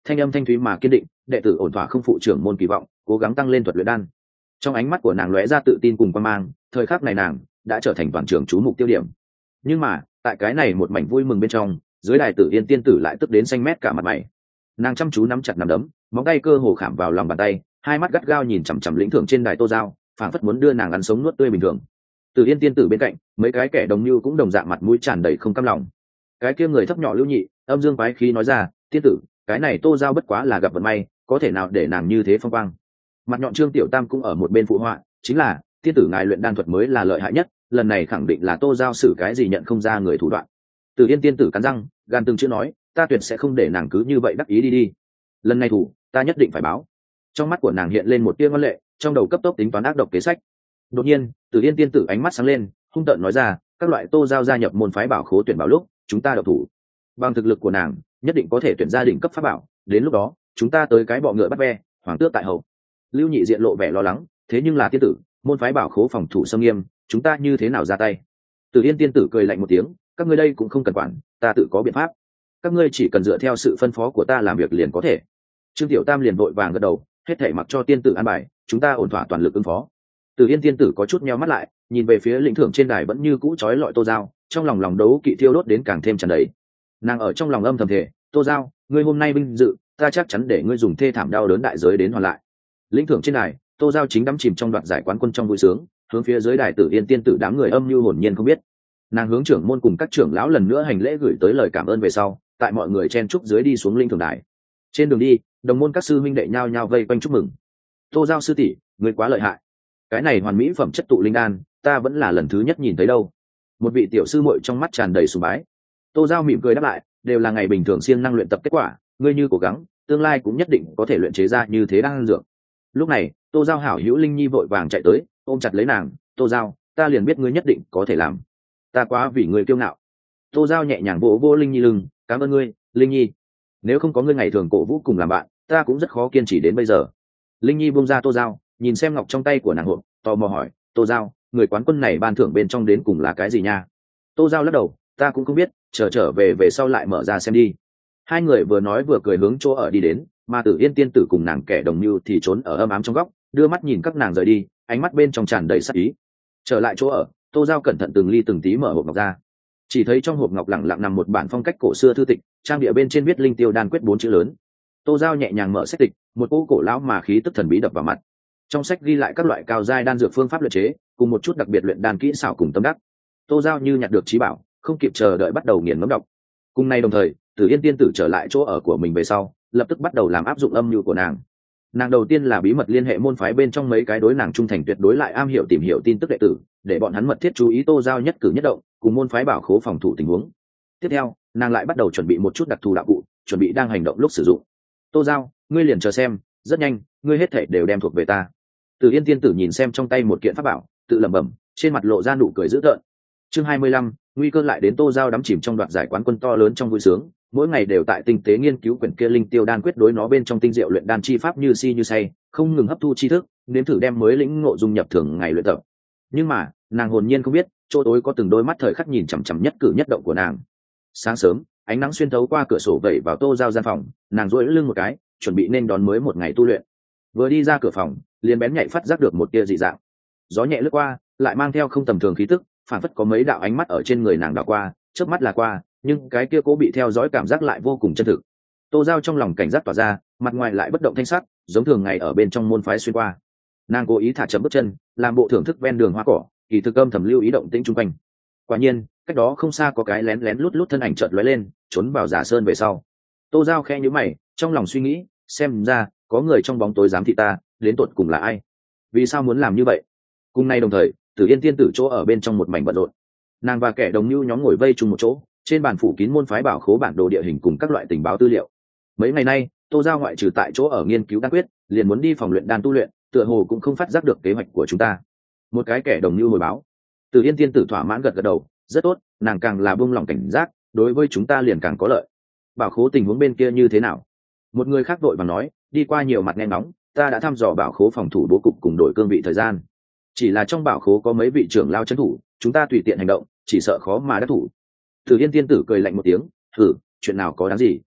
thanh âm thanh thúy mà kiên định, đệ tử ổn thỏa không phụ trưởng môn kỳ vọng, cố gắng tăng lên thuật luyện đan. Trong ánh mắt của nàng lóe ra tự tin cùng quan mang, thời khắc này nàng đã trở thành toàn trường chú mục tiêu điểm. Nhưng mà tại cái này một mảnh vui mừng bên trong, dưới đài Tử Yên tiên tử lại tức đến xanh mét cả mặt mày. Nàng chăm chú nắm chặt nắm đấm, móng tay cơ hồ khảm vào lòng bàn tay, hai mắt gắt gao nhìn chằm chằm lĩnh thưởng trên đài Tô Giao, phảng phất muốn đưa nàng ăn sống nuốt tươi bình thường. Tử Yên tiên tử bên cạnh, mấy cái kẻ đồng như cũng đồng dạng mặt mũi tràn đầy không cam lòng. Cái kia người thấp nhỏ Lưu Nhị âm dương quái khí nói ra, tiên tử, cái này Tô Giao bất quá là gặp vận may, có thể nào để nàng như thế phong quang. Mặt nhọn Trương Tiểu Tam cũng ở một bên phụ họa, chính là tiên tử ngài luyện đan thuật mới là lợi hại nhất, lần này khẳng định là Tô Giao xử cái gì nhận không ra người thủ đoạn. Tử Yên tiên tử cắn răng gan từng chữ nói, ta tuyệt sẽ không để nàng cứ như vậy đắc ý đi, lần này thủ ta nhất định phải báo. Trong mắt của nàng hiện lên một tia ngoan lệ, trong đầu cấp tốc tính toán ác độc kế sách. Đột nhiên Tử Yên tiên tử ánh mắt sáng lên, hung tợn nói ra, các loại Tô Giao gia nhập môn phái bảo khố tuyển bảo lúc chúng ta độc thủ, bằng thực lực của nàng nhất định có thể tuyển gia đình cấp pháp bảo, đến lúc đó chúng ta tới cái bọ ngựa bắt ve, hoàng tước tại hậu. Lưu Nhị diện lộ vẻ lo lắng, thế nhưng là tiên tử, môn phái bảo khố phòng thủ xâm nghiêm, chúng ta như thế nào ra tay? Tử Yên tiên tử cười lạnh một tiếng, các ngươi đây cũng không cần quản, ta tự có biện pháp, các ngươi chỉ cần dựa theo sự phân phó của ta làm việc liền có thể. Trương Tiểu Tam liền vội vàng gật đầu, hết thảy mặc cho tiên tử an bài, chúng ta ổn thỏa toàn lực ứng phó. Tử Yên tiên tử có chút nheo mắt lại, nhìn về phía lĩnh thưởng trên đài vẫn như cũ trói lọi Tô Giao, trong lòng đấu kỵ thiêu đốt đến càng thêm tràn đầy. Nàng ở trong lòng âm thầm thề, Tô Giao, ngươi hôm nay vinh dự, ta chắc chắn để ngươi dùng thê thảm đau đớn đại giới đến hoàn lại. Lĩnh thưởng trên đài, Tô Giao chính đắm chìm trong đoạt giải quán quân trong vui sướng, hướng phía dưới đài Tử Yên tiên tử đám người âm mưu hồn nhiên không biết. Nàng hướng trưởng môn cùng các trưởng lão lần nữa hành lễ gửi tới lời cảm ơn về sau, tại mọi người chen chúc dưới đi xuống lĩnh thưởng đài. Trên đường đi, đồng môn các sư huynh đệ nhao nhao vây quanh chúc mừng. Tô Giao sư tỷ, ngươi quá lợi hại, cái này hoàn mỹ phẩm chất tụ linh đan ta vẫn là lần thứ nhất nhìn thấy đâu. Một vị tiểu sư muội trong mắt tràn đầy sùng bái. Tô Giao mỉm cười đáp lại, đều là ngày bình thường siêng năng luyện tập kết quả, ngươi như cố gắng tương lai cũng nhất định có thể luyện chế ra như thế đan dược. Lúc này Tô Giao hảo hữu Linh Nhi vội vàng chạy tới, ôm chặt lấy nàng, Tô Giao, ta liền biết ngươi nhất định có thể làm, ta quá vì ngươi kiêu ngạo. Tô Giao nhẹ nhàng vỗ vỗ Linh Nhi lưng, cảm ơn ngươi Linh Nhi, nếu không có ngươi ngày thường cổ vũ cùng làm bạn, ta cũng rất khó kiên trì đến bây giờ. Linh Nhi buông ra Tô Giao, nhìn xem ngọc trong tay của nàng hộp, tò mò hỏi, Tô Giao, người quán quân này ban thưởng bên trong đến cùng là cái gì nha? Tô Giao lắc đầu, ta cũng không biết, trở về sau lại mở ra xem đi. Hai người vừa nói vừa cười hướng chỗ ở đi đến, mà Tử Yên tiên tử cùng nàng kẻ đồng mưu thì trốn ở âm ám trong góc, đưa mắt nhìn các nàng rời đi, ánh mắt bên trong tràn đầy sắc ý. Trở lại chỗ ở, Tô Giao cẩn thận từng ly từng tí mở hộp ngọc ra, chỉ thấy trong hộp ngọc lẳng lặng nằm một bản phong cách cổ xưa thư tịch, trang địa bên trên viết linh tiêu đan quyết 4 chữ lớn. Tô Giao nhẹ nhàng mở sách tịch, một cỗ cổ lão mà khí tức thần bí đập vào mặt. Trong sách ghi lại các loại cao giai đan dược phương pháp luyện chế, cùng một chút đặc biệt luyện đan kỹ xảo cùng tâm đắc. Tô Giao như nhặt được trí bảo, không kịp chờ đợi bắt đầu nghiền ngẫm đọc. Cùng nay đồng thời, Tử Yên tiên tử trở lại chỗ ở của mình về sau, lập tức bắt đầu làm áp dụng âm mưu của nàng. Nàng đầu tiên là bí mật liên hệ môn phái bên trong mấy cái đối nàng trung thành tuyệt đối lại am hiểu tìm hiểu tin tức đệ tử, để bọn hắn mật thiết chú ý Tô Giao nhất cử nhất động, cùng môn phái bảo khố phòng thủ tình huống. Tiếp theo, nàng lại bắt đầu chuẩn bị một chút đặc thù đạo cụ, chuẩn bị đang hành động lúc sử dụng. Tô Giao, ngươi liền chờ xem, rất nhanh, ngươi hết thảy đều đem thuộc về ta. Tử Yên tiên tử nhìn xem trong tay một kiện pháp bảo, tự lẩm bẩm, trên mặt lộ ra nụ cười dữ tợn. Chương 25, nguy cơ lại đến. Tô Giao đắm chìm trong đoạt giải quán quân to lớn trong vui sướng, mỗi ngày đều tại tinh tế nghiên cứu quyển kia linh tiêu đan quyết, đối nó bên trong tinh diệu luyện đan chi pháp như si như say, không ngừng hấp thu tri thức, nếm thử đem mới lĩnh ngộ dung nhập thường ngày luyện tập. Nhưng mà nàng hồn nhiên không biết, chỗ tối có từng đôi mắt thời khắc nhìn chằm chằm nhất cử nhất động của nàng. Sáng sớm, ánh nắng xuyên thấu qua cửa sổ vẩy vào Tô Giao gian phòng, nàng duỗi lưng một cái, chuẩn bị nên đón mới một ngày tu luyện. Vừa đi ra cửa phòng, liền bén nhạy phát giác được một tia dị dạng. Gió nhẹ lướt qua, lại mang theo không tầm thường khí tức, phản phất có mấy đạo ánh mắt ở trên người nàng đảo qua, chớp mắt là qua, nhưng cái kia cố bị theo dõi cảm giác lại vô cùng chân thực. Tô Giao trong lòng cảnh giác tỏa ra, mặt ngoài lại bất động thanh sắc, giống thường ngày ở bên trong môn phái xuyên qua. Nàng cố ý thả chậm bước chân, làm bộ thưởng thức ven đường hoa cỏ, kỳ thực âm thầm lưu ý động tĩnh chung quanh. Quả nhiên, cách đó không xa có cái lén lén lút lút thân ảnh chợt lóe lên, trốn vào giả sơn về sau. Tô Giao khẽ nhíu mày, trong lòng suy nghĩ, xem ra có người trong bóng tối giám thị ta, đến tột cùng là ai? Vì sao muốn làm như vậy? Cùng nay đồng thời, Tử Yên tiên tử chỗ ở bên trong một mảnh bận rộn. Nàng và kẻ đồng mưu nhóm ngồi vây chung một chỗ, trên bàn phủ kín môn phái bảo khố bản đồ địa hình cùng các loại tình báo tư liệu. Mấy ngày nay, Tô Giao ngoại trừ tại chỗ ở nghiên cứu đan quyết, liền muốn đi phòng luyện đan tu luyện, tựa hồ cũng không phát giác được kế hoạch của chúng ta. Một cái kẻ đồng mưu hồi báo. Tử Yên tiên tử thỏa mãn gật gật đầu, rất tốt, nàng càng là buông lòng cảnh giác, đối với chúng ta liền càng có lợi. Bảo khố tình huống bên kia như thế nào? Một người khác đội và nói, đi qua nhiều mặt nghe ngóng, ta đã thăm dò bảo khố phòng thủ bố cục cùng đổi cương vị thời gian. Chỉ là trong bảo khố có mấy vị trưởng lao trấn thủ, chúng ta tùy tiện hành động, chỉ sợ khó mà đắc thủ. Tử Yên tiên tử cười lạnh một tiếng, thử, chuyện nào có đáng gì?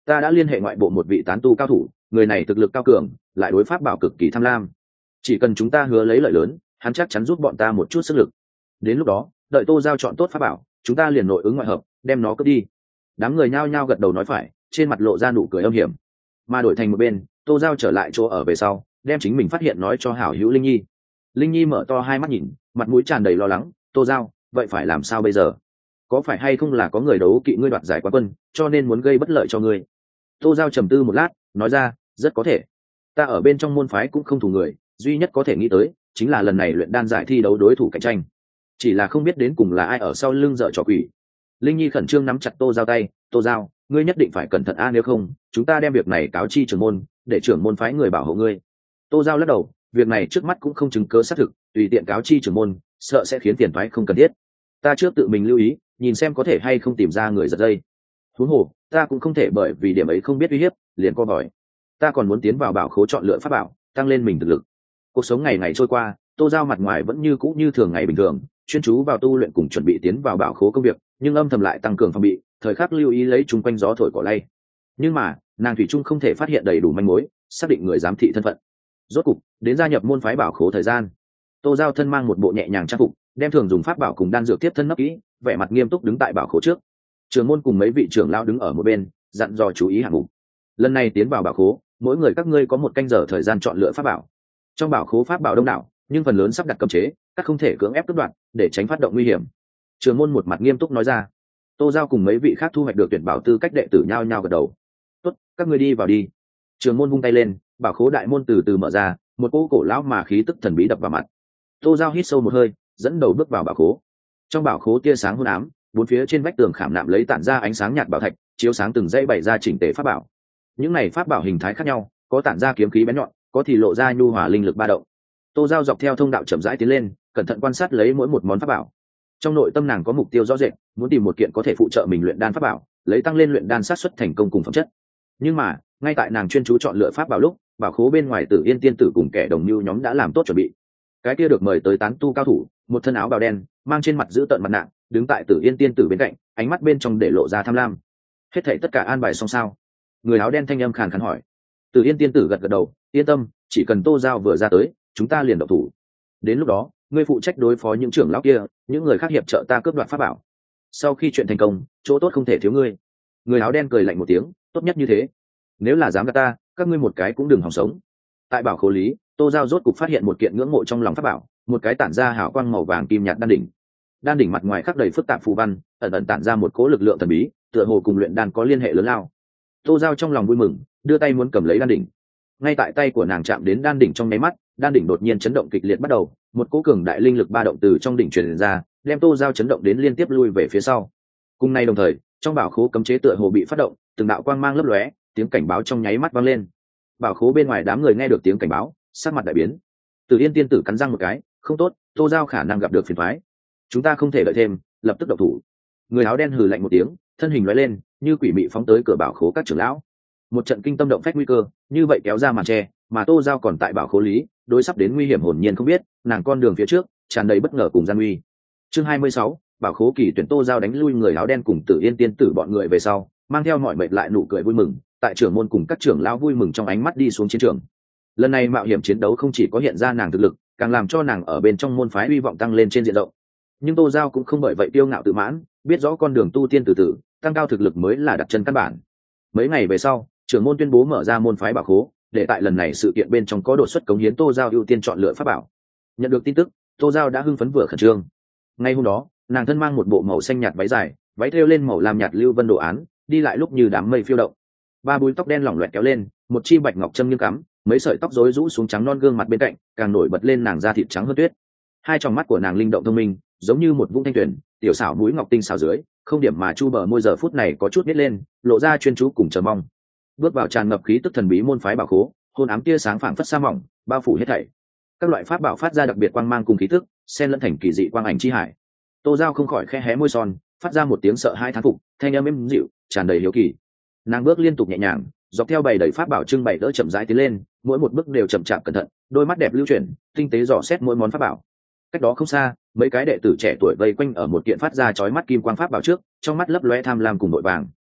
ta đã liên hệ ngoại bộ một vị tán tu cao thủ, người này thực lực cao cường, lại đối pháp bảo cực kỳ tham lam, chỉ cần chúng ta hứa lấy lợi lớn, hắn chắc chắn giúp bọn ta một chút sức lực. Đến lúc đó đợi Tô Giao chọn tốt pháp bảo, chúng ta liền nội ứng ngoại hợp đem nó cướp đi. Đám người nhao nhao gật đầu nói phải, trên mặt lộ ra nụ cười âm hiểm. Mà đổi thành một bên, Tô Giao trở lại chỗ ở về sau, đem chính mình phát hiện nói cho hảo hữu Linh Nhi. Linh Nhi mở to hai mắt nhìn, mặt mũi tràn đầy lo lắng. Tô Giao, vậy phải làm sao bây giờ? Có phải hay không là có người đấu kỵ ngươi đoạt giải quán quân, cho nên muốn gây bất lợi cho ngươi? Tô Giao trầm tư một lát, nói ra, rất có thể. Ta ở bên trong môn phái cũng không thù người, duy nhất có thể nghĩ tới chính là lần này luyện đan giải thi đấu đối thủ cạnh tranh, chỉ là không biết đến cùng là ai ở sau lưng dợ trò quỷ. Linh Nhi khẩn trương nắm chặt Tô Giao tay. Tô Giao, ngươi nhất định phải cẩn thận nếu không chúng ta đem việc này cáo chi trưởng môn, để trưởng môn phái người bảo hộ ngươi. Tô Giao lắc đầu, việc này trước mắt cũng không chứng cớ xác thực, tùy tiện cáo chi trưởng môn sợ sẽ khiến tiền thoái không cần thiết. Ta trước tự mình lưu ý, nhìn xem có thể hay không tìm ra người giật dây. Huống hồ ta cũng không thể bởi vì điểm ấy không biết uy hiếp liền co vòi. Ta còn muốn tiến vào bảo khố chọn lựa pháp bảo, tăng lên mình thực lực. Cuộc sống ngày ngày trôi qua, Tô Giao mặt ngoài vẫn như cũ như thường ngày bình thường, chuyên chú vào tu luyện cùng chuẩn bị tiến vào bảo khố công việc, nhưng âm thầm lại tăng cường phòng bị, thời khắc lưu ý lấy chung quanh gió thổi cỏ lay. Nhưng mà nàng thủy chung không thể phát hiện đầy đủ manh mối, xác định người giám thị thân phận. Rốt cục đến gia nhập môn phái bảo khố thời gian, Tô Giao thân mang một bộ nhẹ nhàng trang phục, đem thường dùng pháp bảo cùng đan dược tiếp thân nấp kỹ, vẻ mặt nghiêm túc đứng tại bảo khố trước. Trưởng môn cùng mấy vị trưởng lão đứng ở một bên, dặn dò chú ý hạng mục. Lần này tiến vào bảo khố, mỗi người các ngươi có một canh giờ thời gian chọn lựa pháp bảo. Trong bảo khố pháp bảo đông đảo, nhưng phần lớn sắp đặt cấm chế, các không thể cưỡng ép cướp đoạt, để tránh phát động nguy hiểm. Trưởng môn một mặt nghiêm túc nói ra. Tô Giao cùng mấy vị khác thu hoạch được tuyển bảo tư cách đệ tử nhao nhao gật đầu. Tốt, các ngươi đi vào đi. Trưởng môn vung tay lên, bảo khố đại môn từ từ mở ra, một cỗ cổ lão mà khí tức thần bí đập vào mặt. Tô Giao hít sâu một hơi, dẫn đầu bước vào bảo khố. Trong bảo khố tia sáng hôn ám, bốn phía trên vách tường khảm nạm lấy tản ra ánh sáng nhạt bảo thạch, chiếu sáng từng dãy bày ra chỉnh tề pháp bảo. Những này pháp bảo hình thái khác nhau, có tản ra kiếm khí bén nhọn, có thì lộ ra nhu hòa linh lực ba động. Tô Giao dọc theo thông đạo chậm rãi tiến lên, cẩn thận quan sát lấy mỗi một món pháp bảo. Trong nội tâm nàng có mục tiêu rõ rệt, muốn tìm một kiện có thể phụ trợ mình luyện đan pháp bảo, lấy tăng lên luyện đan sát suất thành công cùng phẩm chất. Nhưng mà ngay tại nàng chuyên chú chọn lựa pháp bảo lúc, bảo khố bên ngoài Tử Yên tiên tử cùng kẻ đồng mưu nhóm đã làm tốt chuẩn bị. Cái kia được mời tới tán tu cao thủ, một thân áo bào đen, mang trên mặt giữ tợn mặt nạ, đứng tại Tử Yên tiên tử bên cạnh, ánh mắt bên trong để lộ ra tham lam. Hết thảy tất cả an bài xong sao? Người áo đen thanh âm khàn khàn hỏi. Tử Yên tiên tử gật gật đầu, yên tâm, chỉ cần Tô Giao vừa ra tới, chúng ta liền động thủ. Đến lúc đó ngươi phụ trách đối phó những trưởng lão kia, những người khác hiệp trợ ta cướp đoạt pháp bảo. Sau khi chuyện thành công, chỗ tốt không thể thiếu ngươi. Người áo đen cười lạnh một tiếng, tốt nhất như thế. Nếu là dám gạt ta, các ngươi một cái cũng đừng hòng sống. Tại bảo khố lý, Tô Giao rốt cục phát hiện một kiện ngưỡng mộ trong lòng pháp bảo, một cái tản ra hào quang màu vàng kim nhạt đan đỉnh. Đan đỉnh mặt ngoài khắc đầy phức tạp phù văn, ẩn ẩn tản ra một cỗ lực lượng thần bí, tựa hồ cùng luyện đan có liên hệ lớn lao. Tô Giao trong lòng vui mừng, đưa tay muốn cầm lấy đan đỉnh. Ngay tại tay của nàng chạm đến đan đỉnh trong nháy mắt, đan đỉnh đột nhiên chấn động kịch liệt bắt đầu, một cỗ cường đại linh lực ba động từ trong đỉnh truyền ra, đem Tô Giao chấn động đến liên tiếp lui về phía sau. Cùng nay đồng thời, trong bảo khố cấm chế tựa hồ bị phát động, từng đạo quang mang lấp lóe, tiếng cảnh báo trong nháy mắt vang lên. Bảo khố bên ngoài đám người nghe được tiếng cảnh báo, sắc mặt đại biến. Từ Yên tiên tử cắn răng một cái, không tốt, Tô Giao khả năng gặp được phiền toái. Chúng ta không thể đợi thêm, lập tức động thủ. Người áo đen hừ lạnh một tiếng, thân hình lóe lên, như quỷ mị phóng tới cửa bảo khố các trưởng lão. Một trận kinh tâm động phách nguy cơ như vậy kéo ra màn tre, mà Tô Giao còn tại bảo khố lý, đối sắp đến nguy hiểm hồn nhiên không biết, nàng con đường phía trước tràn đầy bất ngờ cùng gian nguy. Chương 26, bảo khố kỳ tuyển. Tô Giao đánh lui người áo đen cùng Tử Yên tiên tử bọn người về sau, mang theo mọi mệt lại nụ cười vui mừng, tại trưởng môn cùng các trưởng lão vui mừng trong ánh mắt đi xuống chiến trường. Lần này mạo hiểm chiến đấu không chỉ có hiện ra nàng thực lực, càng làm cho nàng ở bên trong môn phái uy vọng tăng lên trên diện rộng. Nhưng Tô Giao cũng không bởi vậy tiêu ngạo tự mãn, biết rõ con đường tu tiên từ từ, tăng cao thực lực mới là đặt chân căn bản. Mấy ngày về sau, trưởng môn tuyên bố mở ra môn phái bảo khố, để tại lần này sự kiện bên trong có đột xuất cống hiến Tô Giao ưu tiên chọn lựa pháp bảo. Nhận được tin tức, Tô Giao đã hưng phấn vừa khẩn trương. Ngay hôm đó, nàng thân mang một bộ màu xanh nhạt váy dài, váy thêu lên màu lam nhạt lưu vân đồ án, đi lại lúc như đám mây phiêu động. Ba búi tóc đen lỏng loẹt kéo lên, một chi bạch ngọc châm nghiêng cắm, mấy sợi tóc rối rũ xuống trắng non gương mặt bên cạnh, càng nổi bật lên nàng da thịt trắng hơn tuyết. Hai tròng mắt của nàng linh động thông minh, giống như một vũng thanh tuyền, tiểu xảo mũi ngọc tinh xảo dưới, không điểm mà chu bờ môi giờ phút này có chút nít lên, lộ ra chuyên chú cùng chờ mong. Bước vào tràn ngập khí tức thần bí môn phái bảo khố, hôn ám tia sáng phảng phất sa mỏng, bao phủ hết thảy. Các loại pháp bảo phát ra đặc biệt quang mang cùng khí tức, xen lẫn thành kỳ dị quang ảnh chi hải. Tô Giao không khỏi khẽ hé môi son, phát ra một tiếng sợ hai thán phục, thanh âm êm dịu, tràn đầy hiếu kỳ. Nàng bước liên tục nhẹ nhàng, dọc theo bày đầy pháp bảo trưng bày đỡ chậm rãi tiến lên, mỗi một bước đều chậm chạp cẩn thận, đôi mắt đẹp lưu chuyển, tinh tế dò xét mỗi món pháp bảo. Cách đó không xa, mấy cái đệ tử trẻ tuổi vây quanh ở một kiện phát ra chói mắt kim quang pháp bảo trước, trong mắt lấp lóe tham lam cùng vội vàng.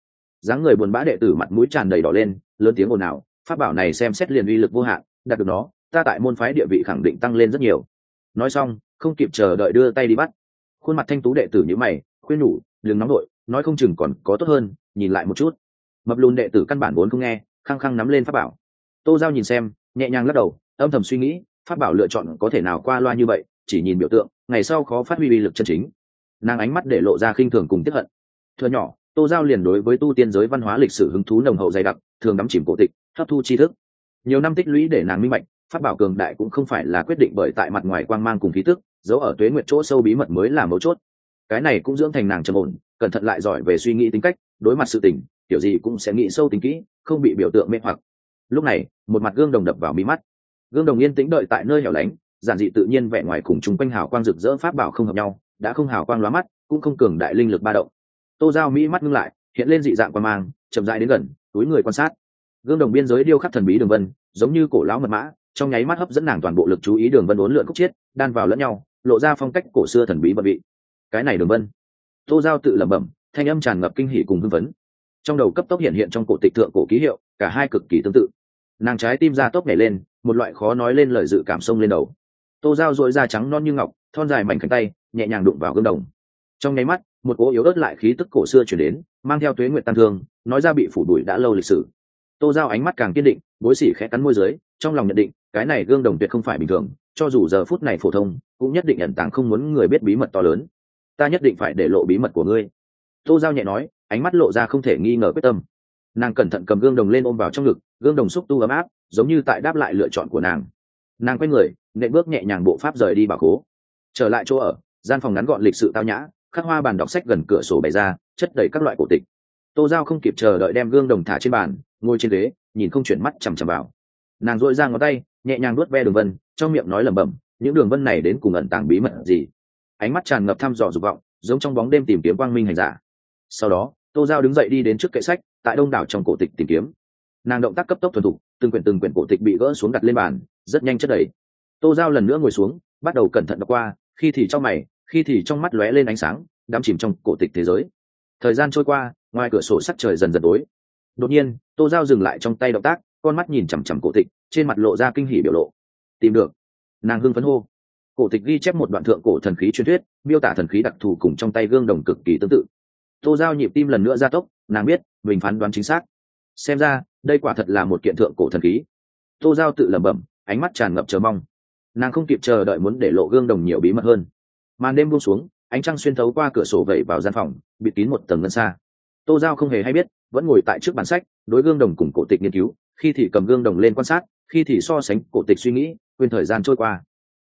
dáng người buồn bã đệ tử mặt mũi tràn đầy đỏ lên, lớn tiếng ồn ào, pháp bảo này xem xét liền uy lực vô hạn, đạt được nó ta tại môn phái địa vị khẳng định tăng lên rất nhiều. Nói xong không kịp chờ đợi đưa tay đi bắt. Khuôn mặt thanh tú đệ tử nhíu mày khuyên nhủ, đừng nóng đội, nói không chừng còn có tốt hơn, nhìn lại một chút. Mập lùn đệ tử căn bản vốn không nghe, khăng khăng nắm lên pháp bảo. Tô Giao nhìn xem nhẹ nhàng lắc đầu, âm thầm suy nghĩ, pháp bảo lựa chọn có thể nào qua loa như vậy, chỉ nhìn biểu tượng ngày sau khó phát huy uy lực chân chính. Nàng ánh mắt để lộ ra khinh thường cùng tiếc hận. Thừa nhỏ Tô Giao liền đối với tu tiên giới văn hóa lịch sử hứng thú nồng hậu dày đặc, thường đắm chìm cổ tịch, hấp thu tri thức. Nhiều năm tích lũy để nàng minh bạch, pháp bảo cường đại cũng không phải là quyết định bởi tại mặt ngoài quang mang cùng khí tức, giấu ở tuế nguyệt chỗ sâu bí mật mới là mấu chốt. Cái này cũng dưỡng thành nàng trầm ổn, cẩn thận lại giỏi về suy nghĩ tính cách, đối mặt sự tình kiểu gì cũng sẽ nghĩ sâu tính kỹ, không bị biểu tượng mê hoặc. Lúc này một mặt gương đồng đập vào mí mắt. Gương đồng yên tĩnh đợi tại nơi hẻo lánh, giản dị tự nhiên vẻ ngoài cùng chung quanh hào quang rực rỡ pháp bảo không hợp nhau, đã không hào quang lóa mắt, cũng không cường đại linh lực ba động. Tô Giao mỹ mắt ngưng lại, hiện lên dị dạng quan mang, chậm rãi đến gần, túi người quan sát. Gương đồng biên giới điêu khắc thần bí đường vân, giống như cổ lão mật mã, trong nháy mắt hấp dẫn nàng toàn bộ lực chú ý, đường vân uốn lượn khúc chiết, đan vào lẫn nhau, lộ ra phong cách cổ xưa thần bí vận vị. Cái này đường vân. Tô Giao tự lẩm bẩm, thanh âm tràn ngập kinh hỉ cùng hưng phấn. Trong đầu cấp tốc hiện hiện trong cổ tịch thượng cổ ký hiệu, cả hai cực kỳ tương tự. Nàng trái tim ra tốc nhảy lên, một loại khó nói lên lời dự cảm xông lên đầu. Tô Giao dội da trắng non như ngọc, thon dài mảnh cánh tay nhẹ nhàng đụng vào gương đồng. Trong nháy mắt một cỗ yếu ớt lại khí tức cổ xưa chuyển đến, mang theo tuế nguyệt tan thương, nói ra bị phủ đuổi đã lâu lịch sử. Tô Giao ánh mắt càng kiên định, bối xỉ khẽ cắn môi dưới, trong lòng nhận định cái này gương đồng tuyệt không phải bình thường, cho dù giờ phút này phổ thông cũng nhất định ẩn tàng không muốn người biết bí mật to lớn. Ta nhất định phải để lộ bí mật của ngươi. Tô Giao nhẹ nói, ánh mắt lộ ra không thể nghi ngờ quyết tâm. Nàng cẩn thận cầm gương đồng lên ôm vào trong ngực, gương đồng xúc tu ấm áp, giống như tại đáp lại lựa chọn của nàng. Nàng quay người nện bước nhẹ nhàng bộ pháp rời đi bảo khố, trở lại chỗ ở. Gian phòng ngắn gọn lịch sự tao nhã, khắc hoa bàn đọc sách gần cửa sổ bày ra, chất đầy các loại cổ tịch. Tô Giao không kịp chờ đợi đem gương đồng thả trên bàn, ngồi trên ghế nhìn không chuyển mắt chằm chằm vào. Nàng dội ra ngón tay nhẹ nhàng nuốt ve đường vân, trong miệng nói lẩm bẩm, những đường vân này đến cùng ẩn tàng bí mật gì. Ánh mắt tràn ngập thăm dò dục vọng, giống trong bóng đêm tìm kiếm quang minh hành giả. Sau đó Tô Giao đứng dậy đi đến trước kệ sách, tại đông đảo trong cổ tịch tìm kiếm. Nàng động tác cấp tốc thuần thục, từng quyển cổ tịch bị gỡ xuống đặt lên bàn, rất nhanh chất đầy. Tô Giao lần nữa ngồi xuống, bắt đầu cẩn thận đọc qua, khi thì trong mày, khi thì trong mắt lóe lên ánh sáng, đắm chìm trong cổ tịch thế giới. Thời gian trôi qua, ngoài cửa sổ sắc trời dần dần tối. Đột nhiên Tô Giao dừng lại trong tay động tác, con mắt nhìn chằm chằm cổ tịch, trên mặt lộ ra kinh hỉ biểu lộ. Tìm được. Nàng hưng phấn hô. Cổ tịch ghi chép một đoạn thượng cổ thần khí truyền thuyết, miêu tả thần khí đặc thù cùng trong tay gương đồng cực kỳ tương tự. Tô Giao nhịp tim lần nữa gia tốc, nàng biết mình phán đoán chính xác. Xem ra đây quả thật là một kiện thượng cổ thần khí. Tô Giao tự lẩm bẩm, ánh mắt tràn ngập chờ mong. Nàng không kịp chờ đợi muốn để lộ gương đồng nhiều bí mật hơn. Màn đêm buông xuống, ánh trăng xuyên thấu qua cửa sổ vẩy vào gian phòng, bịt kín một tầng ngân xa. Tô Giao không hề hay biết, vẫn ngồi tại trước bàn sách, đối gương đồng cùng cổ tịch nghiên cứu, khi thì cầm gương đồng lên quan sát, khi thì so sánh cổ tịch suy nghĩ, quên thời gian trôi qua.